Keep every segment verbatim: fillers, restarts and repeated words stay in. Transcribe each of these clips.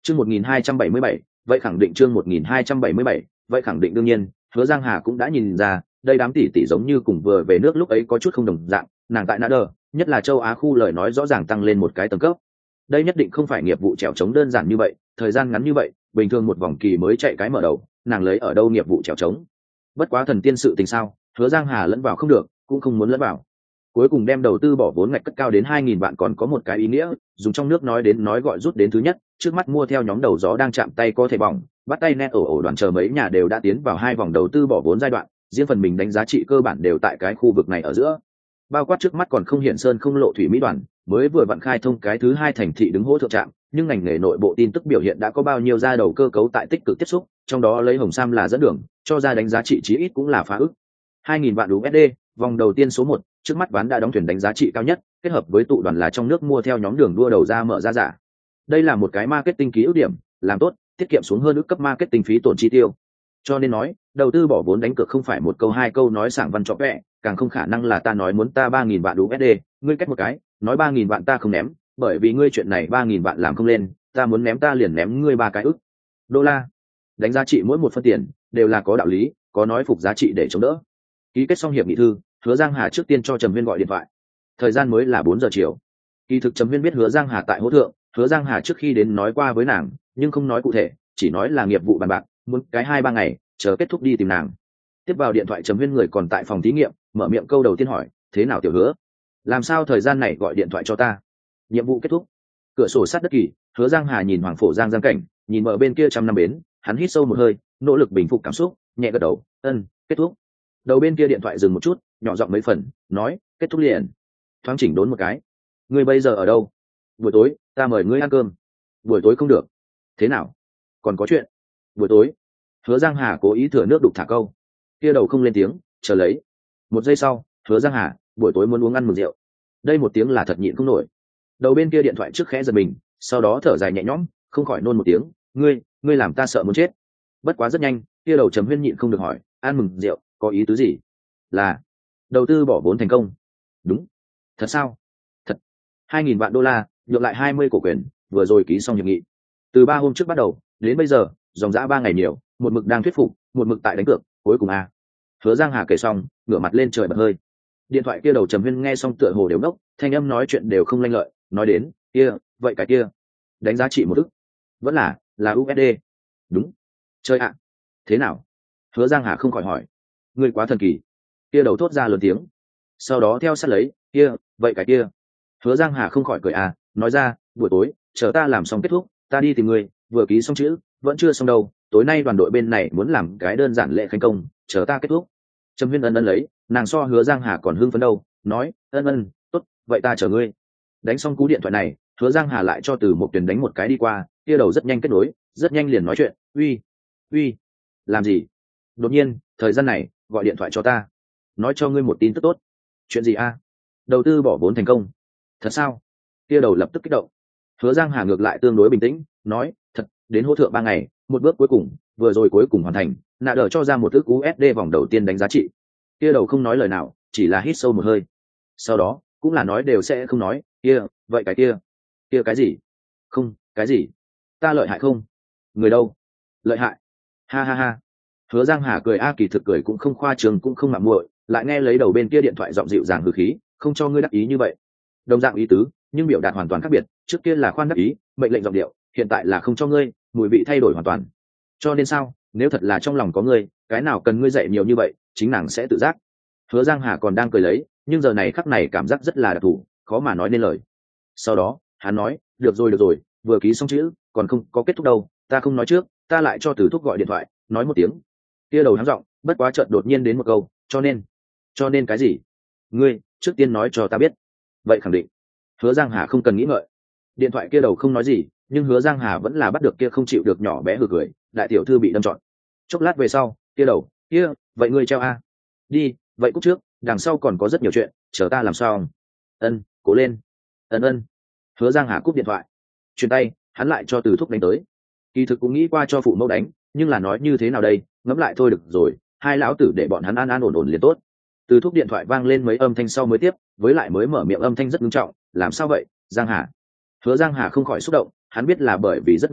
chương một nghìn hai trăm bảy mươi bảy, vậy khẳng định chương một nghìn hai trăm bảy mươi bảy, vậy khẳng định đương nhiên Hứa Giang Hà cũng đã nhìn ra đây đám tỷ tỷ giống như cùng vừa về nước lúc ấy có chút không đồng dạng, nàng tại Nader, nhất là châu Á khu lời nói rõ ràng tăng lên một cái tầng cấp. Đây nhất định không phải nghiệp vụ trèo trống đơn giản như vậy, thời gian ngắn như vậy, bình thường một vòng kỳ mới chạy cái mở đầu, nàng lấy ở đâu nghiệp vụ trèo trống. Bất quá thần tiên sự tình sao, Hứa Giang Hà lẫn vào không được, cũng không muốn lẫn vào. Cuối cùng đem đầu tư bỏ vốn ngạch cất cao đến hai nghìn vạn còn có một cái ý nghĩa, dùng trong nước nói đến nói gọi rút đến thứ nhất, trước mắt mua theo nhóm đầu gió đang chạm tay có thể bỏng, bắt tay net ổ ổ đoàn chờ mấy nhà đều đã tiến vào hai vòng đầu tư bỏ vốn giai đoạn, riêng phần mình đánh giá trị cơ bản đều tại cái khu vực này ở giữa. Bao quát trước mắt còn không hiện sơn không lộ thủy mỹ đoàn, mới vừa vận khai thông cái thứ hai thành thị đứng hỗ thượng trạm, nhưng ngành nghề nội bộ tin tức biểu hiện đã có bao nhiêu gia đầu cơ cấu tại tích cực tiếp xúc, trong đó lấy Hồng Sam là dẫn đường, cho ra đánh giá trị chí ít cũng là phá ức. hai nghìn vạn u ét đê, vòng đầu tiên số một, trước mắt ván đã đóng thuyền đánh giá trị cao nhất, kết hợp với tụ đoàn là trong nước mua theo nhóm đường đua đầu ra mở ra giả. Đây là một cái marketing ký ức điểm, làm tốt, tiết kiệm xuống hơn ước cấp marketing phí tổn chi tiêu. Cho nên nói, đầu tư bỏ vốn đánh cược không phải một câu hai câu nói sảng văn trọ vẽ, càng không khả năng là ta nói muốn ta ba nghìn vạn u ét đê, ngươi cách một cái, nói ba nghìn vạn ta không ném, bởi vì ngươi chuyện này ba nghìn vạn làm không lên, ta muốn ném ta liền ném ngươi ba cái ức đô la. Đánh giá trị mỗi một phân tiền đều là có đạo lý, có nói phục giá trị để chống đỡ. Ký kết xong hiệp nghị thư, Hứa Giang Hà trước tiên cho Trầm Huyên gọi điện thoại. Thời gian mới là bốn giờ chiều. Kỳ thực Trầm Huyên biết Hứa Giang Hà tại hỗ thượng, Hứa Giang Hà trước khi đến nói qua với nàng, nhưng không nói cụ thể, chỉ nói là nghiệp vụ bàn bạc, muốn cái hai ba ngày, chờ kết thúc đi tìm nàng. Tiếp vào điện thoại Trầm Huyên người còn tại phòng thí nghiệm, mở miệng câu đầu tiên hỏi, thế nào tiểu Hứa? Làm sao thời gian này gọi điện thoại cho ta? Nhiệm vụ kết thúc. Cửa sổ sát đất kỳ, Hứa Giang Hà nhìn Hoàng Phổ Giang Giang cảnh, nhìn mở bên kia trăm năm bến, hắn hít sâu một hơi, nỗ lực bình phục cảm xúc, nhẹ gật đầu, ân, kết thúc. Đầu bên kia điện thoại dừng một chút, nhỏ giọng mấy phần, nói, kết thúc liền. Thoáng chỉnh đốn một cái. Ngươi bây giờ ở đâu? Buổi tối, ta mời ngươi ăn cơm. Buổi tối không được. Thế nào? Còn có chuyện. Buổi tối. Hứa Giang Hà cố ý thừa nước đục thả câu. Kia đầu không lên tiếng, chờ lấy. Một giây sau, Hứa Giang Hà, buổi tối muốn uống ăn mừng rượu. Đây một tiếng là thật nhịn không nổi. Đầu bên kia điện thoại trước khẽ giật mình, sau đó thở dài nhẹ nhõm, không khỏi nôn một tiếng, ngươi, ngươi làm ta sợ muốn chết. Bất quá rất nhanh, kia đầu Trầm Huyên nhịn không được hỏi, ăn mừng rượu, có ý tứ gì? Là đầu tư bỏ vốn thành công. Đúng. Thật sao? Thật. Hai nghìn vạn đô la, nhượng lại hai mươi cổ quyền, vừa rồi ký xong hiệp nghị. Từ ba hôm trước bắt đầu, đến bây giờ, dòng dã ba ngày nhiều, một mực đang thuyết phục, một mực tại đánh cược, cuối cùng a. Hứa Giang Hà kể xong, ngửa mặt lên trời bật hơi. Điện thoại kia đầu Trầm Huyên nghe xong tựa hồ đều đốc, thanh âm nói chuyện đều không lanh lợi, nói đến, kia, vậy cái kia, đánh giá trị một ức, vẫn là, là u ét đê. Đúng. Chơi ạ. Thế nào? Hứa Giang Hà không khỏi hỏi. Ngươi quá thần kỳ. Kia đầu thốt ra lớn tiếng. Sau đó theo sát lấy, kia, vậy cái kia. Hứa Giang Hà không khỏi cười à, nói ra, buổi tối, chờ ta làm xong kết thúc, ta đi tìm ngươi, vừa ký xong chữ, vẫn chưa xong đâu, tối nay đoàn đội bên này muốn làm cái đơn giản lễ khánh công, chờ ta kết thúc. Trầm Huyên ân ân lấy, nàng so Hứa Giang Hà còn hưng phấn đâu, nói, ân ân, tốt, vậy ta chờ ngươi. Đánh xong cú điện thoại này, Hứa Giang Hà lại cho Từ Mộc Tuyền đánh một cái đi qua, kia đầu rất nhanh kết nối, rất nhanh liền nói chuyện, uy, uy, làm gì? Đột nhiên, thời gian này, gọi điện thoại cho ta, nói cho ngươi một tin tức tốt. Chuyện gì a? Đầu tư bỏ vốn thành công. Thật sao? Kia đầu lập tức kích động. Hứa Giang Hà ngược lại tương đối bình tĩnh, nói, thật, đến hỗ thượng ba ngày, một bước cuối cùng, vừa rồi cuối cùng hoàn thành, nạ đỡ cho ra một ức u ét đê vòng đầu tiên đánh giá trị. Kia đầu không nói lời nào, chỉ là hít sâu một hơi. Sau đó, cũng là nói đều sẽ không nói, kia, vậy cái kia, kia cái gì? Không, cái gì? Ta lợi hại không? Người đâu? Lợi hại. Ha ha ha. Hứa Giang Hà cười a kỳ thực cười cũng không khoa trương cũng không mạo muội, lại nghe lấy đầu bên kia điện thoại giọng dịu dàng hừ khí, không cho ngươi đắc ý như vậy. Đồng dạng ý tứ, nhưng biểu đạt hoàn toàn khác biệt, trước kia là khoan đắc ý, mệnh lệnh giọng điệu, hiện tại là không cho ngươi, mùi vị thay đổi hoàn toàn. Cho nên sao, nếu thật là trong lòng có ngươi, cái nào cần ngươi dạy nhiều như vậy, chính nàng sẽ tự giác. Hứa Giang Hà còn đang cười lấy, nhưng giờ này khắc này cảm giác rất là đặc thù, khó mà nói nên lời. Sau đó, hắn nói, được rồi được rồi, vừa ký xong chữ, còn không có kết thúc đâu, ta không nói trước, ta lại cho Từ Thúc gọi điện thoại, nói một tiếng. Kia đầu hắn giọng, bất quá chợt đột nhiên đến một câu, cho nên, cho nên cái gì? Ngươi, trước tiên nói cho ta biết. Vậy khẳng định. Hứa Giang Hà không cần nghĩ ngợi. Điện thoại kia đầu không nói gì, nhưng Hứa Giang Hà vẫn là bắt được kia không chịu được nhỏ bé hừ cười, đại tiểu thư bị đâm trọn. Chốc lát về sau, kia đầu, kia, vậy ngươi treo a. Đi, vậy cúc trước, đằng sau còn có rất nhiều chuyện, chờ ta làm sao. Ân, cố lên. Ân ân. Hứa Giang Hà cúp điện thoại. Chuyển tay, hắn lại cho Từ Thúc đánh tới. Kỳ thực cũng nghĩ qua cho phụ mẫu đánh, nhưng là nói như thế nào đây, ngẫm lại thôi được rồi, hai lão tử để bọn hắn an an ổn ổn liền tốt. Từ Thúc điện thoại vang lên mấy âm thanh sau mới tiếp, với lại mới mở miệng âm thanh rất nghiêm trọng, làm sao vậy, Giang Hà? Hứa Giang Hà không khỏi xúc động, hắn biết là bởi vì rất đột nhiên,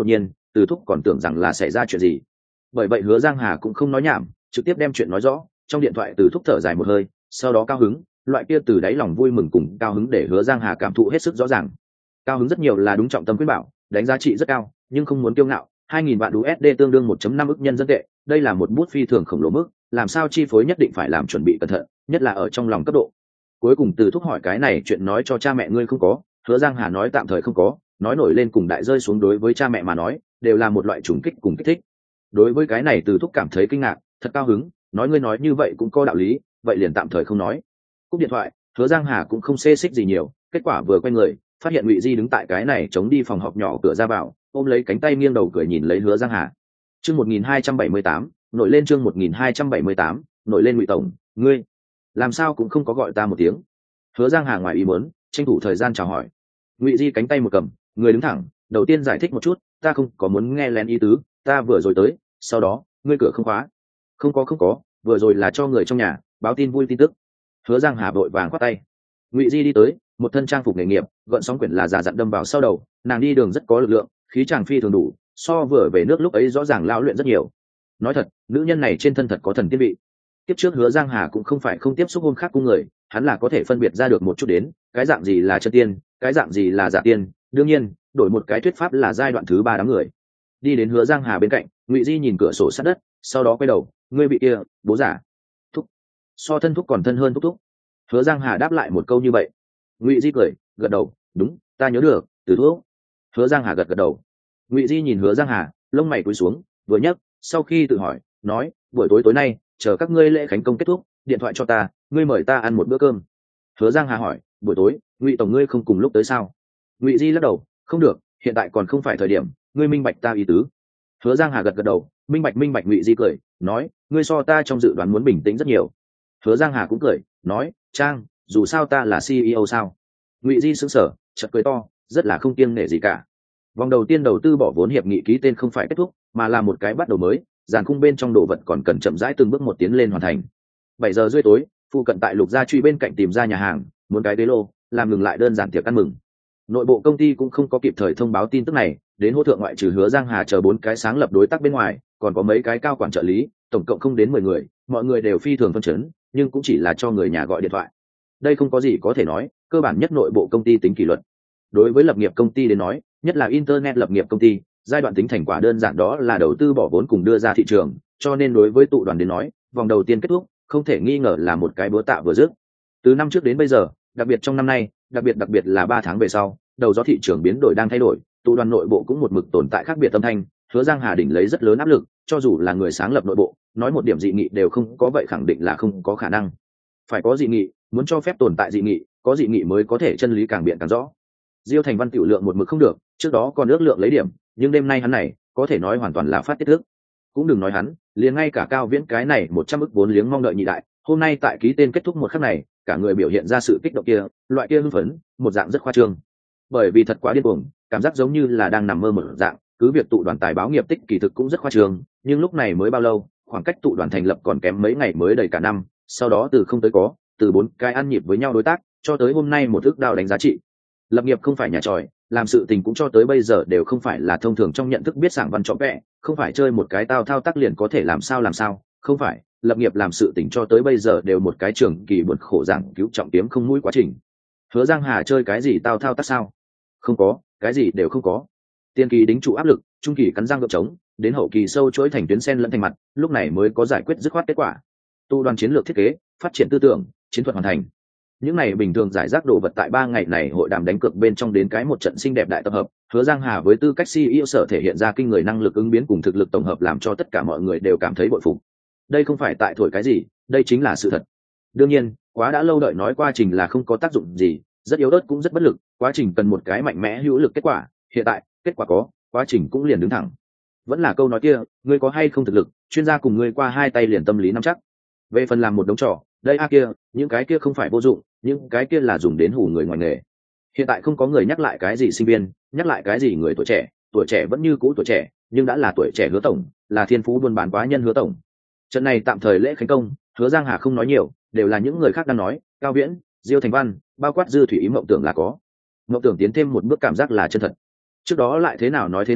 từ thúc còn tưởng rằng là xảy ra chuyện gì. Bởi vậy Hứa Giang Hà cũng không nói nhảm, trực tiếp đem chuyện nói rõ. Trong điện thoại từ thúc thở dài một hơi, sau đó cao hứng, loại kia từ đáy lòng vui mừng cùng cao hứng để Hứa Giang Hà cảm thụ hết sức rõ ràng. Cao hứng rất nhiều là đúng trọng tâm khuyên bảo, đánh giá trị rất cao, nhưng không muốn kiêu ngạo. hai nghìn vạn u ét đê tương đương một phẩy năm ức nhân dân tệ, đây là một bút phi thường khổng lồ mức, làm sao chi phối nhất định phải làm chuẩn bị cẩn thận, nhất là ở trong lòng cấp độ. Cuối cùng từ thúc hỏi cái này chuyện nói cho cha mẹ ngươi không có, Hứa Giang Hà nói tạm thời không có, nói nổi lên cùng đại rơi xuống đối với cha mẹ mà nói, đều là một loại trùng kích cùng kích thích. Đối với cái này từ thúc cảm thấy kinh ngạc, thật cao hứng, nói ngươi nói như vậy cũng có đạo lý, vậy liền tạm thời không nói. Cúp điện thoại, Hứa Giang Hà cũng không xê xích gì nhiều, kết quả vừa quay người, phát hiện Ngụy Di đứng tại cái này chống đi phòng họp nhỏ cửa ra vào, ôm lấy cánh tay nghiêng đầu cười nhìn lấy Hứa Giang Hà. Chương một nghìn hai trăm bảy mươi tám, nổi lên chương một nghìn hai trăm bảy mươi tám, nổi lên Ngụy tổng, ngươi làm sao cũng không có gọi ta một tiếng. Hứa Giang Hà ngoài ý muốn, tranh thủ thời gian chào hỏi. Ngụy Di cánh tay một cầm, người đứng thẳng, đầu tiên giải thích một chút, ta không có muốn nghe lén ý tứ, ta vừa rồi tới, sau đó, ngươi cửa không khóa. Không có không có, vừa rồi là cho người trong nhà báo tin vui tin tức. Hứa Giang Hà vội vàng khoát tay. Ngụy Di đi tới, một thân trang phục nghề nghiệp, gợn sóng quyển là già dặn đâm vào sau đầu, nàng đi đường rất có lực lượng, khí chàng phi thường đủ, so vừa về nước lúc ấy rõ ràng lão luyện rất nhiều. Nói thật, nữ nhân này trên thân thật có thần tiên vị. Tiếp trước Hứa Giang Hà cũng không phải không tiếp xúc hôn khác cung người, hắn là có thể phân biệt ra được một chút đến, cái dạng gì là chân tiên, cái dạng gì là giả tiên. Đương nhiên, đổi một cái thuyết pháp là giai đoạn thứ ba đám người. Đi đến Hứa Giang Hà bên cạnh, Ngụy Di nhìn cửa sổ sát đất, sau đó quay đầu, ngươi bị kia, bố giả. Thúc. So thân thúc còn thân hơn thúc thúc. Hứa Giang Hà đáp lại một câu như vậy. Ngụy Di cười, gật đầu, đúng, ta nhớ được, từ thúc. Hứa Giang Hà gật gật đầu. Ngụy Di nhìn Hứa Giang Hà, lông mày cúi xuống, vừa nhấc, sau khi tự hỏi, nói, buổi tối tối nay, chờ các ngươi lễ khánh công kết thúc, điện thoại cho ta, ngươi mời ta ăn một bữa cơm. Hứa Giang Hà hỏi, buổi tối, Ngụy tổng ngươi không cùng lúc tới sao? Ngụy Di lắc đầu, không được, hiện tại còn không phải thời điểm, ngươi minh bạch ta ý tứ. Hứa Giang Hà gật gật đầu, minh bạch minh bạch. Ngụy Di cười, nói, ngươi so ta trong dự đoán muốn bình tĩnh rất nhiều. Hứa Giang Hà cũng cười, nói, Trang, dù sao ta là xê e ô sao? Ngụy Di sững sờ, chợt cười to, rất là không kiêng nể gì cả. Vòng đầu tiên đầu tư bỏ vốn hiệp nghị ký tên không phải kết thúc, mà là một cái bắt đầu mới, dàn khung bên trong đồ vật còn cần chậm rãi từng bước một tiến lên hoàn thành. Bảy giờ rưỡi tối, phụ cận tại Lục Gia Truy bên cạnh tìm ra nhà hàng, muốn cái ghế lô, làm ngừng lại đơn giản tiệc ăn mừng. Nội bộ công ty cũng không có kịp thời thông báo tin tức này, đến hỗ thượng ngoại trừ Hứa Giang Hà chờ bốn cái sáng lập đối tác bên ngoài, còn có mấy cái cao quản trợ lý, tổng cộng không đến mười người, mọi người đều phi thường phân chấn, nhưng cũng chỉ là cho người nhà gọi điện thoại. Đây không có gì có thể nói, cơ bản nhất nội bộ công ty tính kỷ luật. Đối với lập nghiệp công ty đến nói, nhất là internet lập nghiệp công ty, giai đoạn tính thành quả đơn giản đó là đầu tư bỏ vốn cùng đưa ra thị trường, cho nên đối với tụ đoàn đến nói, vòng đầu tiên kết thúc, không thể nghi ngờ là một cái búa tạ vừa dứt. Từ năm trước đến bây giờ, đặc biệt trong năm nay, đặc biệt đặc biệt là ba tháng về sau, đầu gió thị trường biến đổi đang thay đổi, tụ đoàn nội bộ cũng một mực tồn tại khác biệt tâm thanh. Hứa Giang Hà đỉnh lấy rất lớn áp lực, cho dù là người sáng lập nội bộ, nói một điểm dị nghị đều không có, vậy khẳng định là không có khả năng. Phải có dị nghị, muốn cho phép tồn tại dị nghị, có dị nghị mới có thể chân lý càng biện càng rõ. Diêu Thành Văn tiểu lượng một mực không được, trước đó còn ước lượng lấy điểm, nhưng đêm nay hắn này, có thể nói hoàn toàn là phát tiết thức. Cũng đừng nói hắn, liền ngay cả Cao Viễn cái này một trăm ức vốn liếng mong đợi nhị đại, hôm nay tại ký tên kết thúc một khắc này, cả người biểu hiện ra sự kích động kia, loại kia hưng phấn, một dạng rất khoa trương. Bởi vì thật quá điên cuồng, cảm giác giống như là đang nằm mơ một dạng, cứ việc tụ đoàn tài báo nghiệp tích kỳ thực cũng rất khoa trương, nhưng lúc này mới bao lâu, khoảng cách tụ đoàn thành lập còn kém mấy ngày mới đầy cả năm, sau đó từ không tới có, từ bốn cái ăn nhịp với nhau đối tác, cho tới hôm nay một ước đao đánh giá trị. Lập nghiệp không phải nhà tròi, làm sự tình cũng cho tới bây giờ đều không phải là thông thường trong nhận thức biết sảng văn trọn vẹn, không phải chơi một cái tao thao tác liền có thể làm sao làm sao, không phải, lập nghiệp làm sự tình cho tới bây giờ đều một cái trường kỳ buồn khổ giảng cứu trọng kiếm không mũi quá trình. Hứa Giang Hà chơi cái gì tao thao tác sao? Không có, cái gì đều không có. Tiên kỳ đính trụ áp lực, trung kỳ cắn răng gượng chống, đến hậu kỳ sâu chuỗi thành tuyến sen lẫn thành mặt, lúc này mới có giải quyết dứt khoát kết quả. Tu đoàn chiến lược thiết kế, phát triển tư tưởng, chiến thuật hoàn thành. Những này bình thường giải rác đồ vật tại ba ngày này hội đàm đánh cược bên trong đến cái một trận xinh đẹp đại tập hợp. Hứa Giang Hà với tư cách xê e ô sở thể hiện ra kinh người năng lực ứng biến cùng thực lực tổng hợp làm cho tất cả mọi người đều cảm thấy bội phục. Đây không phải tại thổi cái gì, đây chính là sự thật. Đương nhiên, quá đã lâu đợi nói quá trình là không có tác dụng gì, rất yếu ớt cũng rất bất lực, quá trình cần một cái mạnh mẽ hữu lực kết quả, hiện tại, kết quả có, quá trình cũng liền đứng thẳng. Vẫn là câu nói kia, ngươi có hay không thực lực, chuyên gia cùng ngươi qua hai tay liền tâm lý nắm chắc. Về phần làm một đống trò, đây a kia, những cái kia không phải vô dụng, những cái kia là dùng đến hù người ngoài nghề. Hiện tại không có người nhắc lại cái gì sinh viên, nhắc lại cái gì người tuổi trẻ, tuổi trẻ vẫn như cũ tuổi trẻ, nhưng đã là tuổi trẻ Hứa tổng, là thiên phú buôn bán quá nhân Hứa tổng. Trận này tạm thời lễ khánh công, Hứa Giang Hà không nói nhiều, đều là những người khác đang nói, Cao Viễn, Diêu Thành Văn, bao quát Dư Thủy Ý mộng tưởng là có. Mộng tưởng tiến thêm một bước cảm giác là chân thật. Trước đó lại thế nào nói thế nào,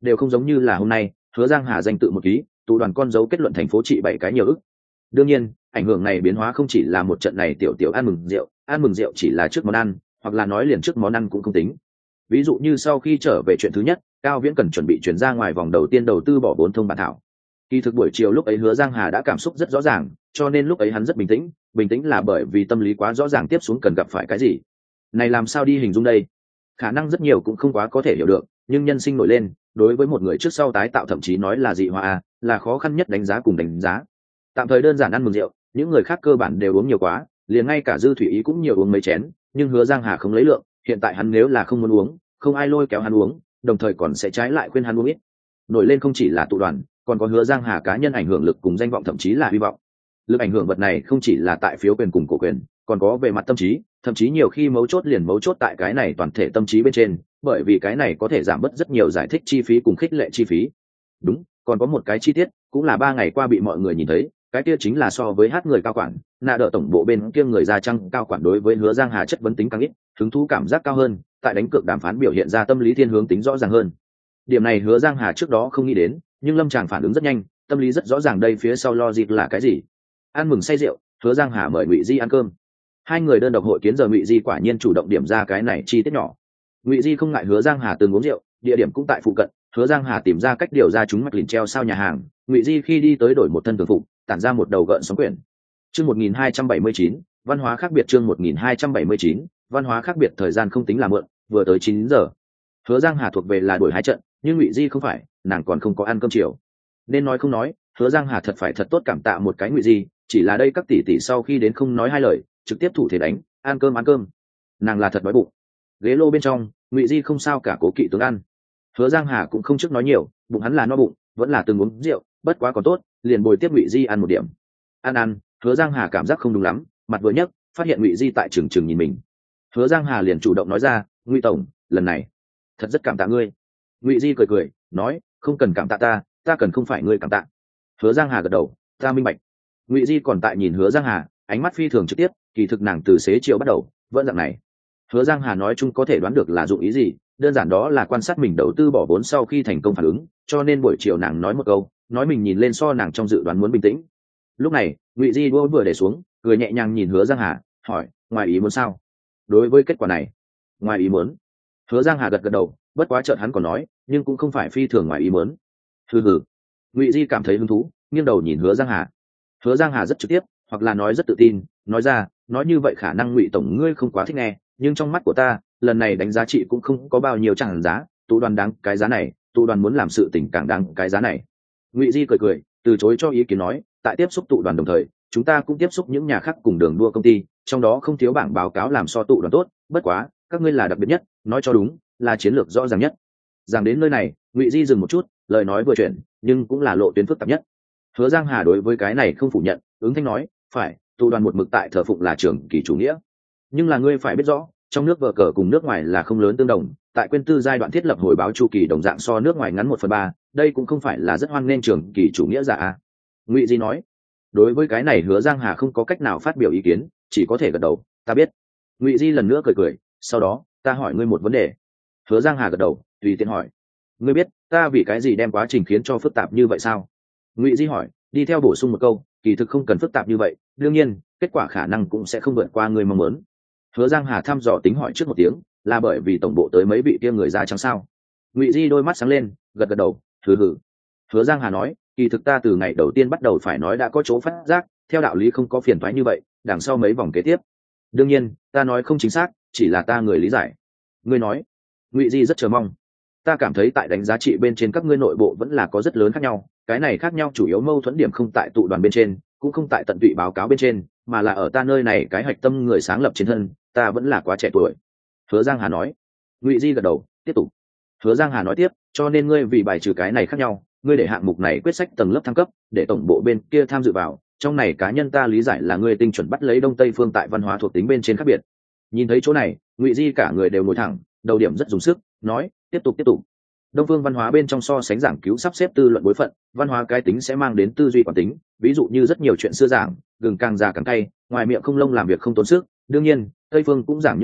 đều không giống như là hôm nay Hứa Giang Hà danh tự một ký, tụ đoàn con dấu kết luận thành phố trị bảy cái nhiều ức. Đương nhiên ảnh hưởng này biến hóa không chỉ là một trận này tiểu tiểu ăn mừng rượu, ăn mừng rượu chỉ là trước món ăn, hoặc là nói liền trước món ăn cũng không tính. Ví dụ như sau khi trở về chuyện thứ nhất, Cao Viễn cần chuẩn bị chuyển ra ngoài vòng đầu tiên đầu tư bỏ vốn thông bản thảo. Kỳ thực buổi chiều lúc ấy Hứa Giang Hà đã cảm xúc rất rõ ràng, cho nên lúc ấy hắn rất bình tĩnh, bình tĩnh là bởi vì tâm lý quá rõ ràng tiếp xuống cần gặp phải cái gì. Này làm sao đi hình dung đây? Khả năng rất nhiều cũng không quá có thể hiểu được, nhưng nhân sinh nổi lên, đối với một người trước sau tái tạo thậm chí nói là dị hóa là khó khăn nhất đánh giá cùng đánh giá. Tạm thời đơn giản ăn mừng rượu, những người khác cơ bản đều uống nhiều quá, liền ngay cả Dư Thủy Ý cũng nhiều uống mấy chén, nhưng Hứa Giang Hà không lấy lượng, hiện tại hắn nếu là không muốn uống, không ai lôi kéo hắn uống, đồng thời còn sẽ trái lại khuyên hắn uống ít. Nổi lên không chỉ là tụ đoàn, còn có Hứa Giang Hà cá nhân ảnh hưởng lực cùng danh vọng thậm chí là hy vọng. Lực ảnh hưởng vật này không chỉ là tại phiếu quyền cùng cổ quyền, còn có về mặt tâm trí, thậm chí nhiều khi mấu chốt liền mấu chốt tại cái này toàn thể tâm trí bên trên, bởi vì cái này có thể giảm bớt rất nhiều giải thích chi phí cùng khích lệ chi phí. Đúng, còn có một cái chi tiết, cũng là ba ngày qua bị mọi người nhìn thấy, cái kia chính là so với hát người cao quản, nạ đỡ tổng bộ bên kia người ra trăng cao quản đối với Hứa Giang Hà chất vấn tính càng ít, hứng thú cảm giác cao hơn, tại đánh cược đàm phán biểu hiện ra tâm lý thiên hướng tính rõ ràng hơn. Điểm này Hứa Giang Hà trước đó không nghĩ đến, nhưng Lâm Tràng phản ứng rất nhanh, tâm lý rất rõ ràng đây phía sau logic là cái gì. Ăn mừng say rượu, Hứa Giang Hà mời Ngụy Di ăn cơm. Hai người đơn độc hội kiến giờ Ngụy Di quả nhiên chủ động điểm ra cái này chi tiết nhỏ. Ngụy Di không ngại Hứa Giang Hà từng uống rượu, địa điểm cũng tại phụ cận, Hứa Giang Hà tìm ra cách điều ra chúng mạch lìn treo sao nhà hàng, Ngụy Di khi đi tới đổi một thân thường phục, tản ra một đầu gợn sóng quyển. Chương một nghìn hai trăm bảy mươi chín, văn hóa khác biệt chương một nghìn hai trăm bảy mươi chín, văn hóa khác biệt thời gian không tính là mượn, vừa tới chín giờ. Hứa Giang Hà thuộc về là đuổi hai trận, nhưng Ngụy Di không phải, nàng còn không có ăn cơm chiều. Nên nói không nói, Hứa Giang Hà thật phải thật tốt cảm tạ một cái Ngụy Di, chỉ là đây các tỷ tỷ sau khi đến không nói hai lời, trực tiếp thủ thể đánh, ăn cơm ăn cơm. Nàng là thật đói bụng. Ghế lô bên trong, Ngụy Di không sao cả cố kỵ tướng ăn. Hứa Giang Hà cũng không trước nói nhiều, bụng hắn là no bụng, vẫn là từng uống rượu, bất quá còn tốt, liền bồi tiếp Ngụy Di ăn một điểm. Ăn ăn, Hứa Giang Hà cảm giác không đúng lắm, mặt vừa nhấc, phát hiện Ngụy Di tại trừng trừng nhìn mình. Hứa Giang Hà liền chủ động nói ra, Ngụy tổng, lần này thật rất cảm tạ ngươi. Ngụy Di cười cười, nói, không cần cảm tạ ta, ta cần không phải ngươi cảm tạ. Hứa Giang Hà gật đầu, ta minh bạch. Ngụy Di còn tại nhìn Hứa Giang Hà, ánh mắt phi thường trực tiếp, kỳ thực nàng từ xế chiều bắt đầu vẫn dạng này. Hứa Giang Hà nói chung có thể đoán được là dụng ý gì, đơn giản đó là quan sát mình đầu tư bỏ vốn sau khi thành công phản ứng, cho nên buổi chiều nàng nói một câu, nói mình nhìn lên so nàng trong dự đoán muốn bình tĩnh. Lúc này Ngụy Di đua vừa để xuống, cười nhẹ nhàng nhìn Hứa Giang Hà, hỏi, ngoài ý muốn sao? Đối với kết quả này, ngoài ý muốn. Hứa Giang Hà gật gật đầu, bất quá chợt hắn còn nói, nhưng cũng không phải phi thường ngoài ý muốn. Hừ hừ. Ngụy Di cảm thấy hứng thú, nghiêng đầu nhìn Hứa Giang Hà. Hứa Giang Hà rất trực tiếp, hoặc là nói rất tự tin, nói ra, nói như vậy khả năng Ngụy tổng ngươi không quá thích nghe, nhưng trong mắt của ta, lần này đánh giá trị cũng không có bao nhiêu chẳng giá, tụ đoàn đáng cái giá này, tụ đoàn muốn làm sự tình càng đáng cái giá này. Ngụy Di cười cười, từ chối cho ý kiến nói, tại tiếp xúc tụ đoàn đồng thời, chúng ta cũng tiếp xúc những nhà khác cùng đường đua công ty, trong đó không thiếu bảng báo cáo làm so tụ đoàn tốt, bất quá, các ngươi là đặc biệt nhất, nói cho đúng, là chiến lược rõ ràng nhất. Rằng đến nơi này, Ngụy Di dừng một chút, lời nói vừa chuyển, nhưng cũng là lộ tuyến phức tạp nhất. Hứa Giang Hà đối với cái này không phủ nhận, ứng thanh nói, phải, tụ đoàn một mực tại thờ phụng là trường kỳ chủ nghĩa, nhưng là ngươi phải biết rõ, trong nước vở cờ cùng nước ngoài là không lớn tương đồng, tại quyên tư giai đoạn thiết lập hồi báo chu kỳ đồng dạng so nước ngoài ngắn một phần ba, đây cũng không phải là rất hoan nghênh trường kỳ chủ nghĩa giả à. Ngụy Di nói. Đối với cái này Hứa Giang Hà không có cách nào phát biểu ý kiến, chỉ có thể gật đầu, ta biết. Ngụy Di lần nữa cười cười, sau đó, ta hỏi ngươi một vấn đề. Hứa Giang Hà gật đầu, tùy tiện hỏi. Ngươi biết, ta vì cái gì đem quá trình khiến cho phức tạp như vậy sao? Ngụy Di hỏi, đi theo bổ sung một câu, kỳ thực không cần phức tạp như vậy, đương nhiên, kết quả khả năng cũng sẽ không vượt qua ngươi mong muốn. Hứa Giang Hà thăm dò tính hỏi trước một tiếng, là bởi vì tổng bộ tới mấy vị kia người da trắng sao? Ngụy Di đôi mắt sáng lên, gật gật đầu, hừ hừ. Hứa Giang Hà nói, kỳ thực ta từ ngày đầu tiên bắt đầu phải nói đã có chỗ phát giác, theo đạo lý không có phiền toái như vậy, đằng sau mấy vòng kế tiếp. Đương nhiên, ta nói không chính xác, chỉ là ta người lý giải. Ngươi nói. Ngụy Di rất chờ mong. Ta cảm thấy tại đánh giá trị bên trên các ngươi nội bộ vẫn là có rất lớn khác nhau, cái này khác nhau chủ yếu mâu thuẫn điểm không tại tụ đoàn bên trên, cũng không tại tận tụy báo cáo bên trên, mà là ở ta nơi này cái hạch tâm người sáng lập chiến thân, ta vẫn là quá trẻ tuổi. Hứa Giang Hà nói. Ngụy Di gật đầu, tiếp tục. Hứa Giang Hà nói tiếp, cho nên ngươi vì bài trừ cái này khác nhau, ngươi để hạng mục này quyết sách tầng lớp thăng cấp, để tổng bộ bên kia tham dự vào, trong này cá nhân ta lý giải là ngươi tinh chuẩn bắt lấy đông tây phương tại văn hóa thuộc tính bên trên khác biệt. Nhìn thấy chỗ này, Ngụy Di cả người đều ngồi thẳng, đầu điểm rất dùng sức, nói, tiếp tục tiếp tục. Đông phương văn hóa bên trong so sánh giảng cứu sắp xếp tư luận bối phận, văn hóa cái tính sẽ mang đến tư duy quản tính, ví dụ như rất nhiều chuyện xưa giảng, gừng càng già càng cay, ngoài miệng không lông làm việc không tốn sức, đương nhiên, tây phương cũng giảng những này,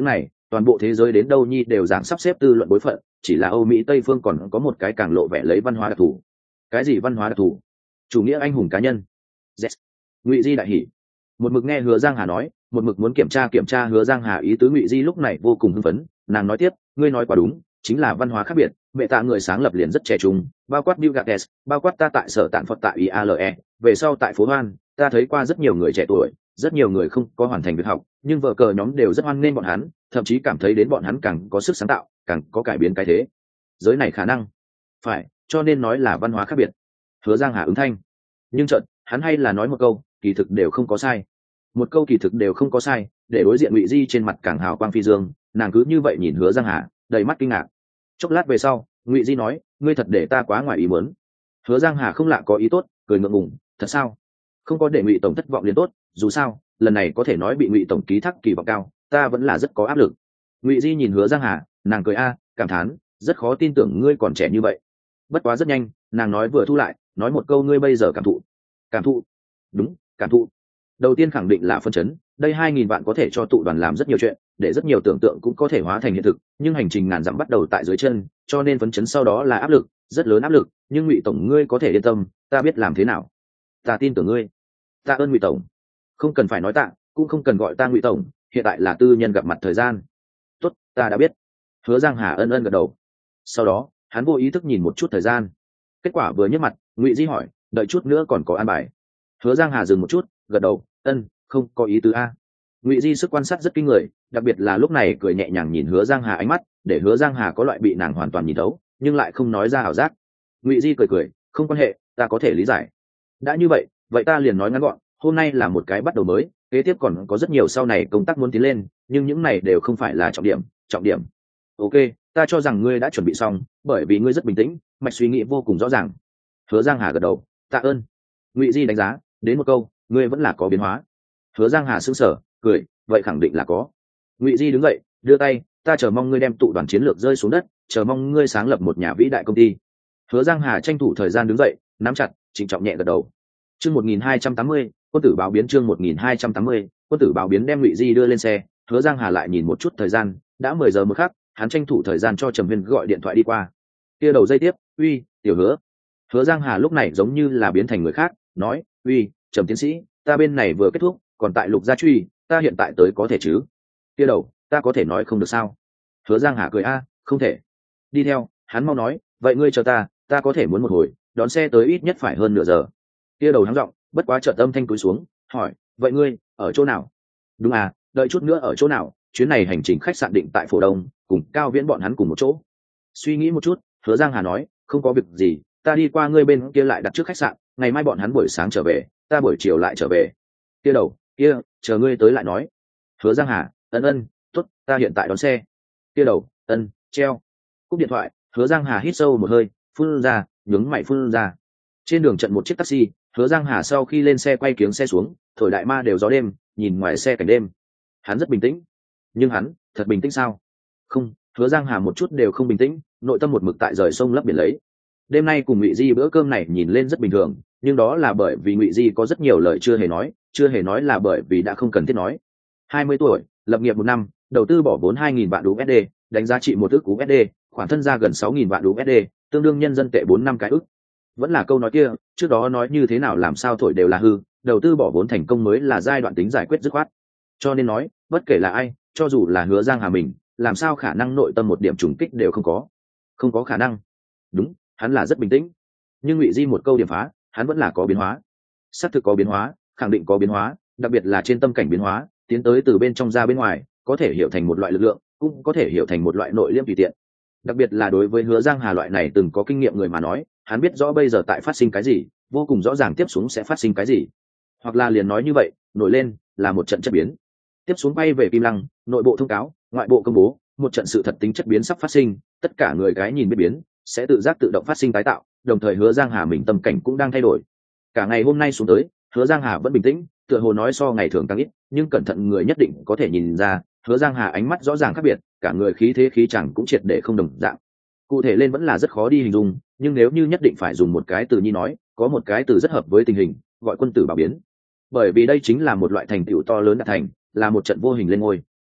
toàn bộ thế giới đến đâu nhi đều dáng sắp xếp tư luận bối phận, chỉ là Âu Mỹ Tây phương còn có một cái càng lộ vẻ lấy văn hóa đặc thù. Cái gì văn hóa đặc thù? Chủ nghĩa anh hùng cá nhân. Yes. Ngụy Di đại hỉ. Một mực nghe Hứa Giang Hà nói, một mực muốn kiểm tra kiểm tra Hứa Giang Hà ý tứ. Ngụy Di lúc này vô cùng hưng phấn, nàng nói tiếp, ngươi nói quá đúng, chính là văn hóa khác biệt. Mẹ tạ người sáng lập liền rất trẻ trung, bao quát Bill Gates, bao quát ta tại sở tạn Phật tại i a lờ e, về sau tại phố Hoan, ta thấy qua rất nhiều người trẻ tuổi, rất nhiều người không có hoàn thành việc học, nhưng vợ cờ nhóm đều rất hoan nghênh bọn hắn, thậm chí cảm thấy đến bọn hắn càng có sức sáng tạo, càng có cải biến cái thế giới này khả năng. Phải, cho nên nói là văn hóa khác biệt. Hứa Giang Hà ứng thanh, nhưng chợt hắn hay là nói một câu, kỳ thực đều không có sai. Một câu kỳ thực đều không có sai, để đối diện Ngụy Di trên mặt càng hào quang phi dương, nàng cứ như vậy nhìn Hứa Giang Hà, đầy mắt kinh ngạc. Chốc lát về sau, Ngụy Di nói, ngươi thật để ta quá ngoài ý muốn. Hứa Giang Hà không lạ có ý tốt, cười ngượng ngùng, thật sao? Không có để Ngụy tổng thất vọng liền tốt, dù sao, lần này có thể nói bị Ngụy tổng ký thác kỳ vọng cao, ta vẫn là rất có áp lực. Ngụy Di nhìn Hứa Giang Hà, nàng cười a, cảm thán, rất khó tin tưởng ngươi còn trẻ như vậy. Bất quá rất nhanh, nàng nói vừa thu lại, nói một câu, ngươi bây giờ cảm thụ. Cảm thụ? Đúng, cảm thụ. Đầu tiên khẳng định là phân chấn, đây hai nghìn vạn có thể cho tụ đoàn làm rất nhiều chuyện, để rất nhiều tưởng tượng cũng có thể hóa thành hiện thực, nhưng hành trình ngàn dặm bắt đầu tại dưới chân, cho nên phấn chấn sau đó là áp lực, rất lớn áp lực, nhưng Ngụy tổng ngươi có thể yên tâm, ta biết làm thế nào. Ta tin tưởng ngươi. Ta ơn Ngụy tổng. Không cần phải nói tạ, cũng không cần gọi ta Ngụy tổng, hiện tại là tư nhân gặp mặt thời gian. Tốt, ta đã biết. Hứa Giang Hà ân ân gật đầu. Sau đó, hắn vô ý thức nhìn một chút thời gian. Kết quả vừa nhấc mặt, Ngụy Di hỏi, đợi chút nữa còn có an bài. Hứa Giang Hà dừng một chút, gật đầu, ân, không có ý tứ a. Ngụy Di sức quan sát rất kinh người, đặc biệt là lúc này cười nhẹ nhàng nhìn Hứa Giang Hà ánh mắt, để Hứa Giang Hà có loại bị nàng hoàn toàn nhìn thấu, nhưng lại không nói ra ảo giác. Ngụy Di cười cười, không quan hệ, ta có thể lý giải. Đã như vậy, vậy ta liền nói ngắn gọn, hôm nay là một cái bắt đầu mới, kế tiếp còn có rất nhiều sau này công tác muốn tiến lên, nhưng những này đều không phải là trọng điểm, trọng điểm. Ok, ta cho rằng ngươi đã chuẩn bị xong, bởi vì ngươi rất bình tĩnh, mạch suy nghĩ vô cùng rõ ràng. Hứa Giang Hà gật đầu, tạ ơn. Ngụy Di đánh giá, đến một câu, ngươi vẫn là có biến hóa. Hứa Giang Hà sững sờ, cười, vậy khẳng định là có. Ngụy Di đứng dậy, đưa tay, ta chờ mong ngươi đem tụ đoàn chiến lược rơi xuống đất, chờ mong ngươi sáng lập một nhà vĩ đại công ty. Hứa Giang Hà tranh thủ thời gian đứng dậy, nắm chặt, trịnh trọng nhẹ gật đầu. Chương một nghìn hai trăm tám mươi, quân tử báo biến. Chương một nghìn hai trăm tám mươi, quân tử báo biến. Đem Ngụy Di đưa lên xe, Hứa Giang Hà lại nhìn một chút thời gian, đã mười giờ một khắc, hắn tranh thủ thời gian cho Trầm Huyên gọi điện thoại đi qua. Kia đầu dây tiếp, uy, tiểu Hứa. Hứa Giang Hà lúc này giống như là biến thành người khác, nói, uy, Trầm tiến sĩ, ta bên này vừa kết thúc, còn tại Lục Gia Truy, ta hiện tại tới có thể chứ? Kia đầu, ta có thể nói không được sao? Hứa Giang Hà cười a, không thể. Đi theo, hắn mau nói, vậy ngươi chờ ta, ta có thể muốn một hồi, đón xe tới ít nhất phải hơn nửa giờ. Kia đầu hắng giọng, bất quá chợt âm thanh cúi xuống, hỏi, vậy ngươi ở chỗ nào? Đúng à, đợi chút nữa ở chỗ nào? Chuyến này hành trình khách sạn định tại Phổ Đông, cùng Cao Viễn bọn hắn cùng một chỗ. Suy nghĩ một chút, Hứa Giang Hà nói, không có việc gì, ta đi qua ngươi bên kia lại đặt trước khách sạn, ngày mai bọn hắn buổi sáng trở về, ta buổi chiều lại trở về. Kia đầu, kia, chờ ngươi tới lại nói. Hứa Giang Hà, ân ân, tốt, ta hiện tại đón xe. Kia đầu, ân, treo. Cúp điện thoại, Hứa Giang Hà hít sâu một hơi, phun ra, nhướng mày phun ra. Trên đường trận một chiếc taxi, Hứa Giang Hà sau khi lên xe quay kiếng xe xuống, thổi đại ma đều gió đêm, nhìn ngoài xe cảnh đêm. Hắn rất bình tĩnh. Nhưng hắn, thật bình tĩnh sao? Không, Hứa Giang Hà một chút đều không bình tĩnh, nội tâm một mực tại rời sông lấp biển lấy. Đêm nay cùng Ngụy Di bữa cơm này nhìn lên rất bình thường, nhưng đó là bởi vì Ngụy Di có rất nhiều lời chưa hề nói, chưa hề nói là bởi vì đã không cần thiết nói. hai mươi tuổi, lập nghiệp một năm, đầu tư bỏ vốn hai nghìn vạn u ét đê, đánh giá trị một ức u ét đê, khoản thân ra gần sáu nghìn vạn u ét đê, tương đương nhân dân tệ bốn năm cái ức. Vẫn là câu nói kia, trước đó nói như thế nào làm sao thổi đều là hư, đầu tư bỏ vốn thành công mới là giai đoạn tính giải quyết dứt khoát. Cho nên nói, bất kể là ai, cho dù là Hứa Giang Hà mình, làm sao khả năng nội tâm một điểm trùng kích đều không có. Không có khả năng. Đúng, hắn là rất bình tĩnh. Nhưng Ngụy Di một câu điểm phá, hắn vẫn là có biến hóa. Xác thực có biến hóa, khẳng định có biến hóa, đặc biệt là trên tâm cảnh biến hóa, tiến tới từ bên trong ra bên ngoài, có thể hiểu thành một loại lực lượng, cũng có thể hiểu thành một loại nội liêm tùy tiện. Đặc biệt là đối với Hứa Giang Hà loại này từng có kinh nghiệm người mà nói, hắn biết rõ bây giờ tại phát sinh cái gì, vô cùng rõ ràng tiếp xuống sẽ phát sinh cái gì. Hoặc là liền nói như vậy, nổi lên là một trận chất biến. Tiếp xuống bay về Kim Lăng, nội bộ thông cáo, ngoại bộ công bố, một trận sự thật tính chất biến sắp phát sinh, tất cả người cái nhìn biết biến, sẽ tự giác tự động phát sinh tái tạo, đồng thời Hứa Giang Hà mình tâm cảnh cũng đang thay đổi. Cả ngày hôm nay xuống tới, Hứa Giang Hà vẫn bình tĩnh, tựa hồ nói so ngày thường càng ít, nhưng cẩn thận người nhất định có thể nhìn ra, Hứa Giang Hà ánh mắt rõ ràng khác biệt, cả người khí thế khí chẳng cũng triệt để không đồng dạng. Cụ thể lên vẫn là rất khó đi hình dung, nhưng nếu như nhất định phải dùng một cái từ nhi nói, có một cái từ rất hợp với tình hình, gọi quân tử bảo biến. Bởi vì đây chính là một loại thành tựu to lớn đạt thành, là một trận vô hình lên ngôi.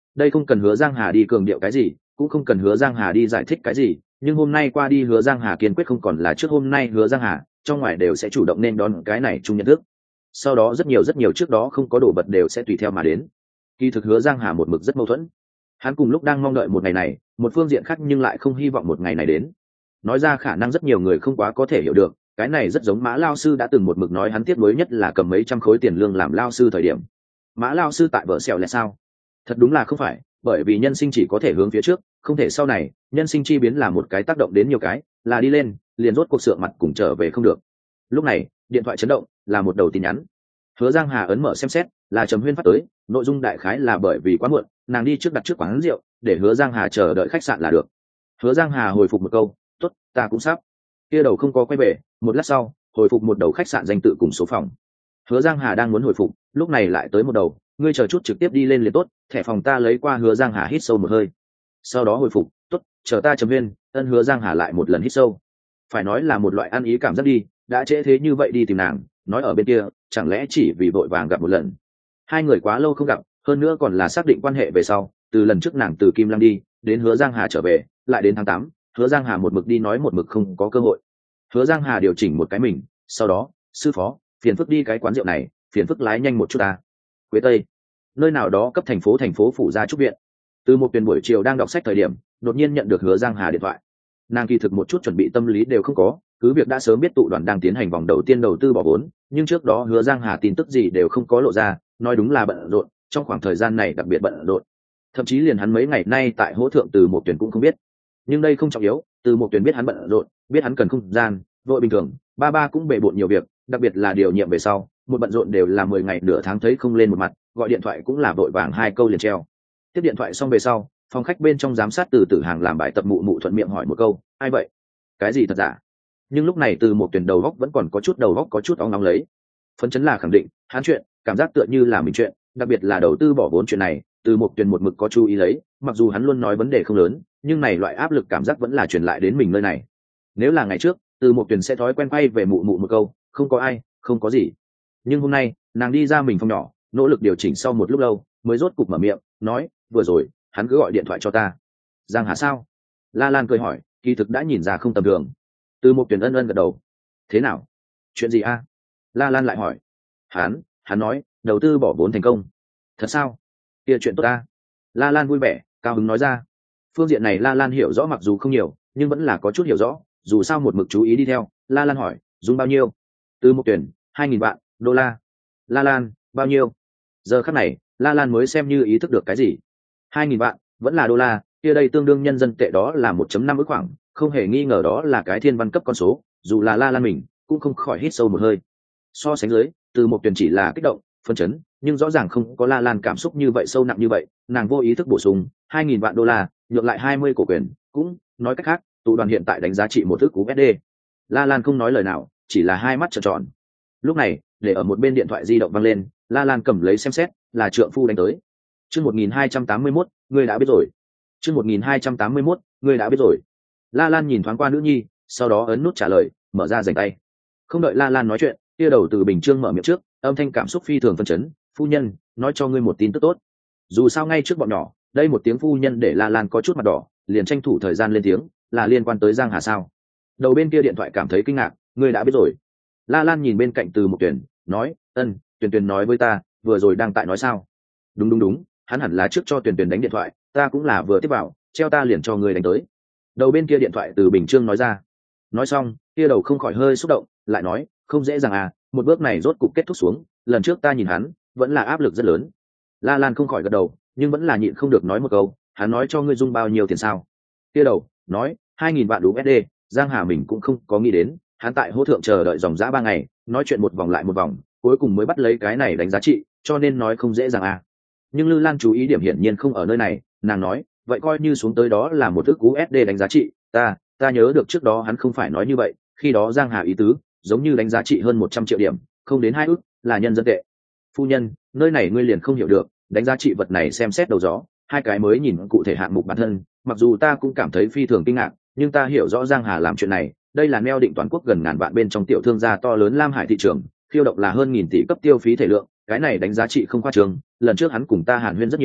đây không cần Hứa Giang Hà đi cường điệu cái gì, cũng không cần Hứa Giang Hà đi giải thích cái gì, nhưng hôm nay qua đi Hứa Giang Hà kiên quyết không còn là trước hôm nay Hứa Giang Hà, trong ngoài đều sẽ chủ động nên đón cái này chung nhận thức. Sau đó rất nhiều rất nhiều trước đó không có đồ vật đều sẽ tùy theo mà đến. Kỳ thực Hứa Giang Hà một mực rất mâu thuẫn. Hắn cùng lúc đang mong đợi một ngày này, một phương diện khác nhưng lại không hy vọng một ngày này đến. Nói ra khả năng rất nhiều người không quá có thể hiểu được, cái này rất giống Mã Lao sư đã từng một mực nói hắn tiếc nuối nhất là cầm mấy trăm khối tiền lương làm lao sư thời điểm. Mã Lao sư tại vợ xẻo là sao? Thật đúng là không phải, bởi vì nhân sinh chỉ có thể hướng phía trước, không thể sau này, nhân sinh chi biến là một cái tác động đến nhiều cái, là đi lên, liền rốt cuộc sượng mặt cùng trở về không được. Lúc này, điện thoại chấn động, là một đầu tin nhắn. Hứa Giang Hà ấn mở xem xét, là Trầm Huyên phát tới, nội dung đại khái là bởi vì quá muộn, nàng đi trước đặt trước quán rượu, để Hứa Giang Hà chờ đợi khách sạn là được. Hứa Giang Hà hồi phục một câu, "Tốt, ta cũng sắp." Kia đầu không có quay về, một lát sau, hồi phục một đầu khách sạn danh tự cùng số phòng. Hứa Giang Hà đang muốn hồi phục, lúc này lại tới một đầu, "Ngươi chờ chút trực tiếp đi lên liền tốt, thẻ phòng ta lấy qua." Hứa Giang Hà hít sâu một hơi. Sau đó hồi phục, "Tốt, chờ ta." Trầm Huyên, ân. Hứa Giang Hà lại một lần hít sâu. Phải nói là một loại ăn ý cảm giác đi, đã trễ thế như vậy đi tìm nàng, nói ở bên kia, chẳng lẽ chỉ vì vội vàng gặp một lần. Hai người quá lâu không gặp, hơn nữa còn là xác định quan hệ về sau, từ lần trước nàng từ Kim Lăng đi, đến Hứa Giang Hà trở về, lại đến tháng tám, Hứa Giang Hà một mực đi nói một mực không có cơ hội. Hứa Giang Hà điều chỉnh một cái mình, sau đó, "Sư phó, phiền phức đi cái quán rượu này, phiền phức lái nhanh một chút ta." Quế Tây, nơi nào đó cấp thành phố thành phố phủ gia trúc viện. Từ một tuyển buổi chiều đang đọc sách thời điểm, đột nhiên nhận được Hứa Giang Hà điện thoại. Nàng kỳ thực một chút chuẩn bị tâm lý đều không có, cứ việc đã sớm biết tụ đoàn đang tiến hành vòng đầu tiên đầu tư bỏ vốn, nhưng trước đó Hứa Giang Hà tin tức gì đều không có lộ ra, nói đúng là bận rộn, trong khoảng thời gian này đặc biệt bận rộn. Thậm chí liền hắn mấy ngày nay tại hỗ thượng Từ một tuyển cũng không biết. Nhưng đây không trọng yếu, Từ một tuyển biết hắn bận rộn, biết hắn cần không gian, vội bình thường, ba ba cũng bề bộn nhiều việc, đặc biệt là điều nhiệm về sau, một bận rộn đều là mười ngày nửa tháng thấy không lên một mặt, gọi điện thoại cũng là vội vàng hai câu liền treo. Tiếp điện thoại xong về sau, phòng khách bên trong giám sát Từ Tử Hàng làm bài tập mụ mụ thuận miệng hỏi một câu, "Ai vậy?" "Cái gì thật giả?" Nhưng lúc này Từ một tuyển đầu góc vẫn còn có chút đầu góc có chút óng nóng lấy. Phấn chấn là khẳng định, hắn chuyện, cảm giác tựa như là mình chuyện, đặc biệt là đầu tư bỏ vốn chuyện này, Từ một tuyển một mực có chú ý lấy, mặc dù hắn luôn nói vấn đề không lớn, nhưng này loại áp lực cảm giác vẫn là truyền lại đến mình nơi này. Nếu là ngày trước, Từ một tuyển sẽ thói quen quay về mụ mụ một câu, "Không có ai, không có gì." Nhưng hôm nay, nàng đi ra mình phòng nhỏ, nỗ lực điều chỉnh sau một lúc lâu, mới rốt cục mở miệng, nói, "Vừa rồi, hắn cứ gọi điện thoại cho ta." "Giang Hà sao?" La Lan cười hỏi, kỳ thực đã nhìn ra không tầm thường. Từ một tuyển ân ân gật đầu. "Thế nào? Chuyện gì a?" La Lan lại hỏi. Hắn, hắn nói, đầu tư bỏ vốn thành công. "Thật sao? Kia chuyện tốt ta." La Lan vui vẻ, cao hứng nói ra. Phương diện này La Lan hiểu rõ mặc dù không nhiều, nhưng vẫn là có chút hiểu rõ, dù sao một mực chú ý đi theo. La Lan hỏi, "Dùng bao nhiêu?" Từ một tuyển, hai nghìn vạn đô la. La Lan, "Bao nhiêu?" Giờ khắc này, La Lan mới xem như ý thức được cái gì. Hai nghìn vạn, vẫn là đô la, kia đây tương đương nhân dân tệ đó là một phẩy năm ức khoảng, không hề nghi ngờ đó là cái thiên văn cấp con số, dù là La Lan mình, cũng không khỏi hít sâu một hơi. So sánh dưới, Từ một tuyển chỉ là kích động, phân chấn, nhưng rõ ràng không có La Lan cảm xúc như vậy sâu nặng như vậy, nàng vô ý thức bổ sung, hai nghìn vạn đô la, nhượng lại hai mươi cổ quyền, cũng, nói cách khác, tụ đoàn hiện tại đánh giá trị một ức u ét đê. La Lan không nói lời nào, chỉ là hai mắt trợn tròn. Lúc này, để ở một bên điện thoại di động vang lên, La Lan cầm lấy xem xét, là trượng phu đánh tới. Chương một nghìn hai trăm tám mươi mốt, ngươi đã biết rồi. Chương một nghìn hai trăm tám mươi mốt, ngươi đã biết rồi. La Lan nhìn thoáng qua nữ nhi, sau đó ấn nút trả lời, mở ra rảnh tay. Không đợi La Lan nói chuyện, kia đầu Từ Bình Trương mở miệng trước, âm thanh cảm xúc phi thường phân chấn, "Phu nhân, nói cho ngươi một tin tức tốt." Dù sao ngay trước bọn nhỏ, đây một tiếng phu nhân để La Lan có chút mặt đỏ, liền tranh thủ thời gian lên tiếng, "Là liên quan tới Giang Hà sao?" Đầu bên kia điện thoại cảm thấy kinh ngạc, "Ngươi đã biết rồi?" La Lan nhìn bên cạnh Từ một tuyển, nói, "Ân, Tuyền Tuyền nói với ta, vừa rồi đang tại nói sao?" "Đúng đúng đúng, hắn hẳn là trước cho Tuyền Tuyền đánh điện thoại, ta cũng là vừa tiếp vào, treo ta liền cho người đánh tới." Đầu bên kia điện thoại Từ Bình Trương nói ra. Nói xong, kia đầu không khỏi hơi xúc động, lại nói, "Không dễ dàng à, một bước này rốt cục kết thúc xuống, lần trước ta nhìn hắn, vẫn là áp lực rất lớn." La Lan không khỏi gật đầu, nhưng vẫn là nhịn không được nói một câu, "Hắn nói cho ngươi dung bao nhiêu tiền sao?" Kia đầu nói, hai nghìn vạn u ét đê, Giang Hà mình cũng không có nghĩ đến, hắn tại hỗ thượng chờ đợi dòng dã ba ngày, nói chuyện một vòng lại một vòng, cuối cùng mới bắt lấy cái này đánh giá trị, cho nên nói không dễ dàng à. Nhưng Lư Lan chú ý điểm hiển nhiên không ở nơi này, nàng nói, "Vậy coi như xuống tới đó là một ức u ét đê đánh giá trị, ta, ta nhớ được trước đó hắn không phải nói như vậy, khi đó Giang Hà ý tứ, giống như đánh giá trị hơn một trăm triệu điểm, không đến hai ức, là nhân dân tệ." "Phu nhân, nơi này ngươi liền không hiểu được, đánh giá trị vật này xem xét đầu gió, hai cái mới nhìn cụ thể hạng mục bản thân, mặc dù ta cũng cảm thấy phi thường kinh ngạc, nhưng ta hiểu rõ Giang Hà làm chuyện này, đây là neo định toàn quốc gần ngàn vạn bên trong tiểu thương gia to lớn Lam Hải thị trường, khiêu động là hơn nghìn tỷ cấp tiêu phí thể lượng, cái này đánh giá trị không khoa trương, lần trước hắn cùng ta hàn huyên rất nhiều,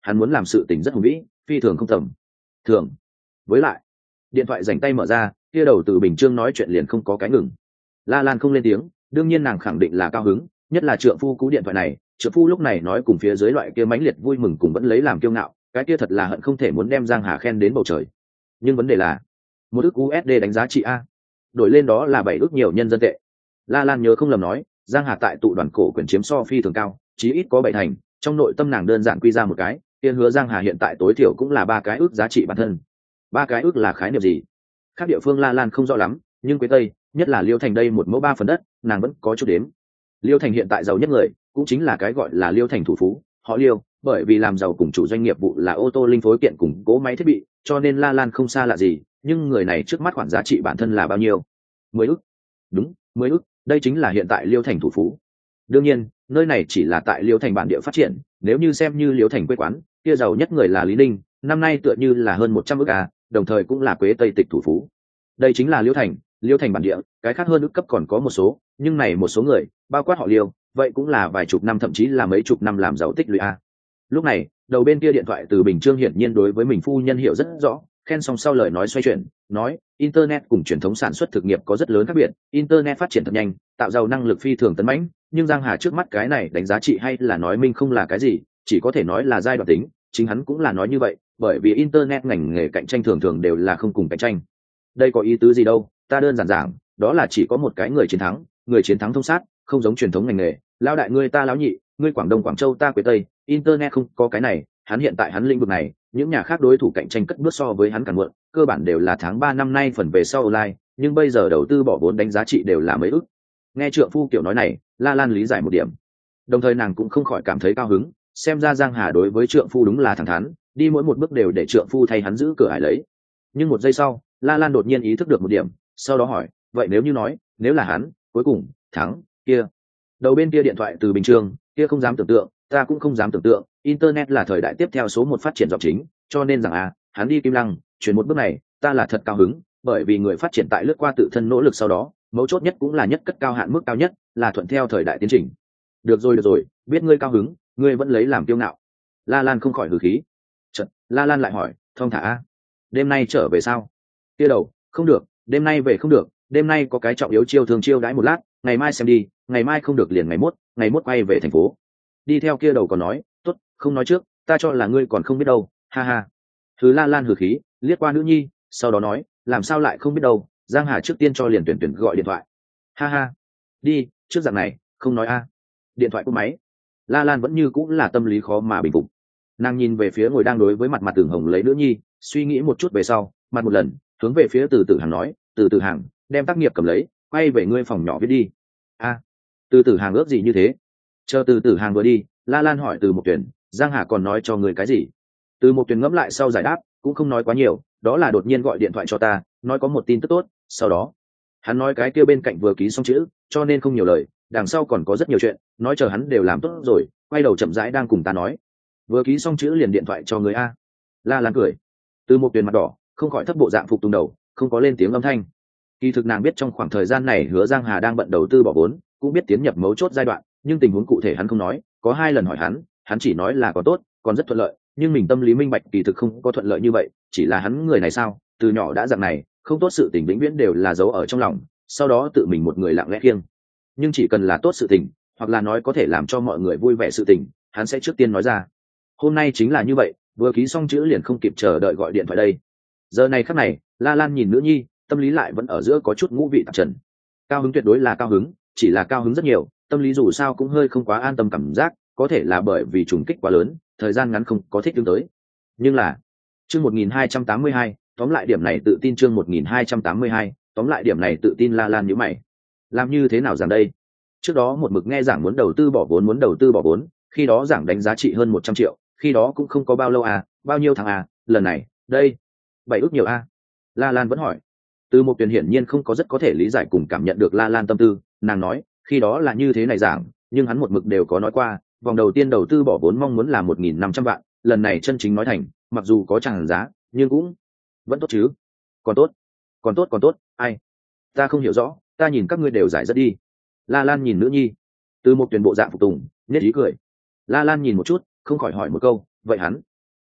hắn muốn làm sự tình rất hùng vĩ, phi thường không tầm thường. Với lại điện thoại dành tay mở ra, kia đầu từ Bình Trương nói chuyện liền không có cái ngừng. La Lan không lên tiếng, đương nhiên nàng khẳng định là cao hứng, nhất là trượng phu cú điện thoại này. Trượng phu lúc này nói cùng phía dưới loại kia mãnh liệt vui mừng cùng vẫn lấy làm kiêu ngạo, cái kia thật là hận không thể muốn đem Giang Hà khen đến bầu trời. Nhưng vấn đề là một ức u ét đê đánh giá trị a, đổi lên đó là bảy ức nhiều nhân dân tệ. La Lan nhớ không lầm nói, Giang Hà tại tụ đoàn cổ quyền chiếm so phi thường cao, chí ít có bảy thành. Trong nội tâm nàng đơn giản quy ra một cái, tiên hứa Giang Hà hiện tại tối thiểu cũng là ba cái ước giá trị bản thân. Ba cái ước là khái niệm gì? Các địa phương La Lan không rõ lắm, nhưng Quế Tây, nhất là Liêu Thành đây một mẫu ba phần đất, nàng vẫn có chút đếm. Liêu Thành hiện tại giàu nhất người, cũng chính là cái gọi là Liêu Thành thủ phú, họ Liêu, bởi vì làm giàu cùng chủ doanh nghiệp vụ là ô tô linh phối kiện cùng cố máy thiết bị, cho nên La Lan không xa lạ gì, nhưng người này trước mắt khoản giá trị bản thân là bao nhiêu? Mười ức. Đúng, mười ức, đây chính là hiện tại Liêu Thành thủ phú. Đương nhiên, nơi này chỉ là tại Liêu Thành bản địa phát triển, nếu như xem như Liêu Thành quê quán, kia giàu nhất người là Lý Ninh, năm nay tựa như là hơn một trăm ức à, đồng thời cũng là Quế Tây tịch thủ phú. Đây chính là Liêu Thành, Liêu Thành bản địa, cái khác hơn ức cấp còn có một số, nhưng này một số người, bao quát họ Liêu, vậy cũng là vài chục năm thậm chí là mấy chục năm làm giàu tích lũy a. Lúc này, đầu bên kia điện thoại từ Bình Trương hiển nhiên đối với mình phu nhân hiểu rất rõ, khen xong sau lời nói xoay chuyển, nói, internet cùng truyền thống sản xuất thực nghiệp có rất lớn khác biệt, internet phát triển thật nhanh, tạo giàu năng lực phi thường tấn mãnh, nhưng Giang Hà trước mắt cái này đánh giá trị hay là nói minh không là cái gì, chỉ có thể nói là giai đoạn tính, chính hắn cũng là nói như vậy, bởi vì internet ngành nghề cạnh tranh thường thường đều là không cùng cạnh tranh. Đây có ý tứ gì đâu, ta đơn giản giảng, đó là chỉ có một cái người chiến thắng, người chiến thắng thông sát, không giống truyền thống ngành nghề, lão đại ngươi ta lão nhị, ngươi Quảng Đông Quảng Châu ta Quế Tây, internet không có cái này, hắn hiện tại hắn lĩnh vực này, những nhà khác đối thủ cạnh tranh cất bước so với hắn càng muộn, cơ bản đều là tháng ba năm nay phần về sau online, nhưng bây giờ đầu tư bỏ vốn đánh giá trị đều là mấy ức. Nghe trượng phu kiểu nói này, La Lan lý giải một điểm. Đồng thời nàng cũng không khỏi cảm thấy cao hứng, xem ra Giang Hà đối với trượng phu đúng là thẳng thắn, đi mỗi một bước đều để trượng phu thay hắn giữ cửa ải lấy. Nhưng một giây sau, La Lan đột nhiên ý thức được một điểm, sau đó hỏi, vậy nếu như nói, nếu là hắn, cuối cùng thắng, kia. Đầu bên kia điện thoại từ Bình Trương, kia không dám tưởng tượng, ta cũng không dám tưởng tượng, internet là thời đại tiếp theo số một phát triển dòng chính, cho nên rằng à, hắn đi Kim Lăng, chuyển một bước này, ta là thật cao hứng, bởi vì người phát triển tại lướt qua tự thân nỗ lực sau đó, mấu chốt nhất cũng là nhất cất cao hạn mức cao nhất, là thuận theo thời đại tiến trình. Được rồi được rồi, biết ngươi cao hứng, ngươi vẫn lấy làm kiêu ngạo. La Lan không khỏi hừ khí. Chợt, La Lan lại hỏi, thong thả a, đêm nay trở về sao? Kia đầu, không được, đêm nay về không được, đêm nay có cái trọng yếu chiêu thường chiêu đãi một lát, ngày mai xem đi, ngày mai không được liền ngày mốt, ngày mốt quay về thành phố. Đi theo kia đầu còn nói, tốt, không nói trước, ta cho là ngươi còn không biết đâu, ha ha. Thứ La Lan hừ khí, liếc qua nữ nhi, sau đó nói, làm sao lại không biết đâu, Giang Hà trước tiên cho liền tuyển tuyển gọi điện thoại. Ha ha, đi, trước dạng này, không nói a. Điện thoại cúp máy. La Lan vẫn như cũng là tâm lý khó mà bình phục. Nàng nhìn về phía ngồi đang đối với mặt mặt tường hồng lấy nữ nhi, suy nghĩ một chút về sau, mặt một lần, hướng về phía Từ Tử Hàng nói, Từ Tử Hàng, đem tác nghiệp cầm lấy, quay về ngươi phòng nhỏ viết đi. A, Từ Tử Hàng ước gì như thế? Chờ Từ Tử Hàng vừa đi, La Lan hỏi Từ Mộc Tuyển, Giang Hà còn nói cho người cái gì? Từ Mộc Tuyển ngẫm lại sau giải đáp, cũng không nói quá nhiều, đó là đột nhiên gọi điện thoại cho ta, nói có một tin tức tốt, sau đó hắn nói cái kia bên cạnh vừa ký xong chữ, cho nên không nhiều lời, đằng sau còn có rất nhiều chuyện, nói chờ hắn đều làm tốt rồi, quay đầu chậm rãi đang cùng ta nói. Vừa ký xong chữ liền điện thoại cho người a. La Lan cười. Từ Một Tuyền mặt đỏ, không khỏi thấp bộ dạng phục tùng đầu, không có lên tiếng âm thanh. Kỳ thực nàng biết trong khoảng thời gian này Hứa Giang Hà đang bận đầu tư bỏ vốn, cũng biết tiến nhập mấu chốt giai đoạn, nhưng tình huống cụ thể hắn không nói, có hai lần hỏi hắn, hắn chỉ nói là có tốt, còn rất thuận lợi, nhưng mình tâm lý minh bạch kỳ thực không có thuận lợi như vậy, chỉ là hắn người này sao, từ nhỏ đã dạng này, không tốt sự tình vĩnh viễn đều là giấu ở trong lòng, sau đó tự mình một người lặng lẽ kiêng. Nhưng chỉ cần là tốt sự tình, hoặc là nói có thể làm cho mọi người vui vẻ sự tình, hắn sẽ trước tiên nói ra. Hôm nay chính là như vậy, vừa ký xong chữ liền không kịp chờ đợi gọi điện thoại đây. Giờ này khắc này, La Lan nhìn nữ nhi, tâm lý lại vẫn ở giữa có chút ngũ vị tạp trần. Cao hứng tuyệt đối là cao hứng, chỉ là cao hứng rất nhiều, tâm lý dù sao cũng hơi không quá an tâm cảm giác, có thể là bởi vì trùng kích quá lớn, thời gian ngắn không có thích ứng tới. Nhưng là, chương một nghìn hai trăm tám mươi hai, tóm lại điểm này tự tin chương một nghìn hai trăm tám mươi hai, tóm lại điểm này tự tin La Lan nhíu mày. Làm như thế nào giảng đây? Trước đó một mực nghe giảng muốn đầu tư bỏ vốn muốn đầu tư bỏ vốn, khi đó giảng đánh giá trị hơn một trăm triệu, khi đó cũng không có bao lâu à, bao nhiêu tháng à, lần này, đây, bảy ước nhiều à. La Lan vẫn hỏi. Từ một tuyển hiển nhiên không có rất có thể lý giải cùng cảm nhận được La Lan tâm tư, nàng nói, khi đó là như thế này giảng, nhưng hắn một mực đều có nói qua, vòng đầu tiên đầu tư bỏ vốn mong muốn là một nghìn năm trăm vạn, lần này chân chính nói thành, mặc dù có chàng giá, nhưng cũng vẫn tốt chứ. Còn tốt, còn tốt còn tốt, ai? Ta không hiểu rõ, ta nhìn các ngươi đều giải rất đi. La Lan nhìn nữ nhi, từ một tuyển bộ dạng phục tùng, nhất ý cười. La Lan nhìn một chút, không khỏi hỏi một câu, vậy hắn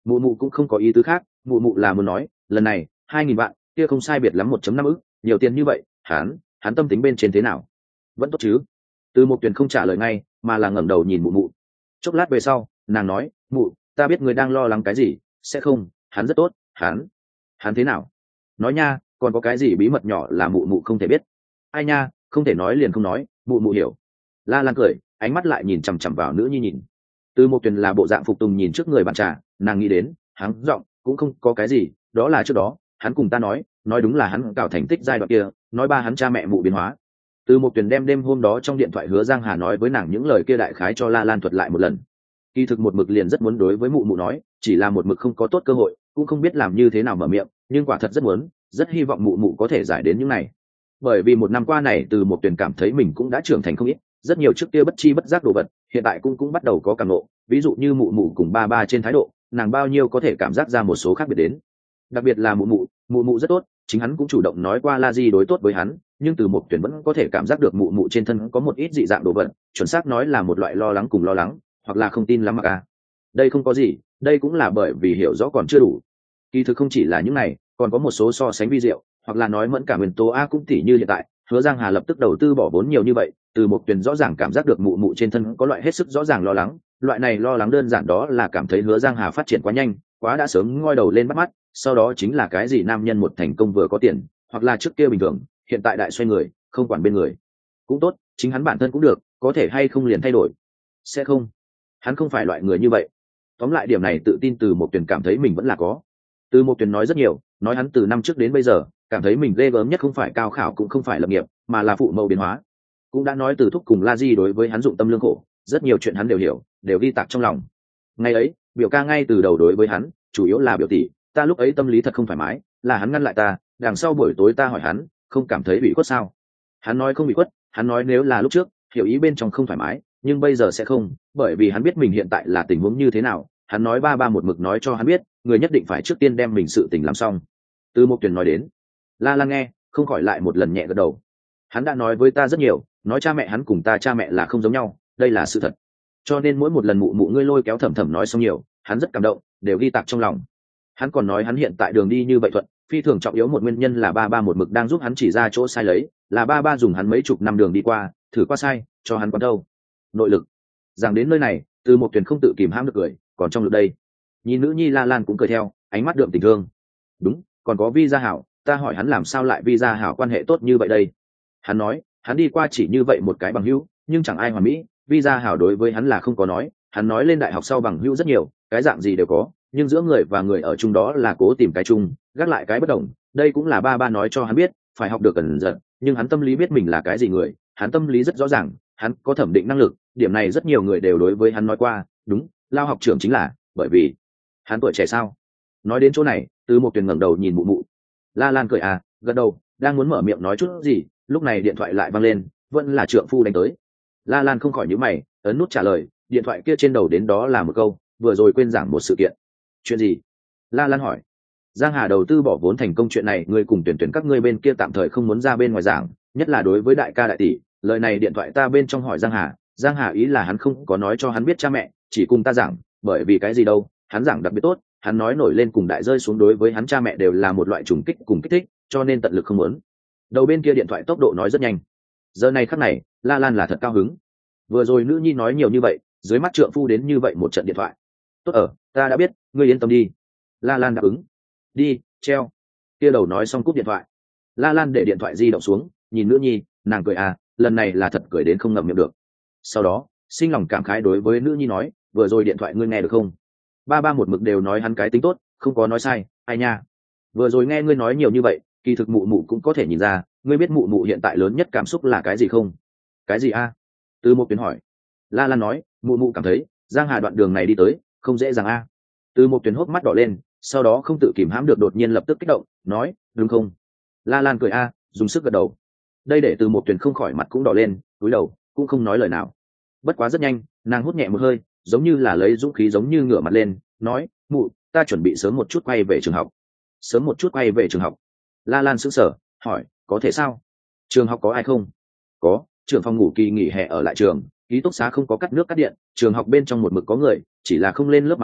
mụ mụ cũng không có ý tứ khác, mụ mụ là muốn nói lần này hai nghìn vạn kia không sai biệt lắm một chấm năm ức, nhiều tiền như vậy hắn hắn tâm tính bên trên thế nào? Vẫn tốt chứ? Từ Mộc Tuyền không trả lời ngay mà là ngẩng đầu nhìn mụ mụ. Chốc lát về sau nàng nói, mụ, ta biết người đang lo lắng cái gì. Sẽ không, hắn rất tốt. Hắn hắn thế nào? Nói nha, còn có cái gì bí mật nhỏ là mụ mụ không thể biết? Ai nha, không thể nói liền không nói, mụ mụ hiểu. La Lan cười, ánh mắt lại nhìn chằm chằm vào nữ nhi nhìn. Từ Mộc Tuyền là bộ dạng phục tùng nhìn trước người bạn trà, nàng nghĩ đến hắn giọng cũng không có cái gì, đó là trước đó hắn cùng ta nói nói đúng là hắn cào thành tích giai đoạn kia, nói ba hắn cha mẹ mụ biến hóa. Từ Mộc Tuyền đem đêm hôm đó trong điện thoại hứa Giang Hà nói với nàng những lời kia đại khái cho La Lan thuật lại một lần. Kỳ thực một mực liền rất muốn đối với mụ mụ nói, chỉ là một mực không có tốt cơ hội, cũng không biết làm như thế nào mở miệng, nhưng quả thật rất muốn, rất hy vọng mụ mụ có thể giải đến những này. Bởi vì một năm qua này Từ Mộc Tuyền cảm thấy mình cũng đã trưởng thành không ít, rất nhiều trước kia bất chi bất giác đồ vật, hiện tại cũng cũng bắt đầu có cảm ngộ, ví dụ như mụ mụ cùng ba ba trên thái độ, nàng bao nhiêu có thể cảm giác ra một số khác biệt đến. Đặc biệt là mụ mụ, mụ mụ rất tốt, chính hắn cũng chủ động nói qua La Di đối tốt với hắn, nhưng Từ Mộc Tuyền vẫn có thể cảm giác được mụ mụ trên thân có một ít dị dạng đồ vật, chuẩn xác nói là một loại lo lắng cùng lo lắng, hoặc là không tin lắm mà à. Đây không có gì, đây cũng là bởi vì hiểu rõ còn chưa đủ. Kỳ thực không chỉ là những này, còn có một số so sánh vi diệu, hoặc là nói mẫn cả nguyên tố a cũng tỉ như hiện tại, Hứa Giang Hà lập tức đầu tư bỏ vốn nhiều như vậy, Từ Mộc Tuyền rõ ràng cảm giác được mụ mụ trên thân có loại hết sức rõ ràng lo lắng, loại này lo lắng đơn giản đó là cảm thấy Hứa Giang Hà phát triển quá nhanh, quá đã sớm ngoi đầu lên bắt mắt, sau đó chính là cái gì nam nhân một thành công vừa có tiền, hoặc là trước kia bình thường, hiện tại đại xoay người, không quản bên người. Cũng tốt, chính hắn bản thân cũng được, có thể hay không liền thay đổi. Sẽ không. Hắn không phải loại người như vậy. Tóm lại điểm này tự tin Từ Mộc Tuyền cảm thấy mình vẫn là có. Từ Mộc Tuyền nói rất nhiều, nói hắn từ năm trước đến bây giờ, cảm thấy mình ghê gớm nhất không phải cao khảo cũng không phải lập nghiệp, mà là phụ mẫu biến hóa. Cũng đã nói Từ Thúc cùng La Di đối với hắn dụng tâm lương khổ, rất nhiều chuyện hắn đều hiểu, đều ghi tạc trong lòng. Ngày ấy, biểu ca ngay từ đầu đối với hắn, chủ yếu là biểu tỷ, ta lúc ấy tâm lý thật không thoải mái, là hắn ngăn lại ta, đằng sau buổi tối ta hỏi hắn, không cảm thấy bị khuất sao? Hắn nói không bị khuất, hắn nói nếu là lúc trước, hiểu ý bên trong không thoải mái, nhưng bây giờ sẽ không, bởi vì hắn biết mình hiện tại là tình huống như thế nào. Hắn nói ba ba một mực nói cho hắn biết, người nhất định phải trước tiên đem mình sự tình làm xong. Từ Mộc Tuyền nói đến, La Lan nghe, không khỏi lại một lần nhẹ gật đầu. Hắn đã nói với ta rất nhiều, nói cha mẹ hắn cùng ta cha mẹ là không giống nhau, đây là sự thật. Cho nên mỗi một lần mụ mụ ngươi lôi kéo Thẩm Thẩm nói xong nhiều, hắn rất cảm động, đều ghi tạc trong lòng. Hắn còn nói hắn hiện tại đường đi như vậy thuận, phi thường trọng yếu một nguyên nhân là ba ba một mực đang giúp hắn chỉ ra chỗ sai lấy, là ba ba dùng hắn mấy chục năm đường đi qua, thử qua sai, cho hắn quán đâu. Nội lực. Rằng đến nơi này, Từ Mộc Tuyền không tự kìm hãm được cười, còn trong lực đây. Nhìn nữ nhi La Lan cũng cười theo, ánh mắt đượm tình thương. Đúng, còn có Vi Gia Hảo, ta hỏi hắn làm sao lại Vi Gia Hảo quan hệ tốt như vậy đây. Hắn nói, hắn đi qua chỉ như vậy một cái bằng hữu, nhưng chẳng ai hoàn mỹ, Vi Gia Hảo đối với hắn là không có nói, hắn nói lên đại học sau bằng hữu rất nhiều, cái dạng gì đều có, nhưng giữa người và người ở chung đó là cố tìm cái chung, gác lại cái bất đồng. Đây cũng là ba ba nói cho hắn biết, phải học được cẩn thận, nhưng hắn tâm lý biết mình là cái gì người, hắn tâm lý rất rõ ràng, hắn có thẩm định năng lực, điểm này rất nhiều người đều đối với hắn nói qua. Đúng, lao học trưởng chính là bởi vì hắn tuổi trẻ sao? Nói đến chỗ này, Từ Mộc Tuyền ngẩng đầu nhìn mụ mụ. La Lan cười à, gật đầu, đang muốn mở miệng nói chút gì, lúc này điện thoại lại vang lên, vẫn là trượng phu đánh tới. La Lan không khỏi nhíu mày, ấn nút trả lời, điện thoại kia trên đầu đến đó là một câu, vừa rồi quên giảng một sự kiện. Chuyện gì? La Lan hỏi. Giang Hà đầu tư bỏ vốn thành công chuyện này, ngươi cùng Tuyển Tuyển các ngươi bên kia tạm thời không muốn ra bên ngoài giảng, nhất là đối với đại ca đại tỷ. Lời này điện thoại ta bên trong hỏi Giang Hà, Giang Hà ý là hắn không có nói cho hắn biết cha mẹ, chỉ cùng ta giảng, bởi vì cái gì đâu, hắn giảng đặc biệt tốt, hắn nói nổi lên cùng đại rơi xuống đối với hắn cha mẹ đều là một loại trùng kích cùng kích thích, cho nên tận lực không muốn. Đầu bên kia điện thoại tốc độ nói rất nhanh. Giờ này khắc này, La Lan là thật cao hứng. Vừa rồi nữ nhi nói nhiều như vậy, dưới mắt trượng phu đến như vậy một trận điện thoại. Tốt ở, ta đã biết, ngươi yên tâm đi. La Lan đáp ứng. Đi, treo. Kia đầu nói xong cúp điện thoại. La Lan để điện thoại di động xuống, nhìn nữ nhi, nàng cười à, lần này là thật cười đến không ngậm miệng được. Sau đó, sinh lòng cảm khái đối với nữ nhi nói, vừa rồi điện thoại ngươi nghe được không? Ba ba một mực đều nói hắn cái tính tốt, không có nói sai, ai nha. Vừa rồi nghe ngươi nói nhiều như vậy, kỳ thực mụ mụ cũng có thể nhìn ra, ngươi biết mụ mụ hiện tại lớn nhất cảm xúc là cái gì không? Cái gì a? Từ Mộc Tuyền hỏi. La Lan nói, mụ mụ cảm thấy, Giang Hà đoạn đường này đi tới, không dễ dàng a. Từ Mộc Tuyền hốc mắt đỏ lên, sau đó không tự kìm hãm được đột nhiên lập tức kích động, nói, đúng không? La Lan cười a, dùng sức gật đầu. Đây để Từ Mộc Tuyền không khỏi mặt cũng đỏ lên, cúi đầu, cũng không nói lời nào. Bất quá rất nhanh, nàng hút nhẹ một hơi, giống như là lấy dũng khí, giống như ngửa mặt lên, nói, mụ, ta chuẩn bị sớm một chút quay về trường học. Sớm một chút quay về trường học. La Lan sững sờ, hỏi, có thể sao? Trường học có ai không? Có, trưởng phòng ngủ kỳ nghỉ hè ở lại trường, ký túc xá không có cắt nước cắt điện, trường học bên trong một mực có người, chỉ là không lên lớp mà thôi,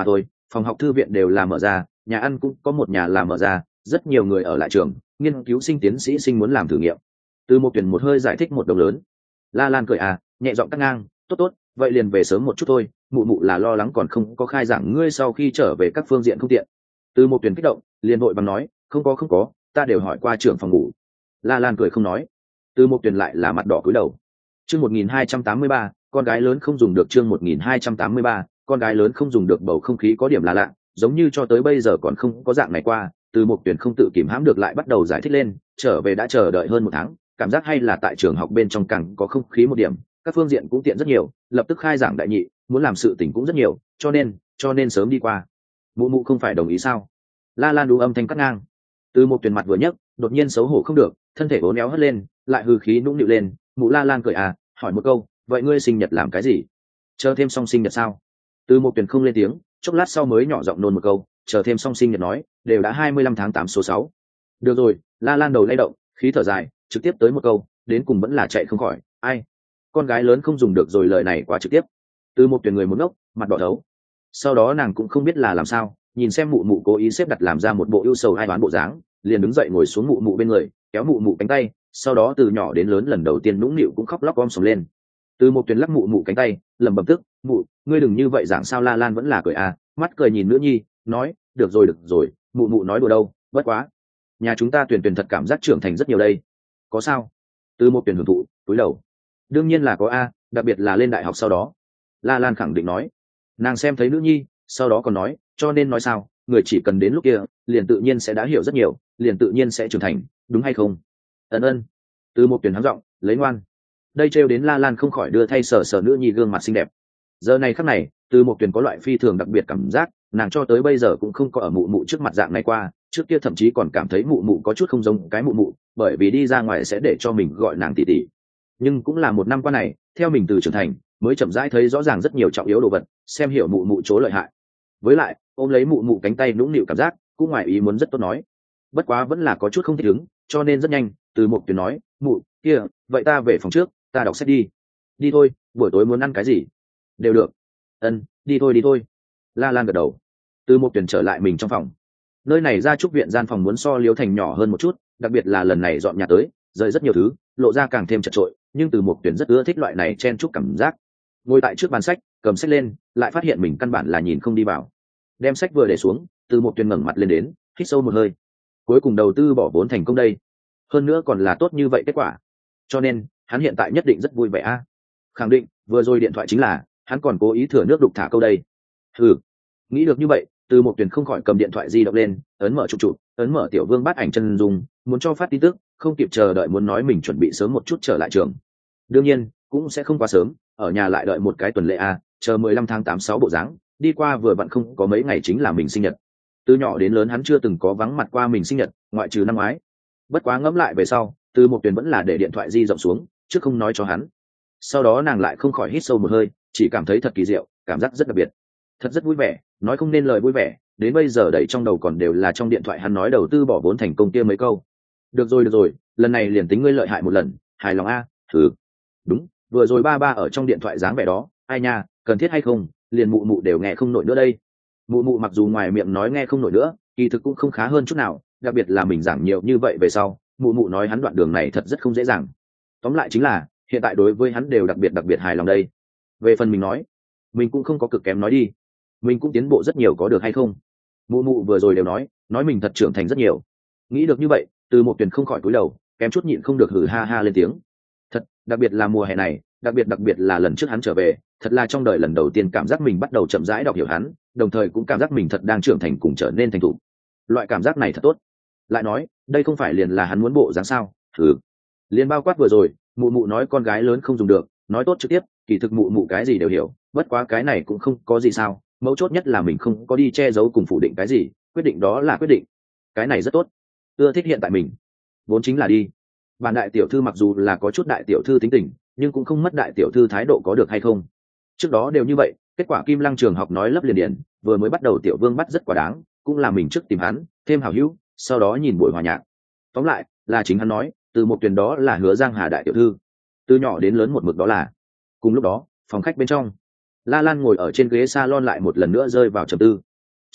phòng học thư viện đều là mở ra, nhà ăn cũng có một nhà là mở ra, rất nhiều người ở lại trường, nghiên cứu sinh tiến sĩ sinh muốn làm thử nghiệm. Từ một tuyển một hơi giải thích một đồng lớn. La Lan cười à, nhẹ giọng cắt ngang, tốt tốt, vậy liền về sớm một chút thôi, mụ mụ là lo lắng còn không có khai giảng ngươi sau khi trở về các phương diện không tiện. Từ một tuyển kích động, liền vội bằng nói, không có không có, ta đều hỏi qua trưởng phòng ngủ. La Lan cười không nói. Từ một tuyển lại là mặt đỏ cúi đầu. Chương một nghìn hai trăm tám mươi ba, con gái lớn không dùng được. Chương một nghìn hai trăm tám mươi ba, con gái lớn không dùng được. Bầu không khí có điểm là lạ, giống như cho tới bây giờ còn không có dạng này qua. Từ một tuyển không tự kìm hãm được lại bắt đầu giải thích lên, trở về đã chờ đợi hơn một tháng, cảm giác hay là tại trường học bên trong càng có không khí một điểm, các phương diện cũng tiện rất nhiều, lập tức khai giảng đại nhị, muốn làm sự tình cũng rất nhiều, cho nên cho nên sớm đi qua. Mụ mụ không phải đồng ý sao? La Lan đủ âm thanh cắt ngang. Từ một tuyển mặt vừa nhấc, đột nhiên xấu hổ không được, thân thể uốn éo hất lên, lại hư khí nũng nịu lên. Mụ La Lan cười à, hỏi một câu, vậy ngươi sinh nhật làm cái gì? Chờ thêm xong sinh nhật sao? Từ một tuyển không lên tiếng, chốc lát sau mới nhỏ giọng nôn một câu, chờ thêm xong sinh nhật nói, đều đã hai mươi lăm tháng tám số sáu. Được rồi, La Lan đầu lay động, khí thở dài, trực tiếp tới một câu, đến cùng vẫn là chạy không khỏi, ai? Con gái lớn không dùng được rồi, lời này quá trực tiếp. Từ một tuyển người một ngốc, mặt đỏ thấu. Sau đó nàng cũng không biết là làm sao, nhìn xem mụ mụ cố ý xếp đặt làm ra một bộ ưu sầu hai đoán bộ dáng, liền đứng dậy ngồi xuống mụ mụ bên người, kéo mụ mụ cánh tay, sau đó từ nhỏ đến lớn lần đầu tiên nũng nịu cũng khóc lóc om sòm lên. Từ một tuyển lắc mụ mụ cánh tay, lẩm bẩm tức, mụ, ngươi đừng như vậy giảng sao. La Lan vẫn là cười à, mắt cười nhìn nữ nhi, nói, được rồi được rồi, mụ mụ nói đùa đâu, bất quá, nhà chúng ta tuyển tuyển thật cảm giác trưởng thành rất nhiều đây. Có sao? Từ một tuyển hưởng thụ, cúi đầu. Đương nhiên là có a, đặc biệt là lên đại học sau đó. La Lan khẳng định nói. Nàng xem thấy nữ nhi, sau đó còn nói, cho nên nói sao, người chỉ cần đến lúc kia, liền tự nhiên sẽ đã hiểu rất nhiều, liền tự nhiên sẽ trưởng thành, đúng hay không? Ấn ơn. Từ một tuyển hắng giọng, lấy ngoan. Đây trêu đến La Lan không khỏi đưa thay sờ sờ nữ nhi gương mặt xinh đẹp. Giờ này khắc này, từ một tuyển có loại phi thường đặc biệt cảm giác, nàng cho tới bây giờ cũng không có ở mụ mụ trước mặt dạng này qua, trước kia thậm chí còn cảm thấy mụ mụ có chút không giống cái mụ mụ, bởi vì đi ra ngoài sẽ để cho mình gọi nàng tỷ tỷ. Nhưng cũng là một năm qua này, theo mình từ trưởng thành, mới chậm rãi thấy rõ ràng rất nhiều trọng yếu đồ vật, xem hiểu mụ mụ chỗ lợi hại. Với lại, ôm lấy mụ mụ cánh tay nũng nịu cảm giác, cũng ngoài ý muốn rất tốt nói. Bất quá vẫn là có chút không thích ứng, cho nên rất nhanh, từ một tuyển nói, mụ, kia, vậy ta về phòng trước, ta đọc sách đi. Đi thôi, buổi tối muốn ăn cái gì? Đều được. Ân, đi thôi đi thôi. La Lan gật đầu. Từ một tuyển trở lại mình trong phòng. Nơi này ra trúc viện gian phòng muốn so Liễu Thành nhỏ hơn một chút, đặc biệt là lần này dọn nhà tới, rời rất nhiều thứ, lộ ra càng thêm chật trội, nhưng từ một tuyển rất ưa thích loại này chen chúc cảm giác. Ngồi tại trước bàn sách, cầm sách lên, lại phát hiện mình căn bản là nhìn không đi vào. Đem sách vừa để xuống, từ một tuyển ngẩng mặt lên đến, hít sâu một hơi. Cuối cùng đầu tư bỏ vốn thành công đây, hơn nữa còn là tốt như vậy kết quả, cho nên hắn hiện tại nhất định rất vui vẻ a. Khẳng định, vừa rồi điện thoại chính là, hắn còn cố ý thừa nước đục thả câu đây. Ừ, nghĩ được như vậy, từ một tuyển không khỏi cầm điện thoại di động lên, ấn mở chụp chụp, ấn mở Tiểu Vương Bát ảnh chân dung, muốn cho phát tin tức, không kịp chờ đợi muốn nói mình chuẩn bị sớm một chút trở lại trường. Đương nhiên, cũng sẽ không quá sớm, ở nhà lại đợi một cái tuần lễ a, chờ mười lăm tháng tám sáu bộ dáng, đi qua vừa vặn không có mấy ngày chính là mình sinh nhật. Từ nhỏ đến lớn hắn chưa từng có vắng mặt qua mình sinh nhật, ngoại trừ năm ngoái. Bất quá ngẫm lại về sau, từ một tuyển vẫn là để điện thoại di rộng xuống, chứ không nói cho hắn. Sau đó nàng lại không khỏi hít sâu một hơi, chỉ cảm thấy thật kỳ diệu, cảm giác rất đặc biệt, thật rất vui vẻ, nói không nên lời vui vẻ, đến bây giờ đẩy trong đầu còn đều là trong điện thoại hắn nói đầu tư bỏ vốn thành công kia mấy câu. Được rồi được rồi, lần này liền tính ngươi lợi hại một lần, hài lòng a. Thử. Đúng, vừa rồi ba ba ở trong điện thoại dáng vẻ đó, ai nha, cần thiết hay không, liền mụ mụ đều nghe không nổi nữa đây. Mụ mụ mặc dù ngoài miệng nói nghe không nổi nữa, kỳ thực cũng không khá hơn chút nào, đặc biệt là mình giảng nhiều như vậy về sau, mụ mụ nói hắn đoạn đường này thật rất không dễ dàng. Tóm lại chính là, hiện tại đối với hắn đều đặc biệt đặc biệt hài lòng đây. Về phần mình nói, mình cũng không có cực kém nói đi, mình cũng tiến bộ rất nhiều, có được hay không? Mụ mụ vừa rồi đều nói, nói mình thật trưởng thành rất nhiều. Nghĩ được như vậy, từ một tuyển không khỏi cúi đầu, kém chút nhịn không được hử ha ha lên tiếng. Thật, đặc biệt là mùa hè này, đặc biệt đặc biệt là lần trước hắn trở về, thật là trong đời lần đầu tiên cảm giác mình bắt đầu chậm rãi đọc hiểu hắn, đồng thời cũng cảm giác mình thật đang trưởng thành cùng trở nên thành thục. Loại cảm giác này thật tốt. Lại nói, đây không phải liền là hắn muốn bộ dáng sao? Thử. Liên bao quát vừa rồi, mụ mụ nói con gái lớn không dùng được, nói tốt trực tiếp, kỳ thực mụ mụ cái gì đều hiểu, bất quá cái này cũng không có gì sao, mấu chốt nhất là mình không có đi che giấu cùng phủ định cái gì, quyết định đó là quyết định. Cái này rất tốt. Ưa thích hiện tại mình, vốn chính là đi. Bản đại tiểu thư mặc dù là có chút đại tiểu thư tính tình, nhưng cũng không mất đại tiểu thư thái độ, có được hay không? Trước đó đều như vậy, kết quả Kim Lăng trường học nói lấp liền điển, vừa mới bắt đầu Tiểu Vương bắt rất quá đáng, cũng là mình trước tìm hắn, thêm hảo hữu, sau đó nhìn buổi hòa nhạc. Tóm lại, là chính hắn nói, từ một tuyển đó là Hứa Giang Hà đại tiểu thư, từ nhỏ đến lớn một mực đó là. Cùng lúc đó, phòng khách bên trong, La Lan ngồi ở trên ghế salon lại một lần nữa rơi vào trầm tư.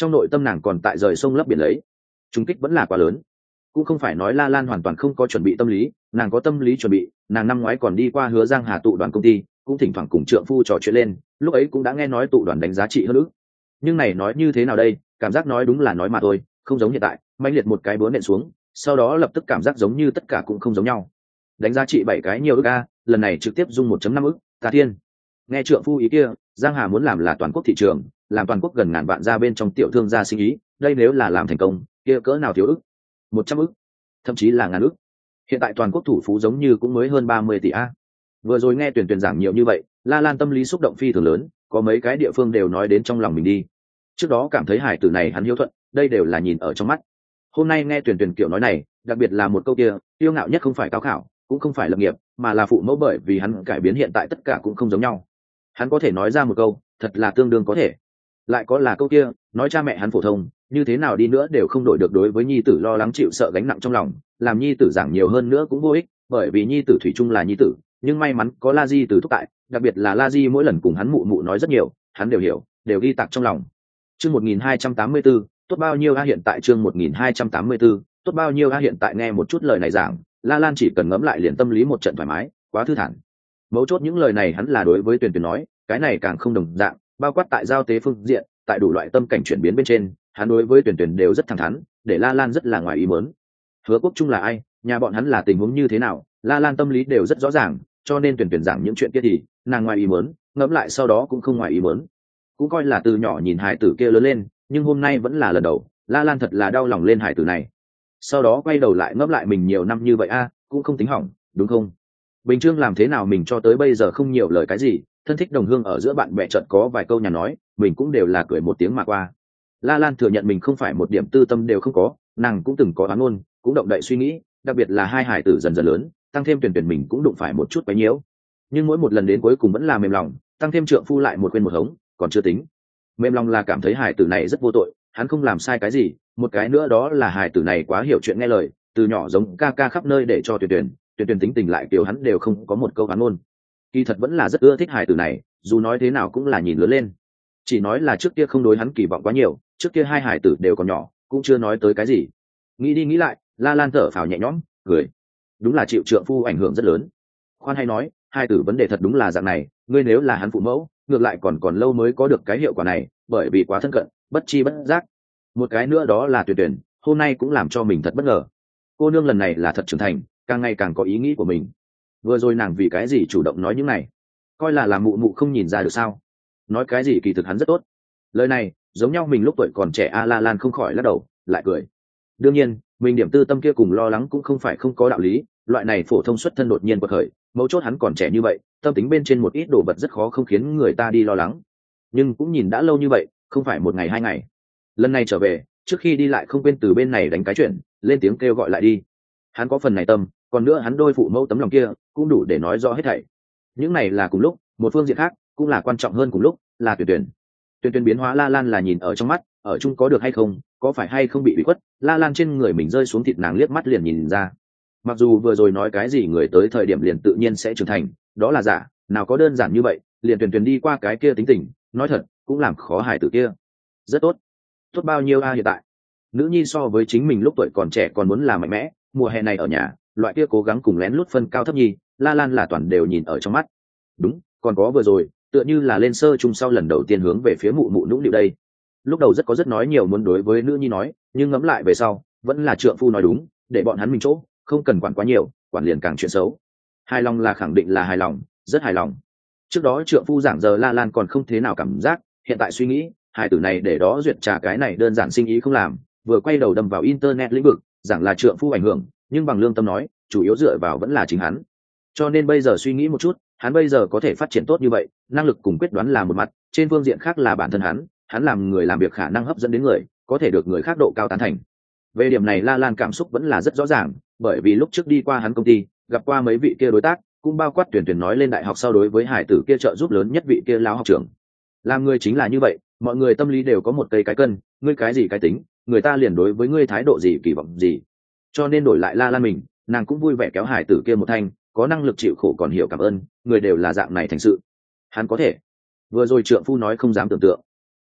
trong nội tâm nàng còn tại rời sông lấp biển lấy. Trung kích vẫn là quá lớn. Cũng không phải nói La Lan hoàn toàn không có chuẩn bị tâm lý, nàng có tâm lý chuẩn bị, nàng năm ngoái còn đi qua Hứa Giang Hà tụ đoàn công ty, cũng thỉnh thoảng cùng trượng phu trò chuyện lên, lúc ấy cũng đã nghe nói tụ đoàn đánh giá trị hơn nữa. Nhưng này nói như thế nào đây, cảm giác nói đúng là nói mà thôi, không giống hiện tại, mãnh liệt một cái búa nện xuống, sau đó lập tức cảm giác giống như tất cả cũng không giống nhau. Đánh giá trị bảy cái nhiều ức a, lần này trực tiếp dung một phẩy năm ức, ta thiên. Nghe trượng phu ý kia, Giang Hà muốn làm là toàn quốc thị trường, làm toàn quốc gần ngàn vạn ra bên trong tiểu thương gia sinh ý, đây nếu là làm thành công, kia cỡ nào thiếu ức? một trăm ức, thậm chí là ngàn ức. Hiện tại toàn quốc thủ phú giống như cũng mới hơn ba mươi tỷ a. Vừa rồi nghe Tuyển Tuyển giảng nhiều như vậy, La Lan tâm lý xúc động phi thường lớn, có mấy cái địa phương đều nói đến trong lòng mình đi. Trước đó cảm thấy hải tử này hắn hiếu thuận, đây đều là nhìn ở trong mắt. Hôm nay nghe Tuyển Tuyển kiểu nói này, đặc biệt là một câu kia, yêu ngạo nhất không phải cao khảo, cũng không phải lập nghiệp, mà là phụ mẫu, bởi vì hắn cải biến hiện tại tất cả cũng không giống nhau. Hắn có thể nói ra một câu, thật là tương đương có thể. Lại có là câu kia, nói cha mẹ hắn phổ thông, như thế nào đi nữa đều không đổi được đối với nhi tử lo lắng chịu sợ gánh nặng trong lòng, làm nhi tử giảng nhiều hơn nữa cũng vô ích, bởi vì nhi tử thủy chung là nhi tử, nhưng may mắn có La Di từ thúc tại, đặc biệt là La Di mỗi lần cùng hắn mụ mụ nói rất nhiều, hắn đều hiểu, đều ghi tạc trong lòng. Chương một nghìn hai trăm tám mươi tư, tốt bao nhiêu a hiện tại chương một nghìn hai trăm tám mươi tư, tốt bao nhiêu a hiện tại nghe một chút lời này giảng, La Lan chỉ cần ngẫm lại liền tâm lý một trận thoải mái, quá thư thản. Mấu chốt những lời này hắn là đối với Tuyền Tuyền nói, cái này càng không đồng dạng, bao quát tại giao tế phương diện, tại đủ loại tâm cảnh chuyển biến bên trên, hắn đối với Tuyền Tuyền đều rất thẳng thắn, để La Lan rất là ngoài ý muốn. Hứa Quốc Trung là ai, nhà bọn hắn là tình huống như thế nào, La Lan tâm lý đều rất rõ ràng, cho nên Tuyền Tuyền giảng những chuyện kia thì nàng ngoài ý muốn, ngẫm lại sau đó cũng không ngoài ý muốn. Cũng coi là từ nhỏ nhìn hải tử kia lớn lên, nhưng hôm nay vẫn là lần đầu, La Lan thật là đau lòng lên hải tử này. Sau đó quay đầu lại ngẫm lại mình nhiều năm như vậy a, cũng không tính hỏng, đúng không? Bình Trương làm thế nào mình cho tới bây giờ không nhiều lời cái gì, thân thích đồng hương ở giữa bạn bè chợt có vài câu nhà nói, mình cũng đều là cười một tiếng mà qua. La Lan thừa nhận mình không phải một điểm tư tâm đều không có, nàng cũng từng có oán ngôn, cũng động đậy suy nghĩ, đặc biệt là hai hải tử dần dần lớn, tăng thêm Tuyền Tuyền mình cũng đụng phải một chút quấy nhiễu. Nhưng mỗi một lần đến cuối cùng vẫn là mềm lòng, tăng thêm trượng phu lại một quên một hống, còn chưa tính. Mềm lòng là cảm thấy hải tử này rất vô tội, hắn không làm sai cái gì, một cái nữa đó là hải tử này quá hiểu chuyện nghe lời, từ nhỏ giống ca ca khắp nơi để cho Tuyền Tuyền, Tuyền Tuyền tính tình lại kiểu hắn đều không có một câu oán ngôn. Kỳ thật vẫn là rất ưa thích hải tử này, dù nói thế nào cũng là nhìn lớn lên. Chỉ nói là trước kia không đối hắn kỳ vọng quá nhiều, trước kia hai hải tử đều còn nhỏ, cũng chưa nói tới cái gì. Nghĩ đi nghĩ lại, La Lan thở phào nhẹ nhõm, cười. Đúng là chịu trượng phu ảnh hưởng rất lớn. Khoan hay nói, hai tử vấn đề thật đúng là dạng này, ngươi nếu là hắn phụ mẫu, ngược lại còn còn lâu mới có được cái hiệu quả này, bởi vì quá thân cận, bất chi bất giác. Một cái nữa đó là Tuyền Tuyền, hôm nay cũng làm cho mình thật bất ngờ. Cô nương lần này là thật trưởng thành, càng ngày càng có ý nghĩ của mình. Vừa rồi nàng vì cái gì chủ động nói những này, coi là làm mụ mụ không nhìn ra được sao? Nói cái gì kỳ thực hắn rất tốt. Lời này giống nhau mình lúc tuổi còn trẻ a. La Lan không khỏi lắc đầu lại cười. Đương nhiên mình điểm tư tâm kia cùng lo lắng cũng không phải không có đạo lý, loại này phổ thông xuất thân đột nhiên bật khởi, mấu chốt hắn còn trẻ như vậy, tâm tính bên trên một ít đồ vật rất khó không khiến người ta đi lo lắng. Nhưng cũng nhìn đã lâu như vậy, không phải một ngày hai ngày. Lần này trở về, trước khi đi lại không quên từ bên này đánh cái chuyện, lên tiếng kêu gọi lại đi. Hắn có phần này tâm, còn nữa hắn đôi phụ mẫu tấm lòng kia cũng đủ để nói rõ hết thảy. Những này là cùng lúc, một phương diện khác cũng là quan trọng hơn cùng lúc, là Tuyền Tuyền. Tuyền Tuyền biến hóa La Lan là nhìn ở trong mắt, ở chung có được hay không, có phải hay không bị bị khuất, La Lan trên người mình rơi xuống thịt nàng liếc mắt liền nhìn ra. Mặc dù vừa rồi nói cái gì người tới thời điểm liền tự nhiên sẽ trưởng thành, đó là giả, nào có đơn giản như vậy, liền Tuyền Tuyền đi qua cái kia tính tình, nói thật, cũng làm khó hài tử kia. Rất tốt. Tốt bao nhiêu a hiện tại? Nữ nhi so với chính mình lúc tuổi còn trẻ còn muốn là mạnh mẽ, mùa hè này ở nhà, loại kia cố gắng cùng lén lút phân cao thấp nhi, La Lan là toàn đều nhìn ở trong mắt. Đúng, còn có vừa rồi, tựa như là lên sơ chung sau lần đầu tiên hướng về phía mụ mụ nũng nịu đây. Lúc đầu rất có rất nói nhiều muốn đối với nữ nhi nói, nhưng ngẫm lại về sau, vẫn là trượng phu nói đúng, để bọn hắn mình chỗ, không cần quản quá nhiều, quản liền càng chuyện xấu. Hài lòng là khẳng định là hài lòng, rất hài lòng. Trước đó trượng phu giảng giờ La Lan còn không thế nào cảm giác, hiện tại suy nghĩ, hài tử này để đó duyệt trả cái này đơn giản sinh ý không làm, vừa quay đầu đâm vào internet lĩnh vực, giảng là trượng phu ảnh hưởng, nhưng bằng lương tâm nói, chủ yếu dựa vào vẫn là chính hắn. Cho nên bây giờ suy nghĩ một chút, hắn bây giờ có thể phát triển tốt như vậy, năng lực cùng quyết đoán là một mặt, trên phương diện khác là bản thân hắn, hắn làm người làm việc khả năng hấp dẫn đến người, có thể được người khác độ cao tán thành. Về điểm này La Lan cảm xúc vẫn là rất rõ ràng, bởi vì lúc trước đi qua hắn công ty, gặp qua mấy vị kia đối tác, cũng bao quát Tuyển Tuyển nói lên đại học sau đối với hải tử kia trợ giúp lớn nhất vị kia lão học trưởng. Làm người chính là như vậy, mọi người tâm lý đều có một cây cái cân, ngươi cái gì cái tính, người ta liền đối với ngươi thái độ gì kỳ vọng gì. Cho nên đổi lại La Lan mình, nàng cũng vui vẻ kéo hải tử kia một thanh, có năng lực chịu khổ còn hiểu cảm ơn, người đều là dạng này thành sự. Hắn có thể. Vừa rồi trượng phu nói không dám tưởng tượng.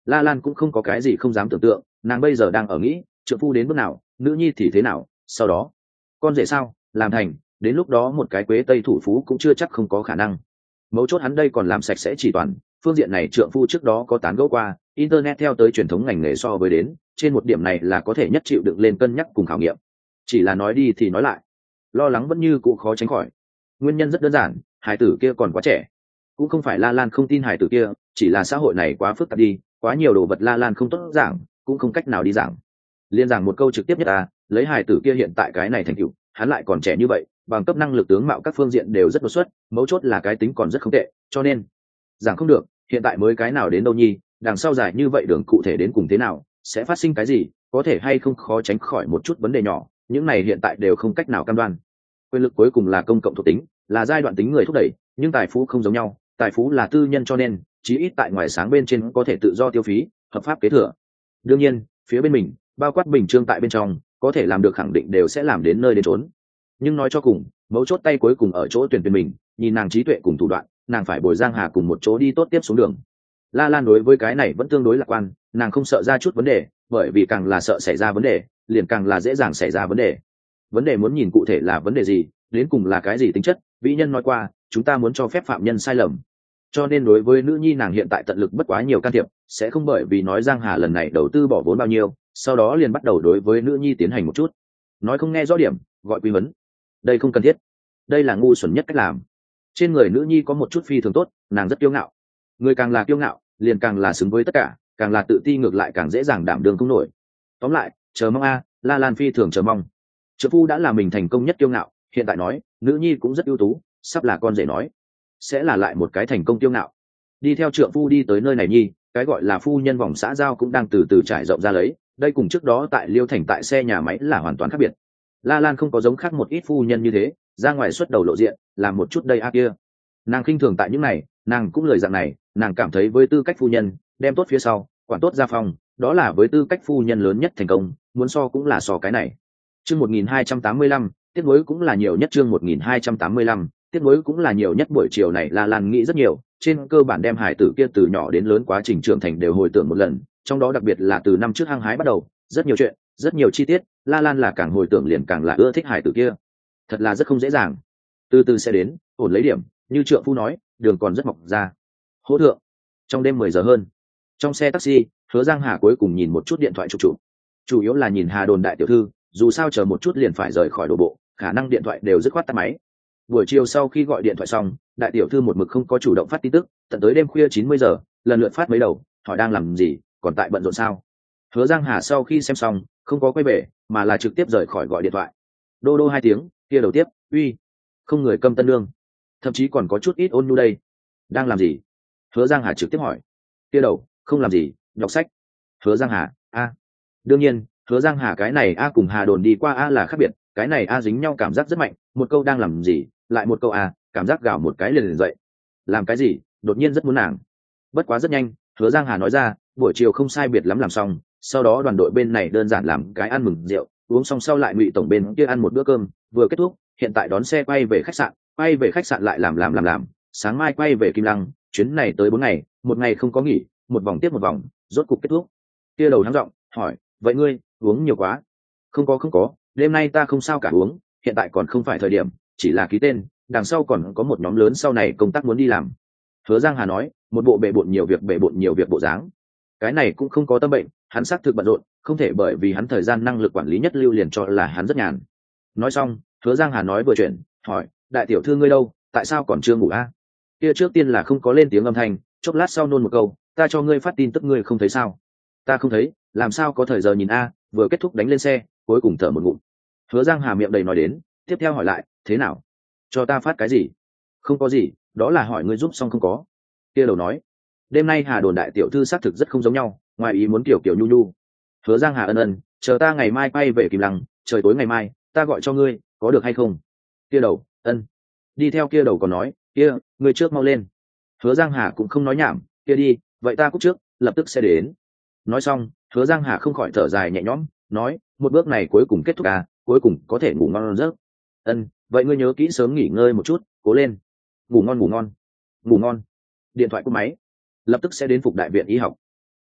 La Lan cũng không có cái gì không dám tưởng tượng, nàng bây giờ đang ở nghĩ trượng phu đến bước nào, nữ nhi thì thế nào, sau đó con rể sao làm thành, đến lúc đó một cái quế tây thủ phú cũng chưa chắc không có khả năng. Mấu chốt hắn đây còn làm sạch sẽ chỉ toàn phương diện này, trượng phu trước đó có tán gẫu qua internet theo tới truyền thống ngành nghề so với đến trên một điểm này là có thể nhất chịu đựng lên cân nhắc cùng khảo nghiệm. Chỉ là nói đi thì nói lại, lo lắng vẫn như cụ khó tránh khỏi. Nguyên nhân rất đơn giản, hải tử kia còn quá trẻ. Cũng không phải La Lan không tin hải tử kia, chỉ là xã hội này quá phức tạp đi, quá nhiều đồ vật La Lan không tốt giảng, cũng không cách nào đi giảng. Liên giảng một câu trực tiếp nhất à, lấy hải tử kia hiện tại cái này thành tựu, hắn lại còn trẻ như vậy, bằng cấp năng lực tướng mạo các phương diện đều rất đột xuất, mấu chốt là cái tính còn rất không tệ, cho nên giảng không được, hiện tại mới cái nào đến đâu nhi, đằng sau dài như vậy đường cụ thể đến cùng thế nào, sẽ phát sinh cái gì, có thể hay không khó tránh khỏi một chút vấn đề nhỏ, những này hiện tại đều không cách nào cam đoan. Quyền lực cuối cùng là công cộng thuộc tính, là giai đoạn tính người thúc đẩy, nhưng tài phú không giống nhau, tài phú là tư nhân, cho nên chí ít tại ngoài sáng bên trên có thể tự do tiêu phí, hợp pháp kế thừa. Đương nhiên phía bên mình, bao quát bình chương tại bên trong, có thể làm được khẳng định đều sẽ làm đến nơi đến chốn. Nhưng nói cho cùng, mấu chốt tay cuối cùng ở chỗ tuyển tuyển mình, nhìn nàng trí tuệ cùng thủ đoạn, nàng phải bồi Giang Hà cùng một chỗ đi tốt tiếp xuống đường. La Lan đối với cái này vẫn tương đối lạc quan, nàng không sợ ra chút vấn đề, bởi vì càng là sợ xảy ra vấn đề, liền càng là dễ dàng xảy ra vấn đề. Vấn đề muốn nhìn cụ thể là vấn đề gì, đến cùng là cái gì tính chất, vĩ nhân nói qua, chúng ta muốn cho phép phạm nhân sai lầm. Cho nên đối với nữ nhi nàng hiện tại tận lực bất quá nhiều can thiệp, sẽ không bởi vì nói Giang Hà lần này đầu tư bỏ vốn bao nhiêu, sau đó liền bắt đầu đối với nữ nhi tiến hành một chút nói không nghe rõ điểm, gọi quy vấn. Đây không cần thiết, đây là ngu xuẩn nhất cách làm. Trên người nữ nhi có một chút phi thường tốt, nàng rất kiêu ngạo. Người càng là kiêu ngạo, liền càng là xứng với tất cả, càng là tự ti ngược lại càng dễ dàng đảm đương không nổi. Tóm lại, chờ mong a, La Lan phi thường chờ mong. Trợ phu đã là mình thành công nhất kiêu ngạo, hiện tại nói nữ nhi cũng rất ưu tú, sắp là con rể nói sẽ là lại một cái thành công kiêu ngạo. Đi theo trượng phu đi tới nơi này nhi, cái gọi là phu nhân vòng xã giao cũng đang từ từ trải rộng ra lấy, đây cùng trước đó tại Liêu Thành tại xe nhà máy là hoàn toàn khác biệt. La Lan không có giống khác một ít phu nhân như thế ra ngoài xuất đầu lộ diện làm một chút đây a kia, nàng khinh thường tại những này, nàng cũng lời dạng này, nàng cảm thấy với tư cách phu nhân đem tốt phía sau quản tốt gia phòng, đó là với tư cách phu nhân lớn nhất thành công, muốn so cũng là so cái này. Chương một nghìn hai trăm tám mươi lăm, tiết nối cũng là nhiều nhất. Chương một nghìn hai trăm tám mươi lăm, tiết nối cũng là nhiều nhất. Buổi chiều này La Lan nghĩ rất nhiều, trên cơ bản đem hải tử kia từ nhỏ đến lớn quá trình trưởng thành đều hồi tưởng một lần, trong đó đặc biệt là từ năm trước hăng hái bắt đầu, rất nhiều chuyện, rất nhiều chi tiết, La Lan là càng hồi tưởng liền càng là ưa thích hải tử kia. Thật là rất không dễ dàng. Từ từ sẽ đến, ổn lấy điểm, như trượng phu nói, đường còn rất mọc ra. Hỗ thượng. Trong đêm mười giờ hơn, trong xe taxi, Hứa Giang Hà cuối cùng nhìn một chút điện thoại chụp chụp. Chủ yếu là nhìn Hà Đồn đại tiểu thư, dù sao chờ một chút liền phải rời khỏi đổ bộ, khả năng điện thoại đều dứt khoát tắt máy. Buổi chiều sau khi gọi điện thoại xong, đại tiểu thư một mực không có chủ động phát tin tức, tận tới đêm khuya chín mươi giờ, lần lượt phát mấy đầu, hỏi đang làm gì, còn tại bận rộn sao. Hứa Giang Hà sau khi xem xong, không có quay về, mà là trực tiếp rời khỏi gọi điện thoại. Đô đô hai tiếng, kia đầu tiếp, uy, không người câm tân lương, thậm chí còn có chút ít ôn nhu đây. Đang làm gì? Hứa Giang Hà trực tiếp hỏi. Kia đầu, không làm gì, đọc sách. Hứa Giang Hà, a, đương nhiên, Hứa Giang Hà cái này a cùng Hà Đồn đi qua a là khác biệt, cái này a dính nhau cảm giác rất mạnh, một câu đang làm gì, lại một câu a, cảm giác gào một cái liền liền dậy. Làm cái gì? Đột nhiên rất muốn nàng. Bất quá rất nhanh, Hứa Giang Hà nói ra, buổi chiều không sai biệt lắm làm xong, sau đó đoàn đội bên này đơn giản làm cái ăn mừng rượu, uống xong sau lại Ngụy tổng bên kia ăn một bữa cơm, vừa kết thúc, hiện tại đón xe quay về khách sạn, quay về khách sạn lại làm làm làm làm, sáng mai quay về Kim Lăng, chuyến này tới bốn ngày, một ngày không có nghỉ, một vòng tiếp một vòng, rốt cục kết thúc. Kia đầu hắng giọng hỏi, vậy ngươi uống nhiều quá? Không có không có, đêm nay ta không sao cả uống, hiện tại còn không phải thời điểm, chỉ là ký tên, đằng sau còn có một nhóm lớn sau này công tác muốn đi làm. Hứa Giang Hà nói, một bộ bệ bội nhiều việc bệ bội nhiều việc bộ dáng. Cái này cũng không có tâm bệnh, hắn xác thực bận rộn, không thể bởi vì hắn thời gian năng lực quản lý nhất lưu liền cho là hắn rất nhàn. Nói xong, Hứa Giang Hà nói vừa chuyện, hỏi, đại tiểu thư ngươi đâu, tại sao còn chưa ngủ a? Kia trước tiên là không có lên tiếng âm thanh, chốc lát sau nôn một câu, ta cho ngươi phát tin tức ngươi không thấy sao? Ta không thấy, làm sao có thời giờ nhìn a, vừa kết thúc đánh lên xe, cuối cùng thở một ngụm. Hứa Giang Hà miệng đầy nói đến, tiếp theo hỏi lại, thế nào? Cho ta phát cái gì? Không có gì, đó là hỏi ngươi giúp xong không có. Kia đầu nói, đêm nay Hà Đồn đại tiểu thư xác thực rất không giống nhau, ngoài ý muốn kiểu kiểu nhu nhu. Hứa Giang Hà ân ân, chờ ta ngày mai quay về Kim Lăng, trời tối ngày mai, ta gọi cho ngươi, có được hay không? Kia đầu, ân. Đi theo kia đầu còn nói, kia, ngươi trước mau lên. Hứa Giang Hà cũng không nói nhảm, kia đi, vậy ta cúp trước, lập tức sẽ đến. Nói xong, Hứa Giang Hà không khỏi thở dài nhẹ nhõm, nói, một bước này cuối cùng kết thúc à, cuối cùng có thể ngủ ngon giấc. Ân, vậy ngươi nhớ kỹ sớm nghỉ ngơi một chút, cố lên. Ngủ ngon ngủ ngon. Ngủ ngon. Điện thoại cúp máy. Lập tức sẽ đến phục đại viện y học.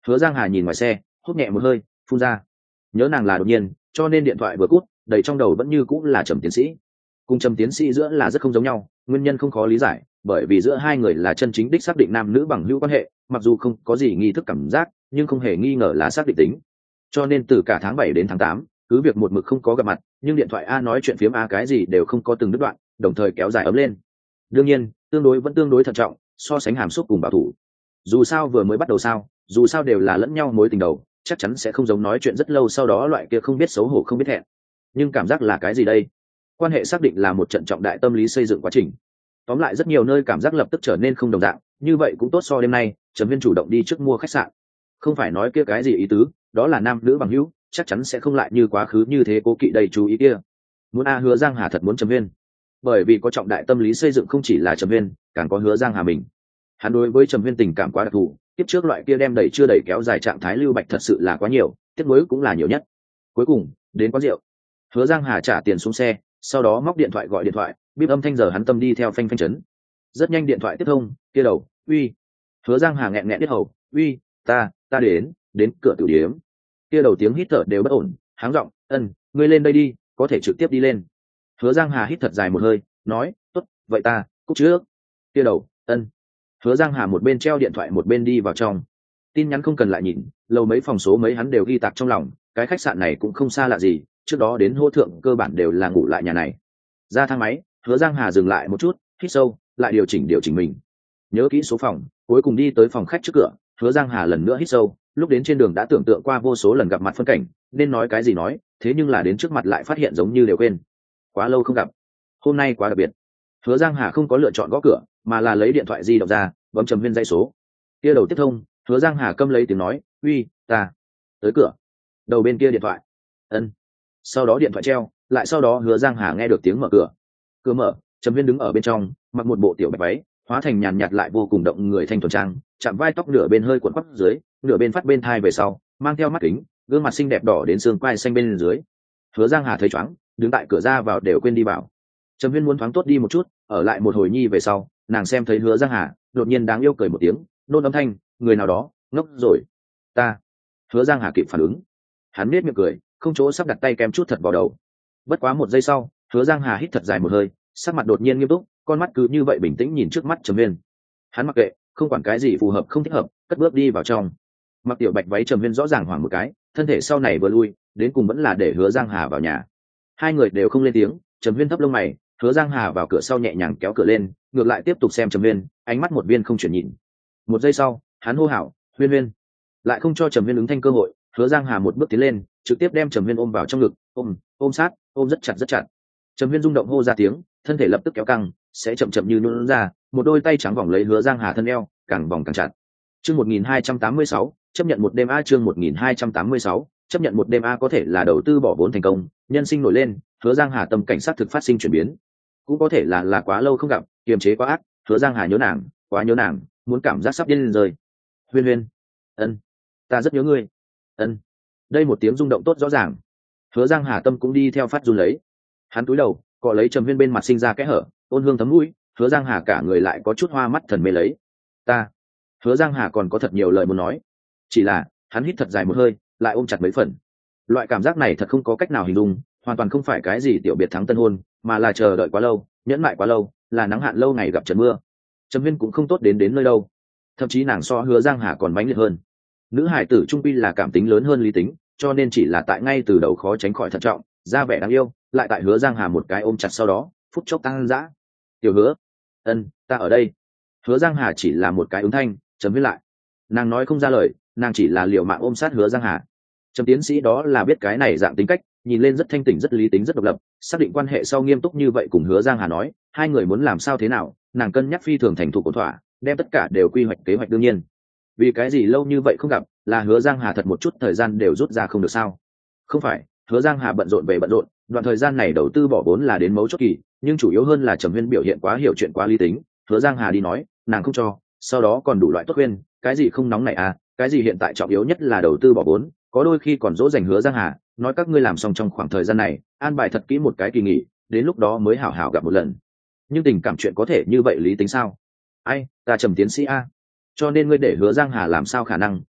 Hứa Giang Hà nhìn ngoài xe, hút nhẹ một hơi, phun ra. Nhớ nàng là đột nhiên, cho nên điện thoại vừa cút, đầy trong đầu vẫn như cũng là Trầm tiến sĩ. Cùng Trầm tiến sĩ giữa là rất không giống nhau, nguyên nhân không khó lý giải, bởi vì giữa hai người là chân chính đích xác định nam nữ bằng hữu quan hệ, mặc dù không có gì nghi thức cảm giác, nhưng không hề nghi ngờ là xác định tính. Cho nên từ cả tháng bảy đến tháng tám, cứ việc một mực không có gặp mặt, nhưng điện thoại A nói chuyện phiếm A cái gì đều không có từng đứt đoạn, đồng thời kéo dài ấm lên. Đương nhiên, tương đối vẫn tương đối thận trọng, so sánh hàm xúc cùng bảo thủ. Dù sao vừa mới bắt đầu sao, dù sao đều là lẫn nhau mối tình đầu, chắc chắn sẽ không giống nói chuyện rất lâu sau đó loại kia không biết xấu hổ không biết hẹn. Nhưng cảm giác là cái gì đây? Quan hệ xác định là một trận trọng đại tâm lý xây dựng quá trình. Tóm lại rất nhiều nơi cảm giác lập tức trở nên không đồng dạng, như vậy cũng tốt so đêm nay, Trầm Viên chủ động đi trước mua khách sạn. Không phải nói kia cái gì ý tứ, đó là nam nữ bằng hữu, chắc chắn sẽ không lại như quá khứ như thế cố kỵ đầy chú ý kia. Muốn A Hứa Giang Hà thật muốn Trầm Viên. Bởi vì có trọng đại tâm lý xây dựng không chỉ là Trầm Viên, càng có Hứa Giang Hà mình. Hắn đối với Trầm Viên tình cảm quá đặc thù, tiếp trước loại kia đem đẩy chưa đẩy kéo dài trạng thái lưu bạch thật sự là quá nhiều, tiếc nuối cũng là nhiều nhất. Cuối cùng, đến quán rượu. Hứa Giang Hà trả tiền xuống xe, sau đó móc điện thoại gọi điện thoại, bíp âm thanh giờ hắn tâm đi theo phanh phanh chấn. Rất nhanh điện thoại tiếp thông, kia đầu, uy. Hứa Giang Hà nghẹn nghẹn biết hầu, uy, ta, ta đến, đến cửa tiểu điếm. Kia đầu tiếng hít thở đều bất ổn, háng giọng, ân, ngươi lên đây đi, có thể trực tiếp đi lên. Hứa Giang Hà hít thật dài một hơi, nói, tốt, vậy ta, cúc trước. Kia đầu, ân. Hứa Giang Hà một bên treo điện thoại một bên đi vào trong. Tin nhắn không cần lại nhìn, lầu mấy phòng số mấy hắn đều ghi tạc trong lòng, cái khách sạn này cũng không xa lạ gì, trước đó đến hô thượng cơ bản đều là ngủ lại nhà này. Ra thang máy, Hứa Giang Hà dừng lại một chút, hít sâu, lại điều chỉnh điều chỉnh mình. Nhớ kỹ số phòng, cuối cùng đi tới phòng khách trước cửa, Hứa Giang Hà lần nữa hít sâu, lúc đến trên đường đã tưởng tượng qua vô số lần gặp mặt phân cảnh, nên nói cái gì nói, thế nhưng là đến trước mặt lại phát hiện giống như đều quên. Quá lâu không gặp, hôm nay quá đặc biệt. Hứa Giang Hà không có lựa chọn gõ cửa, mà là lấy điện thoại di động ra, bấm Trầm Viên dây số. Kia đầu tiếp thông, Hứa Giang Hà câm lấy tiếng nói, uy, ta tới cửa. Đầu bên kia điện thoại, ân. Sau đó điện thoại treo, lại sau đó Hứa Giang Hà nghe được tiếng mở cửa. Cửa mở, Trầm Viên đứng ở bên trong, mặc một bộ tiểu bạch váy, hóa thành nhàn nhạt lại vô cùng động người thanh thuần trang, chạm vai tóc nửa bên hơi cuộn quắp dưới, nửa bên phát bên thai về sau, mang theo mắt kính, gương mặt xinh đẹp đỏ đến xương quai xanh bên dưới. Hứa Giang Hà thấy choáng, đứng tại cửa ra vào đều quên đi vào. Trầm Viên muốn thoáng tốt đi một chút, ở lại một hồi nhi về sau, nàng xem thấy Hứa Giang Hà, đột nhiên đáng yêu cười một tiếng, nôn âm thanh, người nào đó, ngốc rồi. Ta. Hứa Giang Hà kịp phản ứng, hắn nết miệng cười, không chỗ sắp đặt tay kem chút thật vào đầu. Bất quá một giây sau, Hứa Giang Hà hít thật dài một hơi, sắc mặt đột nhiên nghiêm túc, con mắt cứ như vậy bình tĩnh nhìn trước mắt Trầm Viên. Hắn mặc kệ, không quản cái gì phù hợp không thích hợp, cất bước đi vào trong. Mặc tiểu bạch váy Trầm Viên rõ ràng hoảng một cái, thân thể sau này vừa lui, đến cùng vẫn là để Hứa Giang Hà vào nhà. Hai người đều không lên tiếng, Trầm Viên thấp lông mày, Hứa Giang Hà vào cửa sau nhẹ nhàng kéo cửa lên, ngược lại tiếp tục xem Trầm Viên, ánh mắt một viên không chuyển nhìn. Một giây sau, hắn hô hào, Huyên Huyên. Lại không cho Trầm Viên ứng thanh cơ hội, Hứa Giang Hà một bước tiến lên, trực tiếp đem Trầm Viên ôm vào trong ngực, ôm, ôm sát, ôm rất chặt rất chặt. Trầm Viên rung động hô ra tiếng, thân thể lập tức kéo căng, sẽ chậm chậm như nhũn ra, một đôi tay trắng vòng lấy Hứa Giang Hà thân eo, càng vòng càng chặt. Chương một nghìn hai trăm tám mươi sáu, chấp nhận một đêm a chương một nghìn hai trăm tám mươi sáu, chấp nhận một đêm a có thể là đầu tư bỏ vốn thành công, nhân sinh nổi lên, Hứa Giang Hà tâm cảnh sát thực phát sinh chuyển biến. Cũng có thể là là quá lâu không gặp, kiềm chế quá ác, Hứa Giang Hà nhớ nàng, quá nhớ nàng, muốn cảm giác sắp điên lên rồi. Huyên Huyên, ân, ta rất nhớ ngươi. Ân. Đây một tiếng rung động tốt rõ ràng. Hứa Giang Hà tâm cũng đi theo phát run lấy. Hắn cúi đầu, cọ lấy Trầm Viên bên mặt sinh ra kẽ hở, ôn hương thấm mũi, Hứa Giang Hà cả người lại có chút hoa mắt thần mê lấy. Ta. Hứa Giang Hà còn có thật nhiều lời muốn nói, chỉ là hắn hít thật dài một hơi, lại ôm chặt mấy phần. Loại cảm giác này thật không có cách nào hình dung, hoàn toàn không phải cái gì tiểu biệt thắng tân hôn, mà là chờ đợi quá lâu, nhẫn mại quá lâu, là nắng hạn lâu ngày gặp trận mưa. Trầm Viên cũng không tốt đến đến nơi đâu, thậm chí nàng so Hứa Giang Hà còn mãnh liệt hơn. Nữ hải tử trung quy là cảm tính lớn hơn lý tính, cho nên chỉ là tại ngay từ đầu khó tránh khỏi thận trọng, ra vẻ đáng yêu, lại tại Hứa Giang Hà một cái ôm chặt sau đó, phút chốc tăng dã. Tiểu Hứa, ân, ta ở đây. Hứa Giang Hà chỉ là một cái ứng thanh, chấm viết lại. Nàng nói không ra lời, nàng chỉ là liều mạng ôm sát Hứa Giang Hà. Trầm tiến sĩ đó là biết cái này dạng tính cách, nhìn lên rất thanh tỉnh rất lý tính rất độc lập, xác định quan hệ sau nghiêm túc như vậy cùng Hứa Giang Hà nói, hai người muốn làm sao thế nào, nàng cân nhắc phi thường thành thục ổn thỏa, đem tất cả đều quy hoạch kế hoạch đương nhiên. Vì cái gì lâu như vậy không gặp, là Hứa Giang Hà thật một chút thời gian đều rút ra không được sao? Không phải, Hứa Giang Hà bận rộn về bận rộn, đoạn thời gian này đầu tư bỏ vốn là đến mấu chốt kỳ, nhưng chủ yếu hơn là Trầm Huyên biểu hiện quá hiểu chuyện quá lý tính, Hứa Giang Hà đi nói, nàng không cho, sau đó còn đủ loại tốt khuyên, cái gì không nóng này à, cái gì hiện tại trọng yếu nhất là đầu tư bỏ vốn, có đôi khi còn dỗ dành Hứa Giang Hà, nói các ngươi làm xong trong khoảng thời gian này, an bài thật kỹ một cái kỳ nghỉ, đến lúc đó mới hảo hảo gặp một lần. Nhưng tình cảm chuyện có thể như vậy lý tính sao? Ai, ta Trầm tiến sĩ a. Cho nên ngươi để Hứa Giang Hà làm sao khả năng,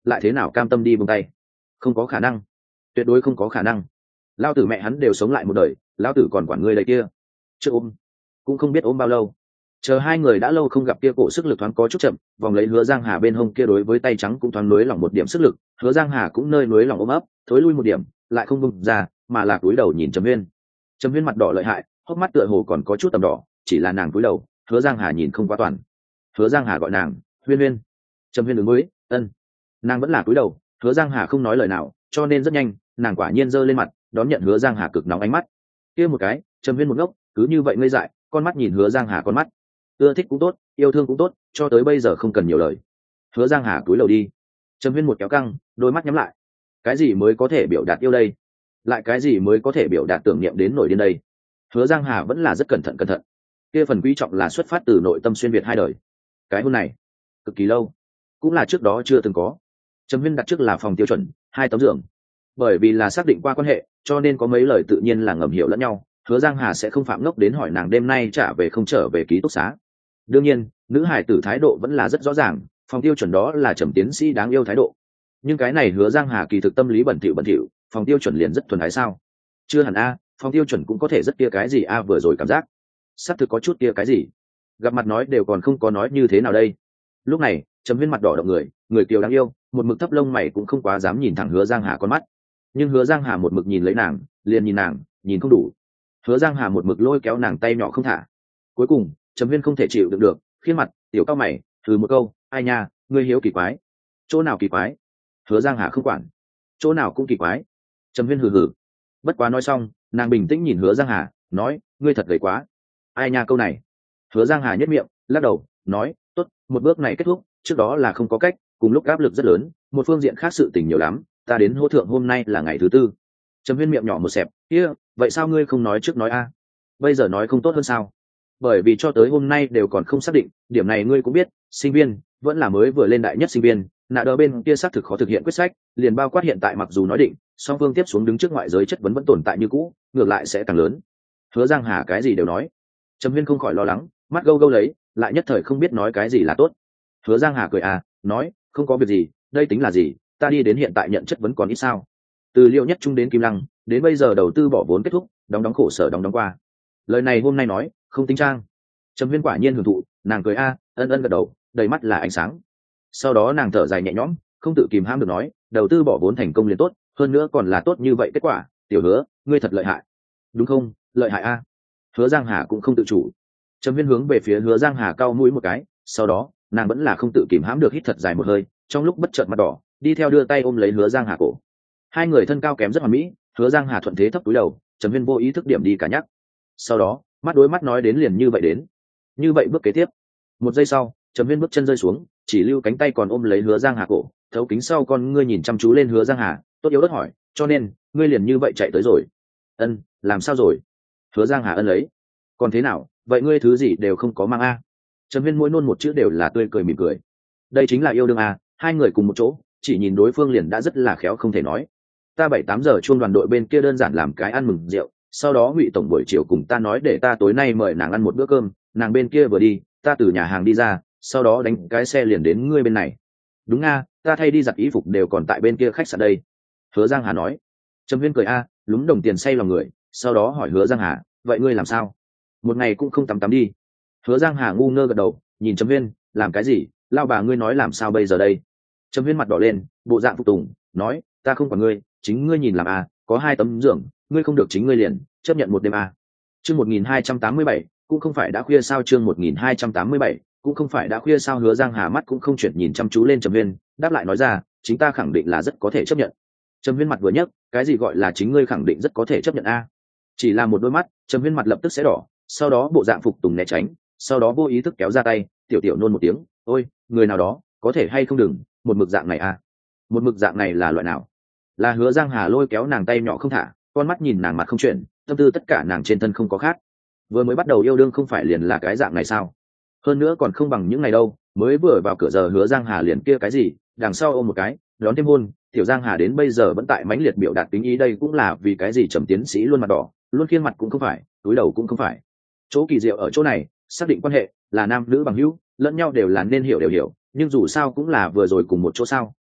lại thế nào cam tâm đi buông tay. Không có khả năng, tuyệt đối không có khả năng. Lao tử mẹ hắn đều sống lại một đời, lao tử còn quản ngươi đây kia. Chưa ôm cũng không biết ôm bao lâu. Chờ hai người đã lâu không gặp, kia cổ sức lực thoáng có chút chậm, vòng lấy Hứa Giang Hà bên hông kia đối với tay trắng cũng thoáng nối lỏng một điểm sức lực. Hứa Giang Hà cũng nơi nối lỏng ôm ấp, thối lui một điểm, lại không bung ra, mà là cúi đầu nhìn Trầm Huyên. Trầm Huyên mặt đỏ lợi hại, hốc mắt tựa hồ còn có chút tầm đỏ, chỉ là nàng cúi đầu, Hứa Giang Hà nhìn không quá toàn. Hứa Giang Hà gọi nàng Huyên Huyên. Trầm Huyên ứng với ân, nàng vẫn là cúi đầu. Hứa Giang Hà không nói lời nào, cho nên rất nhanh nàng quả nhiên giơ lên mặt đón nhận Hứa Giang Hà cực nóng ánh mắt. Kia một cái, Trầm Huyên một ngốc, cứ như vậy ngây dại, con mắt nhìn Hứa Giang Hà con mắt. Ưa thích cũng tốt, yêu thương cũng tốt, cho tới bây giờ không cần nhiều lời. Hứa Giang Hà cúi đầu đi. Trầm Huyên một kéo căng, đôi mắt nhắm lại. Cái gì mới có thể biểu đạt yêu đây? Lại cái gì mới có thể biểu đạt tưởng niệm đến nổi điên đây? Hứa Giang Hà vẫn là rất cẩn thận cẩn thận. Kia phần quý trọng là xuất phát từ nội tâm xuyên việt hai đời. Cái hôn này cực kỳ lâu, cũng là trước đó chưa từng có. Trầm Huyên đặt trước là phòng tiêu chuẩn, hai tấm giường. Bởi vì là xác định qua quan hệ, cho nên có mấy lời tự nhiên là ngầm hiểu lẫn nhau. Hứa Giang Hà sẽ không phạm ngốc đến hỏi nàng đêm nay trả về không trở về ký túc xá. Đương nhiên, nữ hải tử thái độ vẫn là rất rõ ràng, phòng tiêu chuẩn đó là Trầm tiến sĩ đáng yêu thái độ. Nhưng cái này Hứa Giang Hà kỳ thực tâm lý bẩn thỉu bẩn thỉu, phòng tiêu chuẩn liền rất thuần ái sao? Chưa hẳn a, phòng tiêu chuẩn cũng có thể rất kia cái gì a, vừa rồi cảm giác sắp thực có chút kia cái gì. Gặp mặt nói đều còn không có nói như thế nào đây. Lúc này, Trầm Huyên mặt đỏ động người, người kiều đáng yêu, một mực thấp lông mày cũng không quá dám nhìn thẳng Hứa Giang Hà con mắt. Nhưng Hứa Giang Hà một mực nhìn lấy nàng, liền nhìn nàng, nhìn không đủ. Hứa Giang Hà một mực lôi kéo nàng tay nhỏ không thả. Cuối cùng, Trầm Huyên không thể chịu được được, khiên mặt, tiểu cao mày, thử một câu, ai nha, ngươi hiếu kỳ quái. Chỗ nào kỳ quái? Hứa Giang Hà không quản. Chỗ nào cũng kỳ quái. Trầm Huyên hừ hừ. Bất quá nói xong, nàng bình tĩnh nhìn Hứa Giang Hà, nói, ngươi thật gầy quá. Ai nha câu này. Hứa Giang Hà nhếch miệng, lắc đầu, nói, tốt, một bước này kết thúc, trước đó là không có cách, cùng lúc áp lực rất lớn, một phương diện khác sự tình nhiều lắm, ta đến hỗ thượng hôm nay là ngày thứ tư. Trầm Huyên miệng nhỏ một xẹp, kia, vậy sao ngươi không nói trước nói a? Bây giờ nói không tốt hơn sao? Bởi vì cho tới hôm nay đều còn không xác định, điểm này ngươi cũng biết, sinh viên vẫn là mới vừa lên đại nhất sinh viên, nạ đỡ bên kia xác thực khó thực hiện quyết sách, liền bao quát hiện tại mặc dù nói định, song phương tiếp xuống đứng trước ngoại giới chất vấn vẫn tồn tại như cũ, ngược lại sẽ càng lớn. Hứa Giang Hà cái gì đều nói. Trầm Huyên không khỏi lo lắng, mắt gâu gâu lấy, lại nhất thời không biết nói cái gì là tốt. Hứa Giang Hà cười à, nói, không có việc gì, đây tính là gì, ta đi đến hiện tại nhận chất vấn còn ít sao? Từ Liệu Nhất Trung đến Kim Lăng, đến bây giờ đầu tư bỏ vốn kết thúc, đóng đóng khổ sở đóng đóng qua. Lời này hôm nay nói, không tính trang. Trầm Huyên quả nhiên hưởng thụ, nàng cười a, ân ân gật đầu, đầy mắt là ánh sáng. Sau đó nàng thở dài nhẹ nhõm, không tự kìm hãm được nói, đầu tư bỏ vốn thành công liền tốt, hơn nữa còn là tốt như vậy kết quả, tiểu Hứa, ngươi thật lợi hại. Đúng không, lợi hại a. Hứa Giang Hà cũng không tự chủ. Trầm Huyên hướng về phía Hứa Giang Hà cau mũi một cái, sau đó nàng vẫn là không tự kìm hãm được hít thật dài một hơi, trong lúc bất chợt mặt đỏ, đi theo đưa tay ôm lấy Hứa Giang Hà cổ. Hai người thân cao kém rất hoàn mỹ, Hứa Giang Hà thuận thế thấp cúi đầu, Trầm Huyên vô ý thức điểm đi cả nhắc. Sau đó mắt đối mắt nói đến liền như vậy đến, như vậy bước kế tiếp. Một giây sau, Trầm Huyên bước chân rơi xuống, chỉ lưu cánh tay còn ôm lấy Hứa Giang Hà cổ, thấu kính sau con ngươi nhìn chăm chú lên Hứa Giang Hà, tốt yếu đất hỏi, cho nên ngươi liền như vậy chạy tới rồi? Ân, làm sao rồi? Hứa Giang Hà ân lấy. Còn thế nào, vậy ngươi thứ gì đều không có mang a? Trầm Huyên mỗi nôn một chữ đều là tươi cười mỉm cười. Đây chính là yêu đương a, hai người cùng một chỗ, chỉ nhìn đối phương liền đã rất là khéo không thể nói. Ta bảy tám giờ chuông đoàn đội bên kia đơn giản làm cái ăn mừng rượu, sau đó Ngụy tổng buổi chiều cùng ta nói để ta tối nay mời nàng ăn một bữa cơm, nàng bên kia vừa đi, ta từ nhà hàng đi ra, sau đó đánh cái xe liền đến ngươi bên này. Đúng a, ta thay đi giặt y phục đều còn tại bên kia khách sạn đây. Hứa Giang Hà nói. Trầm Huyên cười a, lúng đồng tiền say lòng người, sau đó hỏi Hứa Giang Hà, vậy ngươi làm sao? Một ngày cũng không tắm tắm đi. Hứa Giang Hà ngu ngơ gật đầu, nhìn Trầm Huyên, làm cái gì, lao bà ngươi nói làm sao bây giờ đây? Trầm Huyên mặt đỏ lên, bộ dạng phục tùng, nói, ta không quản ngươi, chính ngươi nhìn làm à, có hai tấm giường, ngươi không được chính ngươi liền chấp nhận một đêm à. Chương một nghìn hai trăm tám mươi bảy, cũng không phải đã khuya sao? Chương một nghìn hai trăm tám mươi bảy, cũng không phải đã khuya sao? Hứa Giang Hà mắt cũng không chuyển nhìn chăm chú lên Trầm Huyên, đáp lại nói ra, chính ta khẳng định là rất có thể chấp nhận. Trầm Huyên mặt vừa nhấc, cái gì gọi là chính ngươi khẳng định rất có thể chấp nhận a? À? Chỉ là một đôi mắt, Trầm Huyên mặt lập tức sẽ đỏ, sau đó bộ dạng phục tùng né tránh, sau đó vô ý thức kéo ra tay, tiểu tiểu nôn một tiếng, ôi, người nào đó, có thể hay không đừng, một mực dạng này à? Một mực dạng này là loại nào? Là Hứa Giang Hà lôi kéo nàng tay nhỏ không thả, con mắt nhìn nàng mặt không chuyển, tâm tư tất cả nàng trên thân không có khác. Vừa mới bắt đầu yêu đương không phải liền là cái dạng này sao? Hơn nữa còn không bằng những ngày đâu, mới vừa vào cửa giờ Hứa Giang Hà liền kia cái gì, đằng sau ôm một cái, đón thêm hôn, tiểu Giang Hà đến bây giờ vẫn tại mãnh liệt biểu đạt tính ý, đây cũng là vì cái gì Trầm tiến sĩ luôn mặt đỏ, luôn khiên mặt cũng không phải, túi đầu cũng không phải. Chỗ kỳ diệu ở chỗ này, xác định quan hệ là nam nữ bằng hữu, lẫn nhau đều là nên hiểu đều hiểu, nhưng dù sao cũng là vừa rồi cùng một chỗ sao,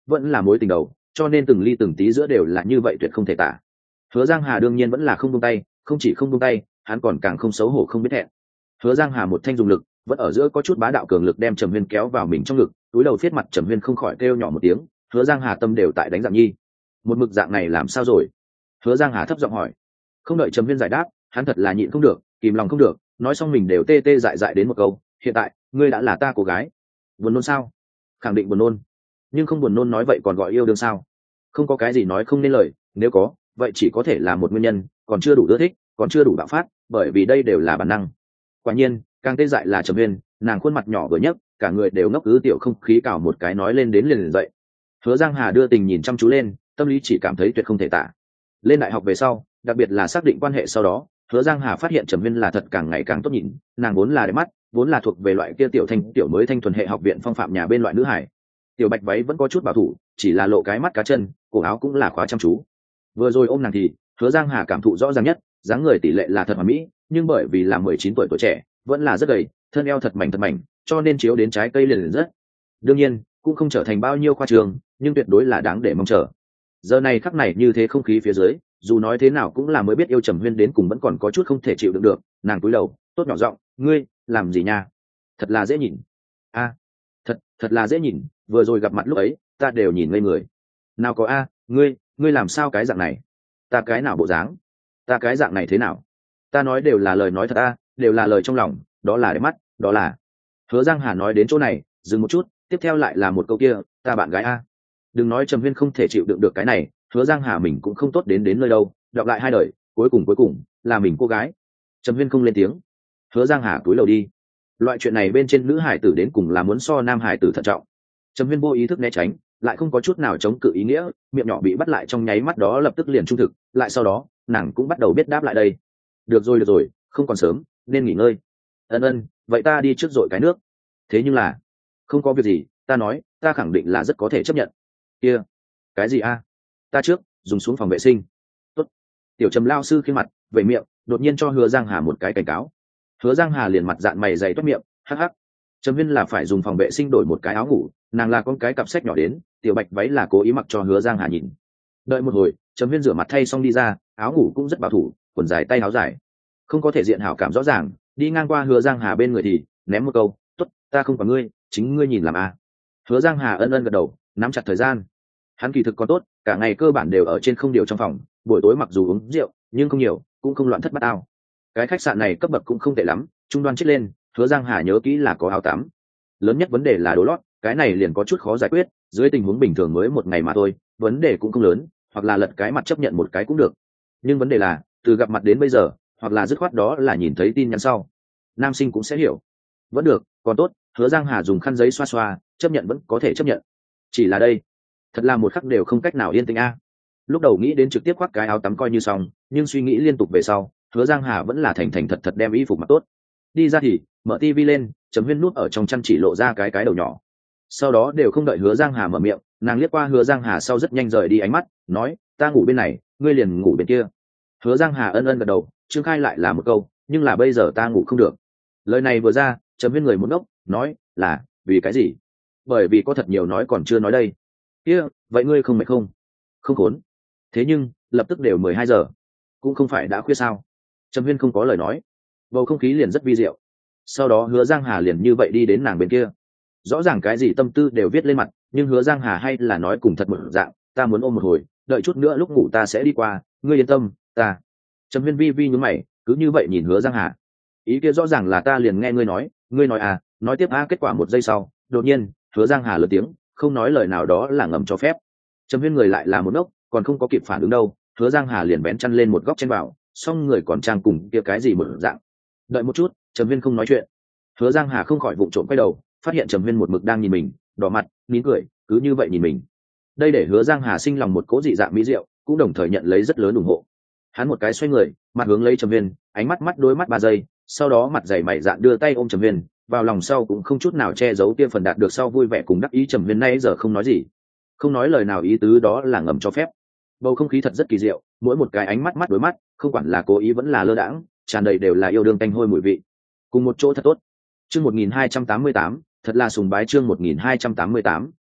vẫn là mối tình đầu, cho nên từng ly từng tí giữa đều là như vậy tuyệt không thể tả. Hứa Giang Hà đương nhiên vẫn là không buông tay, không chỉ không buông tay, hắn còn càng không xấu hổ không biết thẹn. Hứa Giang Hà một thanh dùng lực, vẫn ở giữa có chút bá đạo cường lực đem Trầm Huyên kéo vào mình trong ngực, túi đầu phiết mặt Trầm Huyên không khỏi kêu nhỏ một tiếng. Hứa Giang Hà tâm đều tại đánh dạng nhi. Một mực dạng này làm sao rồi? Hứa Giang Hà thấp giọng hỏi. Không đợi Trầm Huyên giải đáp, hắn thật là nhịn không được, kìm lòng không được, nói xong mình đều tê tê dại dại đến một câu, hiện tại ngươi đã là ta cô gái. Buồn nôn sao? Khẳng định buồn nôn. Nhưng không buồn nôn nói vậy còn gọi yêu đương sao? Không có cái gì nói không nên lời, nếu có vậy chỉ có thể là một nguyên nhân, còn chưa đủ ưa thích, còn chưa đủ bạo phát, bởi vì đây đều là bản năng. Quả nhiên càng tê dại là Trầm Huyên, nàng khuôn mặt nhỏ vừa nhấc, cả người đều ngốc cứ tiểu không khí cào một cái nói lên đến liền liền dậy. Hứa Giang Hà đưa tình nhìn chăm chú lên, tâm lý chỉ cảm thấy tuyệt không thể tả. Lên đại học về sau, đặc biệt là xác định quan hệ sau đó, Hứa Giang Hà phát hiện Trầm Huyên là thật càng ngày càng tốt nhìn, nàng vốn là đẹp mắt, vốn là thuộc về loại kia tiểu thanh tiểu mới thanh thuần hệ học viện phong phạm nhà bên loại nữ hải. Tiểu bạch váy vẫn có chút bảo thủ, chỉ là lộ cái mắt cá chân, cổ áo cũng là khóa chăm chú. Vừa rồi ôm nàng thì Hứa Giang Hà cảm thụ rõ ràng nhất, dáng người tỷ lệ là thật hoàn mỹ, nhưng bởi vì là mười chín tuổi tuổi trẻ, vẫn là rất gầy, thân eo thật mảnh thật mảnh, cho nên chiếu đến trái cây liền liền rất. Đương nhiên, cũng không trở thành bao nhiêu khoa trường, nhưng tuyệt đối là đáng để mong chờ. Giờ này khắc này như thế không khí phía dưới, dù nói thế nào cũng là mới biết yêu Trầm Huyên đến cùng vẫn còn có chút không thể chịu đựng được, nàng cúi đầu, tốt nhỏ giọng, ngươi làm gì nha? Thật là dễ nhìn. A, thật, thật là dễ nhìn, vừa rồi gặp mặt lúc ấy, ta đều nhìn ngây người. Nào có a, ngươi, ngươi làm sao cái dạng này? Ta cái nào bộ dáng? Ta cái dạng này thế nào? Ta nói đều là lời nói thật a, đều là lời trong lòng, đó là đẹp mắt, đó là. Hứa Giang Hà nói đến chỗ này, dừng một chút, tiếp theo lại là một câu kia, ta bạn gái a. Đừng nói Trầm Huyên không thể chịu đựng được cái này, Hứa Giang Hà mình cũng không tốt đến đến nơi đâu, đọc lại hai đời, cuối cùng cuối cùng là mình cô gái. Trầm Huyên không lên tiếng. Hứa Giang Hà cúi đầu đi. Loại chuyện này bên trên nữ hải tử đến cùng là muốn so nam hải tử thận trọng. Trầm Huyên vô ý thức né tránh, lại không có chút nào chống cự ý nghĩa, miệng nhỏ bị bắt lại trong nháy mắt đó lập tức liền trung thực, lại sau đó, nàng cũng bắt đầu biết đáp lại đây. Được rồi được rồi, không còn sớm, nên nghỉ ngơi. Ân ân, vậy ta đi trước dội cái nước. Thế nhưng là, không có việc gì, ta nói, ta khẳng định là rất có thể chấp nhận. Kia, cái gì a? Ta trước, dùng xuống phòng vệ sinh. Tốt. Tiểu Trầm lao sư khi mặt, về miệng, đột nhiên cho Hứa Giang Hà một cái cảnh cáo. Hứa Giang Hà liền mặt dạn mày dày toát miệng, hắc hắc. Trầm Huyên là phải dùng phòng vệ sinh đổi một cái áo ngủ, nàng là con cái cặp sách nhỏ đến, tiểu bạch váy là cố ý mặc cho Hứa Giang Hà nhìn. Đợi một hồi, Trầm Huyên rửa mặt thay xong đi ra, áo ngủ cũng rất bảo thủ, quần dài tay áo dài, không có thể diện hảo cảm rõ ràng, đi ngang qua Hứa Giang Hà bên người thì ném một câu, tốt, ta không phải ngươi, chính ngươi nhìn làm a. Hứa Giang Hà ân ân gật đầu, nắm chặt thời gian. Hắn kỳ thực còn tốt, cả ngày cơ bản đều ở trên không điều trong phòng, buổi tối mặc dù uống rượu nhưng không nhiều, cũng không loạn thất bát ao. Cái khách sạn này cấp bậc cũng không tệ lắm, trung đoan chết lên, Hứa Giang Hà nhớ kỹ là có áo tắm. Lớn nhất vấn đề là đồ lót, cái này liền có chút khó giải quyết, dưới tình huống bình thường mới một ngày mà thôi, vấn đề cũng không lớn, hoặc là lật cái mặt chấp nhận một cái cũng được. Nhưng vấn đề là, từ gặp mặt đến bây giờ, hoặc là dứt khoát đó là nhìn thấy tin nhắn sau. Nam sinh cũng sẽ hiểu. Vẫn được, còn tốt, Hứa Giang Hà dùng khăn giấy xoa xoa, chấp nhận vẫn có thể chấp nhận. Chỉ là đây, thật là một khắc đều không cách nào yên tĩnh a. Lúc đầu nghĩ đến trực tiếp khoác cái áo tắm coi như xong, nhưng suy nghĩ liên tục về sau, Hứa Giang Hà vẫn là thành thành thật thật đem y phục mặc tốt. Đi ra thì mở tivi lên, Trầm Huyên nút ở trong chăn chỉ lộ ra cái cái đầu nhỏ. Sau đó đều không đợi Hứa Giang Hà mở miệng, nàng liếc qua Hứa Giang Hà sau rất nhanh rời đi ánh mắt, nói, ta ngủ bên này, ngươi liền ngủ bên kia. Hứa Giang Hà ân ân gật đầu, Trương Khai lại là một câu, nhưng là bây giờ ta ngủ không được. Lời này vừa ra, Trầm Huyên người một ngốc, nói, là vì cái gì? Bởi vì có thật nhiều nói còn chưa nói đây. Kia, vậy ngươi không mệt không? Không khốn. Thế nhưng, lập tức đều mười hai giờ, cũng không phải đã khuya sao? Trầm Huyên không có lời nói, bầu không khí liền rất vi diệu. Sau đó Hứa Giang Hà liền như vậy đi đến nàng bên kia, rõ ràng cái gì tâm tư đều viết lên mặt, nhưng Hứa Giang Hà hay là nói cùng thật một dạng, ta muốn ôm một hồi, đợi chút nữa lúc ngủ ta sẽ đi qua, ngươi yên tâm, ta. Trầm Huyên vi vi nhún mày, cứ như vậy nhìn Hứa Giang Hà, ý kia rõ ràng là ta liền nghe ngươi nói, ngươi nói à, nói tiếp a. Kết quả một giây sau, đột nhiên Hứa Giang Hà lớn tiếng, không nói lời nào đó là ngầm cho phép. Trầm Huyên người lại là một ốc, còn không có kịp phản ứng đâu, Hứa Giang Hà liền bén chăn lên một góc trên vào, xong người còn trang cùng kia cái gì một dạng. Đợi một chút, Trầm Huyên không nói chuyện. Hứa Giang Hà không khỏi vụng trộm quay đầu, phát hiện Trầm Huyên một mực đang nhìn mình, đỏ mặt, nín cười, cứ như vậy nhìn mình. Đây để Hứa Giang Hà sinh lòng một cố dị dạng mỹ diệu, cũng đồng thời nhận lấy rất lớn ủng hộ. Hắn một cái xoay người, mặt hướng lấy Trầm Huyên, ánh mắt mắt đối mắt ba giây, sau đó mặt dày mày dạn đưa tay ôm Trầm Huyên, vào lòng sau cũng không chút nào che giấu kia phần đạt được sau vui vẻ cùng đắc ý. Trầm Huyên nay giờ không nói gì, không nói lời nào, ý tứ đó là ngầm cho phép. Bầu không khí thật rất kỳ diệu, mỗi một cái ánh mắt mắt đối mắt, không quản là cố ý vẫn là lơ đãng, tràn đầy đều là yêu đương tanh hôi mùi vị. Cùng một chỗ thật tốt. Chương một nghìn hai trăm tám mươi tám, thật là sùng bái. Chương một nghìn hai trăm tám mươi tám,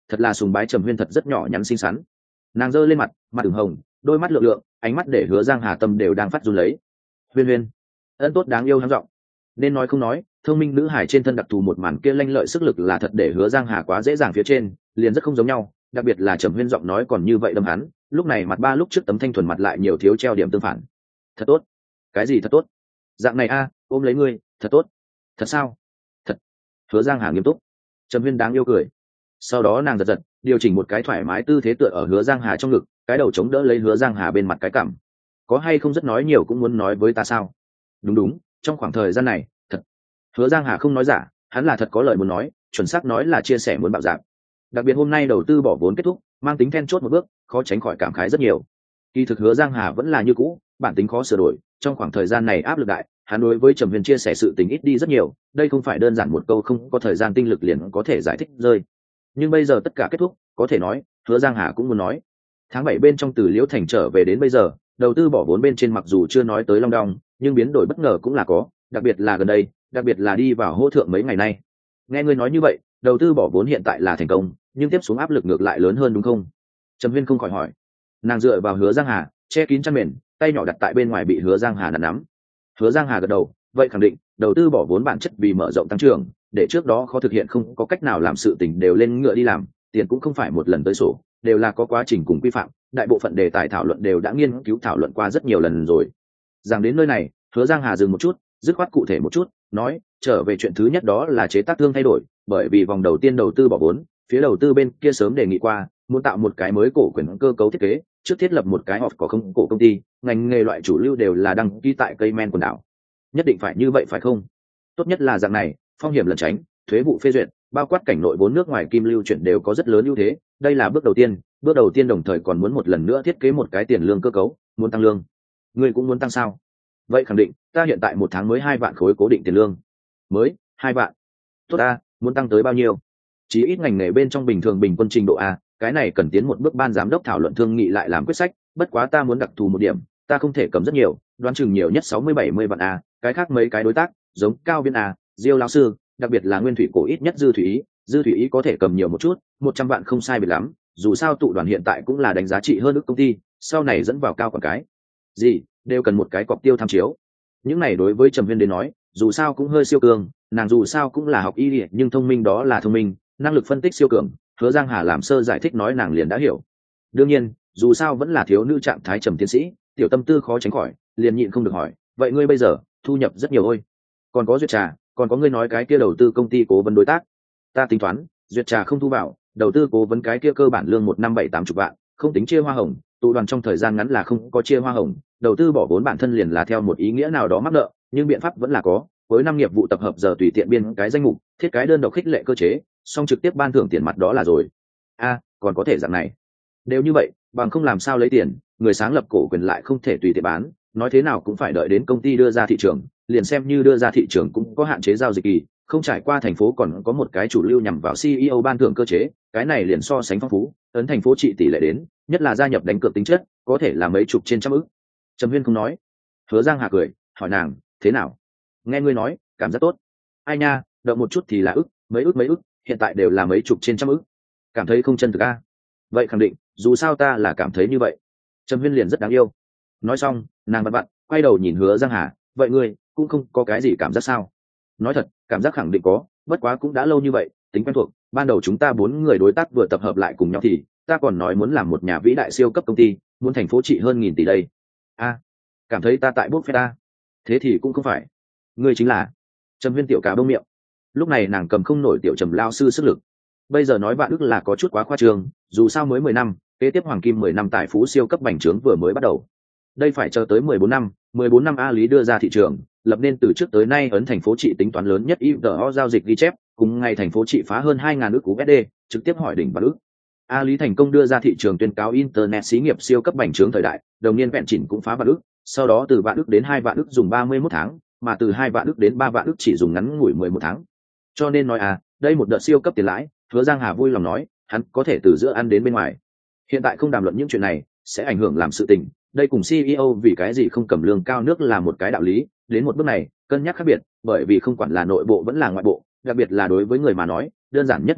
thật là sùng bái Trầm Huyên thật rất nhỏ nhắn xinh xắn. Nàng giơ lên mặt, mặt ửng hồng, đôi mắt lượng lượng, ánh mắt để Hứa Giang Hà tâm đều đang phát run lấy. Huyên Huyên, ân tốt đáng yêu hăng giọng. Nên nói không nói, thông minh nữ hải trên thân đặc thù một màn kia lanh lợi sức lực là thật để Hứa Giang Hà quá dễ dàng phía trên, liền rất không giống nhau, đặc biệt là Trầm Huyên giọng nói còn như vậy đâm hắn, lúc này mặt ba lúc trước tấm thanh thuần mặt lại nhiều thiếu treo điểm tương phản. Thật tốt. Cái gì thật tốt? Dạng này a, ôm lấy ngươi, thật tốt. Thật sao? Thật. Hứa Giang Hà nghiêm túc. Trầm Huyên đáng yêu cười. Sau đó nàng giật giật, điều chỉnh một cái thoải mái tư thế tựa ở Hứa Giang Hà trong ngực, cái đầu chống đỡ lấy Hứa Giang Hà bên mặt cái cằm. Có hay không rất nói nhiều cũng muốn nói với ta sao? Đúng đúng, trong khoảng thời gian này, thật. Hứa Giang Hà không nói giả, hắn là thật có lời muốn nói, chuẩn xác nói là chia sẻ muốn bạo dạng. Đặc biệt hôm nay đầu tư bỏ vốn kết thúc, mang tính then chốt một bước, khó tránh khỏi cảm khái rất nhiều. Kỳ thực Hứa Giang Hà vẫn là như cũ, bản tính khó sửa đổi, trong khoảng thời gian này áp lực đại, hắn đối với Trầm Huyền chia sẻ sự tình ít đi rất nhiều, đây không phải đơn giản một câu không có thời gian tinh lực liền có thể giải thích rơi. Nhưng bây giờ tất cả kết thúc, có thể nói, Hứa Giang Hà cũng muốn nói. Tháng bảy bên trong từ Liễu Thành trở về đến bây giờ, đầu tư bỏ vốn bên trên mặc dù chưa nói tới long đong, nhưng biến đổi bất ngờ cũng là có, đặc biệt là gần đây, đặc biệt là đi vào hô thượng mấy ngày nay. Nghe ngươi nói như vậy, đầu tư bỏ vốn hiện tại là thành công, nhưng tiếp xuống áp lực ngược lại lớn hơn đúng không? Trầm Huyên không khỏi hỏi. Nàng dựa vào Hứa Giang Hà, che kín chăn mền, tay nhỏ đặt tại bên ngoài bị Hứa Giang Hà nắm nắm. Hứa Giang Hà gật đầu, vậy khẳng định, đầu tư bỏ vốn bản chất vì mở rộng tăng trưởng, để trước đó khó thực hiện không có cách nào làm sự tình đều lên ngựa đi làm, tiền cũng không phải một lần tới sổ, đều là có quá trình cùng quy phạm, đại bộ phận đề tài thảo luận đều đã nghiên cứu thảo luận qua rất nhiều lần rồi. Rằng đến nơi này, Hứa Giang Hà dừng một chút, dứt khoát cụ thể một chút, nói, trở về chuyện thứ nhất đó là chế tác thương thay đổi, bởi vì vòng đầu tiên đầu tư bỏ vốn, phía đầu tư bên kia sớm đề nghị qua, muốn tạo một cái mới cổ quyền cơ cấu thiết kế, trước thiết lập một cái họp có không cổ công ty, ngành nghề loại chủ lưu đều là đăng ký tại cây men quần đảo. Nhất định phải như vậy phải không? Tốt nhất là dạng này, phong hiểm lẩn tránh, thuế vụ phê duyệt, bao quát cảnh nội vốn nước ngoài kim lưu chuyển đều có rất lớn ưu thế, đây là bước đầu tiên, bước đầu tiên đồng thời còn muốn một lần nữa thiết kế một cái tiền lương cơ cấu, muốn tăng lương. Ngươi cũng muốn tăng sao? Vậy khẳng định, ta hiện tại một tháng mới hai vạn khối cố định tiền lương. Mới, hai vạn. Tốt a, muốn tăng tới bao nhiêu? Chỉ ít ngành nghề bên trong bình thường bình quân trình độ a, cái này cần tiến một bước ban giám đốc thảo luận thương nghị lại làm quyết sách, bất quá ta muốn đặc thù một điểm, ta không thể cầm rất nhiều, đoán chừng nhiều nhất sáu mươi bảy mươi vạn a, cái khác mấy cái đối tác, giống Cao Viên a, Diêu lão sư, đặc biệt là Nguyên Thủy cổ ít nhất Dư Thủy Ý, Dư Thủy Ý có thể cầm nhiều một chút, một trăm vạn không sai biệt lắm, dù sao tụ đoàn hiện tại cũng là đánh giá trị hơn ước công ty, sau này dẫn vào cao còn cái gì, đều cần một cái cọc tiêu tham chiếu. Những này đối với Trầm Huyên đến nói, dù sao cũng hơi siêu cường, nàng dù sao cũng là học y lý, nhưng thông minh đó là thông minh, năng lực phân tích siêu cường, Hứa Giang Hà làm sơ giải thích nói nàng liền đã hiểu. Đương nhiên, dù sao vẫn là thiếu nữ trạng thái trầm tiến sĩ, tiểu tâm tư khó tránh khỏi, liền nhịn không được hỏi, vậy ngươi bây giờ thu nhập rất nhiều ôi, còn có duyệt trà, còn có ngươi nói cái kia đầu tư công ty cố vấn đối tác, ta tính toán, duyệt trà không thu vào, đầu tư cố vấn cái kia cơ bản lương một năm bảy tám chục vạn, không tính chia hoa hồng, tụ đoàn trong thời gian ngắn là không có chia hoa hồng, đầu tư bỏ vốn bản thân liền là theo một ý nghĩa nào đó mắc nợ, nhưng biện pháp vẫn là có, với năm nghiệp vụ tập hợp giờ tùy tiện biên cái danh mục, thiết cái đơn độc khích lệ cơ chế, xong trực tiếp ban thưởng tiền mặt đó là rồi. A, còn có thể dạng này. Đều như vậy, bằng không làm sao lấy tiền, người sáng lập cổ quyền lại không thể tùy tiện bán, nói thế nào cũng phải đợi đến công ty đưa ra thị trường, liền xem như đưa ra thị trường cũng có hạn chế giao dịch kỳ, không trải qua thành phố còn có một cái chủ lưu nhằm vào xê e ô ban thưởng cơ chế, cái này liền so sánh phong phú, ấn thành phố trị tỷ lệ đến, nhất là gia nhập đánh cược tính chất, có thể là mấy chục trên trăm ức. Trầm Huyên không nói. Hứa Giang Hà cười, hỏi nàng, thế nào? Nghe ngươi nói, cảm giác tốt. Ai nha, động một chút thì là ức, mấy ức mấy ức, hiện tại đều là mấy chục trên trăm ức. Cảm thấy không chân thực a? Vậy khẳng định, dù sao ta là cảm thấy như vậy. Trầm Huyên liền rất đáng yêu. Nói xong, nàng bật bặn, quay đầu nhìn Hứa Giang Hà, vậy ngươi cũng không có cái gì cảm giác sao? Nói thật, cảm giác khẳng định có, bất quá cũng đã lâu như vậy, tính quen thuộc, ban đầu chúng ta bốn người đối tác vừa tập hợp lại cùng nhau thì ta còn nói muốn làm một nhà vĩ đại siêu cấp công ty, muốn thành phố trị hơn nghìn tỷ đây. A, cảm thấy ta tại bút phê ta. Thế thì cũng không phải. Ngươi chính là Trầm Huyên tiểu cả bông miệng. Lúc này nàng cầm không nổi tiểu Trầm lao sư sức lực. Bây giờ nói vạn ức là có chút quá khoa trương, dù sao mới mười năm, kế tiếp hoàng kim mười năm tài phú siêu cấp bành trướng vừa mới bắt đầu. Đây phải chờ tới mười bốn năm, mười bốn năm A Lý đưa ra thị trường, lập nên từ trước tới nay ấn thành phố trị tính toán lớn nhất i đê o giao dịch ghi chép, cùng ngày thành phố trị phá hơn hai ngàn ức u ét đê, trực tiếp hỏi đỉnh vạn ức. A Lý thành công đưa ra thị trường tuyên cáo internet xí nghiệp siêu cấp bành trướng thời đại, đồng niên vẹn chỉnh cũng phá vạn ức, sau đó từ vạn ức đến hai vạn ức dùng ba mươi mốt tháng, mà từ hai vạn ức đến ba vạn ức chỉ dùng ngắn ngủi mười một tháng. Cho nên nói à, đây một đợt siêu cấp tiền lãi, Hứa Giang Hà vui lòng nói, hắn có thể từ giữa ăn đến bên ngoài. Hiện tại không đàm luận những chuyện này, sẽ ảnh hưởng làm sự tình, đây cùng xê e ô vì cái gì không cầm lương cao nước là một cái đạo lý, đến một bước này, cân nhắc khác biệt, bởi vì không quản là nội bộ vẫn là ngoại bộ, đặc biệt là đối với người mà nói, đơn giản nhất một điểm,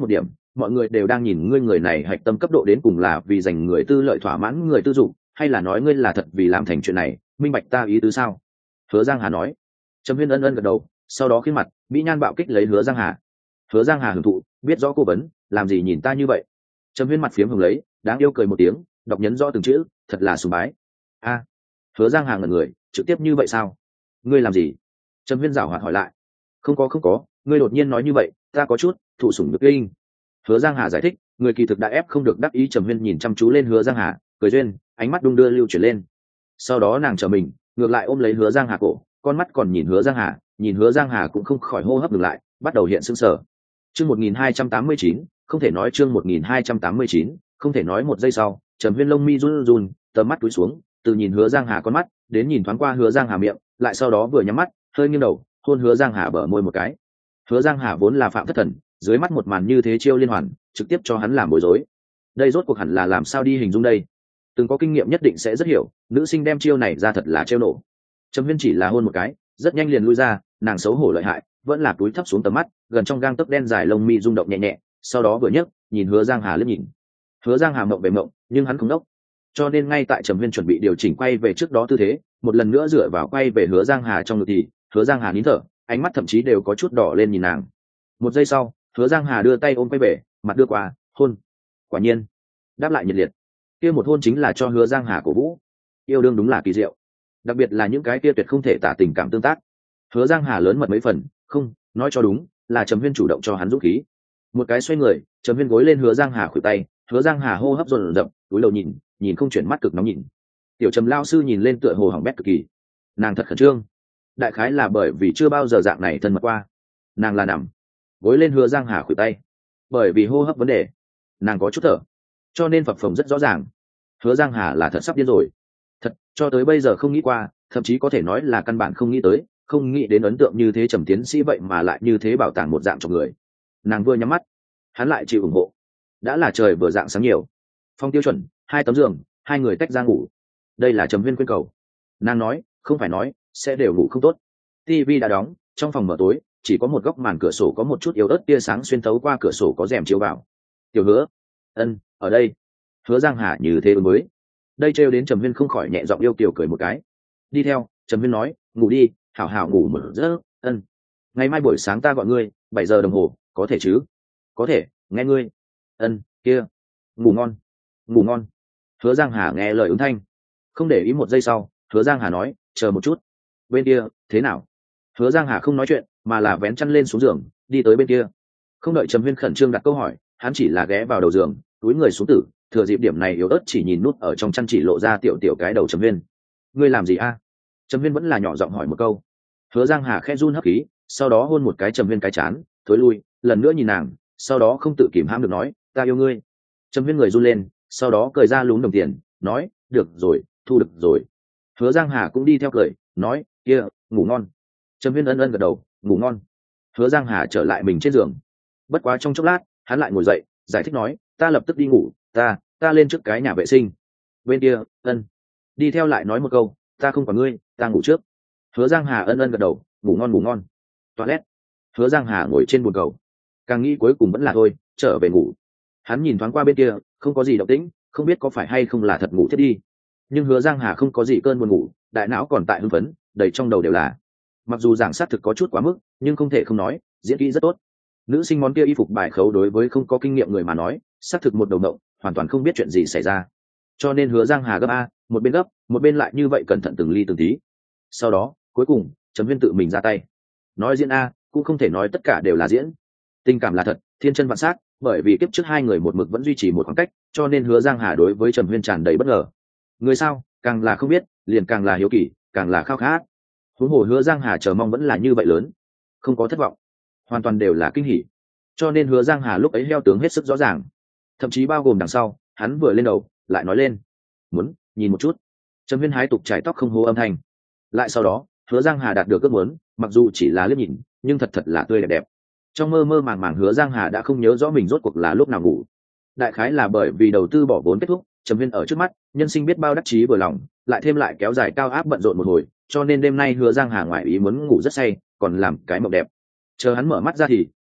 mọi người đều đang nhìn ngươi người này hạch tâm cấp độ đến cùng là vì dành người tư lợi thỏa mãn người tư dụng, hay là nói ngươi là thật vì làm thành chuyện này, minh bạch ta ý tứ sao? Hứa Giang Hà nói. Trầm Huyên ân ân gật đầu, sau đó khi mặt mỹ nhan bạo kích lấy Hứa Giang Hà. Hứa Giang Hà hưởng thụ, biết rõ cô vấn, làm gì nhìn ta như vậy? Trầm Huyên mặt phiếm hồng lấy, đáng yêu cười một tiếng, đọc nhấn rõ từng chữ, thật là sùng bái. A. Hứa Giang Hà ngẩn người, trực tiếp như vậy sao? Ngươi làm gì? Trầm Huyên giảo hoạt hỏi lại. Không có không có, ngươi đột nhiên nói như vậy, ta có chút thụ sủng nhược kinh. Hứa Giang Hà giải thích, người kỳ thực đã ép không được đắc ý. Trầm Huyên nhìn chăm chú lên Hứa Giang Hà, cười duyên, ánh mắt đung đưa lưu chuyển lên. Sau đó nàng trở mình, ngược lại ôm lấy Hứa Giang Hà cổ, con mắt còn nhìn Hứa Giang Hà, nhìn Hứa Giang Hà cũng không khỏi hô hấp ngừng lại, bắt đầu hiện sững sờ. Chương một nghìn hai trăm tám mươi chín, không thể nói chương một nghìn hai trăm tám mươi chín, không thể nói. Một giây sau, Trầm Huyên lông mi run run, tầm mắt cúi xuống, từ nhìn Hứa Giang Hà con mắt, đến nhìn thoáng qua Hứa Giang Hà miệng, lại sau đó vừa nhắm mắt, hơi nghiêng đầu, hôn Hứa Giang Hà bờ môi một cái. Hứa Giang Hà vốn là phạm thất thần, dưới mắt một màn như thế chiêu liên hoàn, trực tiếp cho hắn làm bối rối. Đây rốt cuộc hẳn là làm sao đi hình dung đây? Từng có kinh nghiệm nhất định sẽ rất hiểu, nữ sinh đem chiêu này ra thật là trêu nổ. Trầm Huyên chỉ là hôn một cái, rất nhanh liền lui ra, nàng xấu hổ lợi hại, vẫn là túi thấp xuống tầm mắt, gần trong gang tấc đen dài lông mi rung động nhẹ nhẹ, sau đó vừa nhấc, nhìn Hứa Giang Hà liếc nhìn. Hứa Giang Hà mộng về mộng, nhưng hắn không đốc, cho nên ngay tại Trầm Huyên chuẩn bị điều chỉnh quay về trước đó tư thế, một lần nữa dựa vào quay về Hứa Giang Hà trong ngực thì Hứa Giang Hà nín thở, ánh mắt thậm chí đều có chút đỏ lên nhìn nàng. Một giây sau, Hứa Giang Hà đưa tay ôm quay về, mặt đưa qua, hôn. Quả nhiên, đáp lại nhiệt liệt. Kia một hôn chính là cho Hứa Giang Hà cổ vũ. Yêu đương đúng là kỳ diệu, đặc biệt là những cái kia tuyệt không thể tả tình cảm tương tác. Hứa Giang Hà lớn mật mấy phần, không, nói cho đúng, là Trầm Huyên chủ động cho hắn dũng khí. Một cái xoay người, Trầm Huyên gối lên Hứa Giang Hà khuỷu tay, Hứa Giang Hà hô hấp dồn dập, túi đầu nhìn, nhìn không chuyển mắt cực nóng nhìn. Tiểu Trầm lao sư nhìn lên tựa hồ hỏng bét cực kỳ. Nàng thật khẩn trương. Đại khái là bởi vì chưa bao giờ dạng này thân mật qua. Nàng là nằm gối lên Hứa Giang Hà khuỷu tay. Bởi vì hô hấp vấn đề, nàng có chút thở, cho nên phập phồng rất rõ ràng. Hứa Giang Hà là thật sắp điên rồi. Thật, cho tới bây giờ không nghĩ qua, thậm chí có thể nói là căn bản không nghĩ tới, không nghĩ đến ấn tượng như thế Trầm tiến sĩ vậy mà lại như thế bảo tàng một dạng trong người. Nàng vừa nhắm mắt, hắn lại chịu ủng hộ. Đã là trời vừa dạng sáng nhiều. Phong tiêu chuẩn, hai tấm giường, hai người tách ra ngủ. Đây là Trầm Huyên khuyên cầu. Nàng nói, không phải nói sẽ đều ngủ không tốt. Tivi đã đóng, trong phòng mở tối, chỉ có một góc màn cửa sổ có một chút yếu ớt tia sáng xuyên thấu qua cửa sổ có rèm chiếu vào. Tiểu Hứa, ân, ở đây. Hứa Giang Hà như thế mới. Đây trêu đến Trầm Huyên không khỏi nhẹ giọng yêu kiều cười một cái. Đi theo, Trầm Huyên nói, ngủ đi, hảo hảo ngủ một giấc, ân. Ngày mai buổi sáng ta gọi ngươi, bảy giờ đồng hồ, có thể chứ? Có thể, nghe ngươi. Ân, kia, ngủ ngon, ngủ ngon. Hứa Giang Hà nghe lời ứng thanh, không để ý. Một giây sau, Hứa Giang Hà nói, chờ một chút. Bên kia, thế nào? Hứa Giang Hà không nói chuyện, mà là vén chăn lên xuống giường, đi tới bên kia. Không đợi Trầm Huyên khẩn trương đặt câu hỏi, hắn chỉ là ghé vào đầu giường, túi người xuống tử, thừa dịp điểm này yếu ớt chỉ nhìn nút ở trong chăn chỉ lộ ra tiểu tiểu cái đầu Trầm Huyên. Ngươi làm gì a? Trầm Huyên vẫn là nhỏ giọng hỏi một câu. Hứa Giang Hà khẽ run hấp khí, sau đó hôn một cái Trầm Huyên cái chán, thối lui, lần nữa nhìn nàng, sau đó không tự kìm hãm được nói, ta yêu ngươi. Trầm Huyên người run lên, sau đó cười ra lún đồng tiền, nói, được rồi, thu được rồi. Hứa Giang Hà cũng đi theo cười, nói, kia, ngủ ngon. Trầm Huyên ân ân gật đầu, ngủ ngon. Hứa Giang Hà trở lại mình trên giường. Bất quá trong chốc lát, hắn lại ngồi dậy, giải thích nói, ta lập tức đi ngủ, ta, ta lên trước cái nhà vệ sinh. Bên kia, ân. Đi theo lại nói một câu, ta không còn ngươi, ta ngủ trước. Hứa Giang Hà ân ân gật đầu, ngủ ngon ngủ ngon. Toilet. Hứa Giang Hà ngồi trên bồn cầu. Càng nghĩ cuối cùng vẫn là thôi, trở về ngủ. Hắn nhìn thoáng qua bên kia, không có gì động tĩnh, không biết có phải hay không là thật ngủ thiết đi. Nhưng Hứa Giang Hà không có gì cơn buồn ngủ, đại não còn tại hưng phấn, đầy trong đầu đều là. Mặc dù giảng sát thực có chút quá mức, nhưng không thể không nói, diễn kỹ rất tốt. Nữ sinh món kia y phục bài khấu đối với không có kinh nghiệm người mà nói, xác thực một đầu nộng, hoàn toàn không biết chuyện gì xảy ra. Cho nên Hứa Giang Hà gấp a, một bên gấp, một bên lại như vậy cẩn thận từng ly từng tí. Sau đó, cuối cùng, Trầm Huyên tự mình ra tay. Nói diễn a, cũng không thể nói tất cả đều là diễn. Tình cảm là thật, thiên chân vạn sát, bởi vì kiếp trước hai người một mực vẫn duy trì một khoảng cách, cho nên Hứa Giang Hà đối với Trầm Huyên tràn đầy bất ngờ. Người sao, càng là không biết, liền càng là hiếu kỳ, càng là khao khát. Huống hồ Hứa Giang Hà chờ mong vẫn là như vậy lớn, không có thất vọng, hoàn toàn đều là kinh hỉ. Cho nên Hứa Giang Hà lúc ấy heo tướng hết sức rõ ràng, thậm chí bao gồm đằng sau, hắn vừa lên đầu, lại nói lên, muốn nhìn một chút. Trầm Huyên hái tục trải tóc không hô âm thanh. Lại sau đó, Hứa Giang Hà đạt được ước muốn, mặc dù chỉ là liếc nhìn, nhưng thật thật là tươi đẹp đẹp. Trong mơ mơ màng màng Hứa Giang Hà đã không nhớ rõ mình rốt cuộc là lúc nào ngủ. Đại khái là bởi vì đầu tư bỏ vốn kết thúc, Trầm Huyên ở trước mắt, nhân sinh biết bao đắc chí vừa lòng, lại thêm lại kéo dài cao áp bận rộn một hồi, cho nên đêm nay Hứa Giang Hà ngoại ý muốn ngủ rất say, còn làm cái mộng đẹp. Chờ hắn mở mắt ra thì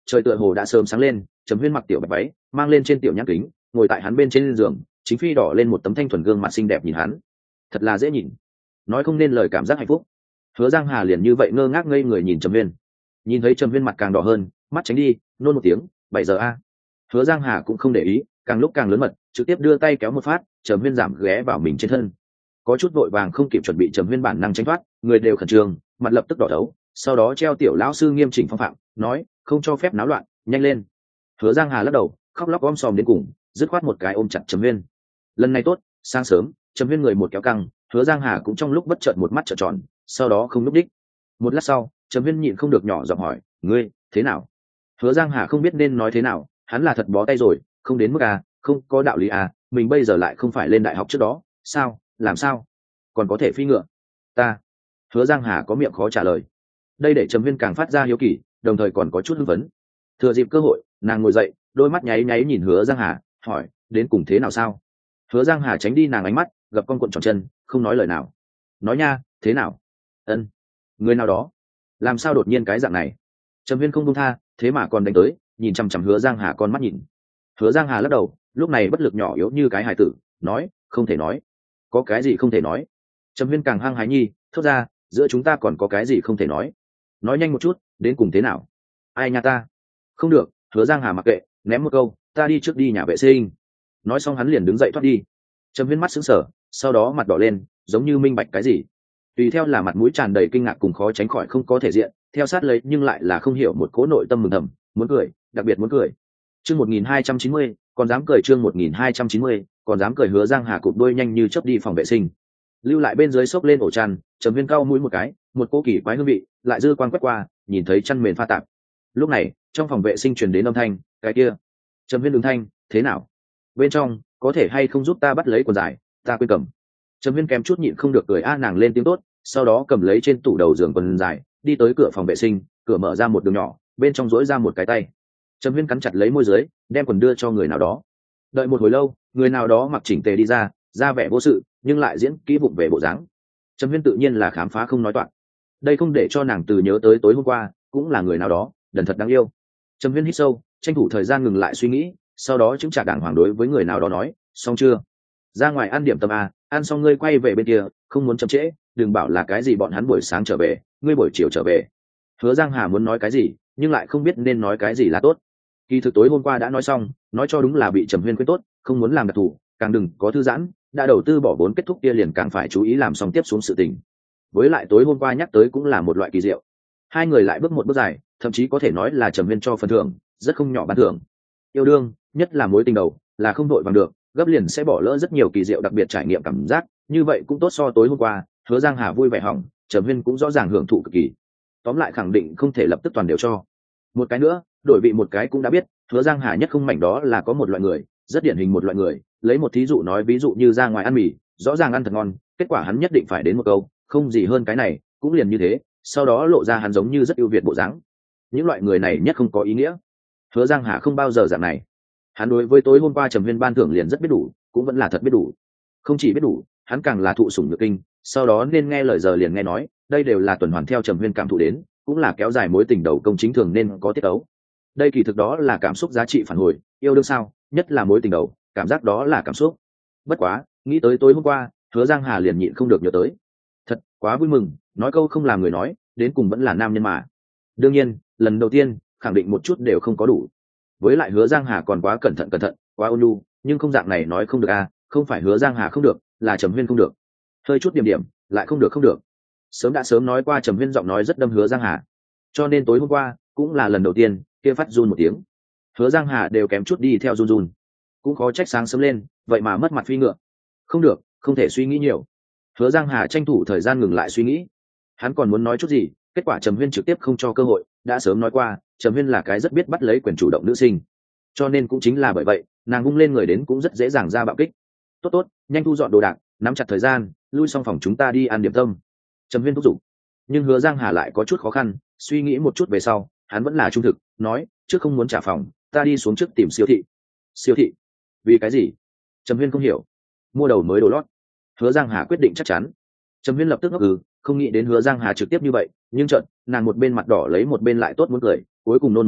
trời tựa hồ đã sớm sáng lên. Trầm Huyên mặc tiểu bạch váy, mang lên trên tiểu nhãn kính, ngồi tại hắn bên trên giường, chính phi đỏ lên một tấm thanh thuần gương mặt xinh đẹp nhìn hắn, thật là dễ nhìn, nói không nên lời cảm giác hạnh phúc. Hứa Giang Hà liền như vậy ngơ ngác ngây người nhìn Trầm Huyên, nhìn thấy Trầm Huyên mặt càng đỏ hơn, mắt tránh đi, nôn một tiếng, bảy giờ a. Hứa Giang Hà cũng không để ý, càng lúc càng lớn mật, trực tiếp đưa tay kéo một phát, Trầm Huyên giảm ghé vào mình trên thân, có chút vội vàng không kịp chuẩn bị. Trầm Huyên bản năng tránh thoát, người đều khẩn trương, mặt lập tức đỏ thấu, sau đó treo tiểu lão sư nghiêm chỉnh phong phạm, nói không cho phép náo loạn, nhanh lên. Hứa Giang Hà lắc đầu, khóc lóc om sòm đến cùng, dứt khoát một cái ôm chặt Trầm Huyên. Lần này tốt, sáng sớm, Trầm Huyên người một kéo căng, Hứa Giang Hà cũng trong lúc bất chợt một mắt trợn tròn, sau đó không lúc đích. Một lát sau, Trầm Huyên nhịn không được nhỏ giọng hỏi, ngươi thế nào? Hứa Giang Hà không biết nên nói thế nào, hắn là thật bó tay rồi, không đến mức à, không có đạo lý à, mình bây giờ lại không phải lên đại học trước đó, sao, làm sao, còn có thể phi ngựa? Ta. Hứa Giang Hà có miệng khó trả lời. Đây để Trầm Huyên càng phát ra hiếu kỳ, đồng thời còn có chút hưng phấn. Thừa dịp cơ hội, nàng ngồi dậy, đôi mắt nháy nháy nhìn Hứa Giang Hà, hỏi, đến cùng thế nào sao? Hứa Giang Hà tránh đi nàng ánh mắt, gập con cuộn tròn chân, không nói lời nào. Nói nha, thế nào? Ân, người nào đó, làm sao đột nhiên cái dạng này? Trầm Huyên không buông tha, thế mà còn đánh tới, nhìn chằm chằm Hứa Giang Hà con mắt nhìn. Hứa Giang Hà lắc đầu, lúc này bất lực nhỏ yếu như cái hài tử, nói, không thể nói. Có cái gì không thể nói? Trầm Huyên càng hăng hái nhi, thốt ra, giữa chúng ta còn có cái gì không thể nói? Nói nhanh một chút, đến cùng thế nào? Ai nhà ta? Không được. Hứa Giang Hà mặc kệ, ném một câu, ta đi trước đi nhà vệ sinh. Nói xong hắn liền đứng dậy thoát đi. Trầm Huyên mắt sững sờ, sau đó mặt đỏ lên, giống như minh bạch cái gì. Tùy theo là mặt mũi tràn đầy kinh ngạc cùng khó tránh khỏi không có thể diện, theo sát lấy nhưng lại là không hiểu một cố nội tâm mừng thầm, muốn cười, đặc biệt muốn cười. Chương một nghìn hai trăm chín mươi, còn dám cười. Chương một nghìn hai trăm chín mươi, còn dám cười. Hứa Giang Hà cụp đuôi nhanh như chớp đi phòng vệ sinh, lưu lại bên dưới xốc lên ổ chăn. Trầm Huyên cau mũi một cái, một cỗ kỳ quái hương vị lại dư quang quét qua, nhìn thấy chăn mền pha tạp. Lúc này trong phòng vệ sinh truyền đến âm thanh, cái kia. Trầm Huyên ứng thanh, thế nào? Bên trong có thể hay không giúp ta bắt lấy quần dài, ta quên cầm. Trầm Huyên kém chút nhịn không được cười a nàng lên tiếng tốt, sau đó cầm lấy trên tủ đầu giường quần dài, đi tới cửa phòng vệ sinh, cửa mở ra một đường nhỏ, bên trong rỗi ra một cái tay. Trầm Huyên cắn chặt lấy môi dưới, đem quần đưa cho người nào đó. Đợi một hồi lâu, người nào đó mặc chỉnh tề đi ra, ra vẻ vô sự nhưng lại diễn kỹ vụng về bộ dáng. Trầm Huyên tự nhiên là khám phá không nói toạc. Đây không để cho nàng từ nhớ tới tối hôm qua, cũng là người nào đó, đần thật đáng yêu. Trầm Huyên hít sâu, tranh thủ thời gian ngừng lại suy nghĩ, sau đó chứng trả đàng hoàng đối với người nào đó nói, xong chưa? Ra ngoài ăn điểm tâm a, ăn xong ngươi quay về bên kia, không muốn chậm trễ, đừng bảo là cái gì bọn hắn buổi sáng trở về, ngươi buổi chiều trở về. Hứa Giang Hà muốn nói cái gì, nhưng lại không biết nên nói cái gì là tốt. Kỳ thực tối hôm qua đã nói xong, nói cho đúng là bị Trầm Huyên khuyên tốt, không muốn làm đặc thù, càng đừng có thư giãn, đã đầu tư bỏ vốn kết thúc kia liền càng phải chú ý làm xong tiếp xuống sự tình. Với lại tối hôm qua nhắc tới cũng là một loại kỳ diệu. Hai người lại bước một bước dài, thậm chí có thể nói là Trầm Huyên cho phần thưởng, rất không nhỏ ban thưởng. Yêu đương, nhất là mối tình đầu, là không đội bằng được, gấp liền sẽ bỏ lỡ rất nhiều kỳ diệu đặc biệt trải nghiệm cảm giác, như vậy cũng tốt so tối hôm qua. Hứa Giang Hà vui vẻ hỏng, Trầm Huyên cũng rõ ràng hưởng thụ cực kỳ. Tóm lại khẳng định không thể lập tức toàn đều cho. Một cái nữa, đổi vị một cái cũng đã biết, Hứa Giang Hà nhất không mảnh đó là có một loại người, rất điển hình một loại người, lấy một thí dụ nói ví dụ như ra ngoài ăn mì, rõ ràng ăn thật ngon, kết quả hắn nhất định phải đến một câu, không gì hơn cái này, cũng liền như thế, sau đó lộ ra hắn giống như rất ưu việt bộ dáng. Những loại người này nhất không có ý nghĩa. Hứa Giang Hà không bao giờ dạng này. Hắn đối với tối hôm qua Trầm Huyên ban thưởng liền rất biết đủ, cũng vẫn là thật biết đủ. Không chỉ biết đủ, hắn càng là thụ sủng nhược kinh, sau đó nên nghe lời giờ liền nghe nói, đây đều là tuần hoàn theo Trầm Huyên cảm thụ đến, cũng là kéo dài mối tình đầu công chính thường nên có tiết tấu. Đây kỳ thực đó là cảm xúc giá trị phản hồi, yêu đương sao, nhất là mối tình đầu, cảm giác đó là cảm xúc. Bất quá, nghĩ tới tối hôm qua, Hứa Giang Hà liền nhịn không được nhớ tới. Thật quá vui mừng, nói câu không làm người nói, đến cùng vẫn là nam nhân mà. Đương nhiên, lần đầu tiên, khẳng định một chút đều không có đủ. Với lại Hứa Giang Hà còn quá cẩn thận cẩn thận, quá ôn nhu, nhưng không dạng này nói không được à, không phải Hứa Giang Hà không được, là Trầm Huyên không được. Hơi chút điểm điểm, lại không được không được. Sớm đã sớm nói qua Trầm Huyên giọng nói rất đâm Hứa Giang Hà. Cho nên tối hôm qua, cũng là lần đầu tiên, kia phát run một tiếng. Hứa Giang Hà đều kém chút đi theo run run. Cũng khó trách sáng sớm lên, vậy mà mất mặt phi ngựa. Không được, không thể suy nghĩ nhiều. Hứa Giang Hà tranh thủ thời gian ngừng lại suy nghĩ. Hắn còn muốn nói chút gì, kết quả Trầm Huyên trực tiếp không cho cơ hội, đã sớm nói qua, Trầm Huyên là cái rất biết bắt lấy quyền chủ động nữ sinh. Cho nên cũng chính là bởi vậy, nàng vung lên người đến cũng rất dễ dàng ra bạo kích. Tốt tốt, nhanh thu dọn đồ đạc, nắm chặt thời gian, lui xong phòng chúng ta đi ăn điểm tâm. Trầm Huyên thúc giục. Nhưng Hứa Giang Hà lại có chút khó khăn, suy nghĩ một chút về sau, hắn vẫn là trung thực, nói, trước không muốn trả phòng, ta đi xuống trước tìm siêu thị. Siêu thị? Vì cái gì? Trầm Huyên không hiểu. Mua đầu mới đồ lót. Hứa Giang Hà quyết định chắc chắn. Trầm Huyên lập tức ngốc ừ, không nghĩ đến Hứa Giang Hà trực tiếp như vậy, nhưng chợt, nàng một bên mặt đỏ lấy một bên lại tốt muốn cười, cuối cùng nôn một câu,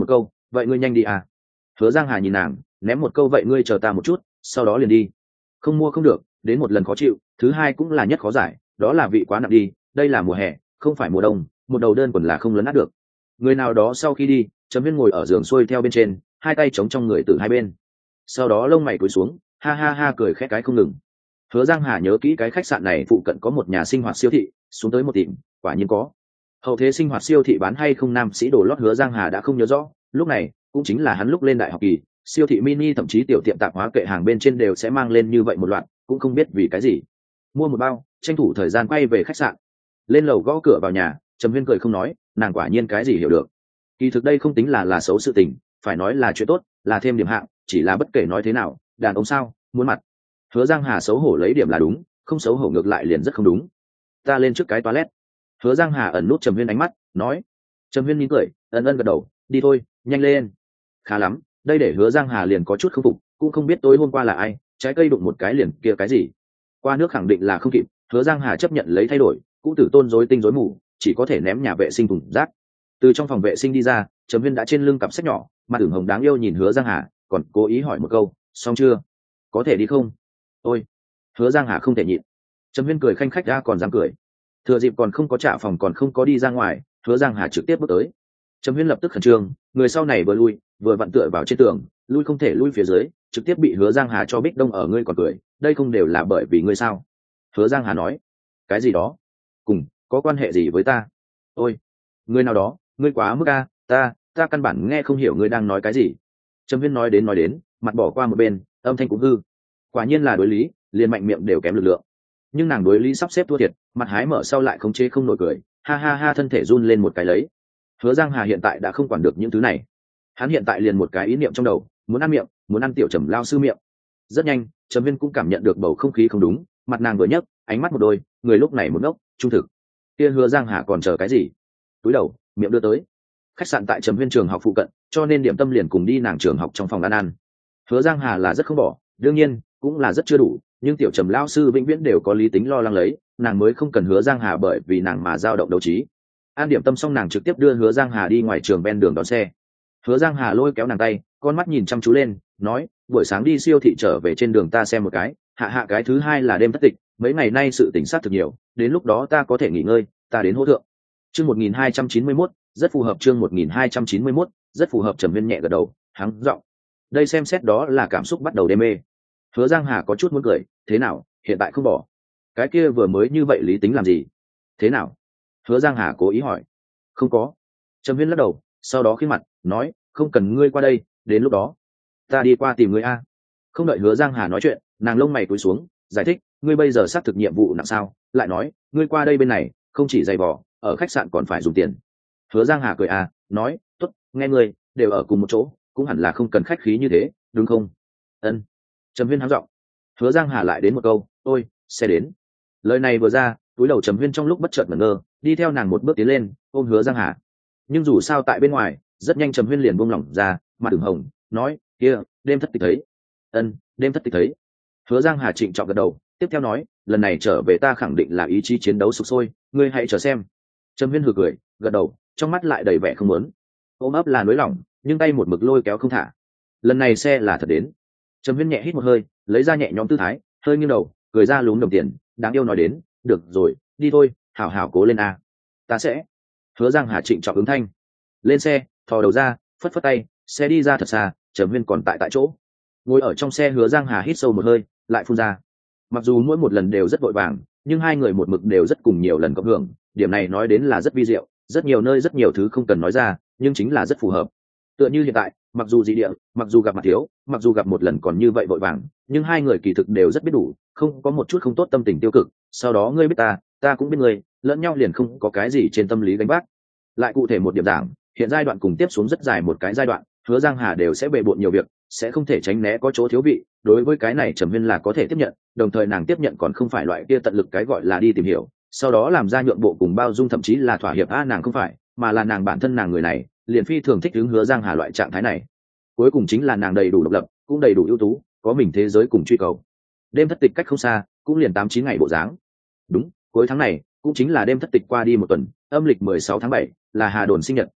vậy ngươi nhanh đi à. Hứa Giang Hà nhìn nàng ném một câu vậy ngươi chờ ta một chút sau đó liền đi. Không mua không được, đến một lần khó chịu, thứ hai cũng là nhất khó giải, đó là vị quá nặng đi, đây là mùa hè không phải mùa đông, một đầu đơn quần là không lấn át được. Người nào đó sau khi đi, Trầm Viên ngồi ở giường xuôi theo bên trên, hai tay chống trong người từ hai bên, sau đó lông mày cúi xuống, ha ha ha cười khẽ cái không ngừng. Hứa Giang Hà nhớ kỹ cái khách sạn này phụ cận có một nhà sinh hoạt siêu thị, xuống tới một tìm, quả nhiên có. Hậu thế sinh hoạt siêu thị bán hay không nam sĩ đồ lót Hứa Giang Hà đã không nhớ rõ, lúc này cũng chính là hắn lúc lên đại học kỳ, siêu thị mini thậm chí tiểu tiệm tạp hóa kệ hàng bên trên đều sẽ mang lên như vậy một loạt, cũng không biết vì cái gì. Mua một bao, tranh thủ thời gian quay về khách sạn. Lên lầu gõ cửa vào nhà, Trầm Viên cười không nói, nàng quả nhiên cái gì hiểu được. Kỳ thực đây không tính là là xấu sự tình, phải nói là chuyện tốt, là thêm điểm hạng, chỉ là bất kể nói thế nào, đàn ông sao, muốn mặt. Hứa Giang Hà xấu hổ lấy điểm là đúng, không xấu hổ ngược lại liền rất không đúng. Ta lên trước cái toilet. Hứa Giang Hà ẩn nút Trầm Viên ánh mắt, nói. Trầm Viên mỉm cười, ân ân gật đầu, đi thôi, nhanh lên. Khá lắm, đây để Hứa Giang Hà liền có chút không phục, cũng không biết tối hôm qua là ai, trái cây đụng một cái liền kia cái gì. Qua nước khẳng định là không kịp, Hứa Giang Hà chấp nhận lấy thay đổi, cũ tử tôn rối tinh rối mù, chỉ có thể ném nhà vệ sinh thùng rác. Từ trong phòng vệ sinh đi ra, Trầm Viên đã trên lưng cặp sách nhỏ, mặt ửng hồng đáng yêu nhìn Hứa Giang Hà, còn cố ý hỏi một câu, xong chưa? Có thể đi không? Ôi, Hứa Giang Hà không thể nhịn. Trầm Viên cười khanh khách ra còn dám cười. Thừa dịp còn không có trả phòng còn không có đi ra ngoài, Hứa Giang Hà trực tiếp bước tới. Trầm Viên lập tức khẩn trương, người sau này vừa lui, vừa vặn tựa vào trên tường, lui không thể lui phía dưới, trực tiếp bị Hứa Giang Hà cho bích đông ở ngươi còn cười, đây không đều là bởi vì ngươi sao? Hứa Giang Hà nói, cái gì đó? Cùng có quan hệ gì với ta? Ôi, ngươi nào đó, ngươi quá mức a, ta, ta căn bản nghe không hiểu ngươi đang nói cái gì. Trầm Viên nói đến nói đến, mặt bỏ qua một bên, âm thanh cũng hư. Quả nhiên là đối lý, liền mạnh miệng đều kém lực lượng. Nhưng nàng đối lý sắp xếp thua thiệt, mặt hái mở sau lại không chế không nổi cười, ha ha ha thân thể run lên một cái lấy. Hứa Giang Hà hiện tại đã không quản được những thứ này, hắn hiện tại liền một cái ý niệm trong đầu, muốn ăn miệng, muốn ăn tiểu Trầm lao sư miệng. Rất nhanh, Trầm Viên cũng cảm nhận được bầu không khí không đúng, mặt nàng vừa nhấc, ánh mắt một đôi, người lúc này một ngốc, trung thực. Kia Hứa Giang Hà còn chờ cái gì? Túi đầu, miệng đưa tới. Khách sạn tại Trầm Viên trường học phụ cận, cho nên điểm tâm liền cùng đi nàng trường học trong phòng ăn ăn. Hứa Giang Hà là rất không bỏ, đương nhiên cũng là rất chưa đủ, nhưng tiểu Trầm lao sư vĩnh viễn đều có lý tính lo lắng lấy, nàng mới không cần Hứa Giang Hà bởi vì nàng mà dao động đấu trí. Ăn điểm tâm xong nàng trực tiếp đưa Hứa Giang Hà đi ngoài trường ven đường đón xe. Hứa Giang Hà lôi kéo nàng tay, con mắt nhìn chăm chú lên, nói, buổi sáng đi siêu thị trở về trên đường ta xem một cái, hạ hạ cái thứ hai là đêm thất tịch, mấy ngày nay sự tỉnh sát thực nhiều, đến lúc đó ta có thể nghỉ ngơi, ta đến hỗ thượng. Chương một nghìn hai trăm chín mươi mốt, rất phù hợp chương một nghìn hai trăm chín mươi mốt, rất phù hợp Trầm Viên nhẹ gật đầu, hắng giọng. Đây xem xét đó là cảm xúc bắt đầu đê mê. Hứa Giang Hà có chút muốn cười, thế nào, hiện tại không bỏ. Cái kia vừa mới như vậy lý tính làm gì? Thế nào? Hứa Giang Hà cố ý hỏi. Không có. Trầm Viên lắc đầu, sau đó khiến mặt, nói, không cần ngươi qua đây, đến lúc đó ta đi qua tìm ngươi a. Không đợi Hứa Giang Hà nói chuyện, nàng lông mày cúi xuống, giải thích, ngươi bây giờ xác thực nhiệm vụ nặng sao? Lại nói, ngươi qua đây bên này, không chỉ giày vò, ở khách sạn còn phải dùng tiền. Hứa Giang Hà cười à, nói, tốt, nghe ngươi, đều ở cùng một chỗ, cũng hẳn là không cần khách khí như thế, đúng không? Ân. Trầm Viên hắng giọng. Hứa Giang Hà lại đến một câu, ôi, xe đến. Lời này vừa ra, túi đầu Trầm Viên trong lúc bất chợt ngẩn ngơ, đi theo nàng một bước tiến lên, ôm Hứa Giang Hà. Nhưng dù sao tại bên ngoài, rất nhanh Trầm Viên liền buông lỏng ra, mặt ửng hồng, nói, kia, đêm thất tịch thấy. Ân, đêm thất tịch thấy. Hứa Giang Hà trịnh trọng gật đầu, tiếp theo nói, lần này trở về ta khẳng định là ý chí chiến đấu sục sôi, ngươi hãy chờ xem. Trầm Viên hừ cười, gật đầu, trong mắt lại đầy vẻ không muốn. Ôm ấp là nới lỏng, nhưng tay một mực lôi kéo không thả. Lần này xe là thật đến. Trầm Viên nhẹ hít một hơi, lấy ra nhẹ nhõm tư thái, hơi nghiêng đầu, cười ra lúm đồng tiền, đáng yêu nói đến, được rồi, đi thôi, hảo hảo cố lên a, ta sẽ. Hứa Giang Hà trịnh trọng ứng thanh. Lên xe, thò đầu ra, phất phất tay, xe đi ra thật xa, Trầm Viên còn tại tại chỗ. Ngồi ở trong xe Hứa Giang Hà hít sâu một hơi, lại phun ra. Mặc dù mỗi một lần đều rất vội vàng, nhưng hai người một mực đều rất cùng nhiều lần cộng hưởng, điểm này nói đến là rất vi diệu, rất nhiều nơi rất nhiều thứ không cần nói ra, nhưng chính là rất phù hợp. Tựa như hiện tại, mặc dù dị địa, mặc dù gặp mặt thiếu, mặc dù gặp một lần còn như vậy vội vàng, nhưng hai người kỳ thực đều rất biết đủ, không có một chút không tốt tâm tình tiêu cực, sau đó ngươi biết ta, ta cũng biết ngươi, lẫn nhau liền không có cái gì trên tâm lý gánh vác. Lại cụ thể một điểm giảng, hiện giai đoạn cùng tiếp xuống rất dài một cái giai đoạn, Hứa Giang Hà đều sẽ bề bộn nhiều việc, sẽ không thể tránh né có chỗ thiếu vị, đối với cái này Trầm Viên là có thể tiếp nhận, đồng thời nàng tiếp nhận còn không phải loại kia tận lực cái gọi là đi tìm hiểu, sau đó làm ra nhượng bộ cùng bao dung thậm chí là thỏa hiệp a nàng không phải, mà là nàng bản thân nàng người này, liền phi thường thích ứng Hứa Giang Hà loại trạng thái này. Cuối cùng chính là nàng đầy đủ độc lập, cũng đầy đủ ưu tú, có mình thế giới cùng truy cầu. Đêm thất tịch cách không xa, cũng liền tám chín ngày bộ dáng. Đúng, cuối tháng này, cũng chính là đêm thất tịch qua đi một tuần, âm lịch mười sáu tháng bảy, là Hà Đồn sinh nhật,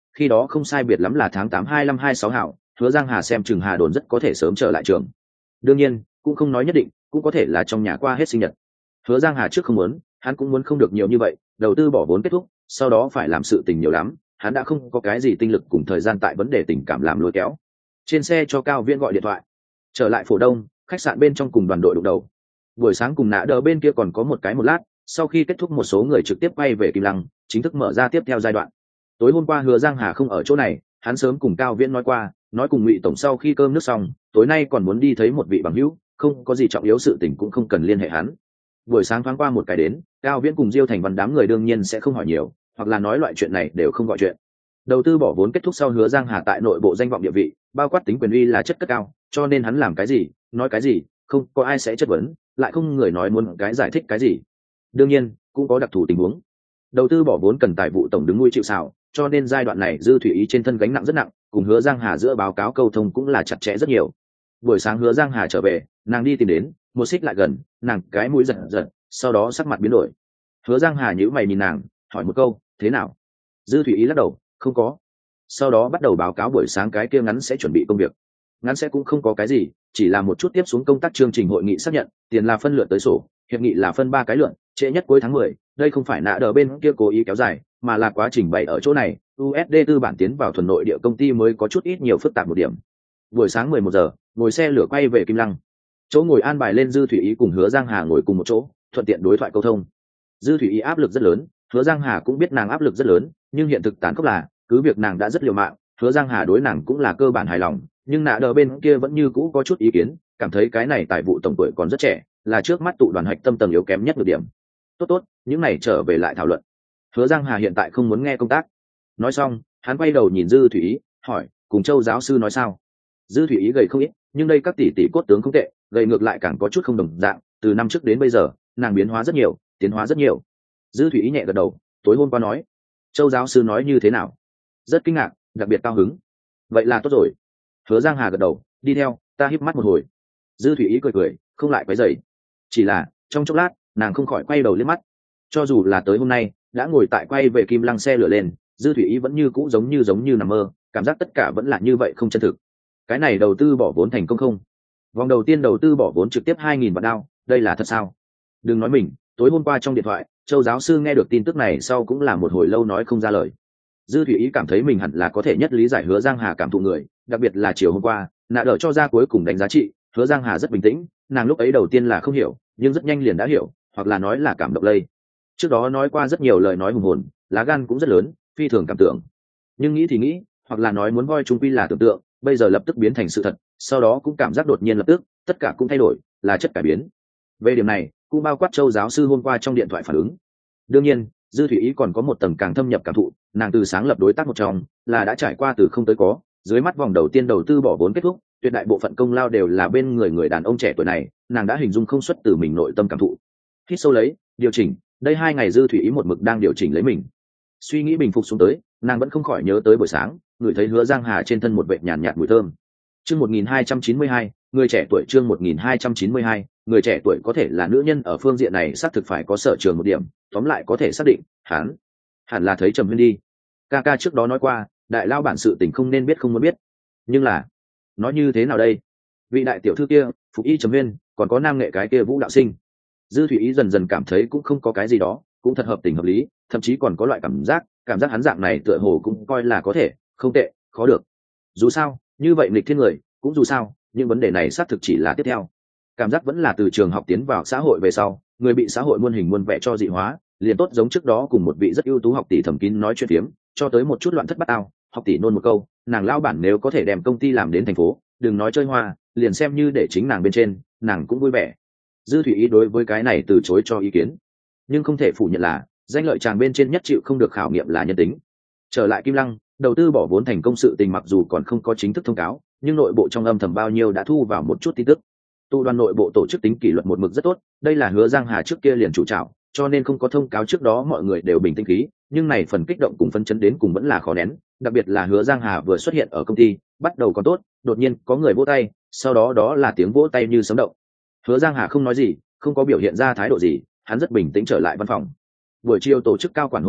khi đó không sai biệt lắm là tháng tám hai năm hai sáu hảo, Hứa Giang Hà xem chừng Hà Đồn rất có thể sớm trở lại trường. Đương nhiên, cũng không nói nhất định, cũng có thể là trong nhà qua hết sinh nhật. Hứa Giang Hà trước không muốn, hắn cũng muốn không được nhiều như vậy, đầu tư bỏ vốn kết thúc, sau đó phải làm sự tình nhiều lắm, hắn đã không có cái gì tinh lực cùng thời gian tại vấn đề tình cảm làm lôi kéo. Trên xe cho Cao Viễn gọi điện thoại. Trở lại Phổ Đông, khách sạn bên trong cùng đoàn đội đụng đầu. Buổi sáng cùng nã đờ bên kia còn có một cái một lát, sau khi kết thúc một số người trực tiếp quay về Kim Lăng, chính thức mở ra tiếp theo giai đoạn. Tối hôm qua Hứa Giang Hà không ở chỗ này, hắn sớm cùng Cao Viễn nói qua, nói cùng Ngụy tổng sau khi cơm nước xong, tối nay còn muốn đi thấy một vị bằng hữu, không có gì trọng yếu sự tình cũng không cần liên hệ hắn. Buổi sáng thoáng qua một cái đến, Cao Viễn cùng Diêu Thành Văn đám người đương nhiên sẽ không hỏi nhiều, hoặc là nói loại chuyện này đều không gọi chuyện. Đầu tư bỏ vốn kết thúc sau, Hứa Giang Hà tại nội bộ danh vọng địa vị, bao quát tính quyền uy là chất cất cao, cho nên hắn làm cái gì, nói cái gì, không có ai sẽ chất vấn, lại không người nói muốn cái giải thích cái gì. Đương nhiên, cũng có đặc thù tình huống. Đầu tư bỏ vốn cần tài vụ tổng đứng nuôi chịu sào, cho nên giai đoạn này Dư Thủy Ý trên thân gánh nặng rất nặng, cùng Hứa Giang Hà giữa báo cáo câu thông cũng là chặt chẽ rất nhiều. Buổi sáng Hứa Giang Hà trở về, nàng đi tìm đến, một xích lại gần, nàng cái mũi giật giật, sau đó sắc mặt biến đổi. Hứa Giang Hà nhíu mày nhìn nàng, hỏi một câu, thế nào? Dư Thủy Ý lắc đầu, không có. Sau đó bắt đầu báo cáo buổi sáng cái kia ngắn sẽ chuẩn bị công việc. Ngắn sẽ cũng không có cái gì, chỉ là một chút tiếp xuống công tác chương trình hội nghị xác nhận, tiền là phân lượt tới sổ, hiệp nghị là phân ba cái lượt, trễ nhất cuối tháng mười, đây không phải nã đờ bên kia cố ý kéo dài, mà là quá trình bày ở chỗ này, u ét đê tư bản tiến vào thuần nội địa công ty mới có chút ít nhiều phức tạp một điểm. Buổi sáng mười một giờ, ngồi xe lửa quay về Kim Lăng. Chỗ ngồi an bài lên Dư Thủy Ý cùng Hứa Giang Hà ngồi cùng một chỗ, thuận tiện đối thoại câu thông. Dư Thủy Ý áp lực rất lớn, Hứa Giang Hà cũng biết nàng áp lực rất lớn, nhưng hiện thực tàn khốc là, cứ việc nàng đã rất liều mạng, Hứa Giang Hà đối nàng cũng là cơ bản hài lòng, nhưng nã đờ bên kia vẫn như cũ có chút ý kiến, cảm thấy cái này tài vụ tổng tuổi còn rất trẻ, là trước mắt tụ đoàn hạch tâm tầng yếu kém nhất được điểm. Tốt tốt, những này trở về lại thảo luận. Hứa Giang Hà hiện tại không muốn nghe công tác. Nói xong, hắn quay đầu nhìn Dư Thủy Ý, hỏi, cùng Châu giáo sư nói sao? Dư Thủy Ý gầy không ít, nhưng đây các tỷ tỷ cốt tướng không tệ, gầy ngược lại càng có chút không đồng dạng, từ năm trước đến bây giờ, nàng biến hóa rất nhiều, tiến hóa rất nhiều. Dư Thủy Ý nhẹ gật đầu, tối hôm qua nói, Châu giáo sư nói như thế nào? Rất kinh ngạc, đặc biệt cao hứng. Vậy là tốt rồi. Hứa Giang Hà gật đầu, đi theo, ta híp mắt một hồi. Dư Thủy Ý cười cười, không lại quấy rầy. Chỉ là, trong chốc lát, nàng không khỏi quay đầu liếc mắt. Cho dù là tới hôm nay, đã ngồi tại quay về Kim Lăng xe lửa lên, Dư Thủy Ý vẫn như cũ giống như giống như nằm mơ, cảm giác tất cả vẫn là như vậy không chân thực. Cái này đầu tư bỏ vốn thành công không? Vòng đầu tiên đầu tư bỏ vốn trực tiếp hai nghìn vạn đao, đây là thật sao? Đừng nói mình, tối hôm qua trong điện thoại, Châu giáo sư nghe được tin tức này sau cũng là một hồi lâu nói không ra lời. Dư Thủy Ý cảm thấy mình hẳn là có thể nhất lý giải Hứa Giang Hà cảm thụ người, đặc biệt là chiều hôm qua, nã đỡ cho ra cuối cùng đánh giá trị, Hứa Giang Hà rất bình tĩnh, nàng lúc ấy đầu tiên là không hiểu, nhưng rất nhanh liền đã hiểu, hoặc là nói là cảm động lây. Trước đó nói qua rất nhiều lời nói hùng hồn, lá gan cũng rất lớn, phi thường cảm tưởng. Nhưng nghĩ thì nghĩ, hoặc là nói muốn voi chúng quy là tưởng tượng, bây giờ lập tức biến thành sự thật, sau đó cũng cảm giác đột nhiên lập tức, tất cả cũng thay đổi, là chất cải biến. Về điểm này, cũng bao quát Châu giáo sư hôm qua trong điện thoại phản ứng. Đương nhiên, Dư Thủy Ý còn có một tầng càng thâm nhập cảm thụ, nàng từ sáng lập đối tác một trong, là đã trải qua từ không tới có, dưới mắt vòng đầu tiên đầu tư bỏ vốn kết thúc, tuyệt đại bộ phận công lao đều là bên người người đàn ông trẻ tuổi này, nàng đã hình dung không xuất từ mình nội tâm cảm thụ. Hít sâu lấy, điều chỉnh, đây hai ngày Dư Thủy Ý một mực đang điều chỉnh lấy mình. Suy nghĩ bình phục xuống tới, nàng vẫn không khỏi nhớ tới buổi sáng, ngửi thấy Hứa Giang Hà trên thân một vệt nhàn nhạt, nhạt mùi thơm. Chương một nghìn hai trăm chín mươi hai, người trẻ tuổi chương một nghìn hai trăm chín mươi hai, người trẻ tuổi có thể là nữ nhân ở phương diện này xác thực phải có sở trường một điểm, tóm lại có thể xác định, hắn hẳn là thấy Trầm Huyên đi. Ca ca trước đó nói qua, đại lao bản sự tình không nên biết không muốn biết. Nhưng là, nói như thế nào đây? Vị đại tiểu thư kia, Phục Y Trầm Huyên, còn có nam nghệ cái kia Vũ Đạo Sinh. Dư Thủy Ý dần dần cảm thấy cũng không có cái gì đó, cũng thật hợp tình hợp lý, thậm chí còn có loại cảm giác, cảm giác hắn dạng này tựa hồ cũng coi là có thể, không tệ, khó được. Dù sao, như vậy nghịch thiên người, cũng dù sao, nhưng vấn đề này xác thực chỉ là tiếp theo. Cảm giác vẫn là từ trường học tiến vào xã hội về sau, người bị xã hội muôn hình muôn vẻ cho dị hóa, liền tốt giống trước đó cùng một vị rất ưu tú học tỷ thẩm kín nói chuyện phiếm, cho tới một chút loạn thất bát ao, học tỷ nôn một câu, nàng lao bản nếu có thể đem công ty làm đến thành phố, đừng nói chơi hoa, liền xem như để chính nàng bên trên, nàng cũng vui vẻ. Dư Thủy Ý đối với cái này từ chối cho ý kiến, nhưng không thể phủ nhận là danh lợi chàng bên trên nhất chịu không được khảo nghiệm là nhân tính. Trở lại Kim Lăng, đầu tư bỏ vốn thành công sự tình mặc dù còn không có chính thức thông cáo, nhưng nội bộ trong âm thầm bao nhiêu đã thu vào một chút tin tức. Tụ đoàn nội bộ tổ chức tính kỷ luật một mực rất tốt, đây là Hứa Giang Hà trước kia liền chủ trảo, cho nên không có thông cáo trước đó mọi người đều bình tĩnh khí, nhưng này phần kích động cùng phấn chấn đến cùng vẫn là khó nén, đặc biệt là Hứa Giang Hà vừa xuất hiện ở công ty, bắt đầu còn tốt, đột nhiên có người vỗ tay, sau đó đó là tiếng vỗ tay như sấm động. Hứa Giang Hà không nói gì, không có biểu hiện ra thái độ gì, hắn rất bình tĩnh trở lại văn phòng. Buổi chiều tổ chức cao quản hội nghị,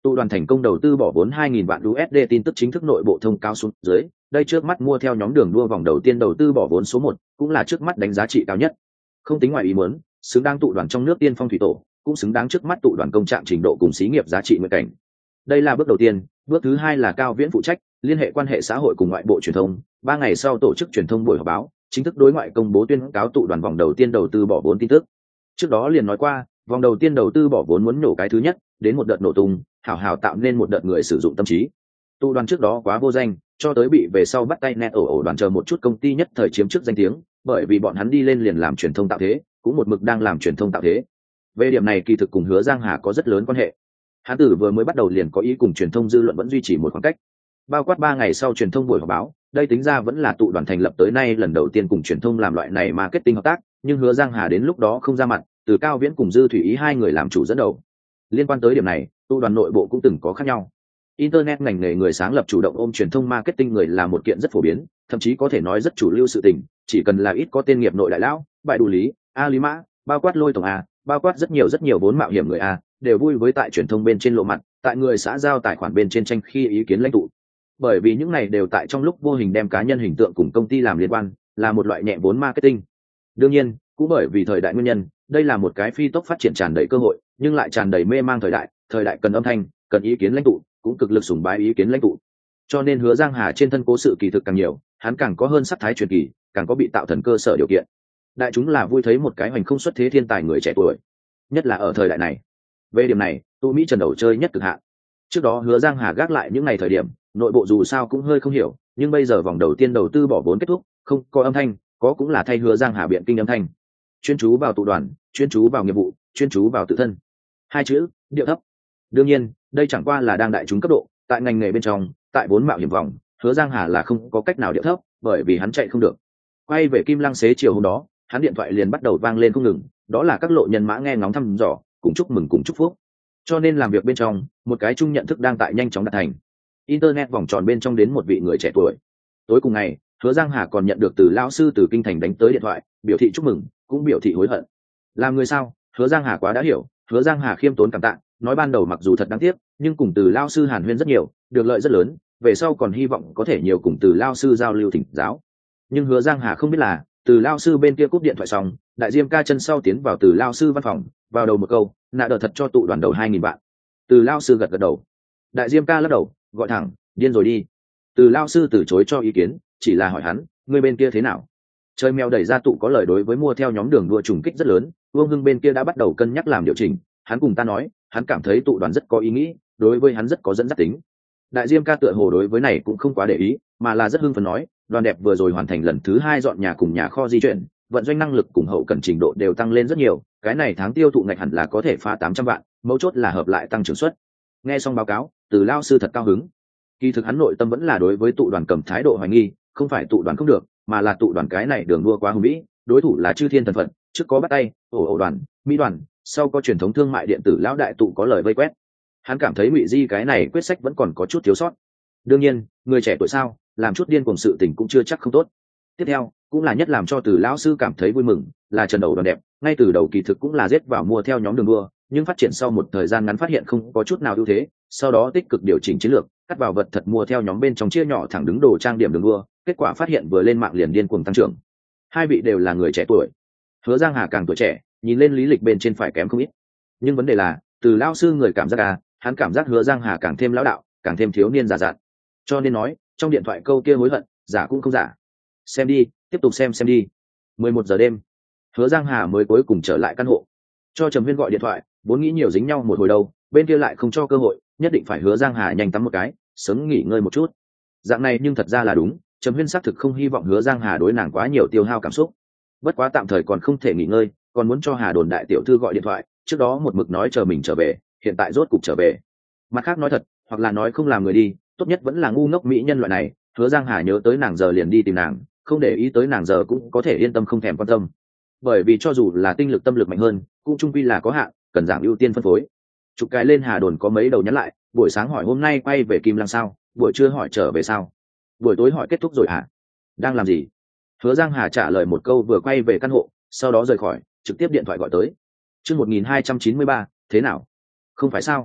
Tụ đoàn thành công đầu tư bỏ vốn hai nghìn vạn đô la, tin tức chính thức nội bộ thông cáo xuống dưới, đây trước mắt mua theo nhóm đường đua vòng đầu tiên đầu tư bỏ vốn số một, cũng là trước mắt đánh giá trị cao nhất. Không tính ngoài ý muốn, xứng đáng tụ đoàn trong nước tiên phong thủy tổ, cũng xứng đáng trước mắt tụ đoàn công trạng trình độ cùng xí nghiệp giá trị nguyện cảnh. Đây là bước đầu tiên, bước thứ hai là Cao Viễn phụ trách liên hệ quan hệ xã hội cùng ngoại bộ truyền thông, ba ngày sau tổ chức truyền thông buổi họp báo, chính thức đối ngoại công bố tuyên cáo tụ đoàn vòng đầu tiên đầu tư bỏ vốn tin tức. Trước đó liền nói qua, vòng đầu tiên đầu tư bỏ vốn muốn nổ cái thứ nhất, đến một đợt nổ tung, hảo hảo tạo nên một đợt người sử dụng tâm trí. Tụ đoàn trước đó quá vô danh, cho tới bị về sau bắt tay net ổ ổ đoàn chờ một chút công ty nhất thời chiếm trước danh tiếng, bởi vì bọn hắn đi lên liền làm truyền thông tạo thế, cũng một mực đang làm truyền thông tạo thế. Về điểm này kỳ thực cùng Hứa Giang Hà có rất lớn quan hệ. Hắn tử vừa mới bắt đầu liền có ý cùng truyền thông dư luận vẫn duy trì một khoảng cách. Bao quát ba ngày sau truyền thông buổi họp báo, đây tính ra vẫn là tụ đoàn thành lập tới nay lần đầu tiên cùng truyền thông làm loại này marketing hợp tác, nhưng Hứa Giang Hà đến lúc đó không ra mặt, từ Cao Viễn cùng Dư Thủy Ý hai người làm chủ dẫn đầu. Liên quan tới điểm này, tụ đoàn nội bộ cũng từng có khác nhau. Internet ngành nghề người sáng lập chủ động ôm truyền thông marketing người là một kiện rất phổ biến, thậm chí có thể nói rất chủ lưu sự tình, chỉ cần là ít có tên nghiệp nội đại lão, bại đủ lý, a lý mã, bao quát lôi tổng a, bao quát rất nhiều rất nhiều vốn mạo hiểm người a, đều vui với tại truyền thông bên trên lộ mặt, tại người xã giao tài khoản bên trên tranh khi ý kiến lãnh tụ. Bởi vì những này đều tại trong lúc vô hình đem cá nhân hình tượng cùng công ty làm liên quan, là một loại nhẹ vốn marketing. Đương nhiên, cũng bởi vì thời đại nguyên nhân, đây là một cái phi tốc phát triển tràn đầy cơ hội, nhưng lại tràn đầy mê mang thời đại, thời đại cần âm thanh, cần ý kiến lãnh tụ, cũng cực lực sùng bái ý kiến lãnh tụ. Cho nên Hứa Giang Hà trên thân cố sự kỳ thực càng nhiều, hắn càng có hơn sắc thái truyền kỳ, càng có bị tạo thần cơ sở điều kiện. Đại chúng là vui thấy một cái hoành không xuất thế thiên tài người trẻ tuổi, nhất là ở thời đại này. Về điểm này, tụ Mỹ Trần đầu chơi nhất cực hạn. Trước đó Hứa Giang Hà gác lại những ngày thời điểm, nội bộ dù sao cũng hơi không hiểu, nhưng bây giờ vòng đầu tiên đầu tư bỏ vốn kết thúc, không có âm thanh, có cũng là thay Hứa Giang Hà biện kinh âm thanh. Chuyên chú vào tụ đoàn, chuyên chú vào nghiệp vụ, chuyên chú vào tự thân. Hai chữ, điệu thấp. Đương nhiên, đây chẳng qua là đang đại chúng cấp độ, tại ngành nghề bên trong, tại vốn mạo hiểm vòng, Hứa Giang Hà là không có cách nào điệu thấp, bởi vì hắn chạy không được. Quay về Kim Lăng xế chiều hôm đó, hắn điện thoại liền bắt đầu vang lên không ngừng, đó là các lộ nhân mã nghe ngóng thăm dò, cùng chúc mừng cùng chúc phúc. Cho nên làm việc bên trong, một cái chung nhận thức đang tại nhanh chóng đạt thành. Internet vòng tròn bên trong đến một vị người trẻ tuổi. Tối cùng ngày, Hứa Giang Hà còn nhận được từ lão sư từ kinh thành đánh tới điện thoại, biểu thị chúc mừng, cũng biểu thị hối hận. Làm người sao? Hứa Giang Hà quá đã hiểu, Hứa Giang Hà khiêm tốn cảm tạ, nói ban đầu mặc dù thật đáng tiếc, nhưng cùng từ lão sư hàn huyên rất nhiều, được lợi rất lớn, về sau còn hy vọng có thể nhiều cùng từ lão sư giao lưu thỉnh giáo. Nhưng Hứa Giang Hà không biết là, từ lão sư bên kia cúp điện thoại xong, đại diêm ca chân sau tiến vào từ lão sư văn phòng, vào đầu một câu, nạ đỡ thật cho tụ đoàn đầu hai nghìn vạn. Từ lão sư gật gật đầu. Đại diêm ca lắc đầu, gọi thẳng, điên rồi đi. Từ lão sư từ chối cho ý kiến, chỉ là hỏi hắn, người bên kia thế nào? Chơi mèo đẩy ra tụ có lời đối với mua theo nhóm đường đua trùng kích rất lớn, Vương Hưng bên kia đã bắt đầu cân nhắc làm điều chỉnh, hắn cùng ta nói, hắn cảm thấy tụ đoàn rất có ý nghĩ, đối với hắn rất có dẫn dắt tính. Đại diêm ca tựa hồ đối với này cũng không quá để ý, mà là rất hưng phấn nói, đoàn đẹp vừa rồi hoàn thành lần thứ hai dọn nhà cùng nhà kho di chuyển, vận doanh năng lực cùng hậu cần trình độ đều tăng lên rất nhiều, cái này tháng tiêu thụ ngạch hẳn là có thể phá tám trăm vạn, mấu chốt là hợp lại tăng trưởng suất. Nghe xong báo cáo, Từ lão sư thật cao hứng. Kỳ thực hắn nội tâm vẫn là đối với tụ đoàn cầm thái độ hoài nghi, không phải tụ đoàn không được, mà là tụ đoàn cái này đường đua quá hùng vĩ, đối thủ là chư thiên thần phận, trước có bắt tay, ổ ổ đoàn, mỹ đoàn, sau có truyền thống thương mại điện tử lão đại tụ có lời vây quét. Hắn cảm thấy Ngụy Di cái này quyết sách vẫn còn có chút thiếu sót. Đương nhiên, người trẻ tuổi sao, làm chút điên cuồng sự tình cũng chưa chắc không tốt. Tiếp theo, cũng là nhất làm cho Từ lão sư cảm thấy vui mừng, là Trần Đầu đoàn đẹp, ngay từ đầu kỳ thực cũng là giết vào mua theo nhóm đường đua, nhưng phát triển sau một thời gian ngắn phát hiện không có chút nào ưu thế, sau đó tích cực điều chỉnh chiến lược, cắt vào vật thật mua theo nhóm bên trong chia nhỏ thẳng đứng đồ trang điểm đường đua, kết quả phát hiện vừa lên mạng liền điên cuồng tăng trưởng. Hai vị đều là người trẻ tuổi. Hứa Giang Hà càng tuổi trẻ, nhìn lên lý lịch bên trên phải kém không ít. Nhưng vấn đề là, Từ lão sư người cảm giác à, hắn cảm giác Hứa Giang Hà càng thêm lão đạo, càng thêm thiếu niên già dặn. Cho nên nói, trong điện thoại câu kia hối hận, giả cũng không giả. Xem đi, tiếp tục xem xem đi. mười một giờ đêm, Hứa Giang Hà mới cuối cùng trở lại căn hộ. Cho Trầm Huyên gọi điện thoại, vốn nghĩ nhiều dính nhau một hồi đâu, bên kia lại không cho cơ hội, nhất định phải Hứa Giang Hà nhanh tắm một cái, sớm nghỉ ngơi một chút. Dạng này nhưng thật ra là đúng, Trầm Huyên xác thực không hy vọng Hứa Giang Hà đối nàng quá nhiều tiêu hao cảm xúc. Bất quá tạm thời còn không thể nghỉ ngơi, còn muốn cho Hà Đồn đại tiểu thư gọi điện thoại, trước đó một mực nói chờ mình trở về, hiện tại rốt cục trở về. Mặt khác nói thật, hoặc là nói không làm người đi, tốt nhất vẫn là ngu ngốc mỹ nhân loại này, Hứa Giang Hà nhớ tới nàng giờ liền đi tìm nàng, không để ý tới nàng giờ cũng có thể yên tâm không thèm quan tâm. Bởi vì cho dù là tinh lực tâm lực mạnh hơn, cũng chung quy là có hạn, cần giảm ưu tiên phân phối. Chụp cái lên Hà Đồn có mấy đầu nhắn lại, buổi sáng hỏi hôm nay quay về Kim Lăng sao, buổi trưa hỏi trở về sao, buổi tối hỏi kết thúc rồi hả? Đang làm gì? Hứa Giang Hà trả lời một câu vừa quay về căn hộ, sau đó rời khỏi, trực tiếp điện thoại gọi tới. Chương một nghìn hai trăm chín mươi ba, thế nào? Không phải sao?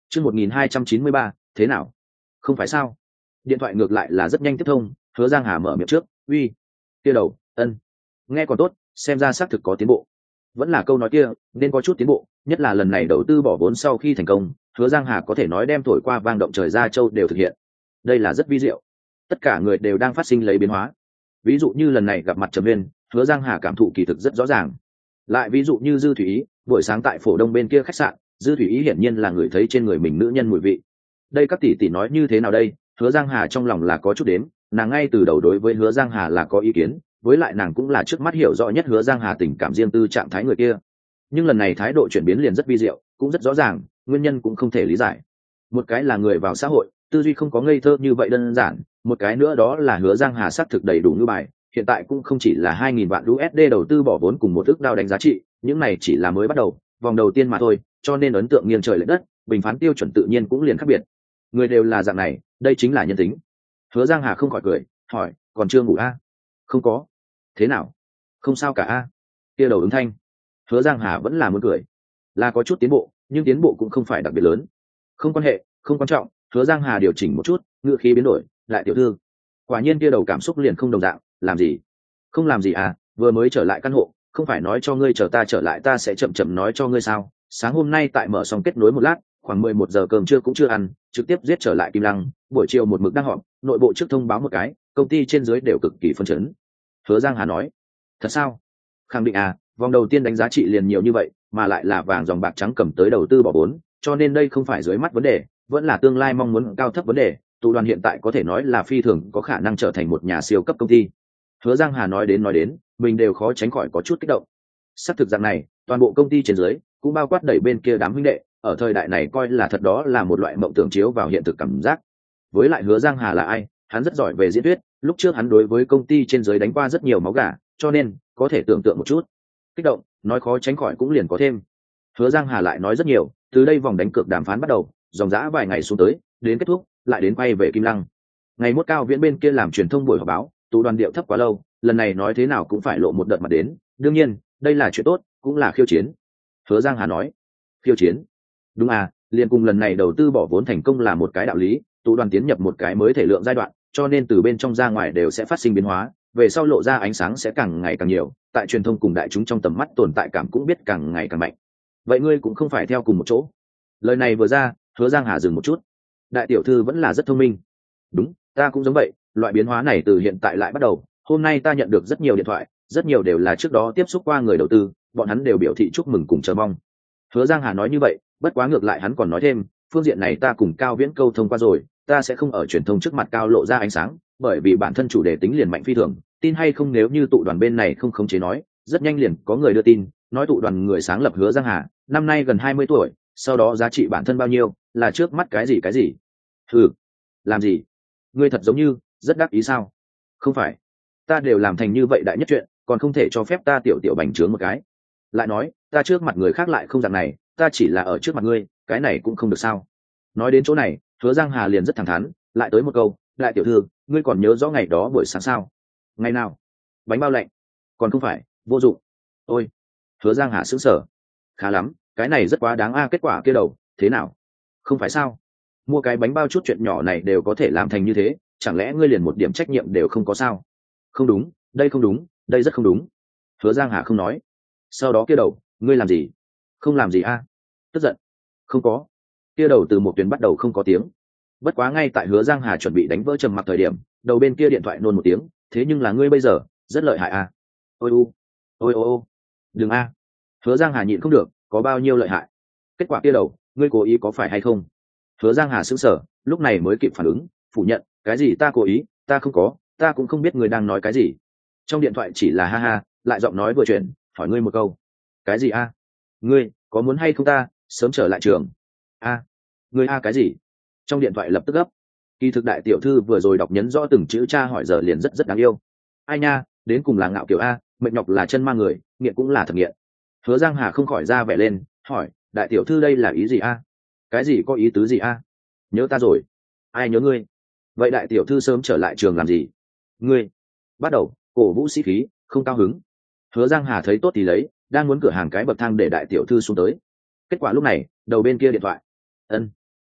chương một nghìn hai trăm chín mươi ba thế nào? Không phải sao? Điện thoại ngược lại là rất nhanh tiếp thông. Hứa Giang Hà mở miệng trước. Uy. Kia đầu. Ân. Nghe còn tốt, xem ra xác thực có tiến bộ. Vẫn là câu nói kia, nên có chút tiến bộ, nhất là lần này đầu tư bỏ vốn sau khi thành công, Hứa Giang Hà có thể nói đem thổi qua vang động trời Gia Châu đều thực hiện. Đây là rất vi diệu. Tất cả người đều đang phát sinh lấy biến hóa. Ví dụ như lần này gặp mặt Trầm Nguyên, Hứa Giang Hà cảm thụ kỳ thực rất rõ ràng. Lại ví dụ như Dư Thủy Ý, buổi sáng tại Phổ Đông bên kia khách sạn, Dư Thủy Ý hiển nhiên là người thấy trên người mình nữ nhân mùi vị. Đây các tỷ tỷ nói như thế nào đây? Hứa Giang Hà trong lòng là có chút đếm, nàng ngay từ đầu đối với Hứa Giang Hà là có ý kiến, với lại nàng cũng là trước mắt hiểu rõ nhất Hứa Giang Hà tình cảm riêng tư trạng thái người kia. Nhưng lần này thái độ chuyển biến liền rất vi diệu, cũng rất rõ ràng, nguyên nhân cũng không thể lý giải. Một cái là người vào xã hội, tư duy không có ngây thơ như vậy đơn giản, một cái nữa đó là Hứa Giang Hà xác thực đầy đủ như bài, hiện tại cũng không chỉ là hai nghìn vạn u ét đê đầu tư bỏ vốn cùng một ức đao đánh giá trị, những này chỉ là mới bắt đầu, vòng đầu tiên mà thôi, cho nên ấn tượng nghiêng trời lệch đất, bình phán tiêu chuẩn tự nhiên cũng liền khác biệt. Người đều là dạng này, đây chính là nhân tính. Hứa Giang Hà không khỏi cười, hỏi, còn chưa ngủ a? À? Không có. Thế nào? Không sao cả a. À? Kia đầu ứng thanh. Hứa Giang Hà vẫn là muốn cười, là có chút tiến bộ, nhưng tiến bộ cũng không phải đặc biệt lớn. Không quan hệ, không quan trọng. Hứa Giang Hà điều chỉnh một chút, ngữ khí biến đổi, lại tiểu thư. Quả nhiên kia đầu cảm xúc liền không đồng dạng, làm gì? Không làm gì à, vừa mới trở lại căn hộ, không phải nói cho ngươi chờ ta trở lại ta sẽ chậm chậm nói cho ngươi sao? Sáng hôm nay tại mở xong kết nối một lát, khoảng mười một giờ cơm trưa cũng chưa ăn, trực tiếp giết trở lại Kim Lăng, buổi chiều một mực đang họp, nội bộ trước thông báo một cái, công ty trên dưới đều cực kỳ phấn chấn. Hứa Giang Hà nói, thật sao? Khẳng định à, vòng đầu tiên đánh giá trị liền nhiều như vậy, mà lại là vàng dòng bạc trắng cầm tới đầu tư bỏ vốn, cho nên đây không phải dưới mắt vấn đề, vẫn là tương lai mong muốn cao thấp vấn đề. Tụ đoàn hiện tại có thể nói là phi thường có khả năng trở thành một nhà siêu cấp công ty. Hứa Giang Hà nói đến nói đến, mình đều khó tránh khỏi có chút kích động. Xác thực dạng này, toàn bộ công ty trên dưới, cũng bao quát đẩy bên kia đám huynh đệ, ở thời đại này coi là thật đó là một loại mộng tưởng chiếu vào hiện thực cảm giác. Với lại Hứa Giang Hà là ai, hắn rất giỏi về diễn thuyết, lúc trước hắn đối với công ty trên dưới đánh qua rất nhiều máu gà, cho nên có thể tưởng tượng một chút. Kích động, nói khó tránh khỏi cũng liền có thêm. Hứa Giang Hà lại nói rất nhiều, từ đây vòng đánh cược đàm phán bắt đầu, dòng dã vài ngày xuống tới, đến kết thúc, lại đến quay về Kim Lăng. Ngày mốt cao viễn bên kia làm truyền thông buổi họp báo, tụ đoàn điệu thấp quá lâu, lần này nói thế nào cũng phải lộ một đợt mặt đến, đương nhiên, đây là chuyện tốt, cũng là khiêu chiến. Hứa Giang Hà nói, khiêu chiến? Đúng à, liền cùng lần này đầu tư bỏ vốn thành công là một cái đạo lý, tụ đoàn tiến nhập một cái mới thể lượng giai đoạn, cho nên từ bên trong ra ngoài đều sẽ phát sinh biến hóa, về sau lộ ra ánh sáng sẽ càng ngày càng nhiều, tại truyền thông cùng đại chúng trong tầm mắt tồn tại cảm cũng biết càng ngày càng mạnh. Vậy ngươi cũng không phải theo cùng một chỗ. Lời này vừa ra, Hứa Giang Hà dừng một chút. Đại tiểu thư vẫn là rất thông minh. Đúng, ta cũng giống vậy, loại biến hóa này từ hiện tại lại bắt đầu. Hôm nay ta nhận được rất nhiều điện thoại, rất nhiều đều là trước đó tiếp xúc qua người đầu tư, bọn hắn đều biểu thị chúc mừng cùng chờ mong. Hứa Giang Hà nói như vậy, bất quá ngược lại hắn còn nói thêm, phương diện này ta cùng Cao Viễn câu thông qua rồi, ta sẽ không ở truyền thông trước mặt cao lộ ra ánh sáng, bởi vì bản thân chủ đề tính liền mạnh phi thường, tin hay không nếu như tụ đoàn bên này không khống chế nói, rất nhanh liền có người đưa tin, nói tụ đoàn người sáng lập Hứa Giang Hà, năm nay gần hai mươi tuổi, sau đó giá trị bản thân bao nhiêu, là trước mắt cái gì cái gì. Ừ, làm gì? Ngươi thật giống như rất đắc ý sao? Không phải, ta đều làm thành như vậy đại nhất chuyện, còn không thể cho phép ta tiểu tiểu bành trướng một cái. Lại nói, ta trước mặt người khác lại không dạng này, ta chỉ là ở trước mặt ngươi, cái này cũng không được sao? Nói đến chỗ này, Hứa Giang Hà liền rất thẳng thắn, lại tới một câu, đại tiểu thư, ngươi còn nhớ rõ ngày đó buổi sáng sao? Ngày nào? Bánh bao lạnh? Còn không phải, vô dụng. Ôi, Hứa Giang Hà sững sờ. Khá lắm, cái này rất quá đáng a, kết quả kia đầu, thế nào? Không phải sao? Mua cái bánh bao chút chuyện nhỏ này đều có thể làm thành như thế, chẳng lẽ ngươi liền một điểm trách nhiệm đều không có sao? Không đúng, đây không đúng, đây rất không đúng. Hứa Giang Hà không nói. Sau đó kia đầu, ngươi làm gì? Không làm gì a? Tức giận? Không có. Kia đầu từ một tuyến bắt đầu không có tiếng. Bất quá ngay tại Hứa Giang Hà chuẩn bị đánh vỡ trầm mặc thời điểm, đầu bên kia điện thoại nôn một tiếng, thế nhưng là ngươi bây giờ rất lợi hại a. Ôi u, ôi ô ô, đừng a. Hứa Giang Hà nhịn không được, có bao nhiêu lợi hại? Kết quả kia đầu, ngươi cố ý có phải hay không? Hứa Giang Hà sững sờ, lúc này mới kịp phản ứng, phủ nhận, cái gì ta cố ý, ta không có, ta cũng không biết người đang nói cái gì. Trong điện thoại chỉ là ha ha, lại giọng nói vừa chuyển, hỏi ngươi một câu. Cái gì a? Ngươi, có muốn hay không ta sớm trở lại trường? A, ngươi a cái gì? Trong điện thoại lập tức gấp. Kỳ thực đại tiểu thư vừa rồi đọc nhấn rõ từng chữ cha hỏi giờ liền rất rất đáng yêu. Ai nha, đến cùng là ngạo kiểu a, mệt nhọc là chân ma người, nghiện cũng là thật nghiện. Hứa Giang Hà không khỏi ra vẻ lên, hỏi, đại tiểu thư đây là ý gì a? Cái gì có ý tứ gì a? Nhớ ta rồi. Ai nhớ ngươi? Vậy đại tiểu thư sớm trở lại trường làm gì? Ngươi bắt đầu cổ vũ sĩ khí, không cao hứng. Hứa Giang Hà thấy tốt thì lấy, đang muốn cửa hàng cái bậc thang để đại tiểu thư xuống tới. Kết quả lúc này, đầu bên kia điện thoại. Ân,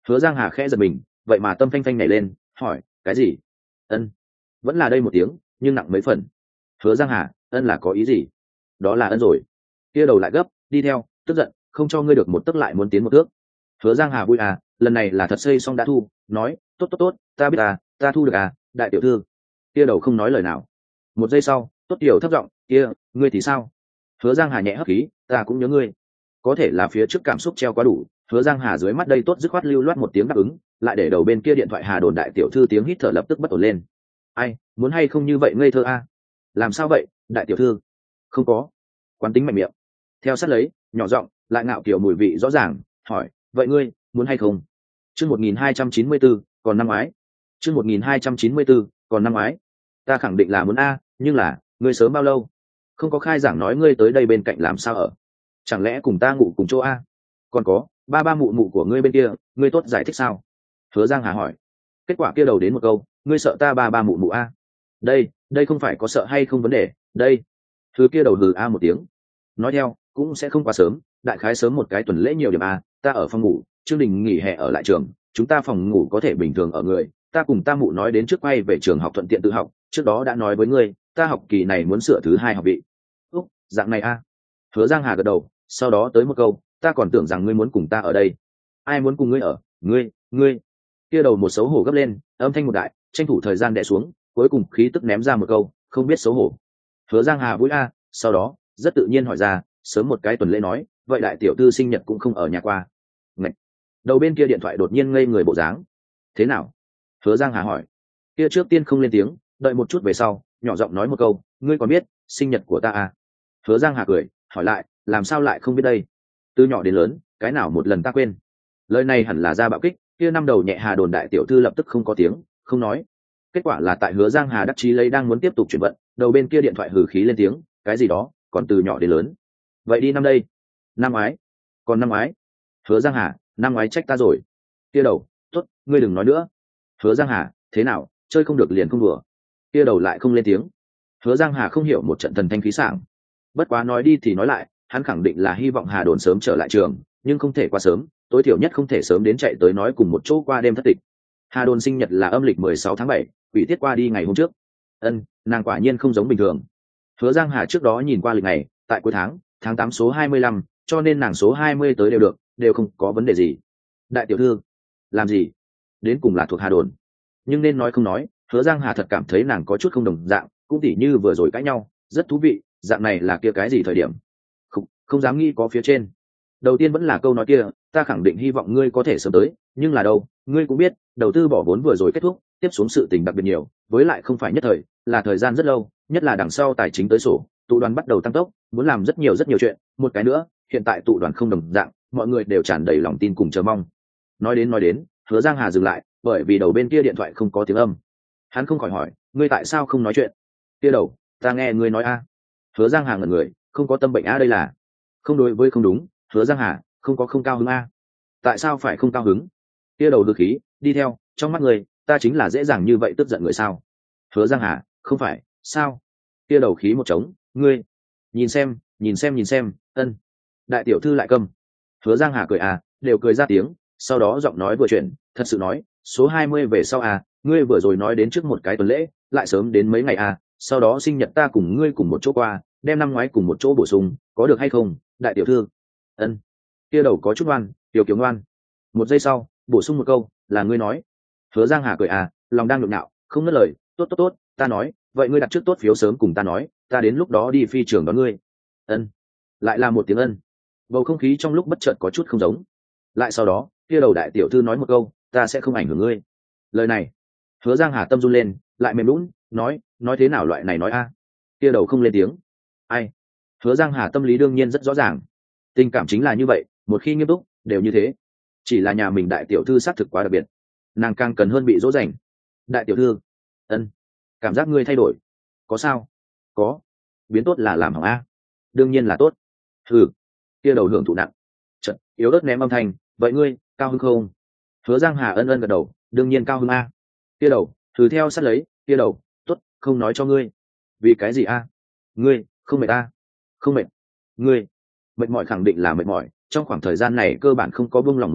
Hứa Giang Hà khẽ giật mình, vậy mà tâm phanh phanh nhảy lên, hỏi cái gì? Ân, vẫn là đây một tiếng, nhưng nặng mấy phần. Hứa Giang Hà, ân là có ý gì? Đó là ân rồi. Kia đầu lại gấp, đi theo, tức giận, không cho ngươi được một tức lại muốn tiến một thước. Hứa Giang Hà vui à, lần này là thật xây xong đã thu, nói, tốt tốt tốt, ta biết à, ta thu được à, đại tiểu thư. Kia đầu không nói lời nào. Một giây sau, tốt tiểu thấp giọng, kia, ngươi thì sao? Hứa Giang Hà nhẹ hấp khí, ta cũng nhớ ngươi. Có thể là phía trước cảm xúc treo quá đủ, Hứa Giang Hà dưới mắt đây tốt dứt khoát lưu loát một tiếng đáp ứng, lại để đầu bên kia điện thoại Hà Đồn đại tiểu thư tiếng hít thở lập tức bất ổn lên. Ai, muốn hay không như vậy ngây thơ a? Làm sao vậy, đại tiểu thư? Không có. Quán tính mạnh miệng. Theo sát lấy, nhỏ giọng, lại ngạo kiểu mùi vị rõ ràng, hỏi, vậy ngươi, muốn hay không? Chương một nghìn hai trăm chín mươi bốn, còn năm ái. Chương một nghìn hai trăm chín mươi bốn, còn năm ái. Ta khẳng định là muốn a, nhưng là, ngươi sớm bao lâu? Không có khai giảng nói ngươi tới đây bên cạnh làm sao ở? Chẳng lẽ cùng ta ngủ cùng chỗ a? Còn có, ba ba mụ mụ của ngươi bên kia, ngươi tốt giải thích sao? Hứa Giang Hà hỏi. Kết quả kia đầu đến một câu, ngươi sợ ta ba ba mụ mụ a? Đây, đây không phải có sợ hay không vấn đề, đây. Thứ kia đầu hừ a một tiếng. Nói theo, cũng sẽ không quá sớm, đại khái sớm một cái tuần lễ nhiều điểm a, ta ở phòng ngủ, Trương Đình nghỉ hè ở lại trường, chúng ta phòng ngủ có thể bình thường ở người, ta cùng ta mụ nói đến trước quay về trường học thuận tiện tự học, trước đó đã nói với ngươi, ta học kỳ này muốn sửa thứ hai học vị. Úc, dạng này a. Hứa Giang Hà gật đầu, sau đó tới một câu, ta còn tưởng rằng ngươi muốn cùng ta ở đây. Ai muốn cùng ngươi ở? Ngươi, ngươi. Kia đầu một xấu hổ gấp lên, âm thanh một đại, tranh thủ thời gian đè xuống, cuối cùng khí tức ném ra một câu, không biết xấu hổ. Hứa Giang Hà vui a, sau đó rất tự nhiên hỏi ra, sớm một cái tuần lễ nói, vậy đại tiểu thư sinh nhật cũng không ở nhà qua. Ngậy. Đầu bên kia điện thoại đột nhiên ngây người bộ dáng. Thế nào? Hứa Giang Hà hỏi. Kia trước tiên không lên tiếng, đợi một chút về sau, nhỏ giọng nói một câu, ngươi còn biết sinh nhật của ta à? Hứa Giang Hà cười, hỏi lại, làm sao lại không biết đây? Từ nhỏ đến lớn, cái nào một lần ta quên? Lời này hẳn là ra bạo kích, kia năm đầu nhẹ Hà Đồn đại tiểu thư lập tức không có tiếng, không nói. Kết quả là tại Hứa Giang Hà đắc chí lấy đang muốn tiếp tục chuyển vận, đầu bên kia điện thoại hừ khí lên tiếng, cái gì đó, còn từ nhỏ đến lớn. Vậy đi năm đây. Năm ái. Còn năm ái. Hứa Giang Hà, năm ái trách ta rồi. Kia đầu, tốt, ngươi đừng nói nữa. Hứa Giang Hà, thế nào, chơi không được liền không đùa. Kia đầu lại không lên tiếng. Hứa Giang Hà không hiểu một trận thần thanh khí sảng. Bất quá nói đi thì nói lại, hắn khẳng định là hy vọng Hà Đồn sớm trở lại trường, nhưng không thể quá sớm, tối thiểu nhất không thể sớm đến chạy tới nói cùng một chỗ qua đêm thất tịch. Hà Đồn sinh nhật là âm lịch mười sáu tháng bảy, quỷ tiết qua đi ngày hôm trước. Ân, nàng quả nhiên không giống bình thường. Hứa Giang Hà trước đó nhìn qua lịch này, tại cuối tháng, tháng tám số hai mươi lăm, cho nên nàng số hai mươi tới đều được, đều không có vấn đề gì. Đại tiểu thư, làm gì? Đến cùng là thuộc Hà Đồn. Nhưng nên nói không nói, Hứa Giang Hà thật cảm thấy nàng có chút không đồng dạng, cũng tỉ như vừa rồi cãi nhau, rất thú vị, dạng này là kia cái gì thời điểm? Không, không dám nghĩ có phía trên. Đầu tiên vẫn là câu nói kia, ta khẳng định hy vọng ngươi có thể sớm tới, nhưng là đâu, ngươi cũng biết, đầu tư bỏ vốn vừa rồi kết thúc, tiếp xuống sự tình đặc biệt nhiều, với lại không phải nhất thời, là thời gian rất lâu, nhất là đằng sau tài chính tới sổ, tụ đoàn bắt đầu tăng tốc, muốn làm rất nhiều rất nhiều chuyện, một cái nữa, hiện tại tụ đoàn không đồng dạng, mọi người đều tràn đầy lòng tin cùng chờ mong. Nói đến nói đến, Hứa Giang Hà dừng lại, bởi vì đầu bên kia điện thoại không có tiếng âm. Hắn không khỏi hỏi, ngươi tại sao không nói chuyện? Kia đầu, ta nghe ngươi nói a. Hứa Giang Hà ngẩn người, không có tâm bệnh a đây là. Không đối với không đúng, Hứa Giang Hà, không có không cao hứng a. Tại sao phải không cao hứng? Kia đầu hư khí, đi theo, trong mắt người, ta chính là dễ dàng như vậy tức giận người sao? Hứa Giang Hà, không phải, sao? Kia đầu khí một trống, ngươi, nhìn xem, nhìn xem nhìn xem, ân. Đại tiểu thư lại câm. Hứa Giang Hà cười à, đều cười ra tiếng, sau đó giọng nói vừa chuyển, thật sự nói, số hai mươi về sau à, ngươi vừa rồi nói đến trước một cái tuần lễ, lại sớm đến mấy ngày à, sau đó sinh nhật ta cùng ngươi cùng một chỗ qua, đem năm ngoái cùng một chỗ bổ sung, có được hay không, đại tiểu thư? Ân. Kia đầu có chút ngoan, tiểu kiểu ngoan. Một giây sau, bổ sung một câu, là ngươi nói. Hứa Giang Hà cười à, lòng đang nhộn nhạo, không ngớt lời, tốt tốt tốt, ta nói, vậy ngươi đặt trước tốt phiếu sớm cùng ta nói, ta đến lúc đó đi phi trường đón ngươi. Ân. Lại là một tiếng ân. Bầu không khí trong lúc bất chợt có chút không giống. Lại sau đó, kia đầu đại tiểu thư nói một câu, ta sẽ không ảnh hưởng ngươi. Lời này, Hứa Giang Hà tâm run lên, lại mềm lún, nói, nói thế nào loại này nói a? À. Kia đầu không lên tiếng. Ai? Hứa Giang Hà tâm lý đương nhiên rất rõ ràng. Tình cảm chính là như vậy, một khi nghiêm túc, đều như thế. Chỉ là nhà mình đại tiểu thư xác thực quá đặc biệt, nàng càng cần hơn bị dỗ dành. Đại tiểu thư, ân, cảm giác ngươi thay đổi, có sao? Có, biến tốt là làm hỏng a? Đương nhiên là tốt. Hừ, kia đầu hưởng thụ nặng. Trận yếu ớt ném âm thanh, vậy ngươi cao hứng không? Hứa Giang Hà ân ân gật đầu, đương nhiên cao hứng a. Kia đầu thử theo sát lấy, kia đầu, tốt, không nói cho ngươi. Vì cái gì a? Ngươi không mệt a? Không mệt. Ngươi mệt mỏi khẳng định là mệt mỏi, trong khoảng thời gian này cơ bản không có buông lỏng một hơi,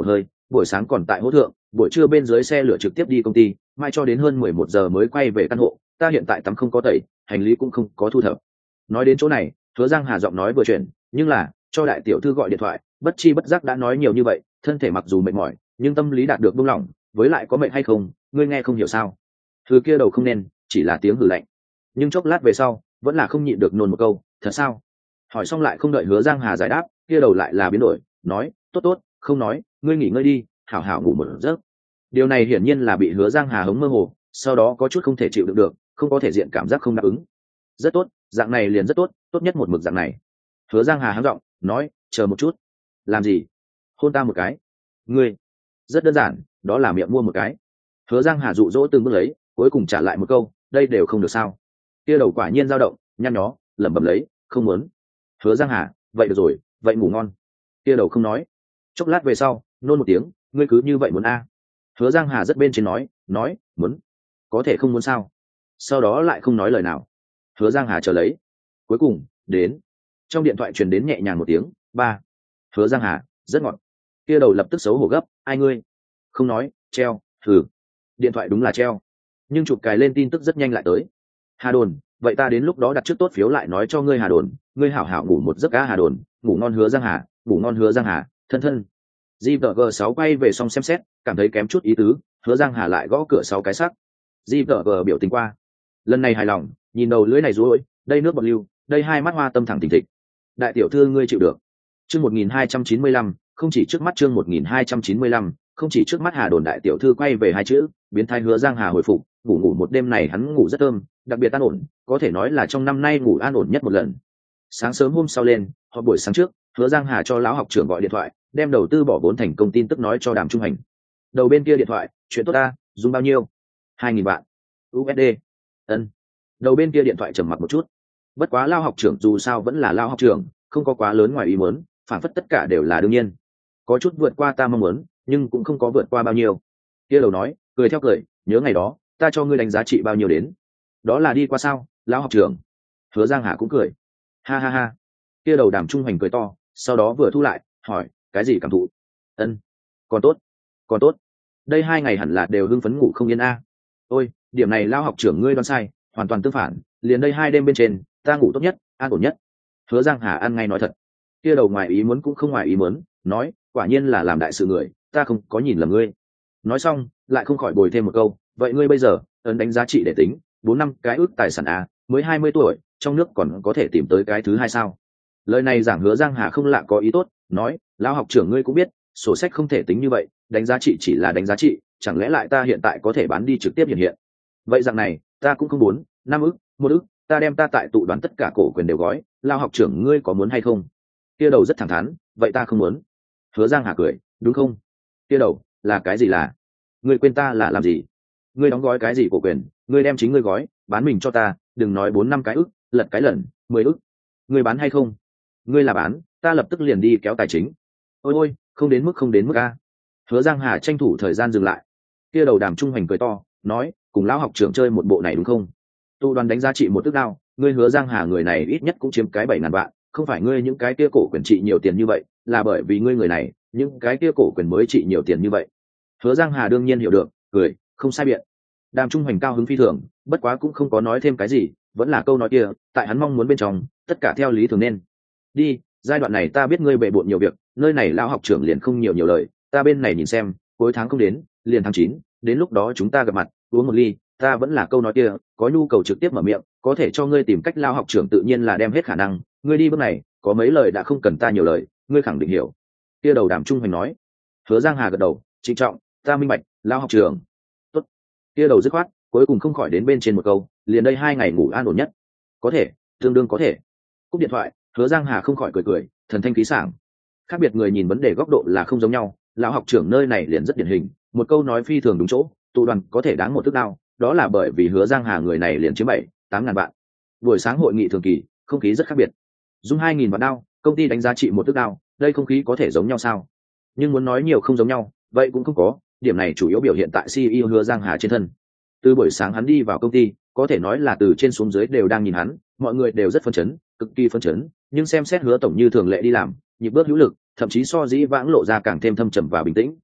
buổi sáng còn tại hỗ thượng, buổi trưa bên dưới xe lửa trực tiếp đi công ty, mai cho đến hơn mười một giờ mới quay về căn hộ. Ta hiện tại tắm không có tẩy, hành lý cũng không có thu thập. Nói đến chỗ này, Hứa Giang Hà giọng nói vừa chuyển, nhưng là cho đại tiểu thư gọi điện thoại, bất chi bất giác đã nói nhiều như vậy, thân thể mặc dù mệt mỏi, nhưng tâm lý đạt được buông lỏng, với lại có mệt hay không, ngươi nghe không hiểu sao? Thứ kia đầu không nên, chỉ là tiếng hừ lạnh. Nhưng chốc lát về sau, vẫn là không nhịn được nôn một câu, thật sao? Hỏi xong lại không đợi Hứa Giang Hà giải đáp, kia đầu lại là biến đổi, nói, tốt tốt, không nói, ngươi nghỉ ngơi đi, hảo hảo ngủ một giấc. Điều này hiển nhiên là bị Hứa Giang Hà hống mơ hồ, sau đó có chút không thể chịu đựng được, không có thể diện cảm giác không đáp ứng. Rất tốt, dạng này liền rất tốt, tốt nhất một mực dạng này. Hứa Giang Hà hắng giọng, nói, chờ một chút. Làm gì? Hôn ta một cái. Ngươi? Rất đơn giản, đó là miệng mua một cái. Hứa Giang Hà dụ dỗ từng bước lấy, cuối cùng trả lại một câu, đây đều không được sao? Kia đầu quả nhiên dao động, nhăn nhó, lẩm bẩm lấy, không muốn. Hứa Giang Hà, vậy được rồi, vậy ngủ ngon. Kia đầu không nói. Chốc lát về sau, nôn một tiếng, ngươi cứ như vậy muốn a? Hứa Giang Hà rất bên trên nói, nói, muốn. Có thể không muốn sao? Sau đó lại không nói lời nào. Hứa Giang Hà chờ lấy. Cuối cùng, đến. Trong điện thoại truyền đến nhẹ nhàng một tiếng, ba. Hứa Giang Hà, rất ngọt. Kia đầu lập tức xấu hổ gấp, ai ngươi? Không nói, treo, thử. Điện thoại đúng là treo. Nhưng chụp cài lên tin tức rất nhanh lại tới. Hà Đồn, vậy ta đến lúc đó đặt trước tốt phiếu lại nói cho ngươi Hà Đồn, ngươi hảo hảo ngủ một giấc á Hà Đồn, ngủ ngon Hứa Giang Hà, ngủ ngon Hứa Giang Hà, thân thân. giê vê giê sáu quay về xong xem xét, cảm thấy kém chút ý tứ, Hứa Giang Hà lại gõ cửa sáu cái sắc. giê vê giê biểu tình qua. Lần này hài lòng, nhìn đầu lưỡi này rối, đây nước bọt lưu, đây hai mắt hoa tâm thẳng thình thịch. Đại tiểu thư ngươi chịu được. Chương một nghìn hai trăm chín mươi lăm, không chỉ trước mắt chương một nghìn hai trăm chín mươi lăm, không chỉ trước mắt Hà Đồn đại tiểu thư quay về hai chữ, biến thái Hứa Giang Hà hồi phục, ngủ ngủ một đêm này hắn ngủ rất thơm, đặc biệt an ổn, có thể nói là trong năm nay ngủ an ổn nhất một lần. Sáng sớm hôm sau lên, họp buổi sáng trước, Hứa Giang Hà cho lão học trưởng gọi điện thoại, đem đầu tư bỏ vốn thành công tin tức nói cho Đàm Trung Hành. Đầu bên kia điện thoại, chuyện tốt ta, dùng bao nhiêu? hai nghìn vạn u ét đê. Ân. Đầu bên kia điện thoại trầm mặc một chút. Bất quá lao học trưởng dù sao vẫn là lao học trưởng, không có quá lớn ngoài ý muốn, phản phất tất cả đều là đương nhiên. Có chút vượt qua ta mong muốn, nhưng cũng không có vượt qua bao nhiêu. Kia đầu nói, cười theo cười, nhớ ngày đó, ta cho ngươi đánh giá trị bao nhiêu đến. Đó là đi qua sao, lão học trưởng? Hứa Giang Hà cũng cười. Ha ha ha. Kia đầu Đàm Trung Hoành cười to, sau đó vừa thu lại, hỏi, cái gì cảm thụ? Ân, còn tốt, còn tốt. Đây hai ngày hẳn là đều hưng phấn ngủ không yên a. Ôi, điểm này lao học trưởng ngươi đoán sai, hoàn toàn tương phản, liền đây hai đêm bên trên, ta ngủ tốt nhất, an ổn nhất. Hứa Giang Hà ăn ngay nói thật. Kia đầu ngoài ý muốn cũng không ngoài ý muốn, nói, quả nhiên là làm đại sự người, ta không có nhìn lầm ngươi. Nói xong, lại không khỏi bồi thêm một câu, vậy ngươi bây giờ, ấn đánh giá trị để tính, bốn năm cái ước tài sản a, mới hai mươi tuổi, trong nước còn có thể tìm tới cái thứ hai sao? Lời này giảng Hứa Giang Hà không lạ có ý tốt, nói, lão học trưởng ngươi cũng biết, sổ sách không thể tính như vậy, đánh giá trị chỉ là đánh giá trị, chẳng lẽ lại ta hiện tại có thể bán đi trực tiếp hiện hiện? Vậy dạng này, ta cũng không muốn, năm ức, một ức, ta đem ta tại tụ đoán tất cả cổ quyền đều gói, lão học trưởng ngươi có muốn hay không? Kia đầu rất thẳng thắn, vậy ta không muốn. Hứa Giang Hà cười, đúng không? Kia đầu, là cái gì là? Ngươi quên ta là làm gì? Ngươi đóng gói cái gì cổ quyền, ngươi đem chính ngươi gói, bán mình cho ta, đừng nói bốn năm cái ức, lật cái lần, mười ức. Ngươi bán hay không? Ngươi là bán, ta lập tức liền đi kéo tài chính. Ôi ôi, không đến mức không đến mức a. Hứa Giang Hà tranh thủ thời gian dừng lại. Kia đầu Đàm Trung Hoành cười to, nói, cùng lão học trưởng chơi một bộ này đúng không? Tu đoàn đánh giá trị một tức đao, ngươi Hứa Giang Hà người này ít nhất cũng chiếm cái bảy ngàn vạn, không phải ngươi những cái kia cổ quyền trị nhiều tiền như vậy, là bởi vì ngươi người này, những cái kia cổ quyền mới trị nhiều tiền như vậy. Hứa Giang Hà đương nhiên hiểu được, cười, không sai biện. Đàm Trung Hoành cao hứng phi thường, bất quá cũng không có nói thêm cái gì, vẫn là câu nói kia, tại hắn mong muốn bên trong, tất cả theo lý thường nên. Đi, giai đoạn này ta biết ngươi bề bộn nhiều việc, nơi này lão học trưởng liền không nhiều nhiều lời, ta bên này nhìn xem, cuối tháng không đến, liền tháng chín, đến lúc đó chúng ta gặp mặt, uống một ly, ta vẫn là câu nói kia, có nhu cầu trực tiếp mở miệng, có thể cho ngươi tìm cách lão học trưởng tự nhiên là đem hết khả năng, ngươi đi bước này, có mấy lời đã không cần ta nhiều lời, ngươi khẳng định hiểu. Kia đầu Đàm Trung Hoành nói. Hứa Giang Hà gật đầu, trịnh trọng, ta minh bạch, lão học trưởng. Tốt. Kia đầu dứt khoát, cuối cùng không khỏi đến bên trên một câu, liền đây hai ngày ngủ an ổn nhất. Có thể, tương đương có thể. Cúp điện thoại, Hứa Giang Hà không khỏi cười cười, thần thanh khí sảng. Khác biệt người nhìn vấn đề góc độ là không giống nhau, lão học trưởng nơi này liền rất điển hình, một câu nói phi thường đúng chỗ, tụ đoàn có thể đáng một thức đao, đó là bởi vì Hứa Giang Hà người này liền chiếm bảy, tám ngàn vạn. Buổi sáng hội nghị thường kỳ, không khí rất khác biệt. Dùng hai nghìn vạn đao, công ty đánh giá trị một thức đao, đây không khí có thể giống nhau sao? Nhưng muốn nói nhiều không giống nhau, vậy cũng không có, điểm này chủ yếu biểu hiện tại xê e ô Hứa Giang Hà trên thân. Từ buổi sáng hắn đi vào công ty, có thể nói là từ trên xuống dưới đều đang nhìn hắn, mọi người đều rất phấn chấn, cực kỳ phấn chấn, nhưng xem xét Hứa tổng như thường lệ đi làm, nhịp bước hữu lực, thậm chí so dĩ vãng lộ ra càng thêm thâm trầm và bình tĩnh.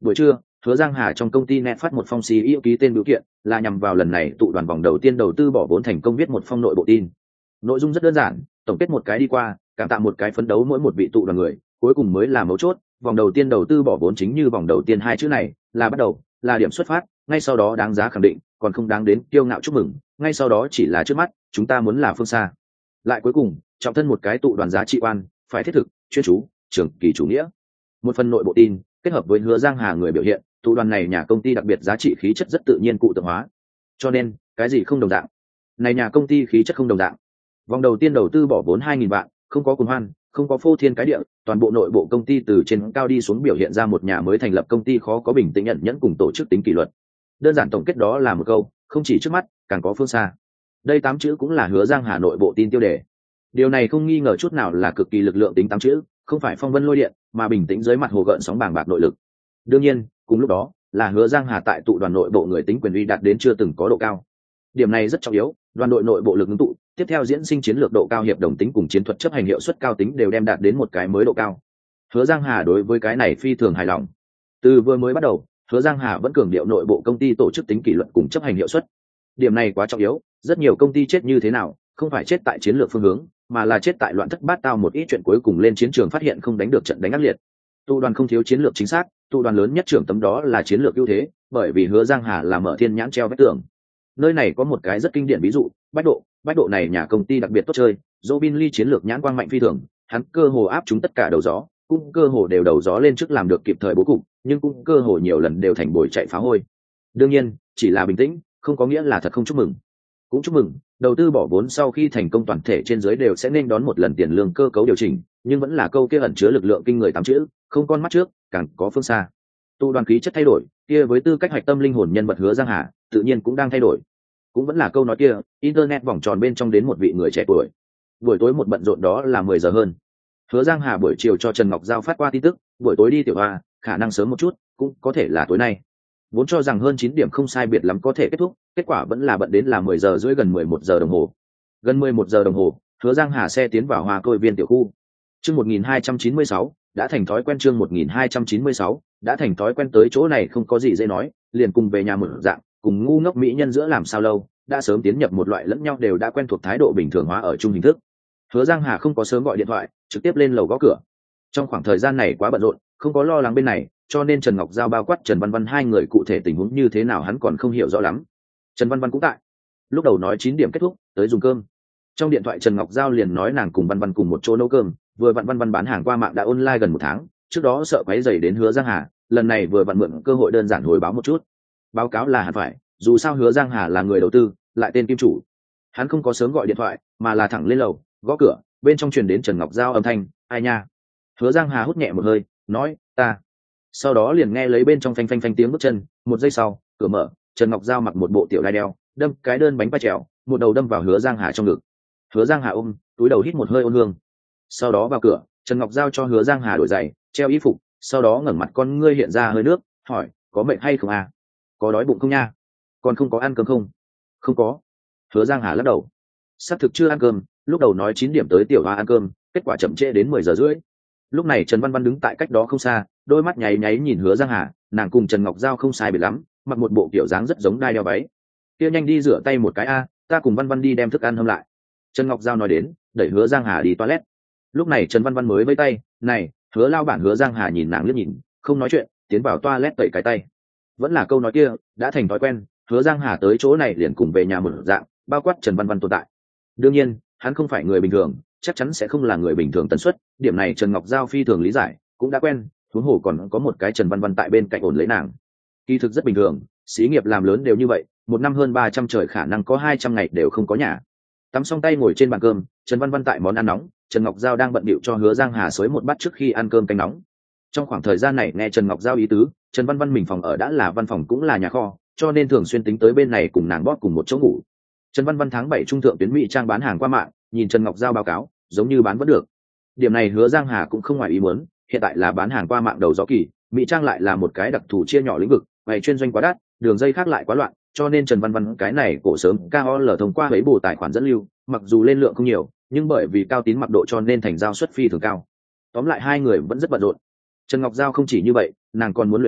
Buổi trưa, Hứa Giang Hà trong công ty net phát một phong xê e ô ký tên biểu kiện, là nhằm vào lần này tụ đoàn vòng đầu tiên đầu tư bỏ vốn thành công viết một phong nội bộ tin. Nội dung rất đơn giản, tổng kết một cái đi qua, cảm tạ một cái phấn đấu mỗi một vị tụ đoàn người, cuối cùng mới là mấu chốt, vòng đầu tiên đầu tư bỏ vốn chính như vòng đầu tiên hai chữ này, là bắt đầu, là điểm xuất phát, ngay sau đó đáng giá khẳng định, còn không đáng đến kiêu ngạo chúc mừng, ngay sau đó chỉ là trước mắt, chúng ta muốn là phương xa. Lại cuối cùng, trọng thân một cái tụ đoàn giá trị quan, phải thiết thực, chuyên chú, trường kỳ chủ nghĩa. Một phần nội bộ tin, kết hợp với Hứa Giang Hà người biểu hiện, tụ đoàn này nhà công ty đặc biệt giá trị khí chất rất tự nhiên cụ tượng hóa. Cho nên, cái gì không đồng dạng? Này nhà công ty khí chất không đồng dạng. Vòng đầu tiên đầu tư bỏ vốn hai nghìn vạn, không có cuồng hoan, không có phô thiên cái địa, toàn bộ nội bộ công ty từ trên cao đi xuống biểu hiện ra một nhà mới thành lập công ty khó có bình tĩnh nhận nhẫn cùng tổ chức tính kỷ luật. Đơn giản tổng kết đó là một câu, không chỉ trước mắt, càng có phương xa. Đây tám chữ cũng là Hứa Giang Hà nội bộ tin tiêu đề. Điều này không nghi ngờ chút nào là cực kỳ lực lượng tính tám chữ, không phải phong vân lôi điện, mà bình tĩnh dưới mặt hồ gợn sóng bàng bạc nội lực. Đương nhiên, cùng lúc đó, là Hứa Giang Hà tại tụ đoàn nội bộ người tính quyền uy đạt đến chưa từng có độ cao. Điểm này rất trọng yếu, đoàn đội nội bộ lực ứng tụ, tiếp theo diễn sinh chiến lược độ cao, hiệp đồng tính cùng chiến thuật chấp hành hiệu suất cao tính đều đem đạt đến một cái mới độ cao. Hứa Giang Hà đối với cái này phi thường hài lòng. Từ vừa mới bắt đầu, Hứa Giang Hà vẫn cường điệu nội bộ công ty tổ chức tính kỷ luật cùng chấp hành hiệu suất. Điểm này quá trọng yếu, rất nhiều công ty chết như thế nào, không phải chết tại chiến lược phương hướng, mà là chết tại loạn thất bát tao một ít chuyện, cuối cùng lên chiến trường phát hiện không đánh được trận đánh ác liệt. Tụ đoàn không thiếu chiến lược chính xác, tụ đoàn lớn nhất trưởng tấm đó là chiến lược ưu thế, bởi vì Hứa Giang Hà là mở thiên nhãn treo vách tường. Nơi này có một cái rất kinh điển ví dụ, Bách Độ, Bách Độ này nhà công ty đặc biệt tốt chơi, Robin Lee chiến lược nhãn quang mạnh phi thường, hắn cơ hồ áp chúng tất cả đầu gió, cũng cơ hồ đều đầu gió lên trước làm được kịp thời bố cục, nhưng cũng cơ hồ nhiều lần đều thành bồi chạy phá hôi. Đương nhiên, chỉ là bình tĩnh, không có nghĩa là thật không chúc mừng. Cũng chúc mừng, đầu tư bỏ vốn sau khi thành công toàn thể trên dưới đều sẽ nên đón một lần tiền lương cơ cấu điều chỉnh, nhưng vẫn là câu kia ẩn chứa lực lượng kinh người tám chữ, không con mắt trước, càng có phương xa. Tụ đoàn khí chất thay đổi, kia với tư cách hoạch tâm linh hồn nhân vật Hứa Giang Hà, tự nhiên cũng đang thay đổi. Cũng vẫn là câu nói kia, internet vòng tròn bên trong đến một vị người trẻ tuổi. Buổi tối một bận rộn đó là mười giờ hơn. Hứa Giang Hà buổi chiều cho Trần Ngọc Giao phát qua tin tức, buổi tối đi tiểu hoa, khả năng sớm một chút, cũng có thể là tối nay. Vốn cho rằng hơn chín điểm không sai biệt lắm có thể kết thúc, kết quả vẫn là bận đến là mười giờ rưỡi, gần mười một giờ đồng hồ. Gần mười một giờ đồng hồ, Hứa Giang Hà xe tiến vào Hoa Côi Viên tiểu khu. Chương một nghìn hai trăm chín mươi sáu, đã thành thói quen. Chương một nghìn hai trăm chín mươi sáu, đã thành thói quen. Tới chỗ này không có gì dễ nói, liền cùng về nhà mở dạng, cùng ngu ngốc mỹ nhân giữa làm sao lâu, đã sớm tiến nhập một loại lẫn nhau đều đã quen thuộc thái độ bình thường hóa ở chung hình thức. Hứa Giang Hà không có sớm gọi điện thoại, trực tiếp lên lầu gõ cửa. Trong khoảng thời gian này quá bận rộn, không có lo lắng bên này, cho nên Trần Ngọc Giao bao quát Trần Văn Văn hai người cụ thể tình huống như thế nào hắn còn không hiểu rõ lắm. Trần Văn Văn cũng tại. Lúc đầu nói chín điểm kết thúc, tới dùng cơm. Trong điện thoại Trần Ngọc Giao liền nói nàng cùng Văn Văn cùng một chỗ nấu cơm, vừa vặn Văn Văn bán hàng qua mạng đã online gần một tháng, trước đó sợ quấy rầy đến Hứa Giang Hà, lần này vừa vặn mượn cơ hội đơn giản hồi báo một chút. Báo cáo là hẳn phải, dù sao Hứa Giang Hà là người đầu tư, lại tên kim chủ. Hắn không có sớm gọi điện thoại, mà là thẳng lên lầu, gõ cửa, bên trong truyền đến Trần Ngọc Giao âm thanh, "Ai nha?" Hứa Giang Hà hút nhẹ một hơi, nói, "Ta." Sau đó liền nghe lấy bên trong phanh phanh phanh tiếng bước chân, một giây sau, cửa mở, Trần Ngọc Giao mặc một bộ tiểu đai đeo, đâm cái đơn bánh ba trèo, một đầu đâm vào Hứa Giang Hà trong ngực. Hứa Giang Hà ôm, túi đầu hít một hơi ôn hương. Sau đó vào cửa, Trần Ngọc Giao cho Hứa Giang Hà đổi giày, treo y phục, sau đó ngẩng mặt con ngươi hiện ra hơi nước, hỏi, "Có mệt hay không à? Có đói bụng không nha? Còn không có ăn cơm không?" "Không có." Hứa Giang Hà lắc đầu. Xác thực chưa ăn cơm, lúc đầu nói chín điểm tới tiểu hoa ăn cơm, kết quả chậm trễ đến mười giờ rưỡi. Lúc này Trần Văn Văn đứng tại cách đó không xa, đôi mắt nháy nháy nhìn Hứa Giang Hà, nàng cùng Trần Ngọc Giao không sai biệt lắm, mặc một bộ kiểu dáng rất giống đai đeo váy. "Kia nhanh đi rửa tay một cái a, ta cùng Văn Văn đi đem thức ăn hâm lại." Trần Ngọc Giao nói đến, đẩy Hứa Giang Hà đi toilet. Lúc này Trần Văn Văn mới vẫy tay, "Này." Hứa lao bản Hứa Giang Hà nhìn nàng liếc nhìn, không nói chuyện, tiến vào toilet tẩy cái tay. Vẫn là câu nói kia, đã thành thói quen, Hứa Giang Hà tới chỗ này liền cùng về nhà một dạng, bao quát Trần Văn Văn tồn tại. Đương nhiên, hắn không phải người bình thường, chắc chắn sẽ không là người bình thường tần suất, điểm này Trần Ngọc Giao phi thường lý giải, cũng đã quen, huống hồ còn có một cái Trần Văn Văn tại bên cạnh ổn lấy nàng. Kỳ thực rất bình thường, xí nghiệp làm lớn đều như vậy, một năm hơn ba trăm trời khả năng có hai trăm ngày đều không có nhà. Tắm xong tay ngồi trên bàn cơm, Trần Văn Văn tại món ăn nóng, Trần Ngọc Giao đang bận bịu cho Hứa Giang Hà xới một bát trước khi ăn cơm canh nóng. Trong khoảng thời gian này nghe Trần Ngọc Giao ý tứ, Trần Văn Văn mình phòng ở đã là văn phòng cũng là nhà kho, cho nên thường xuyên tính tới bên này cùng nàng bóp cùng một chỗ ngủ. Trần Văn Văn tháng bảy trung thượng tuyến Mỹ trang bán hàng qua mạng, nhìn Trần Ngọc Giao báo cáo, giống như bán vẫn được. Điểm này Hứa Giang Hà cũng không ngoài ý muốn, hiện tại là bán hàng qua mạng đầu gió kỳ, Mỹ trang lại là một cái đặc thù chia nhỏ lĩnh vực, ngày chuyên doanh quá đắt, đường dây khác lại quá loạn, cho nên Trần Văn Văn cái này cổ sớm ca o lờ thông qua mấy bộ tài khoản dẫn lưu, mặc dù lên lượng không nhiều, nhưng bởi vì cao tín mặc độ cho nên thành giao suất phi thường cao. Tóm lại hai người vẫn rất bận rộn. Trần Ngọc Giao không chỉ như vậy, nàng còn muốn luyện múa,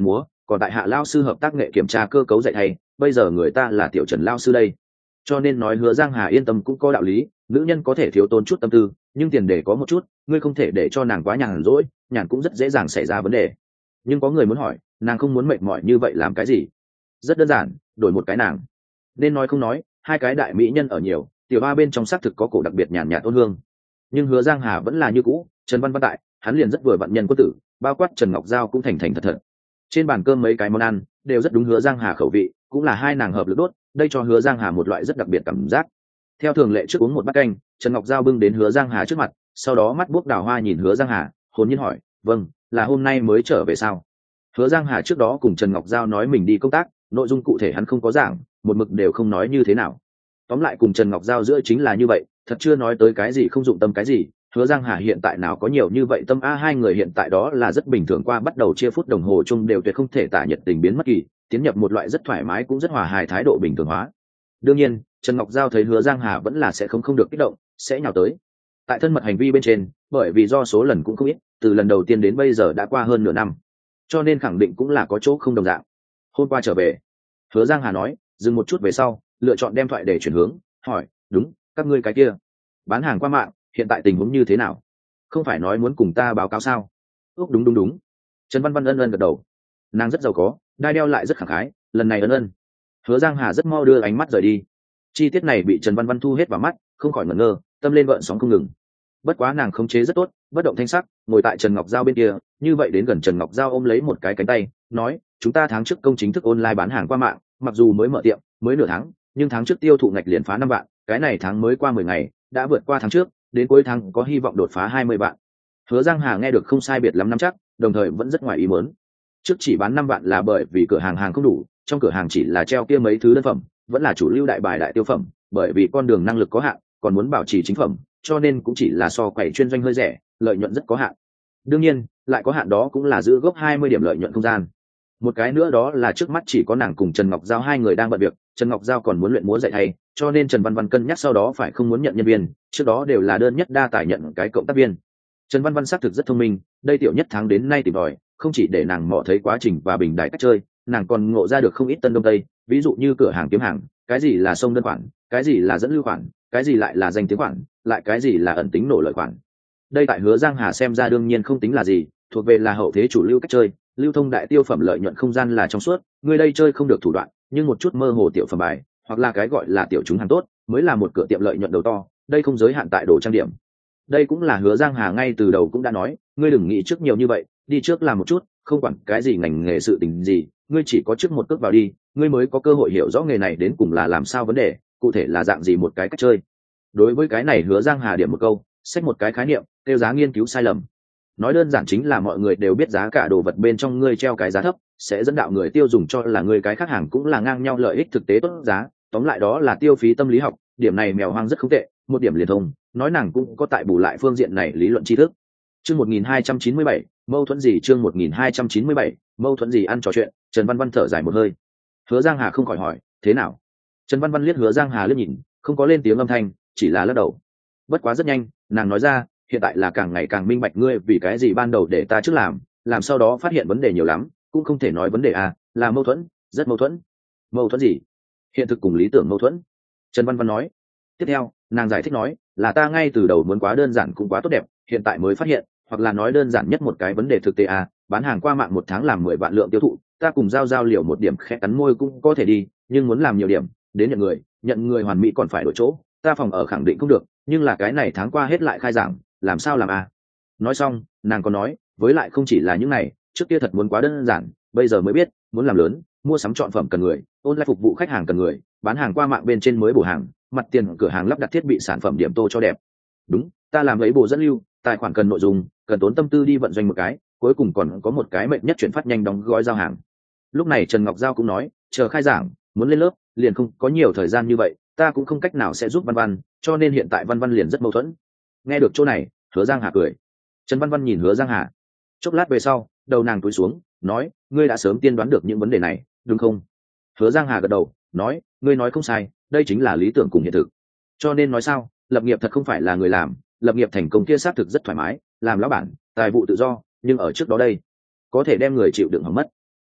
còn tại hạ lao sư hợp tác nghệ kiểm tra cơ cấu dạy thầy, bây giờ người ta là tiểu Trần lao sư đây. Cho nên nói Hứa Giang Hà yên tâm cũng có đạo lý, nữ nhân có thể thiếu tốn chút tâm tư, nhưng tiền để có một chút, ngươi không thể để cho nàng quá nhàn rỗi, nhàn cũng rất dễ dàng xảy ra vấn đề. Nhưng có người muốn hỏi, nàng không muốn mệt mỏi như vậy làm cái gì? Rất đơn giản, đổi một cái nàng. Nên nói không nói, hai cái đại mỹ nhân ở nhiều, tiểu ba bên trong xác thực có cổ đặc biệt nhàn nhạt ôn hương. Nhưng Hứa Giang Hà vẫn là như cũ, Trần Văn Văn tại, hắn liền rất vừa vặn nhân quân tử, bao quát Trần Ngọc Giao cũng thành thành thật thật. Trên bàn cơm mấy cái món ăn đều rất đúng Hứa Giang Hà khẩu vị, cũng là hai nàng hợp lực đốt, đây cho Hứa Giang Hà một loại rất đặc biệt cảm giác. Theo thường lệ trước uống một bát canh, Trần Ngọc Giao bưng đến Hứa Giang Hà trước mặt, sau đó mắt buốc đào hoa nhìn Hứa Giang Hà, hồn nhiên hỏi, vâng, là hôm nay mới trở về sao? Hứa Giang Hà trước đó cùng Trần Ngọc Giao nói mình đi công tác, nội dung cụ thể hắn không có giảng, một mực đều không nói như thế nào. Tóm lại cùng Trần Ngọc Giao giữa chính là như vậy, thật chưa nói tới cái gì không dụng tâm cái gì. Hứa Giang Hà hiện tại nào có nhiều như vậy tâm a, hai người hiện tại đó là rất bình thường, qua bắt đầu chia phút đồng hồ chung đều tuyệt không thể tả nhiệt tình biến mất kỳ, tiến nhập một loại rất thoải mái cũng rất hòa hài thái độ bình thường hóa. Đương nhiên, Trần Ngọc Giao thấy Hứa Giang Hà vẫn là sẽ không không được kích động, sẽ nhào tới. Tại thân mật hành vi bên trên, bởi vì do số lần cũng không ít, từ lần đầu tiên đến bây giờ đã qua hơn nửa năm, cho nên khẳng định cũng là có chỗ không đồng dạng. Hôm qua trở về, Hứa Giang Hà nói, dừng một chút về sau, lựa chọn đem thoại để chuyển hướng, hỏi, đúng, các ngươi cái kia bán hàng qua mạng, hiện tại tình huống như thế nào? Không phải nói muốn cùng ta báo cáo sao? Úc đúng đúng đúng. Trần Văn Văn ân ân gật đầu. Nàng rất giàu có, đai đeo lại rất khẳng khái, lần này ân ân. Hứa Giang Hà rất mau đưa ánh mắt rời đi. Chi tiết này bị Trần Văn Văn thu hết vào mắt, không khỏi ngẩn ngơ, tâm lên gợn sóng không ngừng. Bất quá nàng khống chế rất tốt, bất động thanh sắc, ngồi tại Trần Ngọc Giao bên kia, như vậy đến gần Trần Ngọc Giao ôm lấy một cái cánh tay, nói, chúng ta tháng trước công chính thức online bán hàng qua mạng, mặc dù mới mở tiệm, mới nửa tháng, nhưng tháng trước tiêu thụ ngạch liền phá năm vạn, cái này tháng mới qua mười ngày, đã vượt qua tháng trước, đến cuối tháng có hy vọng đột phá hai mươi vạn. Hứa Giang Hà nghe được không sai biệt lắm nắm chắc, đồng thời vẫn rất ngoài ý muốn. Trước chỉ bán năm vạn là bởi vì cửa hàng hàng không đủ, trong cửa hàng chỉ là treo kia mấy thứ đơn phẩm, vẫn là chủ lưu đại bài đại tiêu phẩm, bởi vì con đường năng lực có hạn, còn muốn bảo trì chính phẩm, cho nên cũng chỉ là so quầy chuyên doanh hơi rẻ, lợi nhuận rất có hạn. Đương nhiên, lại có hạn đó cũng là giữ gốc hai mươi điểm lợi nhuận không gian. Một cái nữa đó là trước mắt chỉ có nàng cùng Trần Ngọc Giao hai người đang bận việc, Trần Ngọc Giao còn muốn luyện múa dạy thầy, cho nên Trần Văn Văn cân nhắc sau đó phải không muốn nhận nhân viên, trước đó đều là đơn nhất đa tài nhận cái cộng tác viên. Trần Văn Văn xác thực rất thông minh, đây tiểu nhất tháng đến nay tìm tòi, không chỉ để nàng mò thấy quá trình và bình đại cách chơi, nàng còn ngộ ra được không ít tân đông tây, ví dụ như cửa hàng kiếm hàng, cái gì là sông đơn khoản, cái gì là dẫn lưu khoản, cái gì lại là danh tiếng khoản, lại cái gì là ẩn tính nổ lợi khoản. Đây tại Hứa Giang Hà xem ra đương nhiên không tính là gì, thuộc về là hậu thế chủ lưu cách chơi, lưu thông đại tiêu phẩm lợi nhuận không gian là trong suốt, người đây chơi không được thủ đoạn, nhưng một chút mơ hồ tiểu phẩm bài, hoặc là cái gọi là tiểu chúng hàng tốt, mới là một cửa tiệm lợi nhuận đầu to, đây không giới hạn tại đồ trang điểm. Đây cũng là Hứa Giang Hà ngay từ đầu cũng đã nói, ngươi đừng nghĩ trước nhiều như vậy, đi trước làm một chút, không quản cái gì ngành nghề sự tình gì, ngươi chỉ có trước một cước vào đi, ngươi mới có cơ hội hiểu rõ nghề này đến cùng là làm sao vấn đề, cụ thể là dạng gì một cái cách chơi. Đối với cái này Hứa Giang Hà điểm một câu, xách một cái khái niệm, tiêu giá nghiên cứu sai lầm. Nói đơn giản chính là mọi người đều biết giá cả đồ vật bên trong ngươi treo cái giá thấp, sẽ dẫn đạo người tiêu dùng cho là ngươi cái khác hàng cũng là ngang nhau lợi ích thực tế tốt giá, tóm lại đó là tiêu phí tâm lý học, điểm này mèo hoang rất không tệ, một điểm liền thông, nói nàng cũng có tại bù lại phương diện này lý luận tri thức. Chương một nghìn hai trăm chín mươi bảy, mâu thuẫn gì? Chương một nghìn hai trăm chín mươi bảy, mâu thuẫn gì? Ăn trò chuyện, Trần Văn Văn thở dài một hơi. Hứa Giang Hà không khỏi hỏi, thế nào? Trần Văn Văn liếc Hứa Giang Hà liếc nhìn, không có lên tiếng âm thanh, chỉ là lắc đầu. Bất quá rất nhanh, nàng nói ra, hiện tại là càng ngày càng minh bạch ngươi vì cái gì ban đầu để ta trước làm, làm sau đó phát hiện vấn đề nhiều lắm, cũng không thể nói vấn đề à, là mâu thuẫn, rất mâu thuẫn. Mâu thuẫn gì? Hiện thực cùng lý tưởng mâu thuẫn. Trần Văn Văn nói. Tiếp theo, nàng giải thích nói, là ta ngay từ đầu muốn quá đơn giản cũng quá tốt đẹp, hiện tại mới phát hiện, hoặc là nói đơn giản nhất một cái vấn đề thực tế à, bán hàng qua mạng một tháng làm mười vạn lượng tiêu thụ, ta cùng giao giao liều một điểm khẽ cắn môi cũng có thể đi, nhưng muốn làm nhiều điểm, đến nhận người, nhận người hoàn mỹ còn phải đổi chỗ, ta phòng ở khẳng định không được, nhưng là cái này tháng qua hết lại khai giảng, làm sao làm à? Nói xong, nàng còn nói, với lại không chỉ là những này, trước kia thật muốn quá đơn giản, bây giờ mới biết, muốn làm lớn, mua sắm chọn phẩm cần người, online phục vụ khách hàng cần người, bán hàng qua mạng bên trên mới bổ hàng, mặt tiền cửa hàng lắp đặt thiết bị sản phẩm điểm tô cho đẹp. Đúng, ta làm ấy bộ dẫn lưu, tài khoản cần nội dung, cần tốn tâm tư đi vận doanh một cái, cuối cùng còn có một cái mệnh nhất chuyển phát nhanh đóng gói giao hàng. Lúc này Trần Ngọc Giao cũng nói, chờ khai giảng, muốn lên lớp, liền không có nhiều thời gian như vậy, ta cũng không cách nào sẽ giúp Văn Văn, cho nên hiện tại Văn Văn liền rất mâu thuẫn. Nghe được chỗ này, Hứa Giang Hà cười. Trần Văn Văn nhìn Hứa Giang Hà, chốc lát về sau, đầu nàng cúi xuống, nói, ngươi đã sớm tiên đoán được những vấn đề này, đúng không? Hứa Giang Hà gật đầu, nói, ngươi nói không sai, đây chính là lý tưởng cùng hiện thực. Cho nên nói sao, lập nghiệp thật không phải là người làm, lập nghiệp thành công kia xác thực rất thoải mái, làm lão bản, tài vụ tự do, nhưng ở trước đó đây, có thể đem người chịu đựng hỏng mất.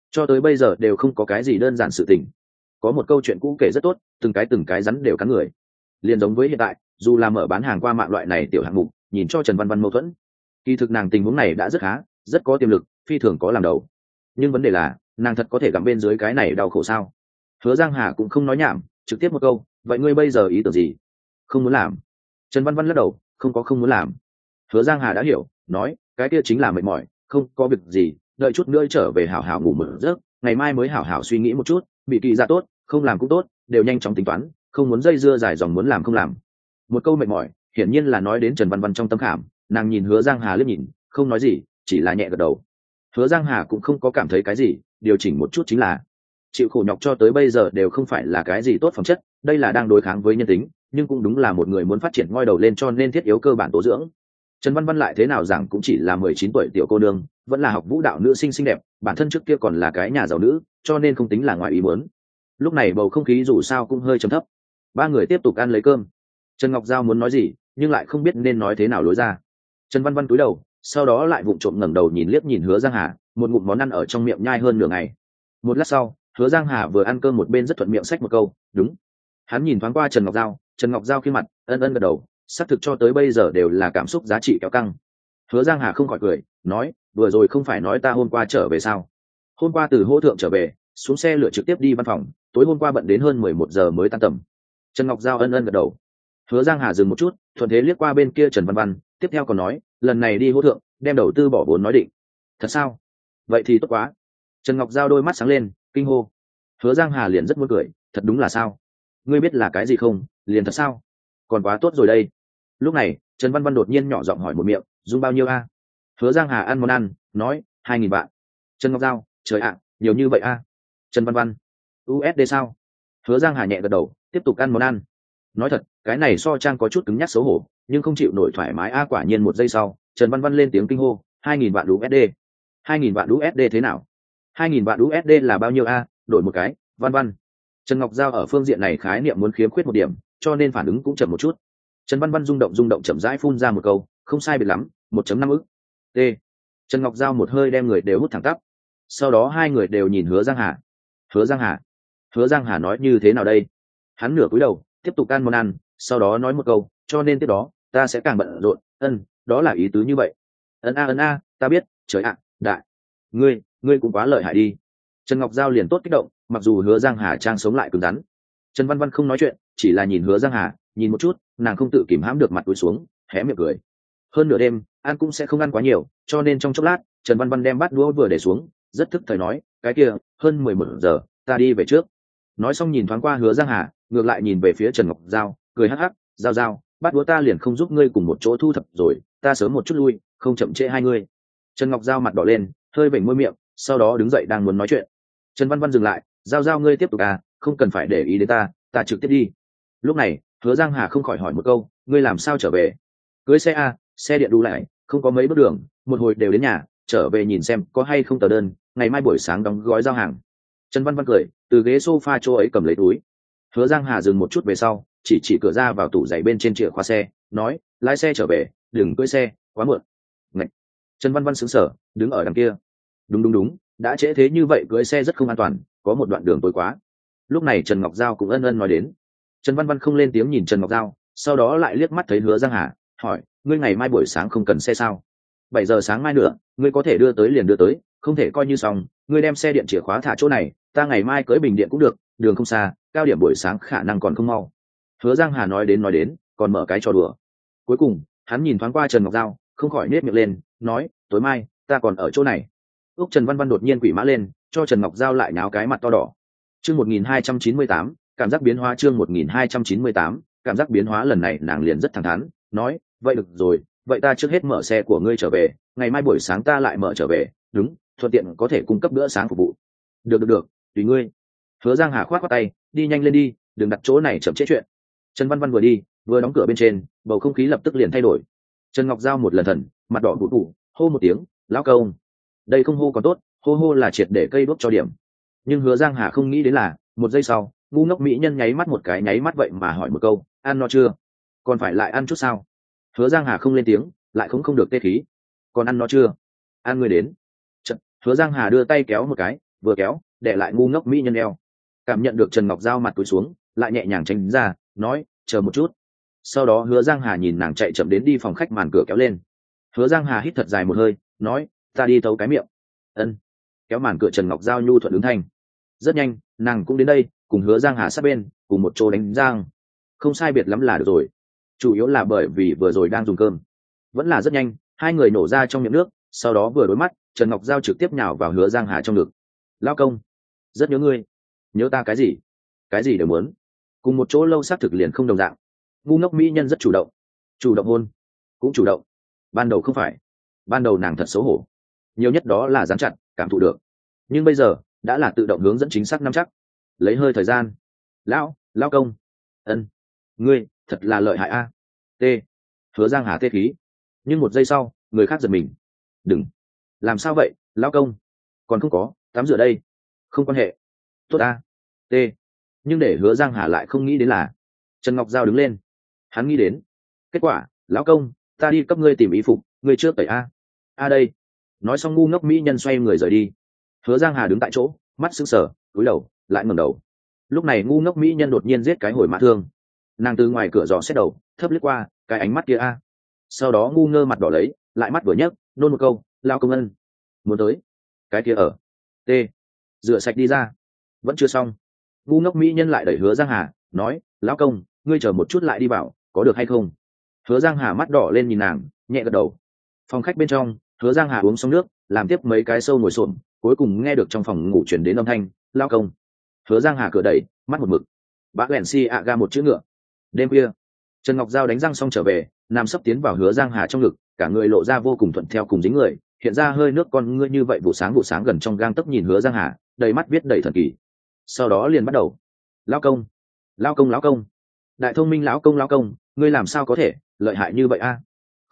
cho tới bây giờ đều không có cái gì đơn giản sự tình. Có một câu chuyện cũ kể rất tốt, từng cái từng cái rắn đều cắn người. Liền giống với hiện tại, dù là mở bán hàng qua mạng loại này tiểu hạng mục, nhìn cho Trần Văn Văn mâu thuẫn. Kỳ thực nàng tình huống này đã rất khá, rất có tiềm lực, phi thường có làm đầu. Nhưng vấn đề là, nàng thật có thể gặm bên dưới cái này đau khổ sao? Hứa Giang Hà cũng không nói nhảm, trực tiếp một câu, vậy ngươi bây giờ ý tưởng gì? Không muốn làm. Trần Văn Văn lắc đầu, không có không muốn làm. Hứa Giang Hà đã hiểu, nói, cái kia chính là mệt mỏi, không có việc gì, đợi chút nữa trở về hảo hảo ngủ một giấc, ngày mai mới hảo hảo suy nghĩ một chút, bị kỳ ra tốt, không làm cũng tốt, đều nhanh chóng tính toán, không muốn dây dưa dài dòng muốn làm không làm. Một câu mệt mỏi, hiển nhiên là nói đến Trần Văn Văn trong tâm khảm, nàng nhìn Hứa Giang Hà liếc nhìn, không nói gì, chỉ là nhẹ gật đầu. Hứa Giang Hà cũng không có cảm thấy cái gì, điều chỉnh một chút chính là chịu khổ nhọc cho tới bây giờ đều không phải là cái gì tốt phẩm chất, đây là đang đối kháng với nhân tính, nhưng cũng đúng là một người muốn phát triển ngoi đầu lên cho nên thiết yếu cơ bản tố dưỡng. Trần Văn Văn lại thế nào rằng cũng chỉ là mười chín tuổi tiểu cô nương, vẫn là học vũ đạo nữ sinh xinh đẹp, bản thân trước kia còn là cái nhà giàu nữ, cho nên không tính là ngoài ý muốn. Lúc này bầu không khí dù sao cũng hơi trầm thấp. Ba người tiếp tục ăn lấy cơm. Trần Ngọc Giao muốn nói gì, nhưng lại không biết nên nói thế nào lối ra. Trần Văn Văn cúi đầu, sau đó lại vụng trộm ngẩng đầu nhìn liếc nhìn Hứa Giang Hà, một ngụm món ăn ở trong miệng nhai hơn nửa ngày. Một lát sau, Hứa Giang Hà vừa ăn cơm một bên rất thuận miệng xách một câu, "Đúng." Hắn nhìn thoáng qua Trần Ngọc Giao, Trần Ngọc Giao khi mặt, ân ân gật đầu, xác thực cho tới bây giờ đều là cảm xúc giá trị kéo căng. Hứa Giang Hà không khỏi cười, nói, "Vừa rồi không phải nói ta hôm qua trở về sao? Hôm qua từ Hô Thượng trở về, xuống xe lửa trực tiếp đi văn phòng, tối hôm qua bận đến hơn mười một giờ mới tan tầm." Trần Ngọc Giao ân ân gật đầu. Hứa Giang Hà dừng một chút, thuận thế liếc qua bên kia Trần Văn Văn, tiếp theo còn nói, "Lần này đi Hô Thượng, đem đầu tư bỏ vốn nói định." "Thật sao? Vậy thì tốt quá." Trần Ngọc Giao đôi mắt sáng lên, kinh hô. Hứa Giang Hà liền rất muốn cười, "Thật đúng là sao? Ngươi biết là cái gì không? Liền thật sao? Còn quá tốt rồi đây." Lúc này, Trần Văn Văn đột nhiên nhỏ giọng hỏi một miệng, "Dung bao nhiêu a?" Hứa Giang Hà ăn món ăn, nói, hai nghìn vạn. Trần Ngọc Giao, "Trời ạ, nhiều như vậy a?" Trần Văn Văn, u ét đê sao? Hứa Giang Hà nhẹ gật đầu, tiếp tục ăn món ăn. Nói thật, cái này so trang có chút cứng nhắc xấu hổ, nhưng không chịu nổi thoải mái a. Quả nhiên một giây sau, Trần Văn Văn lên tiếng kinh hô, hai nghìn vạn u ét đê. hai nghìn vạn u ét đê thế nào? hai nghìn vạn u ét đê là bao nhiêu a? Đổi một cái, Văn Văn. Trần Ngọc Giao ở phương diện này khái niệm muốn khiếm khuyết một điểm, cho nên phản ứng cũng chậm một chút. Trần Văn Văn rung động rung động chậm rãi phun ra một câu, không sai biệt lắm, một phẩy năm ức. T. Trần Ngọc Giao một hơi đem người đều hút thẳng tắp. Sau đó hai người đều nhìn Hứa Giang Hà. Hứa Giang Hà? Hứa Giang Hà nói như thế nào đây? Hắn nửa cúi đầu, tiếp tục ăn món ăn, sau đó nói một câu, cho nên tiếp đó, ta sẽ càng bận rộn, ân, đó là ý tứ như vậy. Ân a ân a, ta biết, trời ạ, đại. Ngươi, ngươi cũng quá lợi hại đi. Trần Ngọc Giao liền tốt kích động, mặc dù Hứa Giang Hà trang sống lại cứng rắn. Trần Văn Văn không nói chuyện, chỉ là nhìn Hứa Giang Hà, nhìn một chút, nàng không tự kìm hãm được mặt cúi xuống, hé miệng cười. Hơn nửa đêm, ăn cũng sẽ không ăn quá nhiều, cho nên trong chốc lát, Trần Văn Văn đem bát đũa vừa để xuống, rất thức thời nói, cái kia, hơn mười một giờ, ta đi về trước. Nói xong nhìn thoáng qua Hứa Giang Hà, ngược lại nhìn về phía Trần Ngọc Giao, cười hắc hắc, "Giao Giao, bát đũa ta liền không giúp ngươi cùng một chỗ thu thập rồi, ta sớm một chút lui, không chậm trễ hai ngươi." Trần Ngọc Giao mặt đỏ lên, hơi vểnh môi miệng, sau đó đứng dậy đang muốn nói chuyện. Trần Văn Văn dừng lại, "Giao Giao ngươi tiếp tục à, không cần phải để ý đến ta, ta trực tiếp đi." Lúc này, Hứa Giang Hà không khỏi hỏi một câu, "Ngươi làm sao trở về?" "Cưới xe a, xe điện đủ lại, không có mấy bước đường, một hồi đều đến nhà, trở về nhìn xem có hay không tờ đơn, ngày mai buổi sáng đóng gói giao hàng." Trần Văn Văn cười, từ ghế sofa chỗ ấy cầm lấy túi. Hứa Giang Hà dừng một chút về sau, chỉ chỉ cửa ra vào tủ giày bên trên chìa khóa xe, nói, "Lái xe trở về, đừng cưỡi xe, quá muộn." Ngậy. Trần Văn Văn sững sờ, đứng ở đằng kia. Đúng đúng đúng, đã trễ thế như vậy cưỡi xe rất không an toàn, có một đoạn đường tối quá. Lúc này Trần Ngọc Giao cũng ân ân nói đến. Trần Văn Văn không lên tiếng nhìn Trần Ngọc Giao, sau đó lại liếc mắt thấy Hứa Giang Hà, hỏi, "Ngươi ngày mai buổi sáng không cần xe sao? Bảy giờ sáng mai nữa, ngươi có thể đưa tới liền đưa tới, không thể coi như xong, ngươi đem xe điện chìa khóa thả chỗ này, ta ngày mai cưỡi bình điện cũng được, đường không xa, cao điểm buổi sáng khả năng còn không mau." Hứa Giang Hà nói đến nói đến, còn mở cái trò đùa. Cuối cùng, hắn nhìn thoáng qua Trần Ngọc Giao, không khỏi nết miệng lên, nói, "Tối mai, ta còn ở chỗ này." Úc Trần Văn Văn đột nhiên quỷ mã lên, cho Trần Ngọc Giao lại náo cái mặt to đỏ. Chương một nghìn hai trăm chín mươi tám, cảm giác biến hóa. Chương một nghìn hai trăm chín mươi tám, cảm giác biến hóa. Lần này nàng liền rất thẳng thắn, nói, "Vậy được rồi, vậy ta trước hết mở xe của ngươi trở về, ngày mai buổi sáng ta lại mở trở về, đúng, thuận tiện có thể cung cấp bữa sáng phục vụ." "Được được được, tùy ngươi." Hứa Giang Hà khoát khoát tay, "Đi nhanh lên đi, đừng đặt chỗ này chậm trễ chuyện." Trần Văn Văn vừa đi, vừa đóng cửa bên trên, bầu không khí lập tức liền thay đổi. Trần Ngọc Giao một lần thần, mặt đỏ bụt bụt, hô một tiếng, "Lão công." Đây không hô còn tốt, hô hô là triệt để cây đuốc cho điểm. Nhưng Hứa Giang Hà không nghĩ đến là, một giây sau, ngu ngốc mỹ nhân nháy mắt một cái nháy mắt vậy mà hỏi một câu, "Ăn no chưa? Còn phải lại ăn chút sao?" Hứa Giang Hà không lên tiếng, lại không không được tê khí. "Còn ăn no chưa? Ăn ngươi đến." Chật, Hứa Giang Hà đưa tay kéo một cái, vừa kéo để lại ngu ngốc mỹ nhân eo. Cảm nhận được Trần Ngọc Giao mặt cúi xuống, lại nhẹ nhàng tránh ra, nói chờ một chút. Sau đó Hứa Giang Hà nhìn nàng chạy chậm đến đi phòng khách, màn cửa kéo lên. Hứa Giang Hà hít thật dài một hơi, nói ta đi thấu cái miệng. Ân. Kéo màn cửa, Trần Ngọc Giao nhu thuận ứng thanh. Rất nhanh nàng cũng đến đây, cùng Hứa Giang Hà sát bên cùng một chỗ đánh giang. Không sai biệt lắm là được rồi, chủ yếu là bởi vì vừa rồi đang dùng cơm. Vẫn là rất nhanh hai người nổ ra trong miệng nước, sau đó vừa đối mắt, Trần Ngọc Giao trực tiếp nhào vào Hứa Giang Hà trong ngực. Lao công, rất nhớ ngươi. Nhớ ta cái gì? Cái gì đều muốn. Cùng một chỗ lâu xác thực liền không đồng dạng. Ngu ngốc mỹ nhân rất chủ động, chủ động hôn cũng chủ động. Ban đầu không phải, ban đầu nàng thật xấu hổ, nhiều nhất đó là dán chặt cảm thụ được, nhưng bây giờ đã là tự động hướng dẫn chính xác nắm chắc. Lấy hơi thời gian. Lão Lao công. Ân. Ngươi thật là lợi hại a. T. Hứa Giang Hà tê khí, nhưng một giây sau người khác giật mình. Đừng. Làm sao vậy Lao công? Còn không có tắm rửa đây. Không quan hệ. Tốt a. T. Nhưng để Hứa Giang Hà lại không nghĩ đến là Trần Ngọc Giao đứng lên. Hắn nghĩ đến kết quả. Lão công, ta đi cấp ngươi tìm y phục, ngươi trước tẩy a. A đây. Nói xong ngu ngốc mỹ nhân xoay người rời đi. Hứa Giang Hà đứng tại chỗ, mắt sững sờ, cúi đầu lại ngẩng đầu. Lúc này ngu ngốc mỹ nhân đột nhiên giết cái hồi mã thương. Nàng từ ngoài cửa dò xét đầu, thấp liếc qua cái ánh mắt kia a. Sau đó ngu ngơ mặt đỏ lấy, lại mắt vừa nhấc, nôn một câu, Lao công ân. Muốn tới. Cái kia ở. T. Rửa sạch đi ra. Vẫn chưa xong. Ngu ngốc mỹ nhân lại đẩy Hứa Giang Hà, nói, Lão công, ngươi chờ một chút lại đi bảo, có được hay không? Hứa Giang Hà mắt đỏ lên nhìn nàng, nhẹ gật đầu. Phòng khách bên trong, Hứa Giang Hà uống xong nước, làm tiếp mấy cái sâu ngồi xổm, cuối cùng nghe được trong phòng ngủ chuyển đến âm thanh, Lao công. Hứa Giang Hà cửa đẩy, mắt một mực. Bác lẻn si ạ ga một chữ ngựa. Đêm khuya, Trần Ngọc Giao đánh răng xong trở về, nằm sấp tiến vào Hứa Giang Hà trong ngực, cả người lộ ra vô cùng thuận theo cùng dính người, hiện ra hơi nước con ngươi như vậy vụ sáng vụ sáng gần trong gang tấc nhìn Hứa Giang Hà, đầy mắt viết đầy thần kỳ. Sau đó liền bắt đầu. Lao công, Lao công, Lão công. Đại thông minh lão công, Lão công, ngươi làm sao có thể lợi hại như vậy a? À?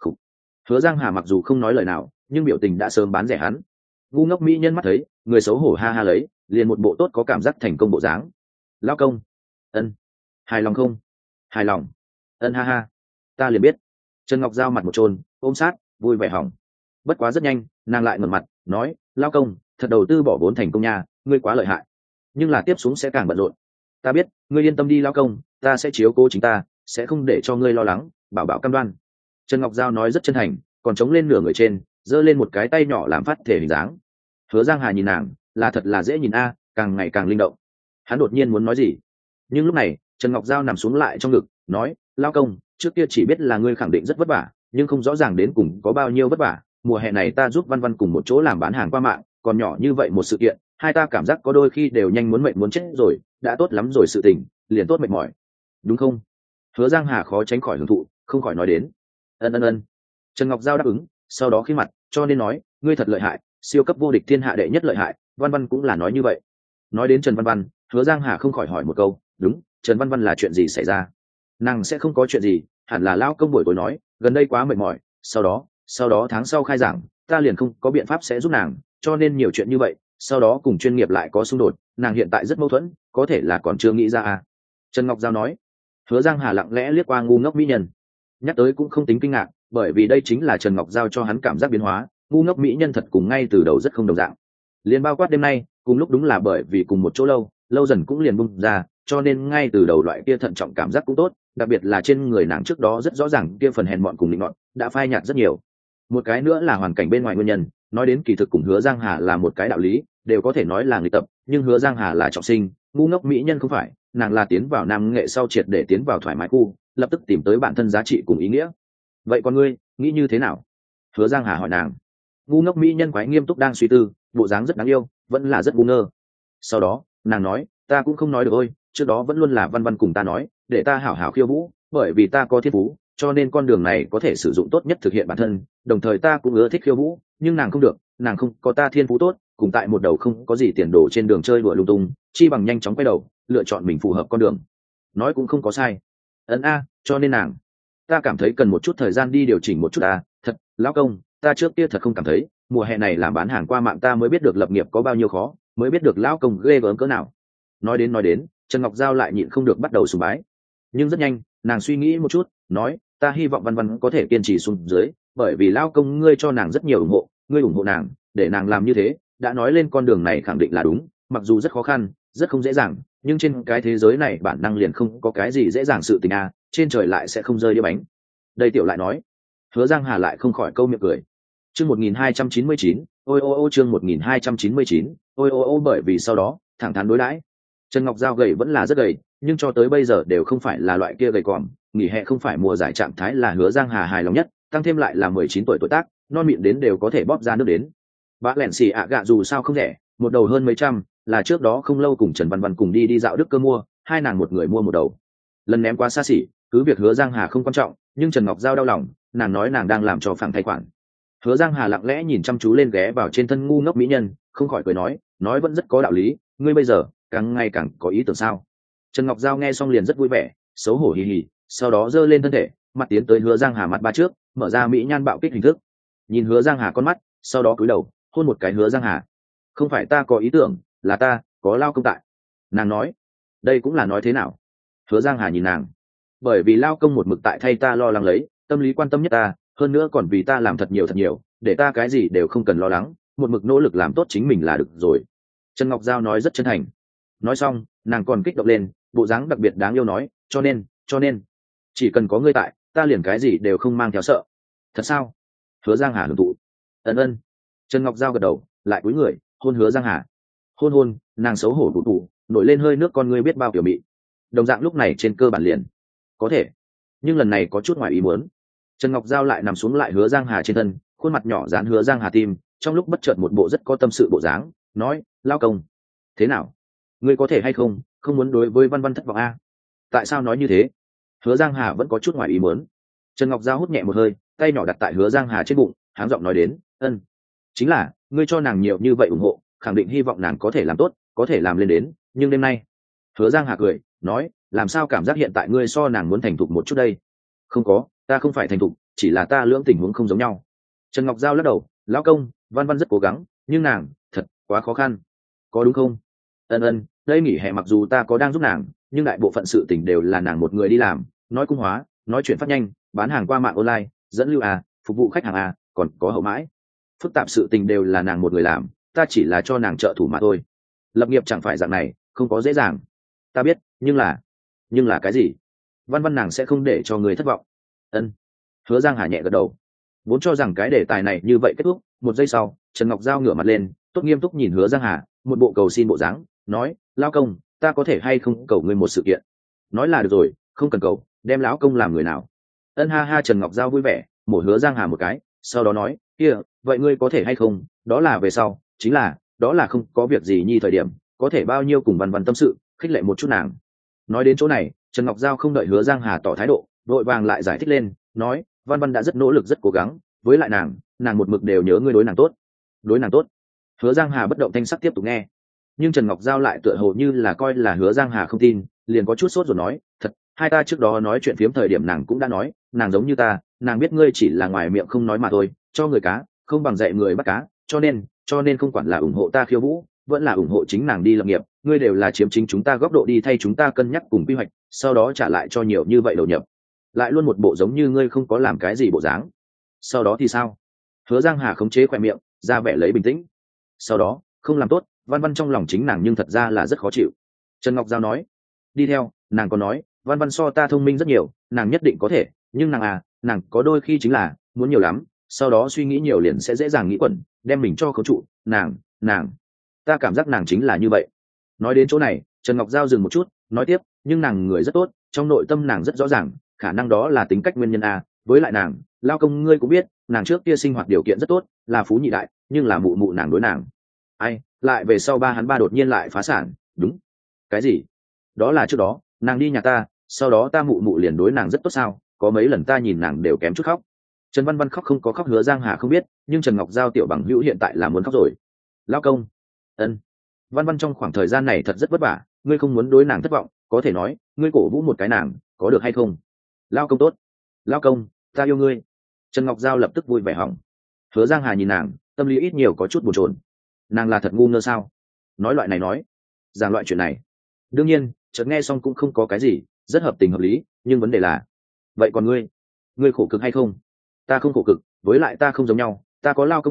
Hứa Giang Hà mặc dù không nói lời nào, nhưng biểu tình đã sớm bán rẻ hắn. Ngu ngốc mỹ nhân mắt thấy, người xấu hổ ha ha lấy, liền một bộ tốt có cảm giác thành công bộ dáng. Lao công. Ân. Hài lòng không? Hài lòng. Ân ha ha. Ta liền biết. Trần Ngọc Giao mặt một trôn, ôm sát, vui vẻ hỏng. Bất quá rất nhanh, nàng lại ngẩng mặt, nói, Lao công, thật đầu tư bỏ vốn thành công nha, ngươi quá lợi hại. Nhưng là tiếp xuống sẽ càng bận rộn. Ta biết, ngươi yên tâm đi Lao công, ta sẽ chiếu cố chính ta, sẽ không để cho ngươi lo lắng, bảo bảo cam đoan. Trần Ngọc Giao nói rất chân thành, còn chống lên nửa người trên, giơ lên một cái tay nhỏ làm phát thể hình dáng. Hứa Giang Hà nhìn nàng, là thật là dễ nhìn a, càng ngày càng linh động. Hắn đột nhiên muốn nói gì, nhưng lúc này Trần Ngọc Giao nằm xuống lại trong ngực, nói, Lao công, trước kia chỉ biết là ngươi khẳng định rất vất vả, nhưng không rõ ràng đến cùng có bao nhiêu vất vả. Mùa hè này ta giúp Văn Văn cùng một chỗ làm bán hàng qua mạng, còn nhỏ như vậy một sự kiện, hai ta cảm giác có đôi khi đều nhanh muốn mệt muốn chết rồi, đã tốt lắm rồi sự tình, liền tốt mệt mỏi, đúng không? Hứa Giang Hà khó tránh khỏi hưởng thụ, không khỏi nói đến. Ân ân ân. Trần Ngọc Giao đáp ứng, sau đó khi mặt, cho nên nói, ngươi thật lợi hại, siêu cấp vô địch thiên hạ đệ nhất lợi hại. Văn Văn cũng là nói như vậy. Nói đến Trần Văn Văn, Hứa Giang Hà không khỏi hỏi một câu, đúng, Trần Văn Văn là chuyện gì xảy ra? Nàng sẽ không có chuyện gì, hẳn là lão công buổi tối nói, gần đây quá mệt mỏi, sau đó, sau đó tháng sau khai giảng, ta liền không có biện pháp sẽ giúp nàng, cho nên nhiều chuyện như vậy, sau đó cùng chuyên nghiệp lại có xung đột, nàng hiện tại rất mâu thuẫn, có thể là còn chưa nghĩ ra à? Trần Ngọc Giao nói. Hứa Giang Hà lặng lẽ liếc qua ngu ngốc mỹ nhân, nhắc tới cũng không tính kinh ngạc, bởi vì đây chính là Trần Ngọc Giao cho hắn cảm giác biến hóa. Ngu ngốc mỹ nhân thật cùng ngay từ đầu rất không đồng dạng, liền bao quát đêm nay cùng lúc đúng là bởi vì cùng một chỗ lâu lâu dần cũng liền bung ra, cho nên ngay từ đầu loại kia thận trọng cảm giác cũng tốt, đặc biệt là trên người nàng trước đó rất rõ ràng kia phần hèn mọn cùng định nọt đã phai nhạt rất nhiều. Một cái nữa là hoàn cảnh bên ngoài nguyên nhân, nói đến kỳ thực cùng Hứa Giang Hà là một cái đạo lý, đều có thể nói là nghịch tập, nhưng Hứa Giang Hà là trọng sinh, ngu ngốc mỹ nhân không phải, nàng là tiến vào nam nghệ sau triệt để tiến vào thoải mái khu, lập tức tìm tới bản thân giá trị cùng ý nghĩa. Vậy còn ngươi nghĩ như thế nào? Hứa Giang Hà hỏi nàng. Ngu ngốc mỹ nhân quái nghiêm túc đang suy tư, bộ dáng rất đáng yêu, vẫn là rất ngu ngơ. Sau đó nàng nói, ta cũng không nói được ôi, trước đó vẫn luôn là Văn Văn cùng ta nói, để ta hảo hảo khiêu vũ, bởi vì ta có thiên phú, cho nên con đường này có thể sử dụng tốt nhất thực hiện bản thân, đồng thời ta cũng ưa thích khiêu vũ, nhưng nàng không được, nàng không có ta thiên phú tốt, cùng tại một đầu không có gì tiền đồ trên đường chơi đùa lung tung, chi bằng nhanh chóng quay đầu, lựa chọn mình phù hợp con đường. Nói cũng không có sai. Ấn a, cho nên nàng, ta cảm thấy cần một chút thời gian đi điều chỉnh một chút à, thật, lão công, ta trước kia thật không cảm thấy, mùa hè này làm bán hàng qua mạng ta mới biết được lập nghiệp có bao nhiêu khó, mới biết được lão công ghê gớm cỡ nào. Nói đến nói đến, Trần Ngọc Giao lại nhịn không được bắt đầu sùng bái. Nhưng rất nhanh, nàng suy nghĩ một chút, nói, ta hy vọng Văn Văn có thể kiên trì xuống dưới, bởi vì lão công ngươi cho nàng rất nhiều ủng hộ, ngươi ủng hộ nàng, để nàng làm như thế, đã nói lên con đường này khẳng định là đúng, mặc dù rất khó khăn rất không dễ dàng, nhưng trên cái thế giới này bản năng liền không có cái gì dễ dàng sự tình à, trên trời lại sẽ không rơi đĩa bánh. Đây tiểu lại nói. Hứa Giang Hà lại không khỏi câu miệng cười. Chương một nghìn hai trăm chín mươi chín, ôi ô ô chương một nghìn hai trăm chín mươi chín, ôi ô ô bởi vì sau đó, thẳng thắn đối đãi. Trần Ngọc Giao gầy vẫn là rất gầy, nhưng cho tới bây giờ đều không phải là loại kia gầy còm, nghỉ hè không phải mùa giải trạng thái là Hứa Giang Hà hài lòng nhất, tăng thêm lại là mười chín tuổi tuổi tác, non mịn đến đều có thể bóp ra nước đến. Bã lẻn xì ạ gạ dù sao không rẻ, một đầu hơn mấy trăm, là trước đó không lâu cùng Trần Văn Văn cùng đi đi dạo Đức Cơ mua, hai nàng một người mua một đầu. Lần ném quá xa xỉ, cứ việc Hứa Giang Hà không quan trọng, nhưng Trần Ngọc Giao đau lòng, nàng nói nàng đang làm cho phẳng thay khoản. Hứa Giang Hà lặng lẽ nhìn chăm chú lên ghé vào trên thân ngu ngốc mỹ nhân, không khỏi cười nói, nói vẫn rất có đạo lý, ngươi bây giờ càng ngày càng có ý tưởng sao? Trần Ngọc Giao nghe xong liền rất vui vẻ, xấu hổ hì hì, sau đó giơ lên thân thể, mặt tiến tới Hứa Giang Hà mặt ba trước, mở ra mỹ nhan bạo kích hình thức. Nhìn Hứa Giang Hà con mắt, sau đó cúi đầu, hôn một cái Hứa Giang Hà. Không phải ta có ý tưởng, là ta có lao công tại. Nàng nói, đây cũng là nói thế nào? Hứa Giang Hà nhìn nàng, bởi vì lao công một mực tại thay ta lo lắng lấy, tâm lý quan tâm nhất ta, hơn nữa còn vì ta làm thật nhiều thật nhiều, để ta cái gì đều không cần lo lắng, một mực nỗ lực làm tốt chính mình là được rồi. Trần Ngọc Giao nói rất chân thành. Nói xong, nàng còn kích động lên, bộ dáng đặc biệt đáng yêu nói, cho nên, cho nên, chỉ cần có ngươi tại, ta liền cái gì đều không mang theo sợ. Thật sao? Hứa Giang Hà hưởng thụ. Ân ân. Trần Ngọc Giao gật đầu, lại cúi người, hôn Hứa Giang Hà. Hôn hôn, nàng xấu hổ tủ tủ, nổi lên hơi nước con ngươi biết bao kiểu mị. Đồng dạng lúc này trên cơ bản liền có thể, nhưng lần này có chút ngoài ý muốn. Trần Ngọc Giao lại nằm xuống lại Hứa Giang Hà trên thân, khuôn mặt nhỏ dán Hứa Giang Hà tim, trong lúc bất chợt một bộ rất có tâm sự bộ dáng, nói, lao công, thế nào, ngươi có thể hay không không muốn đối với Văn Văn thất vọng a? Tại sao nói như thế? Hứa Giang Hà vẫn có chút ngoài ý muốn. Trần Ngọc Giao hút nhẹ một hơi, tay nhỏ đặt tại Hứa Giang Hà trên bụng, háng giọng nói đến, ân, chính là ngươi cho nàng nhiều như vậy ủng hộ, khẳng định hy vọng nàng có thể làm tốt, có thể làm lên đến, nhưng đêm nay. Hứa Giang Hà cười nói, làm sao cảm giác hiện tại ngươi so nàng muốn thành thục một chút đây? Không có, ta không phải thành thục, chỉ là ta lưỡng tình huống không giống nhau. Trần Ngọc Giao lắc đầu, lão công, Văn Văn rất cố gắng, nhưng nàng thật quá khó khăn, có đúng không? Ân ân, đây nghỉ hè mặc dù ta có đang giúp nàng, nhưng đại bộ phận sự tình đều là nàng một người đi làm, nói cung hóa, nói chuyện phát nhanh, bán hàng qua mạng online, dẫn lưu à, phục vụ khách hàng à, còn có hậu mãi, phức tạp sự tình đều là nàng một người làm, ta chỉ là cho nàng trợ thủ mà thôi. Lập nghiệp chẳng phải dạng này, không có dễ dàng. Ta biết, nhưng là, nhưng là cái gì? Văn Văn nàng sẽ không để cho người thất vọng. Ân. Hứa Giang Hà nhẹ gật đầu. Vốn cho rằng cái đề tài này như vậy kết thúc, một giây sau, Trần Ngọc Giao ngửa mặt lên, tốt nghiêm túc nhìn Hứa Giang Hà, một bộ cầu xin bộ dáng, nói, lao công, ta có thể hay không cầu ngươi một sự kiện? Nói là được rồi, không cần cầu, đem lão công làm người nào? Ân ha ha. Trần Ngọc Giao vui vẻ, mổ Hứa Giang Hà một cái, sau đó nói, kia, vậy ngươi có thể hay không? Đó là về sau, chính là, đó là không có việc gì nhi thời điểm, có thể bao nhiêu cùng Văn Văn tâm sự, khích lệ một chút nàng. Nói đến chỗ này, Trần Ngọc Giao không đợi Hứa Giang Hà tỏ thái độ, đội vàng lại giải thích lên, nói, Văn Văn đã rất nỗ lực rất cố gắng, với lại nàng, nàng một mực đều nhớ ngươi đối nàng tốt, đối nàng tốt. Hứa Giang Hà bất động thanh sắc tiếp tục nghe, nhưng Trần Ngọc Giao lại tựa hồ như là coi là Hứa Giang Hà không tin, liền có chút sốt rồi nói, thật, hai ta trước đó nói chuyện phiếm thời điểm nàng cũng đã nói, nàng giống như ta, nàng biết ngươi chỉ là ngoài miệng không nói mà thôi, cho người cá, không bằng dạy người bắt cá, cho nên, cho nên không quản là ủng hộ ta khiêu vũ, vẫn là ủng hộ chính nàng đi lập nghiệp, ngươi đều là chiếm chính chúng ta góc độ đi thay chúng ta cân nhắc cùng quy hoạch, sau đó trả lại cho nhiều như vậy đầu nhập, lại luôn một bộ giống như ngươi không có làm cái gì bộ dáng. Sau đó thì sao? Hứa Giang Hà khống chế khỏe miệng, ra vẻ lấy bình tĩnh. Sau đó, không làm tốt, Văn Văn trong lòng chính nàng nhưng thật ra là rất khó chịu. Trần Ngọc Giao nói, đi theo, nàng còn nói, Văn Văn so ta thông minh rất nhiều, nàng nhất định có thể, nhưng nàng à, nàng có đôi khi chính là muốn nhiều lắm, sau đó suy nghĩ nhiều liền sẽ dễ dàng nghĩ quẩn, đem mình cho khống trụ, nàng, nàng, ta cảm giác nàng chính là như vậy. Nói đến chỗ này, Trần Ngọc Giao dừng một chút, nói tiếp, nhưng nàng người rất tốt, trong nội tâm nàng rất rõ ràng, khả năng đó là tính cách nguyên nhân a, với lại nàng, lao công ngươi cũng biết, nàng trước kia sinh hoạt điều kiện rất tốt, là phú nhị đại, nhưng là mụ mụ nàng đối nàng. Ai, lại về sau ba hắn ba đột nhiên lại phá sản, đúng. Cái gì? Đó là trước đó, nàng đi nhà ta, sau đó ta mụ mụ liền đối nàng rất tốt sao, có mấy lần ta nhìn nàng đều kém chút khóc. Trần Văn Văn khóc không có khóc, Hứa Giang Hà không biết, nhưng Trần Ngọc Giao tiểu bằng hữu hiện tại là muốn khóc rồi. Lao công. Ân. Văn Văn trong khoảng thời gian này thật rất vất vả, ngươi không muốn đối nàng thất vọng, có thể nói, ngươi cổ vũ một cái nàng, có được hay không? Lao công tốt. Lao công, ta yêu ngươi. Trần Ngọc Giao lập tức vui vẻ hỏng. Hứa Giang Hà nhìn nàng, tâm lý ít nhiều có chút buồn chồn. Nàng là thật ngu ngơ sao? Nói loại này nói, giảng loại chuyện này. Đương nhiên, chợt nghe xong cũng không có cái gì, rất hợp tình hợp lý, nhưng vấn đề là, vậy còn ngươi, ngươi khổ cực hay không? Ta không khổ cực, với lại ta không giống nhau, ta có lao công tại,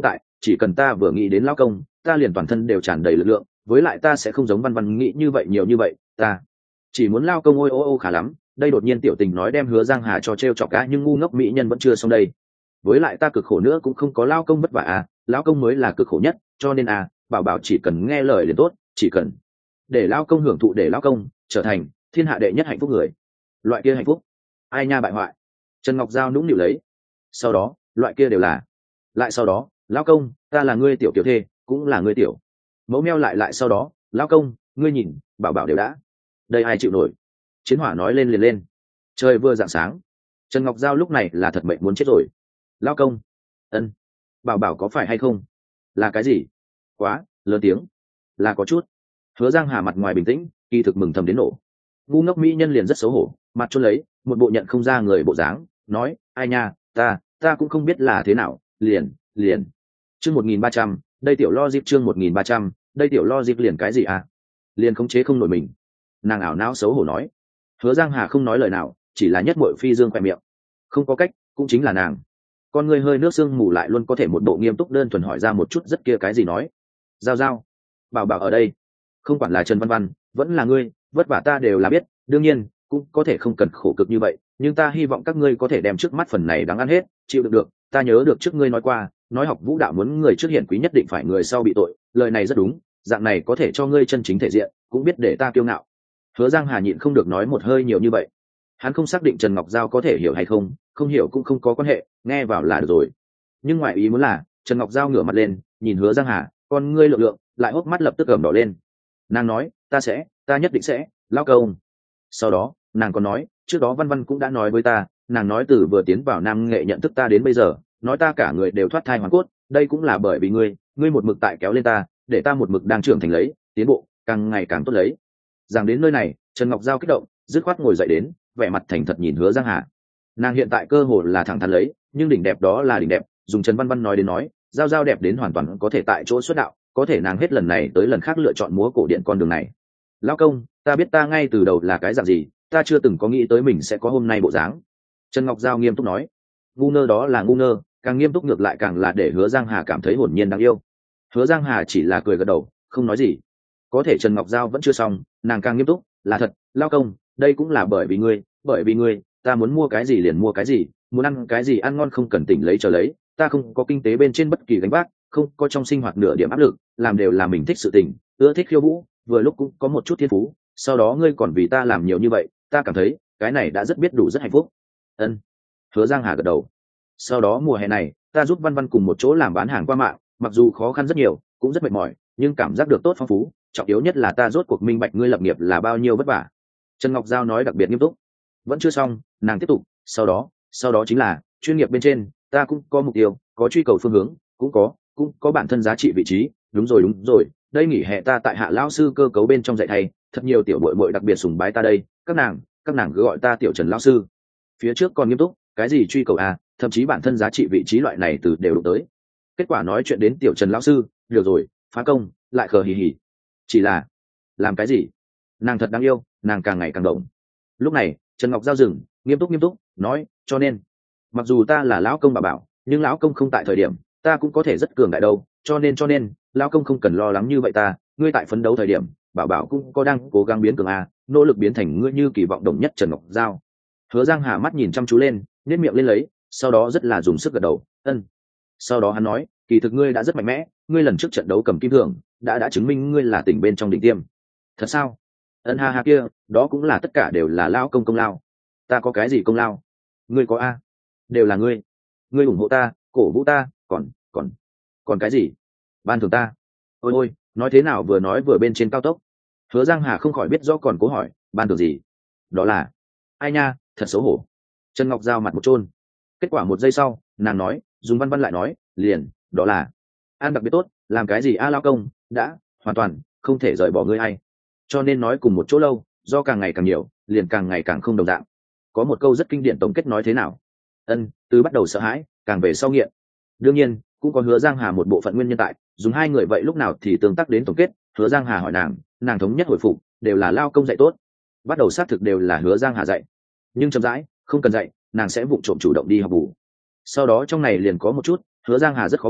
chỉ cần ta vừa nghĩ đến lao công ta liền toàn thân đều tràn đầy lực lượng, với lại ta sẽ không giống văn văn nghĩ như vậy nhiều như vậy, ta chỉ muốn lao công ôi ô ô khá lắm. Đây đột nhiên tiểu tình nói đem Hứa Giang Hà cho t r e o chọc cá, nhưng ngu ngốc mỹ nhân vẫn chưa xong đây. Với lại ta cực khổ nữa cũng không có lao công vất vả à, lao công mới là cực khổ nhất, cho nên à bảo bảo chỉ cần nghe lời liền tốt, chỉ cần để lao công hưởng thụ, để lao công trở thành thiên hạ đệ nhất hạnh phúc người. Loại kia hạnh phúc ai nha bại hoại. Trần Ngọc Giao nũng nịu lấy. Sau đó loại kia đều là lại sau đó lao công ta là ngươi tiểu tiểu thê cũng là ngươi tiểu mẫu, meo lại lại sau đó lao công ngươi nhìn bảo bảo đều đã. Đây ai chịu nổi. Chiến hỏa nói lên liền lên. Trời vừa rạng sáng, Trần Ngọc Giao lúc này là thật mệnh muốn chết rồi. Lao công ân bảo bảo có phải hay không, là cái gì quá lớn tiếng, là có chút. Hứa Giang Hà mặt ngoài bình tĩnh, kỳ thực mừng thầm đến nổ. Ngu ngốc mỹ nhân liền rất xấu hổ, mặt chôn lấy một bộ nhận không ra người bộ dáng, nói ai nha ta ta cũng không biết là thế nào, liền liền chương một nghìn ba trăm đây tiểu lo dịp, chương một nghìn ba trăm đây tiểu lo dịp liền cái gì à, liền khống chế không nổi mình. Nàng ảo não xấu hổ nói. Hứa Giang Hà không nói lời nào, chỉ là nhất mội phi dương khoe miệng. Không có cách, cũng chính là nàng. Con người hơi nước sương mù lại luôn có thể một bộ nghiêm túc đơn thuần hỏi ra một chút rất kia cái gì nói. Giao giao bảo bảo ở đây, không quản là Trần Văn Văn vẫn là ngươi, vất vả ta đều là biết, đương nhiên cũng có thể không cần khổ cực như vậy, nhưng ta hy vọng các ngươi có thể đem trước mắt phần này đáng ăn hết, chịu được được. Ta nhớ được trước ngươi nói qua, nói học vũ đạo muốn người trước hiển quý nhất định phải người sau bị tội, lời này rất đúng, dạng này có thể cho ngươi chân chính thể diện, cũng biết để ta kiêu ngạo. Hứa Giang Hà nhịn không được nói một hơi nhiều như vậy. Hắn không xác định Trần Ngọc Giao có thể hiểu hay không, không hiểu cũng không có quan hệ, nghe vào là được rồi. Nhưng ngoại ý muốn là Trần Ngọc Giao ngửa mặt lên nhìn Hứa Giang Hà, con ngươi lượng lượng lại hốc mắt lập tức ửng đỏ lên. Nàng nói ta sẽ ta nhất định sẽ lao công. Sau đó nàng còn nói trước đó Văn Văn cũng đã nói với ta, nàng nói từ vừa tiến vào Nam Nghệ nhận thức ta đến bây giờ, nói ta cả người đều thoát thai hoàn cốt, đây cũng là bởi vì ngươi ngươi một mực tại kéo lên ta, để ta một mực đang trưởng thành lấy, tiến bộ càng ngày càng tốt lấy. Rằng đến nơi này, Trần Ngọc Giao kích động dứt khoát ngồi dậy đến, vẻ mặt thành thật nhìn Hứa Giang Hà. Nàng hiện tại cơ hồ là thẳng thắn lấy, nhưng đỉnh đẹp đó là đỉnh đẹp, dùng Trần Văn Văn nói đến nói, Giao Giao đẹp đến hoàn toàn có thể tại chỗ xuất đạo, có thể nàng hết lần này tới lần khác lựa chọn múa cổ điển con đường này. Lão công, ta biết ta ngay từ đầu là cái dạng gì, ta chưa từng có nghĩ tới mình sẽ có hôm nay bộ dáng. Trần Ngọc Giao nghiêm túc nói. Ngu ngơ đó là ngu ngơ, càng nghiêm túc ngược lại càng là để Hứa Giang Hà cảm thấy hồn nhiên đáng yêu. Hứa Giang Hà chỉ là cười gật đầu, không nói gì. Có thể Trần Ngọc Giao vẫn chưa xong, nàng càng nghiêm túc, là thật, lao công, đây cũng là bởi vì ngươi, bởi vì ngươi, ta muốn mua cái gì liền mua cái gì, muốn ăn cái gì ăn ngon không cần tỉnh lấy chờ lấy, ta không có kinh tế bên trên bất kỳ gánh vác, không có trong sinh hoạt nửa điểm áp lực, làm đều là mình thích sự tình, ưa thích khiêu vũ, vừa lúc cũng có một chút thiên phú, sau đó ngươi còn vì ta làm nhiều như vậy, ta cảm thấy cái này đã rất biết đủ, rất hạnh phúc. Ân. Hứa Giang Hà gật đầu. Sau đó mùa hè này, ta giúp Văn Văn cùng một chỗ làm bán hàng qua mạng, mặc dù khó khăn rất nhiều, cũng rất mệt mỏi, nhưng cảm giác được tốt phong phú, trọng yếu nhất là ta rốt cuộc minh bạch ngươi lập nghiệp là bao nhiêu vất vả. Trần Ngọc Giao nói đặc biệt nghiêm túc. Vẫn chưa xong, nàng tiếp tục, sau đó sau đó chính là chuyên nghiệp bên trên, ta cũng có mục tiêu, có truy cầu phương hướng, cũng có cũng có bản thân giá trị vị trí. Đúng rồi đúng rồi, đây nghỉ hè ta tại Hạ lão sư cơ cấu bên trong dạy thầy, thật nhiều tiểu bội bội đặc biệt sùng bái ta đây, các nàng các nàng cứ gọi ta tiểu Trần lão sư. Phía trước còn nghiêm túc, cái gì truy cầu à, thậm chí bản thân giá trị vị trí loại này từ đều đụng tới. Kết quả nói chuyện đến tiểu Trần lão sư, được rồi, phá công, lại khờ hì hì. Chỉ là làm cái gì? Nàng thật đáng yêu, nàng càng ngày càng động. Lúc này Trần Ngọc Giao dừng, nghiêm túc nghiêm túc nói, cho nên mặc dù ta là lão công bà bảo, nhưng lão công không tại thời điểm, ta cũng có thể rất cường đại đâu, cho nên cho nên lão công không cần lo lắng như vậy, ta ngươi tại phấn đấu thời điểm, bảo bảo cũng có đang cố gắng biến cường a, nỗ lực biến thành ngươi như kỳ vọng đồng nhất. Trần Ngọc Giao. Hứa Giang Hà mắt nhìn chăm chú lên, nét miệng lên lấy, sau đó rất là dùng sức gật đầu, ân. Sau đó hắn nói, kỳ thực ngươi đã rất mạnh mẽ, ngươi lần trước trận đấu cầm kim thường đã đã chứng minh ngươi là tỉnh bên trong đỉnh tiêm. Thật sao? Ân ha ha kia, đó cũng là tất cả đều là lão công công lao. Ta có cái gì công lao? Ngươi có a? Đều là ngươi. Ngươi ủng hộ ta, cổ vũ ta, còn còn còn cái gì? Ban thưởng ta. Ôi ôi, nói thế nào vừa nói vừa bên trên cao tốc. Hứa Giang Hà không khỏi biết rõ còn cố hỏi, ban thưởng gì? Đó là ai nha, thật xấu hổ. Trần Ngọc Giao mặt một chôn. Kết quả một giây sau, nàng nói, dùng Văn Văn lại nói, liền, đó là ăn đặc biệt tốt, làm cái gì a, lao công đã hoàn toàn không thể rời bỏ ngươi hay, cho nên nói cùng một chỗ lâu, do càng ngày càng nhiều, liền càng ngày càng không đồng dạng. Có một câu rất kinh điển tổng kết nói thế nào? Ân, từ bắt đầu sợ hãi, càng về sau nghiện. Đương nhiên cũng có Hứa Giang Hà một bộ phận nguyên nhân tại, dùng hai người vậy lúc nào thì tương tác đến tổng kết. Hứa Giang Hà hỏi nàng, nàng thống nhất hồi phục, đều là lao công dạy tốt. Bắt đầu xác thực đều là Hứa Giang Hà dạy, nhưng chậm rãi không cần dạy, nàng sẽ vụng trộm chủ động đi học bù. Sau đó trong này liền có một chút Hứa Giang Hà rất khó bình,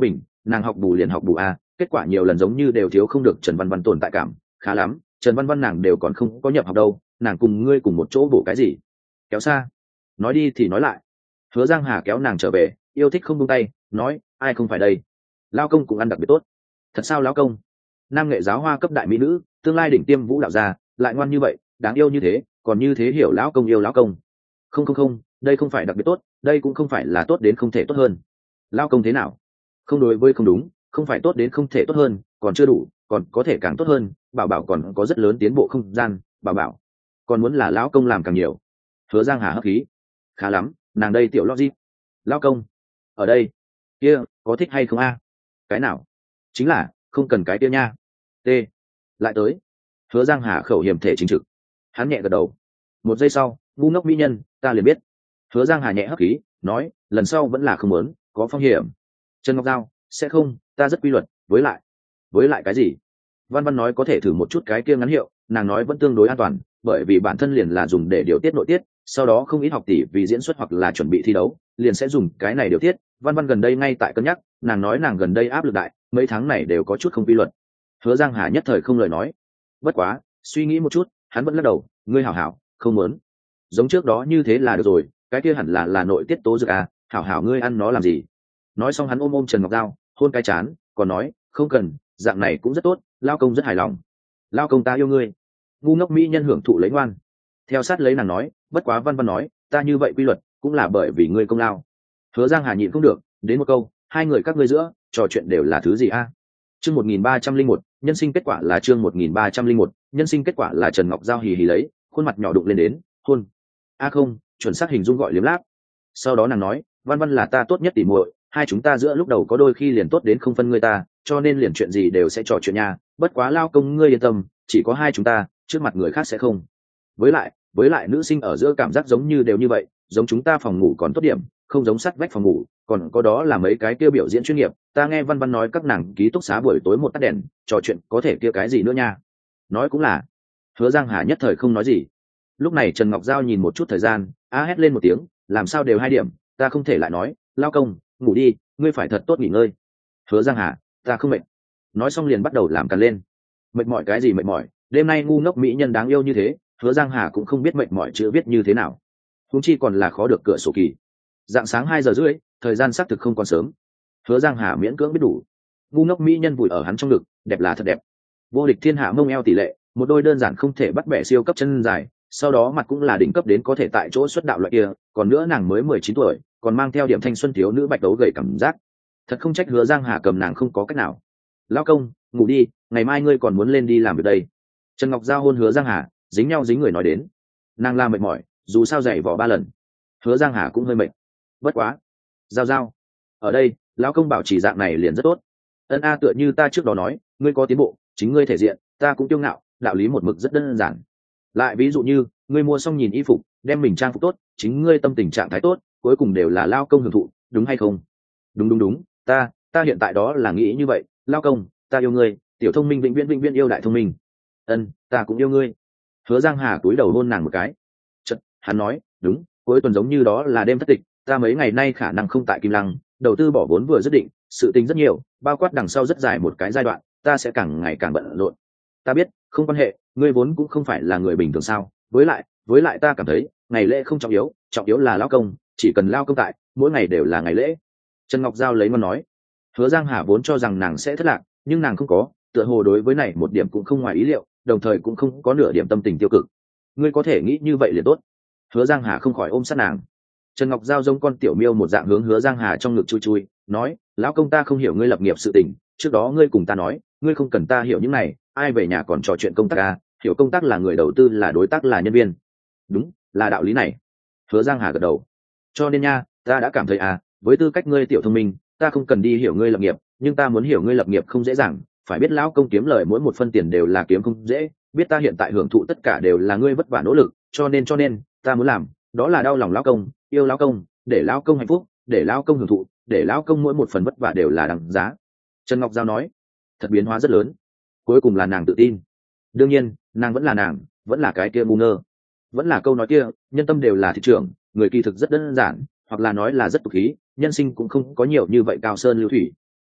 nàng học bù liền học bù a, kết quả nhiều lần giống như đều thiếu không được Trần Văn Văn tồn tại cảm, khá lắm, Trần Văn Văn nàng đều còn không có nhập học đâu, nàng cùng ngươi cùng một chỗ bổ cái gì? Kéo xa. Nói đi thì nói lại. Hứa Giang Hà kéo nàng trở về, yêu thích không buông tay, nói, ai không phải đây? Lao công cũng ăn đặc biệt tốt. Thật sao lão công? Nam nghệ giáo hoa cấp đại mỹ nữ, tương lai đỉnh tiêm vũ đạo gia, lại ngoan như vậy, đáng yêu như thế, còn như thế hiểu lão công yêu lão công. Không không không, đây không phải đặc biệt tốt, đây cũng không phải là tốt đến không thể tốt hơn. Lão công thế nào? Không, đối với không đúng, không phải tốt đến không thể tốt hơn, còn chưa đủ, còn có thể càng tốt hơn, bảo bảo còn có rất lớn tiến bộ không gian, bảo bảo còn muốn là lão công làm càng nhiều. Hứa Giang Hà hấp khí. Khá lắm, nàng đây tiểu logic. Lão công ở đây, kia có thích hay không a? Cái nào? Chính là không cần cái kia nha. T lại tới. Hứa Giang Hà khẩu hiểm thể chính trực. Hắn nhẹ gật đầu. Một giây sau, ngu ngốc mỹ nhân, ta liền biết. Hứa Giang Hà nhẹ hấp khí, nói, lần sau vẫn là không muốn, có phong hiểm. Trần Ngọc Giao, sẽ không, ta rất quy luật, với lại với lại cái gì? Văn Văn nói có thể thử một chút cái kia ngắn hiệu, nàng nói vẫn tương đối an toàn, bởi vì bản thân liền là dùng để điều tiết nội tiết, sau đó không ít học tỷ vì diễn xuất hoặc là chuẩn bị thi đấu, liền sẽ dùng cái này điều tiết. Văn Văn gần đây ngay tại cân nhắc, nàng nói nàng gần đây áp lực đại, mấy tháng này đều có chút không quy luật. Hứa Giang Hà nhất thời không lời nói. Bất quá, suy nghĩ một chút, hắn vẫn lắc đầu, ngươi hảo hảo, không muốn. Giống trước đó như thế là được rồi, cái kia hẳn là là nội tiết tố dược à, hảo hảo ngươi ăn nó làm gì? Nói xong hắn ôm ôm Trần Ngọc Giao, hôn cái chán, còn nói, không cần, dạng này cũng rất tốt, lao công rất hài lòng. Lao công ta yêu ngươi. Ngu ngốc mỹ nhân hưởng thụ lấy ngoan. Theo sát lấy nàng nói, bất quá Văn Văn nói, ta như vậy quy luật, cũng là bởi vì ngươi công lao. Hứa Giang Hà nhịn không được, đến một câu, hai người các ngươi giữa, trò chuyện đều là thứ gì a? À? Chương một nghìn ba trăm linh một, nhân sinh kết quả là chương một nghìn ba trăm linh một, nhân sinh kết quả là Trần Ngọc Giao hì hì lấy, khuôn mặt nhỏ đụng lên đến, hôn. A à không, chuẩn xác hình dung gọi liếm láp. Sau đó nàng nói, Văn Văn là ta tốt nhất tỉ muội, hai chúng ta giữa lúc đầu có đôi khi liền tốt đến không phân người ta, cho nên liền chuyện gì đều sẽ trò chuyện nha, bất quá lao công ngươi yên tâm, chỉ có hai chúng ta, trước mặt người khác sẽ không. Với lại, với lại nữ sinh ở giữa cảm giác giống như đều như vậy, giống chúng ta phòng ngủ còn tốt điểm, không giống sắt vách phòng ngủ, còn có đó là mấy cái kia biểu diễn chuyên nghiệp, ta nghe Văn Văn nói các nàng ký túc xá buổi tối một tắt đèn, trò chuyện có thể kia cái gì nữa nha. Nói cũng là. Hứa Giang Hà nhất thời không nói gì. Lúc này Trần Ngọc Giao nhìn một chút thời gian, á hét lên một tiếng, làm sao đều hai điểm, ta không thể lại nói, lao công, ngủ đi, ngươi phải thật tốt nghỉ ngơi. Hứa Giang Hà, ta không mệt. Nói xong liền bắt đầu làm càn lên. Mệt mỏi cái gì mệt mỏi, đêm nay ngu ngốc mỹ nhân đáng yêu như thế, Hứa Giang Hà cũng không biết mệt mỏi chữ viết như thế nào. Huống chi còn là khó được cửa sổ kỳ. Dạng sáng hai giờ rưỡi, thời gian xác thực không còn sớm. Hứa Giang Hà miễn cưỡng biết đủ. Ngu ngốc mỹ nhân vùi ở hắn trong ngực, đẹp là thật đẹp. Vô địch thiên hạ mông eo tỷ lệ, một đôi đơn giản không thể bắt bẻ siêu cấp chân dài, sau đó mặt cũng là đỉnh cấp đến có thể tại chỗ xuất đạo loại kia, còn nữa nàng mới mười chín tuổi, còn mang theo điểm thanh xuân thiếu nữ bạch đấu gầy cảm giác. Thật không trách Hứa Giang Hà cầm nàng không có cách nào. Lão công, ngủ đi, ngày mai ngươi còn muốn lên đi làm việc đây. Trần Ngọc Giao hôn Hứa Giang Hà, dính nhau dính người nói đến. Nàng la mệt mỏi, dù sao dậy vỏ ba lần. Hứa Giang Hà cũng hơi mệt. Bất quá. Giao Giao, ở đây, lão công bảo trì dạng này liền rất tốt. Ân a, tựa như ta trước đó nói, ngươi có tiến bộ, chính ngươi thể diện, ta cũng kiêu ngạo, đạo lý một mực rất đơn giản. Lại ví dụ như, ngươi mua xong nhìn y phục, đem mình trang phục tốt, chính ngươi tâm tình trạng thái tốt, cuối cùng đều là lao công hưởng thụ, đúng hay không? Đúng đúng đúng, ta, ta hiện tại đó là nghĩ như vậy, lao công, ta yêu ngươi, tiểu thông minh vĩnh viễn vĩnh viễn yêu đại thông minh. Ân, ta cũng yêu ngươi. Hứa Giang Hà cúi đầu hôn nàng một cái. Chợt, hắn nói, đúng, cuối tuần giống như đó là đêm thất tịch, ta mấy ngày nay khả năng không tại Kim Lăng, đầu tư bỏ vốn vừa dứt định, sự tình rất nhiều, bao quát đằng sau rất dài một cái giai đoạn, ta sẽ càng ngày càng bận rộn. Ta biết, không quan hệ, ngươi vốn cũng không phải là người bình thường sao? Với lại, với lại ta cảm thấy, ngày lễ không trọng yếu, trọng yếu là lao công, chỉ cần lao công tại, mỗi ngày đều là ngày lễ. Trần Ngọc Giao lấy mà nói. Hứa Giang Hà vốn cho rằng nàng sẽ thất lạc, nhưng nàng không có, tựa hồ đối với này một điểm cũng không ngoài ý liệu, đồng thời cũng không có nửa điểm tâm tình tiêu cực. Ngươi có thể nghĩ như vậy liền tốt. Hứa Giang Hà không khỏi ôm sát nàng. Trần Ngọc Giao giống con tiểu miêu một dạng hướng Hứa Giang Hà trong ngực chui chui, nói, lão công ta không hiểu ngươi lập nghiệp sự tình, trước đó ngươi cùng ta nói, ngươi không cần ta hiểu những này, ai về nhà còn trò chuyện công tác à, hiểu công tác là người đầu tư là đối tác là nhân viên. Đúng, là đạo lý này. Hứa Giang Hà gật đầu. Cho nên nha, ta đã cảm thấy à, với tư cách ngươi tiểu thông minh, ta không cần đi hiểu ngươi lập nghiệp, nhưng ta muốn hiểu ngươi lập nghiệp không dễ dàng, phải biết lão công kiếm lời mỗi một phân tiền đều là kiếm không dễ, biết ta hiện tại hưởng thụ tất cả đều là ngươi vất vả nỗ lực, cho nên cho nên, ta muốn làm, đó là đau lòng lão công, yêu lão công, để lão công hạnh phúc, để lão công hưởng thụ, để lão công mỗi một phần vất vả đều là đằng giá. Trần Ngọc Giao nói, thật biến hóa rất lớn. Cuối cùng là nàng tự tin. Đương nhiên, nàng vẫn là nàng, vẫn là cái kia ngu ngơ, vẫn là câu nói kia, nhân tâm đều là thị trường, người kỳ thực rất đơn giản, hoặc là nói là rất tục khí, nhân sinh cũng không có nhiều như vậy cao sơn lưu thủy.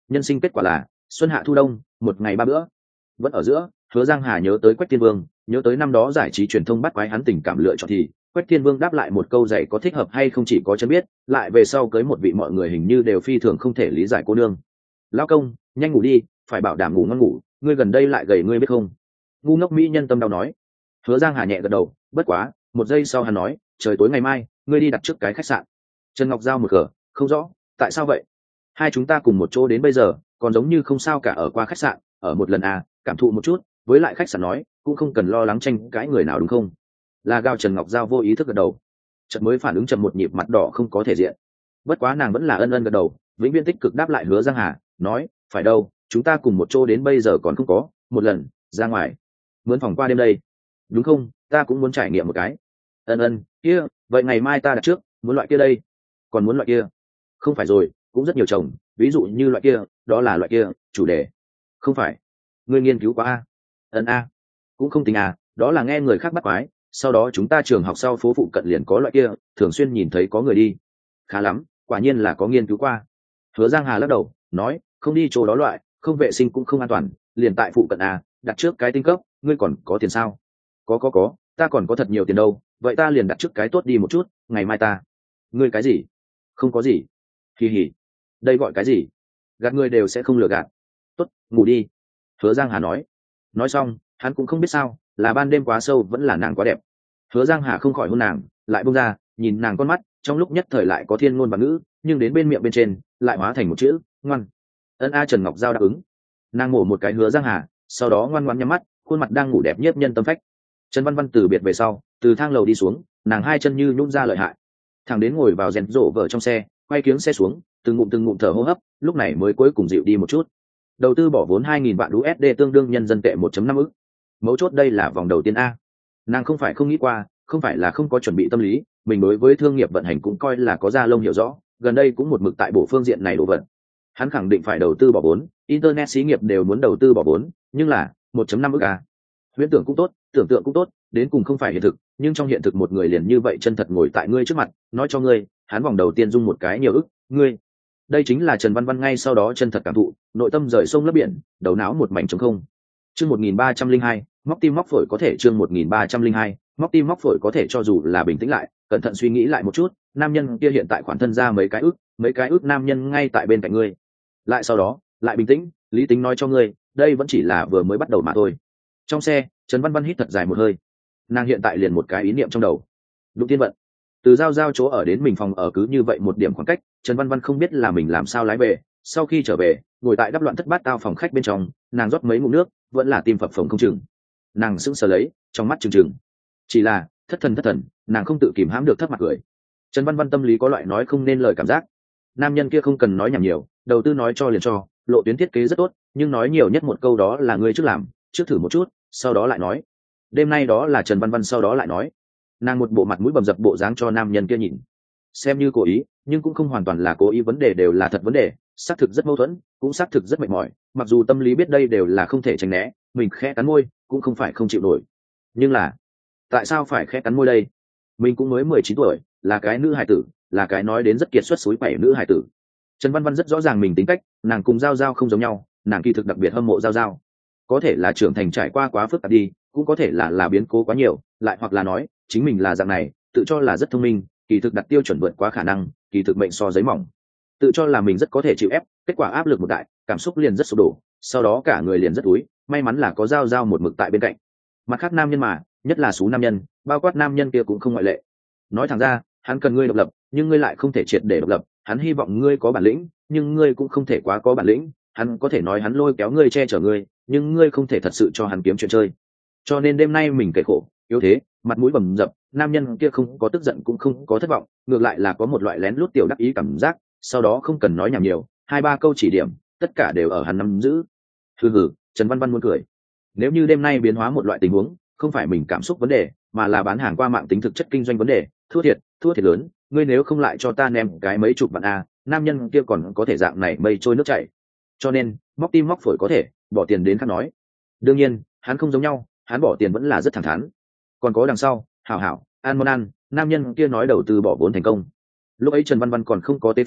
nhân sinh kết quả là xuân hạ thu đông một ngày ba bữa. Vẫn ở giữa, Hứa Giang Hà nhớ tới Quách Thiên Vương, nhớ tới năm đó giải trí truyền thông bắt quái hắn tình cảm lựa chọn thì Quách Thiên Vương đáp lại một câu dạy có thích hợp hay không chỉ có chân biết, lại về sau cưới một vị mọi người hình như đều phi thường không thể lý giải cô nương. Lão công, nhanh ngủ đi, phải bảo đảm ngủ ngon ngủ, ngươi gần đây lại gầy ngươi biết không? Ngu ngốc mỹ nhân tâm đau nói. Hứa Giang Hà nhẹ gật đầu, bất quá, một giây sau hắn nói, trời tối ngày mai, ngươi đi đặt trước cái khách sạn. Trần Ngọc Giao một cờ, không rõ, tại sao vậy? Hai chúng ta cùng một chỗ đến bây giờ, còn giống như không sao cả ở qua khách sạn, ở một lần à, cảm thụ một chút, với lại khách sạn nói, cũng không cần lo lắng tranh cãi người nào đúng không? Là Gao Trần Ngọc Giao vô ý thức gật đầu. Chợt mới phản ứng chậm một nhịp mặt đỏ không có thể diện. Bất quá nàng vẫn là ân ân gật đầu, vĩnh viễn tích cực đáp lại Hứa Giang Hà, nói, phải đâu, chúng ta cùng một chỗ đến bây giờ còn không có, một lần, ra ngoài, mướn phòng qua đêm đây. Đúng không, ta cũng muốn trải nghiệm một cái. Ân ân, kia, vậy ngày mai ta đặt trước, muốn loại kia đây. Còn muốn loại kia? Không phải rồi, cũng rất nhiều chồng, ví dụ như loại kia, đó là loại kia, chủ đề. Không phải, ngươi nghiên cứu quá a. Ân a, cũng không tính à, đó là nghe người khác bắt quái, sau đó chúng ta trường học sau phố phụ cận liền có loại kia, thường xuyên nhìn thấy có người đi. Khá lắm, quả nhiên là có nghiên cứu qua. Hứa Giang Hà lắc đầu, nói, không đi chỗ đó loại, không vệ sinh cũng không an toàn, liền tại phụ cận à, đặt trước cái tinh cấp, ngươi còn có tiền sao? Có có có, ta còn có thật nhiều tiền đâu, vậy ta liền đặt trước cái tốt đi một chút, ngày mai ta. Ngươi cái gì? Không có gì. Kỳ hỉ. Đây gọi cái gì? Gạt ngươi đều sẽ không lừa gạt. Tốt, ngủ đi. Hứa Giang Hà nói. Nói xong, hắn cũng không biết sao, là ban đêm quá sâu vẫn là nàng quá đẹp. Hứa Giang Hà không khỏi hôn nàng, lại buông ra, nhìn nàng con mắt, trong lúc nhất thời lại có thiên ngôn và ngữ, nhưng đến bên miệng bên trên, lại hóa thành một chữ, ngoan. Ân a. Trần Ngọc Giao đáp ứng. Nàng mổ một cái Hứa Giang Hà, sau đó ngoan ngoãn nhắm mắt, khuôn mặt đang ngủ đẹp nhất nhân tâm phách. Trần Văn Văn từ biệt về sau, từ thang lầu đi xuống, nàng hai chân như nhũn ra lợi hại, thằng đến ngồi vào rèn rổ vở trong xe, quay kiếng xe xuống, từng ngụm từng ngụm thở hô hấp, lúc này mới cuối cùng dịu đi một chút. Đầu tư bỏ vốn hai nghìn vạn u ét đê tương đương nhân dân tệ một phẩy năm ức. Mấu chốt đây là vòng đầu tiên a. Nàng không phải không nghĩ qua, không phải là không có chuẩn bị tâm lý, mình đối với thương nghiệp vận hành cũng coi là có da lông hiểu rõ, gần đây cũng một mực tại bộ phương diện này đổ vận. Hắn khẳng định phải đầu tư bỏ vốn, internet xí nghiệp đều muốn đầu tư bỏ vốn, nhưng là một phẩy năm ức a. Huyễn tưởng cũng tốt, tưởng tượng cũng tốt, đến cùng không phải hiện thực, nhưng trong hiện thực một người liền như vậy chân thật ngồi tại ngươi trước mặt, nói cho ngươi, hắn vòng đầu tiên dung một cái nhiều ức, ngươi. Đây chính là Trần Văn Văn ngay sau đó chân thật cảm thụ, nội tâm rời sông lấp biển, đầu não một mảnh trống không. Chương một nghìn ba trăm lẻ hai, móc tim móc phổi có thể chương một nghìn ba trăm lẻ hai, móc tim móc phổi có thể cho dù là bình tĩnh lại, cẩn thận suy nghĩ lại một chút, nam nhân kia hiện tại khoản thân ra mấy cái ức, mấy cái ức nam nhân ngay tại bên cạnh ngươi. Lại sau đó, lại bình tĩnh, lý tính nói cho ngươi, đây vẫn chỉ là vừa mới bắt đầu mà thôi. Trong xe, Trần Văn Văn hít thật dài một hơi. Nàng hiện tại liền một cái ý niệm trong đầu. Đụng tiên vận. Từ giao giao chỗ ở đến mình phòng ở cứ như vậy một điểm khoảng cách, Trần Văn Văn không biết là mình làm sao lái về, sau khi trở về, ngồi tại đắp loạn thất bát tao phòng khách bên trong, nàng rót mấy ngụm nước, vẫn là tim phập phồng không chừng. Nàng sững sờ lấy, trong mắt trừng trừng. Chỉ là, thất thần thất thần, nàng không tự kìm hãm được thấp mặt cười. Trần Văn Văn tâm lý có loại nói không nên lời cảm giác. Nam nhân kia không cần nói nhảm nhiều, đầu tư nói cho liền cho, lộ tuyến thiết kế rất tốt, nhưng nói nhiều nhất một câu đó là ngươi trước làm, trước thử một chút, sau đó lại nói. Đêm nay đó là Trần Văn Văn sau đó lại nói. Nàng một bộ mặt mũi bầm dập bộ dáng cho nam nhân kia nhìn, xem như cố ý, nhưng cũng không hoàn toàn là cố ý, vấn đề đều là thật vấn đề, xác thực rất mâu thuẫn, cũng xác thực rất mệt mỏi, mặc dù tâm lý biết đây đều là không thể tránh né, mình khẽ cắn môi cũng không phải không chịu nổi, nhưng là tại sao phải khẽ cắn môi đây? Mình cũng mới mười chín tuổi, là cái nữ hài tử, là cái nói đến rất kiệt xuất suối bảy nữ hài tử. Trần Văn Văn rất rõ ràng mình tính cách, nàng cùng Giao Giao không giống nhau, nàng kỳ thực đặc biệt hâm mộ Giao Giao, có thể là trưởng thành trải qua quá phức tạp đi, cũng có thể là là biến cố quá nhiều, lại hoặc là nói chính mình là dạng này, tự cho là rất thông minh, kỳ thực đặt tiêu chuẩn vượt quá khả năng, kỳ thực mệnh so giấy mỏng, tự cho là mình rất có thể chịu ép, kết quả áp lực một đại, cảm xúc liền rất sụp đổ, sau đó cả người liền rất túi, may mắn là có Giao Giao một mực tại bên cạnh. Mặt khác nam nhân mà, nhất là số nam nhân, bao quát nam nhân kia cũng không ngoại lệ. Nói thẳng ra, hắn cần ngươi độc lập, nhưng ngươi lại không thể triệt để độc lập, hắn hy vọng ngươi có bản lĩnh, nhưng ngươi cũng không thể quá có bản lĩnh, hắn có thể nói hắn lôi kéo ngươi che chở ngươi, nhưng ngươi không thể thật sự cho hắn kiếm chuyện chơi. Cho nên đêm nay mình kể khổ, yếu thế, mặt mũi bầm dập, nam nhân kia không có tức giận cũng không có thất vọng, ngược lại là có một loại lén lút tiểu đắc ý cảm giác, sau đó không cần nói nhảm nhiều, hai ba câu chỉ điểm, tất cả đều ở hắn nắm giữ. Hừ hừ, Trần Văn Văn muốn cười. Nếu như đêm nay biến hóa một loại tình huống, không phải mình cảm xúc vấn đề, mà là bán hàng qua mạng tính thực chất kinh doanh vấn đề, thua thiệt, thua thiệt lớn, ngươi nếu không lại cho ta ném cái mấy chục vạn a, nam nhân kia còn có thể dạng này mây trôi nước chảy. Cho nên, móc tim móc phổi có thể, bỏ tiền đến khác nói. Đương nhiên, hắn không giống nhau, hắn bỏ tiền vẫn là rất thẳng thắn. Còn có đằng sau, hảo hảo, ăn món ăn, nam nhân kia nói đầu tư bỏ vốn thành công. Lúc ấy Trần Văn Văn còn không có tế phẩm,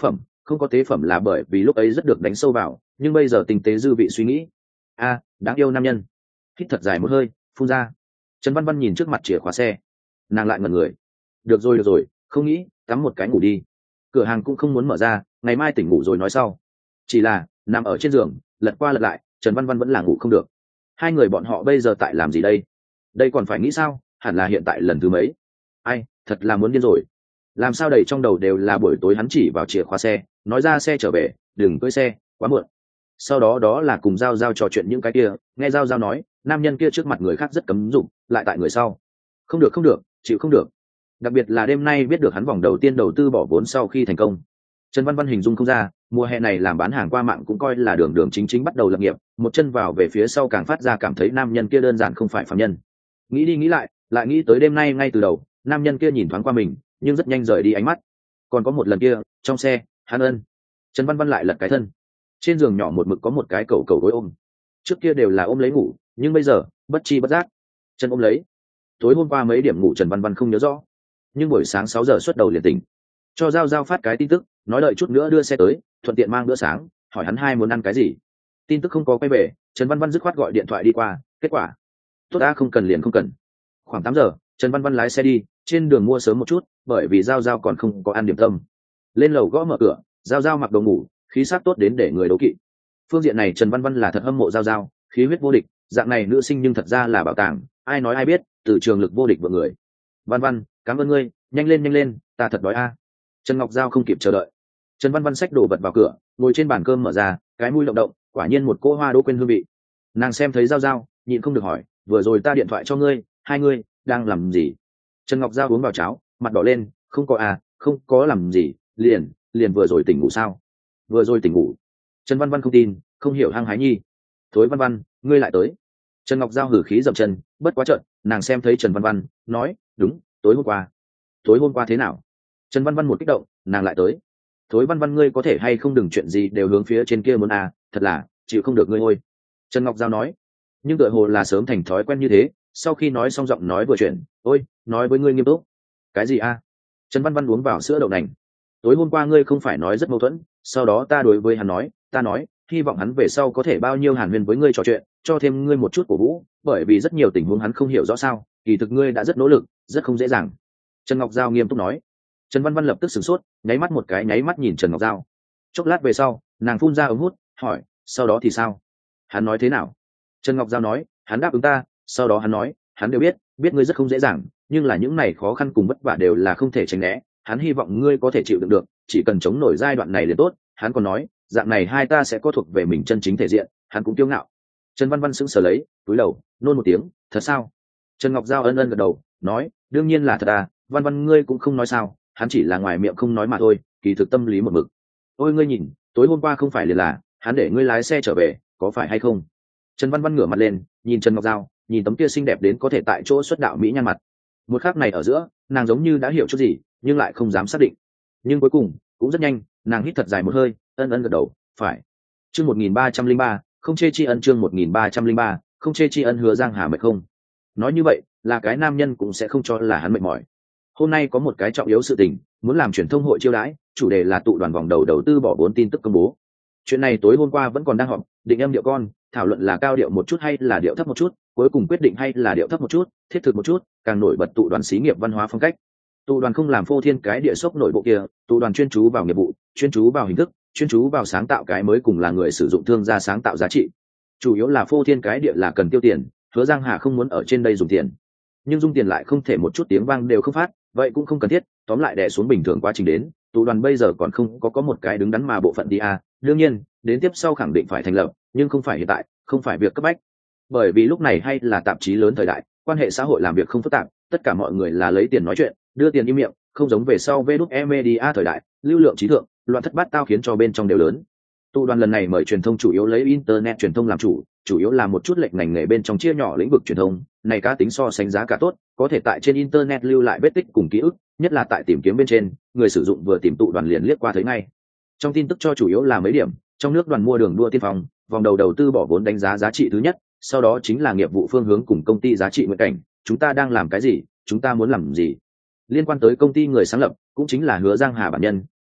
không có tế phẩm là bởi vì lúc ấy rất được đánh sâu vào, nhưng bây giờ tinh tế dư vị suy nghĩ. A, đáng yêu nam nhân. Hít thật dài một hơi, phun ra. Trần Văn Văn nhìn trước mặt chìa khóa xe, nàng lại ngẩn người. Được rồi được rồi, không nghĩ, tắm một cái ngủ đi. Cửa hàng cũng không muốn mở ra, ngày mai tỉnh ngủ rồi nói sau. Chỉ là nằm ở trên giường, lật qua lật lại, Trần Văn Văn vẫn là ngủ không được. Hai người bọn họ bây giờ tại làm gì đây? Đây còn phải nghĩ sao? Hẳn là hiện tại lần thứ mấy? Ai, thật là muốn điên rồi. Làm sao đầy trong đầu đều là buổi tối hắn chỉ vào chìa khóa xe, nói ra xe trở về, đừng cưỡi xe, quá muộn. Sau đó đó là cùng Giao Giao trò chuyện những cái kia, nghe Giao Giao nói, nam nhân kia trước mặt người khác rất cấm dụng, lại tại người sau. Không được không được, chịu không được. Đặc biệt là đêm nay biết được hắn vòng đầu tiên đầu tư bỏ vốn sau khi thành công. Trần Văn Văn hình dung không ra, mùa hè này làm bán hàng qua mạng cũng coi là đường đường chính chính bắt đầu lập nghiệp, một chân vào về phía sau càng phát ra cảm thấy nam nhân kia đơn giản không phải phàm nhân. Nghĩ đi nghĩ lại, lại nghĩ tới đêm nay ngay từ đầu, nam nhân kia nhìn thoáng qua mình, nhưng rất nhanh rời đi ánh mắt. Còn có một lần kia, trong xe, hắn ân. Trần Văn Văn lại lật cái thân. Trên giường nhỏ một mực có một cái cầu cầu gối ôm. Trước kia đều là ôm lấy ngủ, nhưng bây giờ, bất chi bất giác, chân ôm lấy. Tối hôm qua mấy điểm ngủ Trần Văn Văn không nhớ rõ, nhưng buổi sáng sáu giờ xuất đầu liền tỉnh. Cho Giao Giao phát cái tin tức, nói đợi chút nữa đưa xe tới, thuận tiện mang bữa sáng, hỏi hắn hai muốn ăn cái gì. Tin tức không có quay về, Trần Văn Văn dứt khoát gọi điện thoại đi qua, kết quả tốt đã, không cần liền không cần. Khoảng tám giờ, Trần Văn Văn lái xe đi, trên đường mua sớm một chút, bởi vì Giao Giao còn không có ăn điểm tâm. Lên lầu gõ mở cửa, Giao Giao mặc đồ ngủ, khí sắc tốt đến để người đố kỵ. Phương diện này Trần Văn Văn là thật hâm mộ Giao Giao, khí huyết vô địch, dạng này nữ sinh nhưng thật ra là bảo tàng, ai nói ai biết, từ trường lực vô địch vợ người. Văn Văn, cảm ơn ngươi, nhanh lên nhanh lên, ta thật đói a. Trần Ngọc Giao không kịp chờ đợi. Trần Văn Văn xách đồ vật vào cửa, ngồi trên bàn cơm mở ra, cái mũi động động, quả nhiên một cỗ hoa đỗ quên hương vị. Nàng xem thấy Giao Giao, nhịn không được hỏi, vừa rồi ta điện thoại cho ngươi, hai ngươi đang làm gì? Trần Ngọc Giao uống vào cháo, mặt đỏ lên, không có à, không có làm gì, liền liền vừa rồi tỉnh ngủ sao? Vừa rồi tỉnh ngủ. Trần Văn Văn không tin, không hiểu hăng hái nhi. Thối Văn Văn, ngươi lại tới. Trần Ngọc Giao hử khí dậm chân, bất quá trợn, nàng xem thấy Trần Văn Văn, nói, đúng, tối hôm qua. Tối hôm qua thế nào? Trần Văn Văn một kích động, nàng lại tới. Thối Văn Văn, ngươi có thể hay không đừng chuyện gì đều hướng phía trên kia muốn à, thật là chịu không được ngươi ôi. Trần Ngọc Giao nói, nhưng tựa hồ là sớm thành thói quen như thế, sau khi nói xong giọng nói vừa chuyển, ôi, nói với ngươi nghiêm túc. Cái gì a? Trần Văn Văn uống vào sữa đậu nành. Tối hôm qua ngươi không phải nói rất mâu thuẫn, sau đó ta đối với hắn nói, ta nói, hy vọng hắn về sau có thể bao nhiêu hàn huyên với ngươi trò chuyện, cho thêm ngươi một chút cổ vũ, bởi vì rất nhiều tình huống hắn không hiểu rõ sao, kỳ thực ngươi đã rất nỗ lực, rất không dễ dàng. Trần Ngọc Giao nghiêm túc nói. Trần Văn Văn lập tức sửng sốt, nháy mắt một cái nháy mắt nhìn Trần Ngọc Giao. Chốc lát về sau, nàng phun ra ống hút, hỏi, sau đó thì sao? Hắn nói thế nào? Trần Ngọc Giao nói, hắn đáp ứng ta, sau đó hắn nói, hắn đều biết, biết ngươi rất không dễ dàng, nhưng là những này khó khăn cùng vất vả đều là không thể tránh né, hắn hy vọng ngươi có thể chịu đựng được, chỉ cần chống nổi giai đoạn này liền tốt. Hắn còn nói, dạng này hai ta sẽ có thuộc về mình chân chính thể diện, hắn cũng kiêu ngạo. Trần Văn Văn sững sờ lấy, cúi đầu, nôn một tiếng, thật sao? Trần Ngọc Giao ân ân gật đầu, nói, đương nhiên là thật à, Văn Văn ngươi cũng không nói sao, hắn chỉ là ngoài miệng không nói mà thôi, kỳ thực tâm lý một mực. Ôi ngươi nhìn, tối hôm qua không phải liền là, hắn để ngươi lái xe trở về, có phải hay không? Trần Văn Văn ngửa mặt lên, nhìn Trần Ngọc Giao, nhìn tấm kia xinh đẹp đến có thể tại chỗ xuất đạo mỹ nhan mặt. Một khắc này ở giữa, nàng giống như đã hiểu chút gì, nhưng lại không dám xác định. Nhưng cuối cùng, cũng rất nhanh, nàng hít thật dài một hơi, ân ân gật đầu, phải. Chương một nghìn ba trăm linh ba, không chê tri ân chương một nghìn ba trăm linh ba, không chê tri ân Hứa Giang Hà mệt không? Nói như vậy, là cái nam nhân cũng sẽ không cho là hắn mệt mỏi. Hôm nay có một cái trọng yếu sự tình, muốn làm truyền thông hội chiêu đãi, chủ đề là tụ đoàn vòng đầu đầu tư bỏ vốn tin tức công bố. Chuyện này tối hôm qua vẫn còn đang họp, định âm điệu con, thảo luận là cao điệu một chút hay là điệu thấp một chút, cuối cùng quyết định hay là điệu thấp một chút, thiết thực một chút, càng nổi bật tụ đoàn xí nghiệp văn hóa phong cách. Tụ đoàn không làm phô thiên cái địa sốc nội bộ kia, tụ đoàn chuyên chú vào nghiệp vụ, chuyên chú vào hình thức, chuyên chú vào sáng tạo cái mới, cùng là người sử dụng thương gia sáng tạo giá trị. Chủ yếu là phô thiên cái địa là cần tiêu tiền, Hứa Giang Hà không muốn ở trên đây dùng tiền, nhưng dùng tiền lại không thể một chút tiếng vang đều không phát, vậy cũng không cần thiết. Tóm lại đè xuống bình thường quá trình đến, tụ đoàn bây giờ còn không có có một cái đứng đắn mà bộ phận đi a. Đương nhiên, đến tiếp sau khẳng định phải thành lập, nhưng không phải hiện tại, không phải việc cấp bách. Bởi vì lúc này hay là tạp chí lớn thời đại, quan hệ xã hội làm việc không phức tạp, tất cả mọi người là lấy tiền nói chuyện, đưa tiền im miệng, không giống về sau vê đút e media thời đại, lưu lượng trí thượng, loạn thất bát tao khiến cho bên trong đều lớn. Tụ đoàn lần này mời truyền thông chủ yếu lấy internet truyền thông làm chủ, chủ yếu là một chút lệch ngành nghề bên trong chia nhỏ lĩnh vực truyền thông, này cá tính so sánh giá cả tốt, có thể tại trên internet lưu lại vết tích cùng ký ức, nhất là tại tìm kiếm bên trên, người sử dụng vừa tìm tụ đoàn liền liếc qua thấy ngay. Trong tin tức cho chủ yếu là mấy điểm, trong nước đoàn mua đường đua tiên phong, vòng đầu đầu tư bỏ vốn đánh giá giá trị thứ nhất, sau đó chính là nghiệp vụ phương hướng cùng công ty giá trị nguyện cảnh, chúng ta đang làm cái gì, chúng ta muốn làm gì. Liên quan tới công ty người sáng lập, cũng chính là Hứa Giang Hà bản nhân,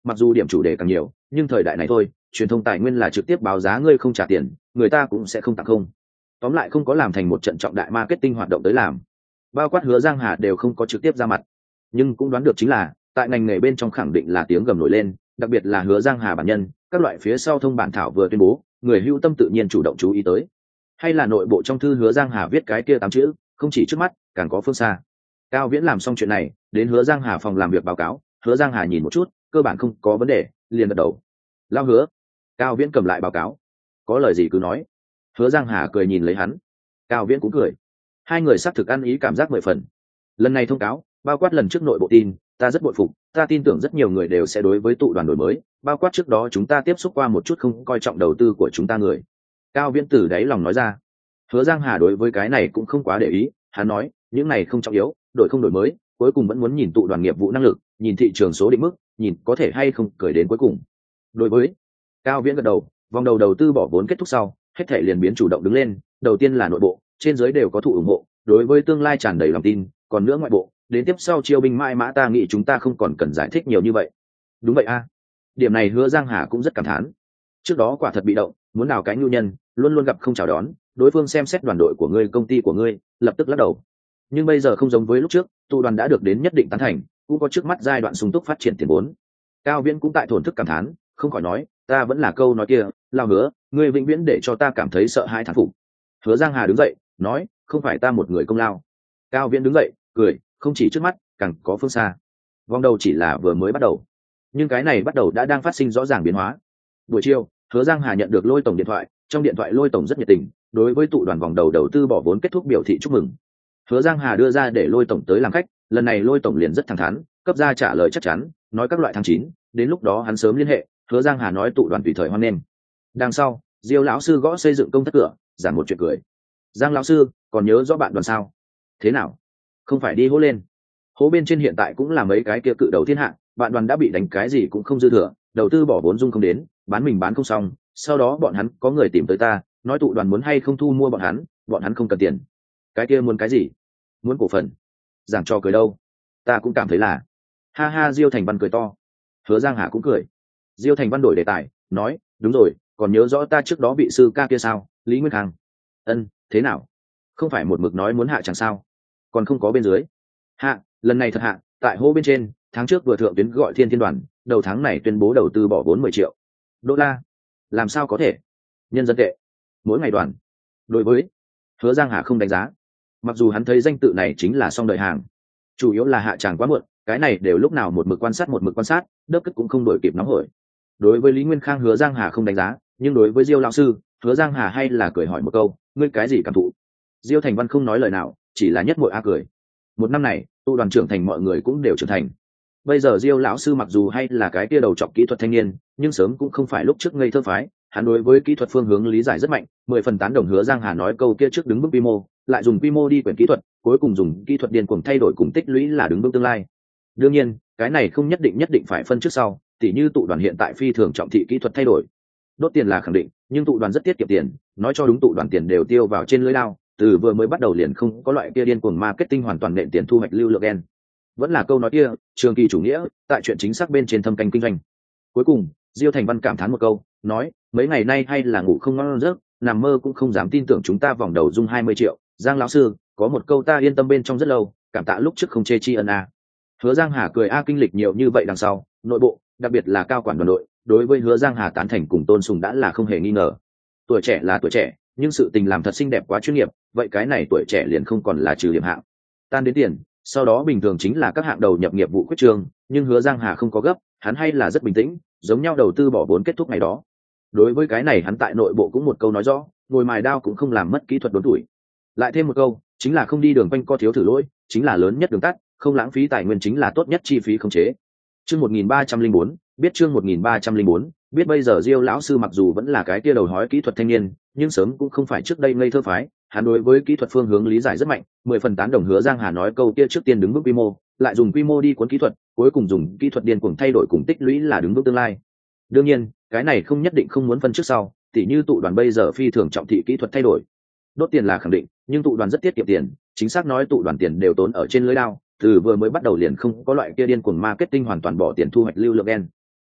mặc dù điểm chủ đề càng nhiều nhưng thời đại này thôi, truyền thông tài nguyên là trực tiếp báo giá, ngươi không trả tiền người ta cũng sẽ không tặng không. Tóm lại không có làm thành một trận trọng đại marketing hoạt động tới làm, bao quát Hứa Giang Hà đều không có trực tiếp ra mặt, nhưng cũng đoán được chính là tại ngành nghề bên trong khẳng định là tiếng gầm nổi lên, đặc biệt là Hứa Giang Hà bản nhân, các loại phía sau thông bản thảo vừa tuyên bố, người hữu tâm tự nhiên chủ động chú ý tới. Hay là nội bộ trong thư Hứa Giang Hà viết cái kia tám chữ, không chỉ trước mắt càng có phương xa. Cao Viễn làm xong chuyện này đến Hứa Giang Hà phòng làm việc báo cáo, Hứa Giang Hà nhìn một chút, cơ bản không có vấn đề, liền gật đầu. Lao Hứa. Cao Viễn cầm lại báo cáo, có lời gì cứ nói. Hứa Giang Hà cười nhìn lấy hắn, Cao Viễn cũng cười, hai người xác thực ăn ý cảm giác mười phần. Lần này thông cáo bao quát lần trước nội bộ tin, ta rất bội phục, ta tin tưởng rất nhiều người đều sẽ đối với tụ đoàn đổi mới, bao quát trước đó chúng ta tiếp xúc qua một chút không coi trọng đầu tư của chúng ta người. Cao Viễn từ đáy lòng nói ra. Hứa Giang Hà đối với cái này cũng không quá để ý, hắn nói những này không trọng yếu, đổi không đổi mới cuối cùng vẫn muốn nhìn tụ đoàn nghiệp vụ năng lực, nhìn thị trường số định mức, nhìn có thể hay không cười đến cuối cùng. Đối với Cao Viễn gật đầu, vòng đầu đầu tư bỏ vốn kết thúc sau, hết thể liền biến chủ động đứng lên, đầu tiên là nội bộ, trên dưới đều có thụ ủng hộ, đối với tương lai tràn đầy lòng tin, còn nữa ngoại bộ, đến tiếp sau chiêu binh mãi mã ta nghĩ chúng ta không còn cần giải thích nhiều như vậy. Đúng vậy a. Điểm này Hứa Giang Hà cũng rất cảm thán. Trước đó quả thật bị động, muốn đào cái nhu nhân, luôn luôn gặp không chào đón, đối phương xem xét đoàn đội của ngươi, công ty của ngươi, lập tức lắc đầu. Nhưng bây giờ không giống với lúc trước, tụ đoàn đã được đến nhất định tán thành, cũng có trước mắt giai đoạn sung túc phát triển tiền vốn. Cao Viễn cũng tại thổn thức cảm thán, không khỏi nói, ta vẫn là câu nói kia, Lao Hứa, ngươi vĩnh viễn để cho ta cảm thấy sợ hãi thán phục. Hứa Giang Hà đứng dậy, nói, không phải ta một người công lao. Cao Viễn đứng dậy, cười, không chỉ trước mắt, càng có phương xa. Vòng đầu chỉ là vừa mới bắt đầu, nhưng cái này bắt đầu đã đang phát sinh rõ ràng biến hóa. Buổi chiều, Hứa Giang Hà nhận được Lôi tổng điện thoại, trong điện thoại Lôi tổng rất nhiệt tình, đối với tụ đoàn vòng đầu đầu tư bỏ vốn kết thúc biểu thị chúc mừng. Hứa Giang Hà đưa ra để Lôi tổng tới làm khách, lần này Lôi tổng liền rất thẳng thắn, cấp ra trả lời chắc chắn, nói các loại tháng chín, đến lúc đó hắn sớm liên hệ. Hứa Giang Hà nói tụ đoàn tùy thời hoan nghênh. Đằng sau, Diêu lão sư gõ xây dựng công thất cửa, giảng một chuyện cười. Giang lão sư, còn nhớ rõ bạn đoàn sao? Thế nào? Không phải đi hố lên? Hố bên trên hiện tại cũng là mấy cái kia cự đầu thiên hạ, bạn đoàn đã bị đánh cái gì cũng không dư thừa, đầu tư bỏ vốn dung không đến, bán mình bán không xong, sau đó bọn hắn có người tìm tới ta, nói tụ đoàn muốn hay không thu mua bọn hắn, bọn hắn không cần tiền. Cái kia muốn cái gì? Muốn cổ phần. Giảng cho cười đâu? Ta cũng cảm thấy là. Ha ha, Diêu Thành Văn cười to. Hứa Giang Hà cũng cười. Diêu Thành Văn đổi đề tài, nói, đúng rồi, còn nhớ rõ ta trước đó bị sư ca kia sao, Lý Nguyên Khang. Ân, thế nào? Không phải một mực nói muốn hạ chẳng sao? Còn không có bên dưới. Hạ, lần này thật hạ, tại hô bên trên, tháng trước vừa thượng tuyến gọi Thiên Thiên đoàn, đầu tháng này tuyên bố đầu tư bỏ vốn mười triệu đô la. Làm sao có thể? Nhân dân tệ. Mỗi ngày đoàn. Đối với Hứa Giang Hà không đánh giá. Mặc dù hắn thấy danh tự này chính là song đợi hàng, chủ yếu là hạ tràng quá muộn, cái này đều lúc nào một mực quan sát một mực quan sát, đớp cất cũng không đổi kịp nóng hổi. Đối với Lý Nguyên Khang Hứa Giang Hà không đánh giá, nhưng đối với Diêu lão sư, Hứa Giang Hà hay là cười hỏi một câu, ngươi cái gì cảm thụ? Diêu Thành Văn không nói lời nào, chỉ là nhất mội a cười. Một năm này, tu đoàn trưởng thành mọi người cũng đều trưởng thành. Bây giờ Diêu lão sư mặc dù hay là cái kia đầu trọc kỹ thuật thanh niên, nhưng sớm cũng không phải lúc trước ngây thơ phái, hắn đối với kỹ thuật phương hướng lý giải rất mạnh, mười phần tán đồng Hứa Giang Hà nói câu kia trước đứng bước quy mô, lại dùng quy mô đi quyển kỹ thuật, cuối cùng dùng kỹ thuật điên cuồng thay đổi cùng tích lũy là đứng bước tương lai. Đương nhiên, cái này không nhất định nhất định phải phân trước sau, tỉ như tụ đoàn hiện tại phi thường trọng thị kỹ thuật thay đổi. Đốt tiền là khẳng định, nhưng tụ đoàn rất tiết kiệm tiền, nói cho đúng tụ đoàn tiền đều tiêu vào trên lưới lao, từ vừa mới bắt đầu liền không có loại kia điên cuồng marketing hoàn toàn nện tiền thu hoạch lưu lượng đen. Vẫn là câu nói kia, trường kỳ chủ nghĩa, tại chuyện chính xác bên trên thâm canh kinh doanh. Cuối cùng, Diêu Thành Văn cảm thán một câu, nói, mấy ngày nay hay là ngủ không ngon giấc, nằm mơ cũng không dám tin tưởng chúng ta vòng đầu dung hai mươi triệu. Giang lão sư, có một câu ta yên tâm bên trong rất lâu, cảm tạ lúc trước không chê tri ân a. Hứa Giang Hà cười a, kinh lịch nhiều như vậy đằng sau, nội bộ, đặc biệt là cao quản đoàn đội, đối với Hứa Giang Hà tán thành cùng tôn sùng đã là không hề nghi ngờ. Tuổi trẻ là tuổi trẻ, nhưng sự tình làm thật xinh đẹp quá chuyên nghiệp, vậy cái này tuổi trẻ liền không còn là trừ điểm hạng. Tan đến tiền, sau đó bình thường chính là các hạng đầu nhập nghiệp vụ quyết trường, nhưng Hứa Giang Hà không có gấp, hắn hay là rất bình tĩnh, giống nhau đầu tư bỏ vốn kết thúc ngày đó. Đối với cái này hắn tại nội bộ cũng một câu nói rõ, ngồi mài đao cũng không làm mất kỹ thuật đốn tuổi. Lại thêm một câu, chính là không đi đường quanh co thiếu thử lỗi, chính là lớn nhất đường tắt, không lãng phí tài nguyên chính là tốt nhất chi phí khống chế. Chương một nghìn ba trăm lẻ bốn, biết chương một nghìn ba trăm lẻ bốn, biết bây giờ Diêu lão sư mặc dù vẫn là cái tia đầu hói kỹ thuật thanh niên, nhưng sớm cũng không phải trước đây ngây thơ phái, hắn đối với kỹ thuật phương hướng lý giải rất mạnh, mười phần tán đồng Hứa Giang Hà nói câu kia trước tiên đứng bước quy mô, lại dùng quy mô đi cuốn kỹ thuật, cuối cùng dùng kỹ thuật điên cuồng thay đổi cùng tích lũy là đứng bước tương lai. Đương nhiên, cái này không nhất định không muốn phân trước sau, tỉ như tụ đoàn bây giờ phi thường trọng thị kỹ thuật thay đổi. Đốt tiền là khẳng định, nhưng tụ đoàn rất tiết kiệm tiền, chính xác nói tụ đoàn tiền đều tốn ở trên lưới lao, từ vừa mới bắt đầu liền không có loại kia điên cuồng marketing hoàn toàn bỏ tiền thu hoạch lưu lượng đen.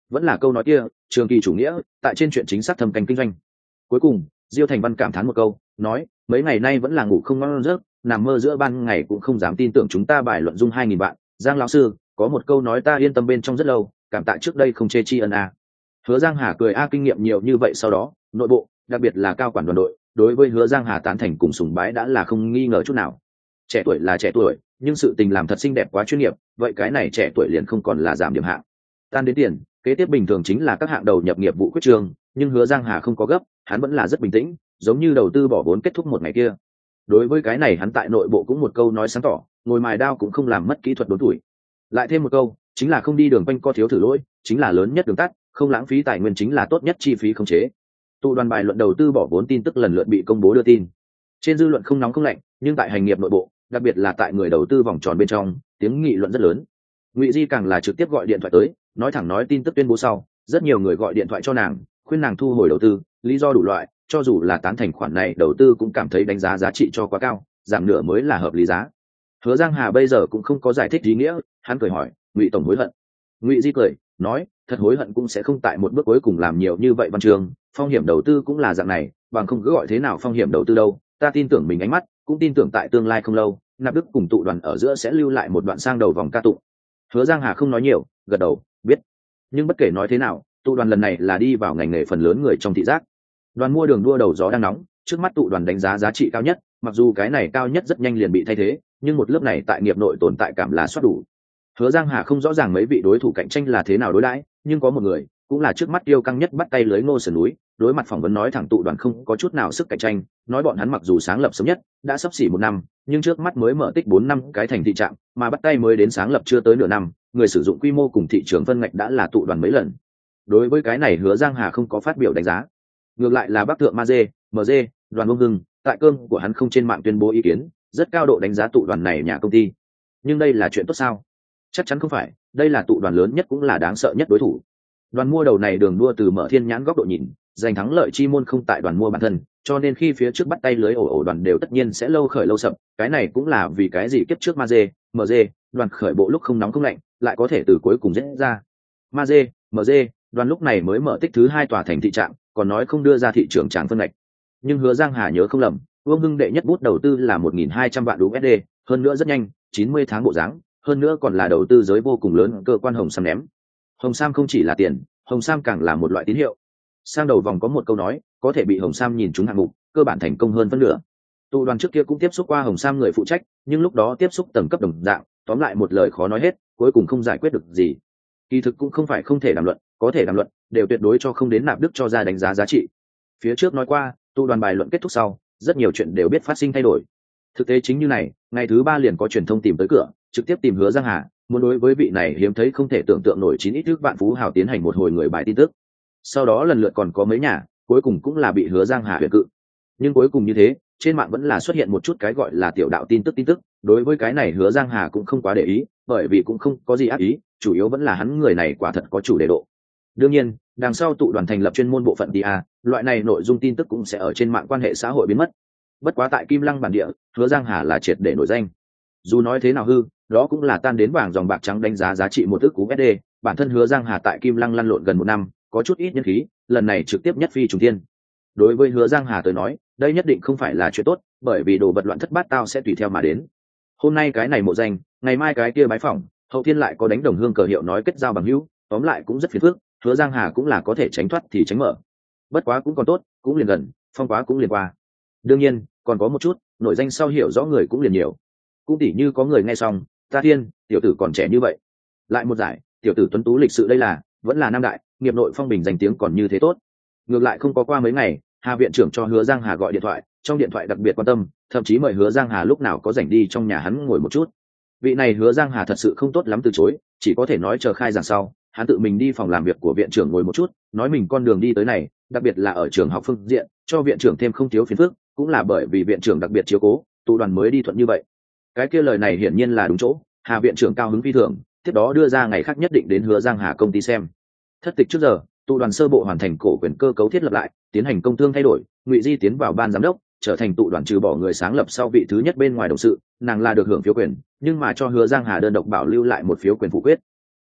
vẫn là câu nói kia, trường kỳ chủ nghĩa tại trên chuyện chính xác thâm canh kinh doanh. Cuối cùng Diêu Thành Văn cảm thán một câu, nói mấy ngày nay vẫn là ngủ không ngon giấc, nằm mơ giữa ban ngày cũng không dám tin tưởng chúng ta bài luận dung hai nghìn bạn. Giang lão sư có một câu nói ta yên tâm bên trong rất lâu, cảm tạ trước đây không chê tri ân a. Hứa Giang Hà cười a, kinh nghiệm nhiều như vậy sau đó nội bộ đặc biệt là cao quản đoàn đội đối với Hứa Giang Hà tán thành cùng sùng bái đã là không nghi ngờ chút nào. Trẻ tuổi là trẻ tuổi, nhưng sự tình làm thật xinh đẹp quá chuyên nghiệp, vậy cái này trẻ tuổi liền không còn là giảm điểm hạng. Tan đến tiền, kế tiếp bình thường chính là các hạng đầu nhập nghiệp vụ quyết trường, nhưng Hứa Giang Hà không có gấp, hắn vẫn là rất bình tĩnh, giống như đầu tư bỏ vốn kết thúc một ngày kia. Đối với cái này hắn tại nội bộ cũng một câu nói sáng tỏ, ngồi mài đao cũng không làm mất kỹ thuật đốn tuổi. Lại thêm một câu, chính là không đi đường quanh co thiếu thử lỗi, chính là lớn nhất đường tắt, không lãng phí tài nguyên chính là tốt nhất chi phí khống chế. Tụ đoàn bài luận đầu tư bỏ vốn tin tức lần lượt bị công bố đưa tin. Trên dư luận không nóng không lạnh, nhưng tại hành nghiệp nội bộ, đặc biệt là tại người đầu tư vòng tròn bên trong, tiếng nghị luận rất lớn. Ngụy Di càng là trực tiếp gọi điện thoại tới, nói thẳng nói tin tức tuyên bố sau, rất nhiều người gọi điện thoại cho nàng, khuyên nàng thu hồi đầu tư, lý do đủ loại, cho dù là tán thành khoản này đầu tư cũng cảm thấy đánh giá giá trị cho quá cao, giảm nửa mới là hợp lý giá. Hứa Giang Hà bây giờ cũng không có giải thích ý nghĩa, hắn cười hỏi, Ngụy tổng hối hận? Ngụy Di cười, nói, thật hối hận cũng sẽ không tại một bước cuối cùng làm nhiều như vậy. Văn Trường, phong hiểm đầu tư cũng là dạng này, bằng không cứ gọi thế nào phong hiểm đầu tư đâu, ta tin tưởng mình ánh mắt, cũng tin tưởng tại tương lai không lâu, Nạp Đức cùng tụ đoàn ở giữa sẽ lưu lại một đoạn sang đầu vòng ca tụng. Hứa Giang Hà không nói nhiều, gật đầu, biết. Nhưng bất kể nói thế nào, tụ đoàn lần này là đi vào ngành nghề phần lớn người trong thị giác. Đoàn mua đường đua đầu gió đang nóng, trước mắt tụ đoàn đánh giá giá trị cao nhất, mặc dù cái này cao nhất rất nhanh liền bị thay thế, nhưng một lớp này tại nghiệp nội tồn tại cảm là soát đủ. Hứa Giang Hà không rõ ràng mấy vị đối thủ cạnh tranh là thế nào đối đãi, nhưng có một người cũng là trước mắt yêu căng nhất bắt tay lưới Ngô Sườn núi, đối mặt phỏng vấn nói thẳng tụ đoàn không có chút nào sức cạnh tranh, nói bọn hắn mặc dù sáng lập sớm nhất, đã sắp xỉ một năm, nhưng trước mắt mới mở tích bốn năm cái thành thị trạm, mà bắt tay mới đến sáng lập chưa tới nửa năm, người sử dụng quy mô cùng thị trường phân ngạch đã là tụ đoàn mấy lần. Đối với cái này Hứa Giang Hà không có phát biểu đánh giá. Ngược lại là Bắc Thượng Ma Dê, em giê, Đoàn Ông Hưng, tại cơm của hắn không trên mạng tuyên bố ý kiến, rất cao độ đánh giá tụ đoàn này nhà công ty. Nhưng đây là chuyện tốt sao? Chắc chắn không phải, đây là tụ đoàn lớn nhất cũng là đáng sợ nhất đối thủ. Đoàn mua đầu này đường đua từ mở thiên nhãn góc độ nhìn, giành thắng lợi chi môn không tại đoàn mua bản thân, cho nên khi phía trước bắt tay lưới ổ ổ đoàn đều tất nhiên sẽ lâu khởi lâu sập, cái này cũng là vì cái gì kiếp trước Ma Dê, em giê, đoàn khởi bộ lúc không nóng không lạnh, lại có thể từ cuối cùng diễn ra. Ma Dê, em giê, đoàn lúc này mới mở tích thứ hai tòa thành thị trạm, còn nói không đưa ra thị trường tràng phân ngạch. Nhưng Hứa Giang Hà nhớ không lầm, Vương Hưng đệ nhất bút đầu tư là một nghìn hai trăm vạn đô la, hơn nữa rất nhanh, chín mươi tháng bộ dáng, hơn nữa còn là đầu tư giới vô cùng lớn, cơ quan Hồng Sam ném. Hồng Sam không chỉ là tiền, Hồng Sam càng là một loại tín hiệu. Sang đầu vòng có một câu nói, có thể bị Hồng Sam nhìn trúng hạng mục, cơ bản thành công hơn phân nửa. Tụ đoàn trước kia cũng tiếp xúc qua Hồng Sam người phụ trách, nhưng lúc đó tiếp xúc tầng cấp đồng dạng, tóm lại một lời khó nói hết, cuối cùng không giải quyết được gì. Kỳ thực cũng không phải không thể đàm luận, có thể đàm luận, đều tuyệt đối cho không đến Nạp Đức cho ra đánh giá giá trị. Phía trước nói qua, tụ đoàn bài luận kết thúc sau, rất nhiều chuyện đều biết phát sinh thay đổi. Thực tế chính như này, ngày thứ ba liền có truyền thông tìm tới cửa, trực tiếp tìm Hứa Giang Hà, muốn đối với vị này hiếm thấy không thể tưởng tượng nổi chín ít thước vạn phú hào tiến hành một hồi người bài tin tức. Sau đó lần lượt còn có mấy nhà, cuối cùng cũng là bị Hứa Giang Hà huyền cự. Nhưng cuối cùng như thế, trên mạng vẫn là xuất hiện một chút cái gọi là tiểu đạo tin tức tin tức, đối với cái này Hứa Giang Hà cũng không quá để ý, bởi vì cũng không có gì ác ý, chủ yếu vẫn là hắn người này quả thật có chủ đề độ. Đương nhiên, đằng sau tụ đoàn thành lập chuyên môn bộ phận tê a, loại này nội dung tin tức cũng sẽ ở trên mạng quan hệ xã hội biến mất. Bất quá tại Kim Lăng bản địa, Hứa Giang Hà là triệt để nổi danh. Dù nói thế nào hư, đó cũng là tan đến vàng dòng bạc trắng đánh giá giá trị một ức cú ét đê, bản thân Hứa Giang Hà tại Kim Lăng lăn lộn gần một năm, có chút ít nhân khí, lần này trực tiếp nhất phi trùng thiên. Đối với Hứa Giang Hà tới nói, đây nhất định không phải là chuyện tốt, bởi vì đồ vật loạn thất bát tao sẽ tùy theo mà đến. Hôm nay cái này mộ danh, ngày mai cái kia bái phỏng, hậu thiên lại có đánh đồng hương cờ hiệu nói kết giao bằng hữu, tóm lại cũng rất phiền phức, Hứa Giang Hà cũng là có thể tránh thoát thì tránh mở. Bất quá cũng còn tốt, cũng liền gần, phong quá cũng liền qua. Đương nhiên, còn có một chút, nội danh sau hiểu rõ người cũng liền nhiều. Cũng tỉ như có người nghe xong, ta thiên, tiểu tử còn trẻ như vậy. Lại một giải, tiểu tử tuấn tú lịch sự đây là, vẫn là nam đại, nghiệp nội phong bình danh tiếng còn như thế tốt. Ngược lại không có qua mấy ngày, Hà viện trưởng cho Hứa Giang Hà gọi điện thoại, trong điện thoại đặc biệt quan tâm, thậm chí mời Hứa Giang Hà lúc nào có rảnh đi trong nhà hắn ngồi một chút. Vị này Hứa Giang Hà thật sự không tốt lắm từ chối, chỉ có thể nói chờ khai giảng sau, hắn tự mình đi phòng làm việc của viện trưởng ngồi một chút, nói mình con đường đi tới này, đặc biệt là ở trường học phương diện, cho viện trưởng thêm không thiếu phiền phức, cũng là bởi vì viện trưởng đặc biệt chiếu cố, tụ đoàn mới đi thuận như vậy. Cái kia lời này hiển nhiên là đúng chỗ, Hà viện trưởng cao hứng phi thường, tiếp đó đưa ra ngày khác nhất định đến Hứa Giang Hà công ty xem. Thất tịch trước giờ, tụ đoàn sơ bộ hoàn thành cổ quyền cơ cấu thiết lập lại, tiến hành công thương thay đổi, Ngụy Di tiến vào ban giám đốc, trở thành tụ đoàn trừ bỏ người sáng lập sau vị thứ nhất bên ngoài đồng sự, nàng là được hưởng phiếu quyền, nhưng mà cho Hứa Giang Hà đơn độc bảo lưu lại một phiếu quyền phụ quyết.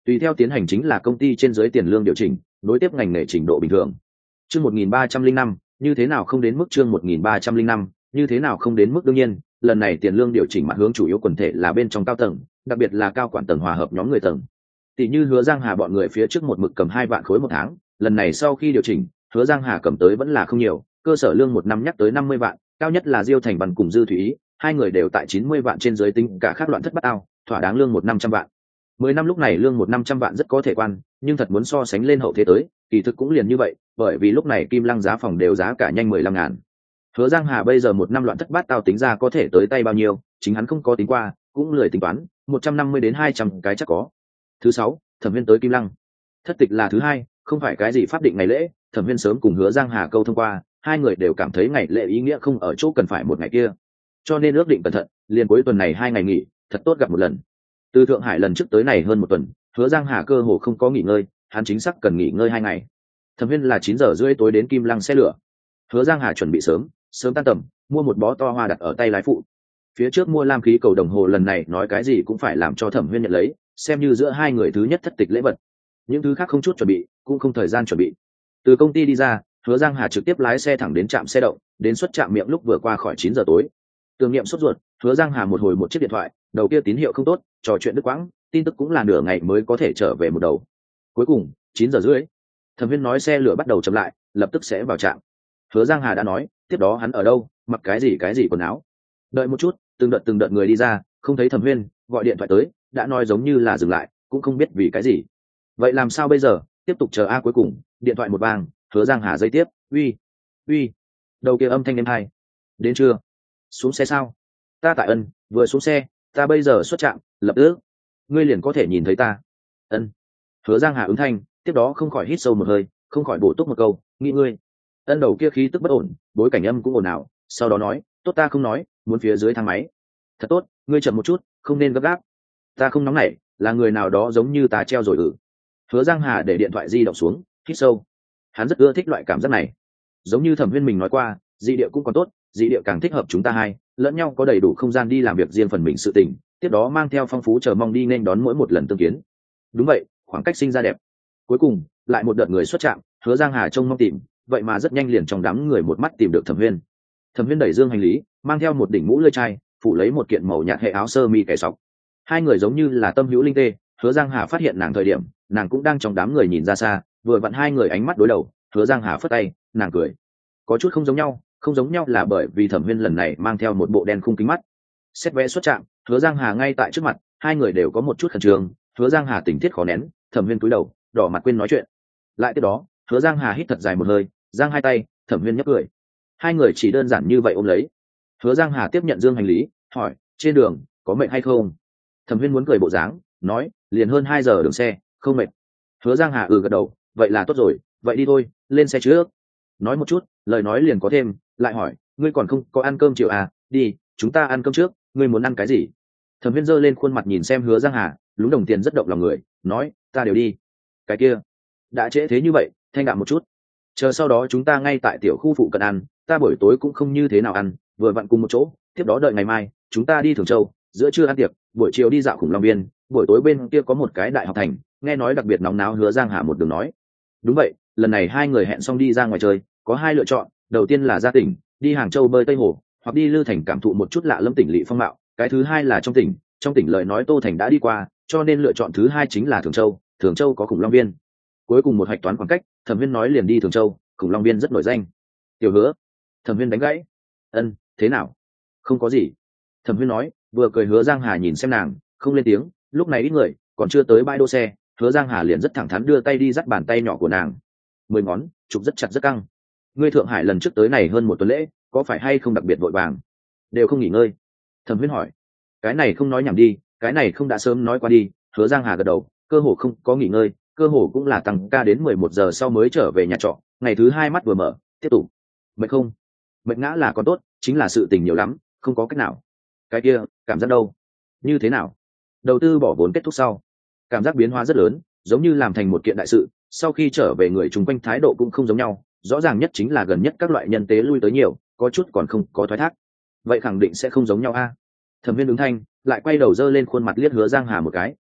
Tùy theo tiến hành chính là công ty trên dưới tiền lương điều chỉnh, nối tiếp ngành nghề trình độ bình thường. Chương một nghìn ba trăm linh năm, như thế nào không đến mức chương một nghìn ba trăm linh năm, như thế nào không đến mức đương nhiên, lần này tiền lương điều chỉnh mặt hướng chủ yếu quần thể là bên trong cao tầng, đặc biệt là cao quản tầng hòa hợp nhóm người tầng. Tỷ như Hứa Giang Hà bọn người phía trước một mực cầm hai vạn khối một tháng, lần này sau khi điều chỉnh, Hứa Giang Hà cầm tới vẫn là không nhiều, cơ sở lương một năm nhắc tới năm mươi vạn, cao nhất là Diêu Thành Văn cùng Dư Thủy Ý, hai người đều tại chín mươi vạn trên dưới tính cả khác loạn thất bát ao, thỏa đáng lương một năm trăm vạn. Mười năm lúc này lương một năm trăm vạn rất có thể quan, nhưng thật muốn so sánh lên hậu thế tới, kỳ thực cũng liền như vậy, bởi vì lúc này Kim Lăng giá phòng đều giá cả nhanh mười lăm ngàn. Hứa Giang Hà bây giờ một năm loạn thất bát tao tính ra có thể tới tay bao nhiêu, chính hắn không có tính qua, cũng lười tính toán, một trăm năm mươi đến hai trăm cái chắc có. Thứ sáu, Thẩm Viên tới Kim Lăng. Thất tịch là thứ hai, không phải cái gì pháp định ngày lễ, Thẩm Viên sớm cùng Hứa Giang Hà câu thông qua, hai người đều cảm thấy ngày lễ ý nghĩa không ở chỗ cần phải một ngày kia, cho nên ước định cẩn thận, liền cuối tuần này hai ngày nghỉ, thật tốt gặp một lần. Từ Thượng Hải lần trước tới này hơn một tuần, Hứa Giang Hà cơ hồ không có nghỉ ngơi, hắn chính xác cần nghỉ ngơi hai ngày. Thẩm Viên là chín giờ rưỡi tối đến Kim Lăng xe lửa. Hứa Giang Hà chuẩn bị sớm, sớm tan tầm, mua một bó to hoa đặt ở tay lái phụ. Phía trước mua lam khí cầu đồng hồ lần này nói cái gì cũng phải làm cho Thẩm Viên nhận lấy, xem như giữa hai người thứ nhất thất tịch lễ vật. Những thứ khác không chút chuẩn bị, cũng không thời gian chuẩn bị. Từ công ty đi ra, Hứa Giang Hà trực tiếp lái xe thẳng đến trạm xe động, đến xuất trạm miệng lúc vừa qua khỏi chín giờ tối. Tưởng niệm sốt ruột, Hứa Giang Hà một hồi một chiếc điện thoại, đầu kia tín hiệu không tốt, trò chuyện đứt quãng, tin tức cũng là nửa ngày mới có thể trở về một đầu. Cuối cùng chín giờ rưỡi, Thẩm Viên nói xe lửa bắt đầu chậm lại, lập tức sẽ vào trạm. Hứa Giang Hà đã nói, tiếp đó hắn ở đâu, mặc cái gì cái gì quần áo. Đợi một chút, từng đợt từng đợt người đi ra, không thấy Thẩm Viên, gọi điện thoại tới, đã nói giống như là dừng lại, cũng không biết vì cái gì. Vậy làm sao bây giờ, tiếp tục chờ a cuối cùng, điện thoại một vang, Hứa Giang Hà dây tiếp, uy, uy, đầu kia âm thanh êm hai. Đến chưa? Xuống xe sao? Ta tại Ân, vừa xuống xe, ta bây giờ xuất trạm, lập tức ngươi liền có thể nhìn thấy ta. Ân. Hứa Giang Hà ứng thanh, tiếp đó không khỏi hít sâu một hơi, không khỏi bổ túc một câu, nghĩ ngươi. Ân đầu kia khí tức bất ổn, bối cảnh âm cũng ồn ào, sau đó nói, tốt ta không nói, muốn phía dưới thang máy. Thật tốt, ngươi chậm một chút, không nên gấp gáp. Ta không nóng nảy, là người nào đó giống như ta treo rồi ử. Hứa Giang Hà để điện thoại di động xuống, hít sâu. Hắn rất ưa thích loại cảm giác này, giống như Thẩm Viên mình nói qua, dị địa cũng còn tốt, dị địa càng thích hợp chúng ta hai, lẫn nhau có đầy đủ không gian đi làm việc riêng phần mình sự tình, tiếp đó mang theo phong phú chờ mong đi nên đón mỗi một lần tương kiến. Đúng vậy, khoảng cách sinh ra đẹp. Cuối cùng lại một đợt người xuất trạm, Hứa Giang Hà trông mong tìm, vậy mà rất nhanh liền trong đám người một mắt tìm được Thẩm Viên. Thẩm Viên đẩy dương hành lý, mang theo một đỉnh mũ lưỡi chai, phủ lấy một kiện màu nhạt hệ áo sơ mi kẻ sọc. Hai người giống như là tâm hữu linh tê, Hứa Giang Hà phát hiện nàng thời điểm, nàng cũng đang trong đám người nhìn ra xa, vừa vặn hai người ánh mắt đối đầu, Hứa Giang Hà phất tay, nàng cười. Có chút không giống nhau, không giống nhau là bởi vì Thẩm Viên lần này mang theo một bộ đen khung kính mắt. Xét vé xuất trạm, Hứa Giang Hà ngay tại trước mặt, hai người đều có một chút khẩn trương, Hứa Giang Hà tình tiết khó nén, Thẩm Viên cúi đầu, đỏ mặt quên nói chuyện. Lại tiếp đó, Hứa Giang Hà hít thật dài một hơi, giang hai tay, Thẩm Viên nhếch cười. Hai người chỉ đơn giản như vậy ôm lấy. Hứa Giang Hà tiếp nhận dương hành lý, hỏi, trên đường có mệt hay không? Thẩm Viên muốn cười bộ dáng, nói, liền hơn hai giờ đường xe, không mệt. Hứa Giang Hà ừ gật đầu, vậy là tốt rồi, vậy đi thôi, lên xe trước. Nói một chút, lời nói liền có thêm, lại hỏi, ngươi còn không có ăn cơm chiều à? Đi, chúng ta ăn cơm trước, ngươi muốn ăn cái gì? Thẩm Viên giơ lên khuôn mặt nhìn xem Hứa Giang Hà, lúng đồng tiền rất động lòng người, nói, ta đều đi. Cái kia, đã trễ thế như vậy, thanh đạm một chút. Chờ sau đó chúng ta ngay tại tiểu khu phụ cận ăn, ta buổi tối cũng không như thế nào ăn, vừa vặn cùng một chỗ, tiếp đó đợi ngày mai, chúng ta đi Thường Châu, giữa trưa ăn tiệc, buổi chiều đi dạo Khủng Long Viên, buổi tối bên kia có một cái đại học thành, nghe nói đặc biệt nóng náo. Hứa Giang Hà một đường nói, đúng vậy, lần này hai người hẹn xong đi ra ngoài chơi, có hai lựa chọn, đầu tiên là ra tỉnh, đi Hàng Châu bơi Tây Hồ, hoặc đi Lư Thành cảm thụ một chút lạ lâm tỉnh lỵ phong mạo, cái thứ hai là trong tỉnh, trong tỉnh lời nói Tô Thành đã đi qua, cho nên lựa chọn thứ hai chính là Thường Châu, Thường Châu có Khủng Long Viên. Cuối cùng một hạch toán khoảng cách, Thẩm Viên nói liền đi Thường Châu, Khủng Long Viên rất nổi danh. Tiểu Hứa, Thẩm Viên đánh gãy, ân, thế nào? Không có gì. Thẩm Viên nói, vừa cười. Hứa Giang Hà nhìn xem nàng, không lên tiếng, lúc này ít người, còn chưa tới bãi đỗ xe, Hứa Giang Hà liền rất thẳng thắn đưa tay đi dắt bàn tay nhỏ của nàng, mười ngón chụp rất chặt rất căng. Ngươi Thượng Hải lần trước tới này hơn một tuần lễ, có phải hay không đặc biệt vội vàng, đều không nghỉ ngơi? Thẩm Viên hỏi. Cái này không nói nhảm đi, cái này không đã sớm nói qua đi. Hứa Giang Hà gật đầu, cơ hồ không có nghỉ ngơi, cơ hồ cũng là tăng ca đến mười một giờ sau mới trở về nhà trọ, ngày thứ hai mắt vừa mở, tiếp tục. Mệt không? Mệt ngã là còn tốt, chính là sự tình nhiều lắm, không có cách nào. Cái kia, cảm giác đâu? Như thế nào? Đầu tư bỏ vốn kết thúc sau, cảm giác biến hóa rất lớn, giống như làm thành một kiện đại sự, sau khi trở về người chung quanh thái độ cũng không giống nhau, rõ ràng nhất chính là gần nhất các loại nhân tế lui tới nhiều, có chút còn không có thoái thác. Vậy khẳng định sẽ không giống nhau a. Thẩm Viên ứng thanh, lại quay đầu dơ lên khuôn mặt liếc Hứa Giang Hà một cái,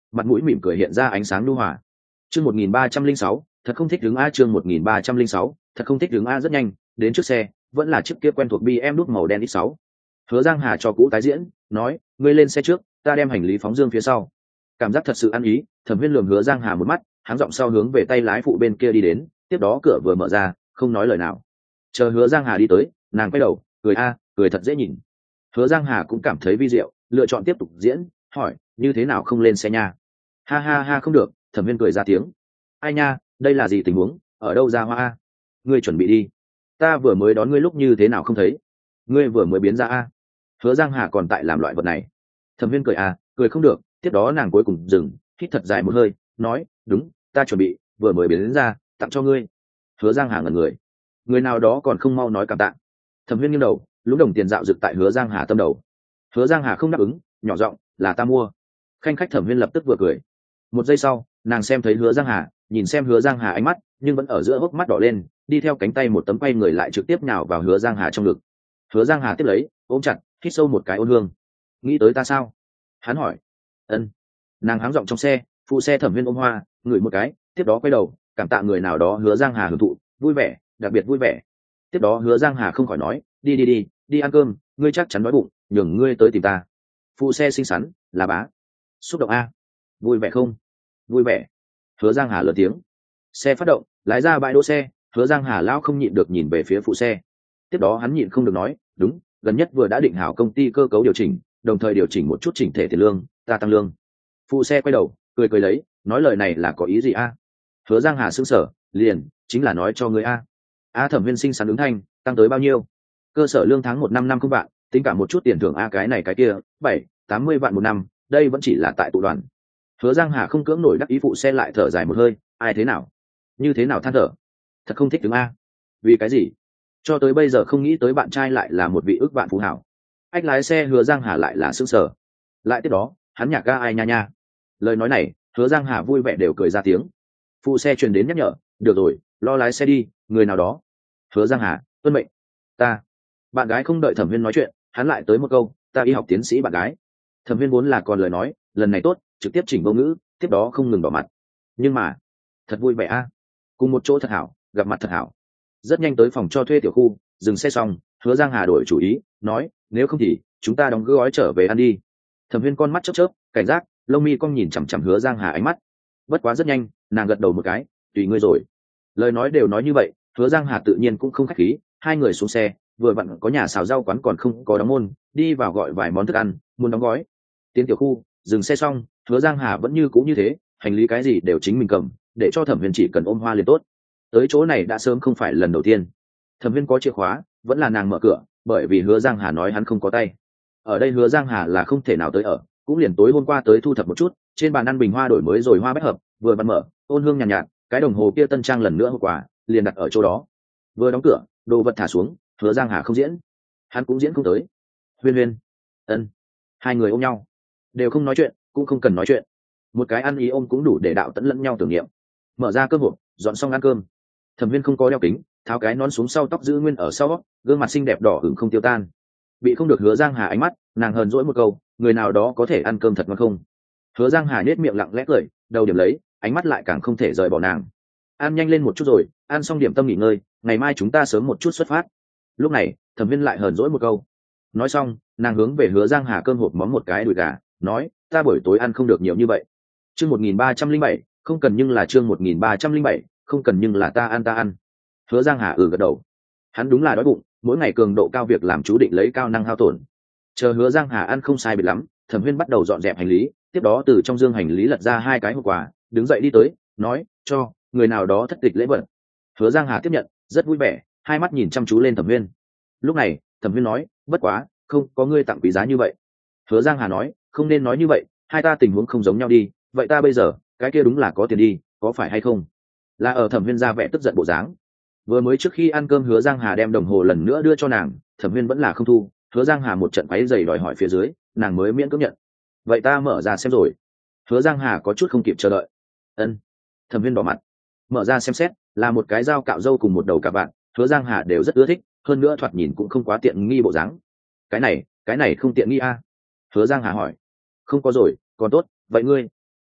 mặt mũi mỉm cười hiện ra ánh sáng lưu hòa. Chương một nghìn ba trăm linh sáu, thật không thích đứng a. Chương một nghìn ba trăm linh sáu, thật không thích đứng a. Rất nhanh đến trước xe, vẫn là chiếc kia quen thuộc bê em đúc màu đen ích sáu. Hứa Giang Hà cho cũ tái diễn, nói, ngươi lên xe trước, ta đem hành lý phóng dương phía sau. Cảm giác thật sự ăn ý, Thẩm Huyên lườm Hứa Giang Hà một mắt, hắn giọng sau hướng về tay lái phụ bên kia đi đến, tiếp đó cửa vừa mở ra, không nói lời nào. Chờ Hứa Giang Hà đi tới, nàng quay đầu, cười a, cười thật dễ nhìn. Hứa Giang Hà cũng cảm thấy vi diệu, lựa chọn tiếp tục diễn, hỏi, như thế nào không lên xe nha? Ha ha ha, không được. Thẩm Huyên cười ra tiếng. Ai nha, đây là gì tình huống, ở đâu ra hoa a? Ngươi chuẩn bị đi, ta vừa mới đón ngươi lúc như thế nào không thấy? Ngươi vừa mới biến ra a? Hứa Giang Hà còn tại làm loại vật này. Thẩm Huyên cười à, cười không được, tiếp đó nàng cuối cùng dừng, hít thật dài một hơi, nói, đúng, ta chuẩn bị, vừa mới biến ra, tặng cho ngươi. Hứa Giang Hà ngẩn người, người nào đó còn không mau nói cảm tạ. Thẩm Huyên nghiêng đầu, lúng đồng tiền dạo rực tại Hứa Giang Hà tâm đầu. Hứa Giang Hà không đáp ứng, nhỏ giọng, là ta mua. Khanh khách. Thẩm Huyên lập tức vừa cười. Một giây sau, nàng xem thấy Hứa Giang Hà, nhìn xem Hứa Giang Hà ánh mắt, nhưng vẫn ở giữa hốc mắt đỏ lên, đi theo cánh tay một tấm quay người lại trực tiếp nhào vào Hứa Giang Hà trong ngực. Hứa Giang Hà tiếp lấy, ôm chặt, hít sâu một cái ôn hương. Nghĩ tới ta sao? Hắn hỏi. Ân. Nàng háng giọng trong xe, phụ xe Thẩm Huyên ôm hoa, ngửi một cái, tiếp đó quay đầu, cảm tạ người nào đó. Hứa Giang Hà hưởng thụ, vui vẻ, đặc biệt vui vẻ. Tiếp đó Hứa Giang Hà không khỏi nói, đi đi đi, đi ăn cơm, ngươi chắc chắn đói bụng, nhường ngươi tới tìm ta. Phụ xe xinh xắn, là bá. Xúc động a. Vui vẻ không? Vui vẻ. Hứa Giang Hà lớn tiếng. Xe phát động, lái ra bãi đỗ xe. Hứa Giang Hà lão không nhịn được nhìn về phía phụ xe. Tiếp đó hắn nhịn không được nói, đúng, gần nhất vừa đã định hảo công ty cơ cấu điều chỉnh, đồng thời điều chỉnh một chút chỉnh thể tiền lương, ta tăng lương. Phụ xe quay đầu, cười cười lấy, nói lời này là có ý gì a? Hứa Giang Hà sững sờ, liền, chính là nói cho người a. A. Thẩm Huyên xinh xắn ứng thanh, tăng tới bao nhiêu? Cơ sở lương tháng một năm năm không vạn, tính cả một chút tiền thưởng a cái này cái kia, bảy, tám mươi vạn một năm, đây vẫn chỉ là tại tụ đoàn. Hứa Giang Hà không cưỡng nổi đắc ý, phụ xe lại thở dài một hơi, ai thế nào? Như thế nào than thở? Thật không thích đứng a. Vì cái gì? Cho tới bây giờ không nghĩ tới bạn trai lại là một vị ước vạn phú hảo. Anh lái xe Hứa Giang Hà lại là sững sờ. Lại tiếp đó, hắn nhạc ga ai nha nha. Lời nói này, Hứa Giang Hà vui vẻ đều cười ra tiếng. Phụ xe truyền đến nhắc nhở, được rồi, lo lái xe đi, người nào đó. Hứa Giang Hà, tuân mệnh. Ta. Bạn gái không đợi Thẩm Huyên nói chuyện, hắn lại tới một câu, ta y học tiến sĩ bạn gái. Thẩm Huyên vốn là còn lời nói, lần này tốt, trực tiếp chỉnh vô ngữ, tiếp đó không ngừng đỏ mặt. Nhưng mà, thật vui vẻ a, cùng một chỗ thật hảo, gặp mặt thật hảo. Rất nhanh tới phòng cho thuê tiểu khu, dừng xe xong, Hứa Giang Hà đổi chủ ý, nói, nếu không thì chúng ta đóng gói trở về ăn đi. Thẩm Huyên con mắt chớp chớp, cảnh giác, lông mi cong nhìn chằm chằm Hứa Giang Hà ánh mắt. Bất quá rất nhanh, nàng gật đầu một cái, tùy ngươi rồi. Lời nói đều nói như vậy, Hứa Giang Hà tự nhiên cũng không khách khí, hai người xuống xe, vừa vặn có nhà xào rau quán còn không có đóng môn, đi vào gọi vài món thức ăn, muốn đóng gói. Tiến tiểu khu, dừng xe xong, Hứa Giang Hà vẫn như cũ như thế, hành lý cái gì đều chính mình cầm, để cho Thẩm Huyên chỉ cần ôm hoa liền tốt. Tới chỗ này đã sớm không phải lần đầu tiên. Thẩm Huyên có chìa khóa, vẫn là nàng mở cửa, bởi vì Hứa Giang Hà nói hắn không có tay. Ở đây Hứa Giang Hà là không thể nào tới ở, cũng liền tối hôm qua tới thu thập một chút, trên bàn ăn bình hoa đổi mới rồi hoa bách hợp, vừa vặn mở, ôn hương nhàn nhạt, nhạt, cái đồng hồ kia tân trang lần nữa hộp quà, liền đặt ở chỗ đó. Vừa đóng cửa, đồ vật thả xuống, Hứa Giang Hà không diễn, hắn cũng diễn không tới. Huyên Huyên, ân, hai người ôm nhau, đều không nói chuyện, cũng không cần nói chuyện, một cái ăn ý ôm cũng đủ để đạo tẫn lẫn nhau tưởng niệm. Mở ra cơm hộp, dọn xong ăn cơm. Thẩm Huyên không có đeo kính, tháo cái nón xuống sau, tóc giữ nguyên ở sau, gương mặt xinh đẹp đỏ ửng không tiêu tan. Bị không được Hứa Giang Hà ánh mắt, nàng hờn dỗi một câu, người nào đó có thể ăn cơm thật mà không? Hứa Giang Hà nhếch miệng lặng lẽ cười, đầu điểm lấy, ánh mắt lại càng không thể rời bỏ nàng. Ăn nhanh lên một chút rồi, ăn xong điểm tâm nghỉ ngơi, ngày mai chúng ta sớm một chút xuất phát. Lúc này, Thẩm Huyên lại hờn dỗi một câu. Nói xong, nàng hướng về Hứa Giang Hà cơm hộp món một cái đùi gà, nói, ta buổi tối ăn không được nhiều như vậy. Chương một nghìn ba trăm linh bảy, không cần nhưng là chương một nghìn ba trăm linh bảy, không cần nhưng là ta ăn ta ăn. Hứa Giang Hà ừ gật đầu. Hắn đúng là đói bụng, mỗi ngày cường độ cao việc làm chú định lấy cao năng hao tổn. Chờ Hứa Giang Hà ăn không sai biệt lắm, Thẩm Huyên bắt đầu dọn dẹp hành lý, tiếp đó từ trong dương hành lý lật ra hai cái hộp quà, đứng dậy đi tới, nói, cho người nào đó thất tịch lễ vật. Hứa Giang Hà tiếp nhận, rất vui vẻ, hai mắt nhìn chăm chú lên Thẩm Huyên. Lúc này, Thẩm Huyên nói, bất quá, không có ngươi tặng quý giá như vậy. Hứa Giang Hà nói, không nên nói như vậy, hai ta tình huống không giống nhau đi, vậy ta bây giờ, cái kia đúng là có tiền đi, có phải hay không? Là ở Thẩm Huyên ra vẻ tức giận bộ dáng. Vừa mới trước khi ăn cơm Hứa Giang Hà đem đồng hồ lần nữa đưa cho nàng, Thẩm Huyên vẫn là không thu, Hứa Giang Hà một trận váy dày đòi hỏi phía dưới, nàng mới miễn cưỡng nhận. Vậy ta mở ra xem rồi. Hứa Giang Hà có chút không kịp chờ đợi. Ân. Thẩm Huyên đỏ mặt. Mở ra xem xét, là một cái dao cạo râu cùng một đầu cà vạt, Hứa Giang Hà đều rất ưa thích, hơn nữa thoạt nhìn cũng không quá tiện nghi bộ dáng. Cái này, cái này không tiện nghi a? Hứa Giang Hà hỏi. Không có rồi, còn tốt, vậy ngươi?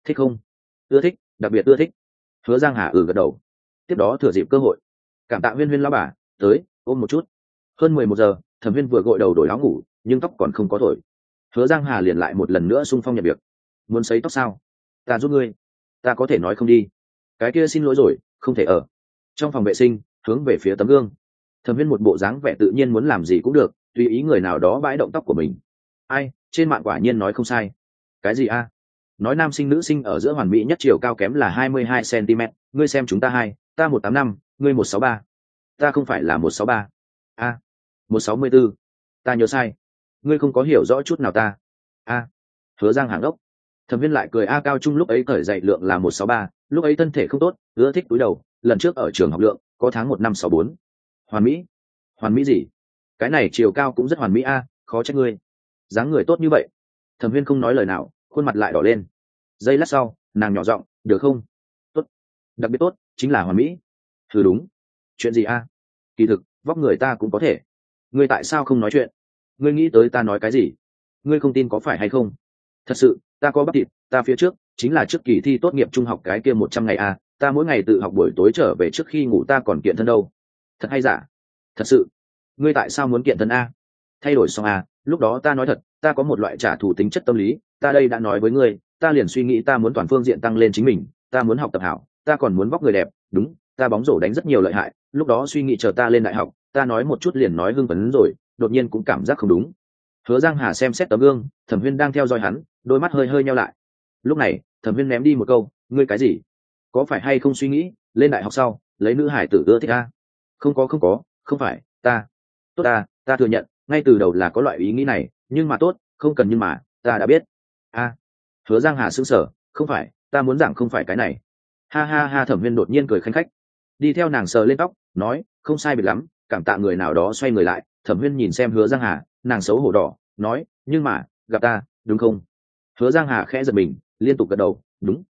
thích không? Ưa thích, đặc biệt ưa thích. Hứa Giang Hà ừ gật đầu. Tiếp đó thừa dịp cơ hội, cảm tạ Huyên Huyên lão bà, tới ôm một chút. Hơn mười một giờ, Thẩm Huyên vừa gội đầu đổi áo ngủ, nhưng tóc còn không có thổi. Hứa Giang Hà liền lại một lần nữa xung phong nhận việc. Muốn sấy tóc sao? Ta giúp ngươi. Ta có thể nói không đi. Cái kia xin lỗi rồi, không thể ở. Trong phòng vệ sinh, hướng về phía tấm gương. Thẩm Huyên một bộ dáng vẻ tự nhiên muốn làm gì cũng được, tùy ý người nào đó bãi động tóc của mình. Ai, trên mạng quả nhiên nói không sai. Cái gì a? Nói nam sinh nữ sinh ở giữa hoàn mỹ nhất chiều cao kém là hai mươi hai xăng-ti-mét, ngươi xem chúng ta hai, ta một tám năm, ngươi một sáu ba. Ta không phải là một sáu ba. A, một sáu mươi bốn. Ta nhớ sai. Ngươi không có hiểu rõ chút nào ta. A. Hứa Giang hàng đốc. Thẩm Viên lại cười a cao trung lúc ấy cởi dậy lượng là một sáu ba, lúc ấy thân thể không tốt, ưa thích túi đầu, lần trước ở trường học lượng, có tháng một năm sáu bốn. Hoàn mỹ? Hoàn mỹ gì? Cái này chiều cao cũng rất hoàn mỹ a, khó trách ngươi. Dáng người tốt như vậy. Thẩm Viên không nói lời nào, khuôn mặt lại đỏ lên. Giây lát sau, nàng nhỏ giọng, được không? Tốt. Đặc biệt tốt, chính là hoàn mỹ. Ừ đúng. Chuyện gì a? Kỳ thực, vóc người ta cũng có thể. Ngươi tại sao không nói chuyện? Ngươi nghĩ tới ta nói cái gì? Ngươi không tin có phải hay không? Thật sự, ta có bắp thịt, ta phía trước chính là trước kỳ thi tốt nghiệp trung học cái kia một trăm ngày a, ta mỗi ngày tự học buổi tối trở về trước khi ngủ ta còn kiện thân đâu. Thật hay giả? Thật sự. Ngươi tại sao muốn kiện thân a? Thay đổi xong a, lúc đó ta nói thật, ta có một loại trả thù tính chất tâm lý, ta đây đã nói với ngươi, ta liền suy nghĩ ta muốn toàn phương diện tăng lên chính mình, ta muốn học tập hảo, ta còn muốn vóc người đẹp, đúng, ta bóng rổ đánh rất nhiều lợi hại, lúc đó suy nghĩ chờ ta lên đại học, ta nói một chút liền nói hưng phấn rồi, đột nhiên cũng cảm giác không đúng. Hứa Giang Hà xem xét tấm gương, Thẩm Huyên đang theo dõi hắn, đôi mắt hơi hơi nheo lại. Lúc này, Thẩm Huyên ném đi một câu, ngươi cái gì? Có phải hay không suy nghĩ, lên đại học sau, lấy nữ hải tử ưa thích a? Không có không có, không phải, ta. Tốt ta, ta thừa nhận, ngay từ đầu là có loại ý nghĩ này, nhưng mà tốt, không cần nhưng mà, ta đã biết. A. Hứa Giang Hà sững sờ, không phải, ta muốn rằng không phải cái này. Ha ha ha, Thẩm Huyên đột nhiên cười khanh khách, đi theo nàng sờ lên tóc, nói, không sai biệt lắm, cảm tạ người nào đó xoay người lại. Thẩm Huyên nhìn xem Hứa Giang Hà, nàng xấu hổ đỏ, nói, nhưng mà, gặp ta, đúng không? Hứa Giang Hà khẽ giật mình, liên tục gật đầu, đúng.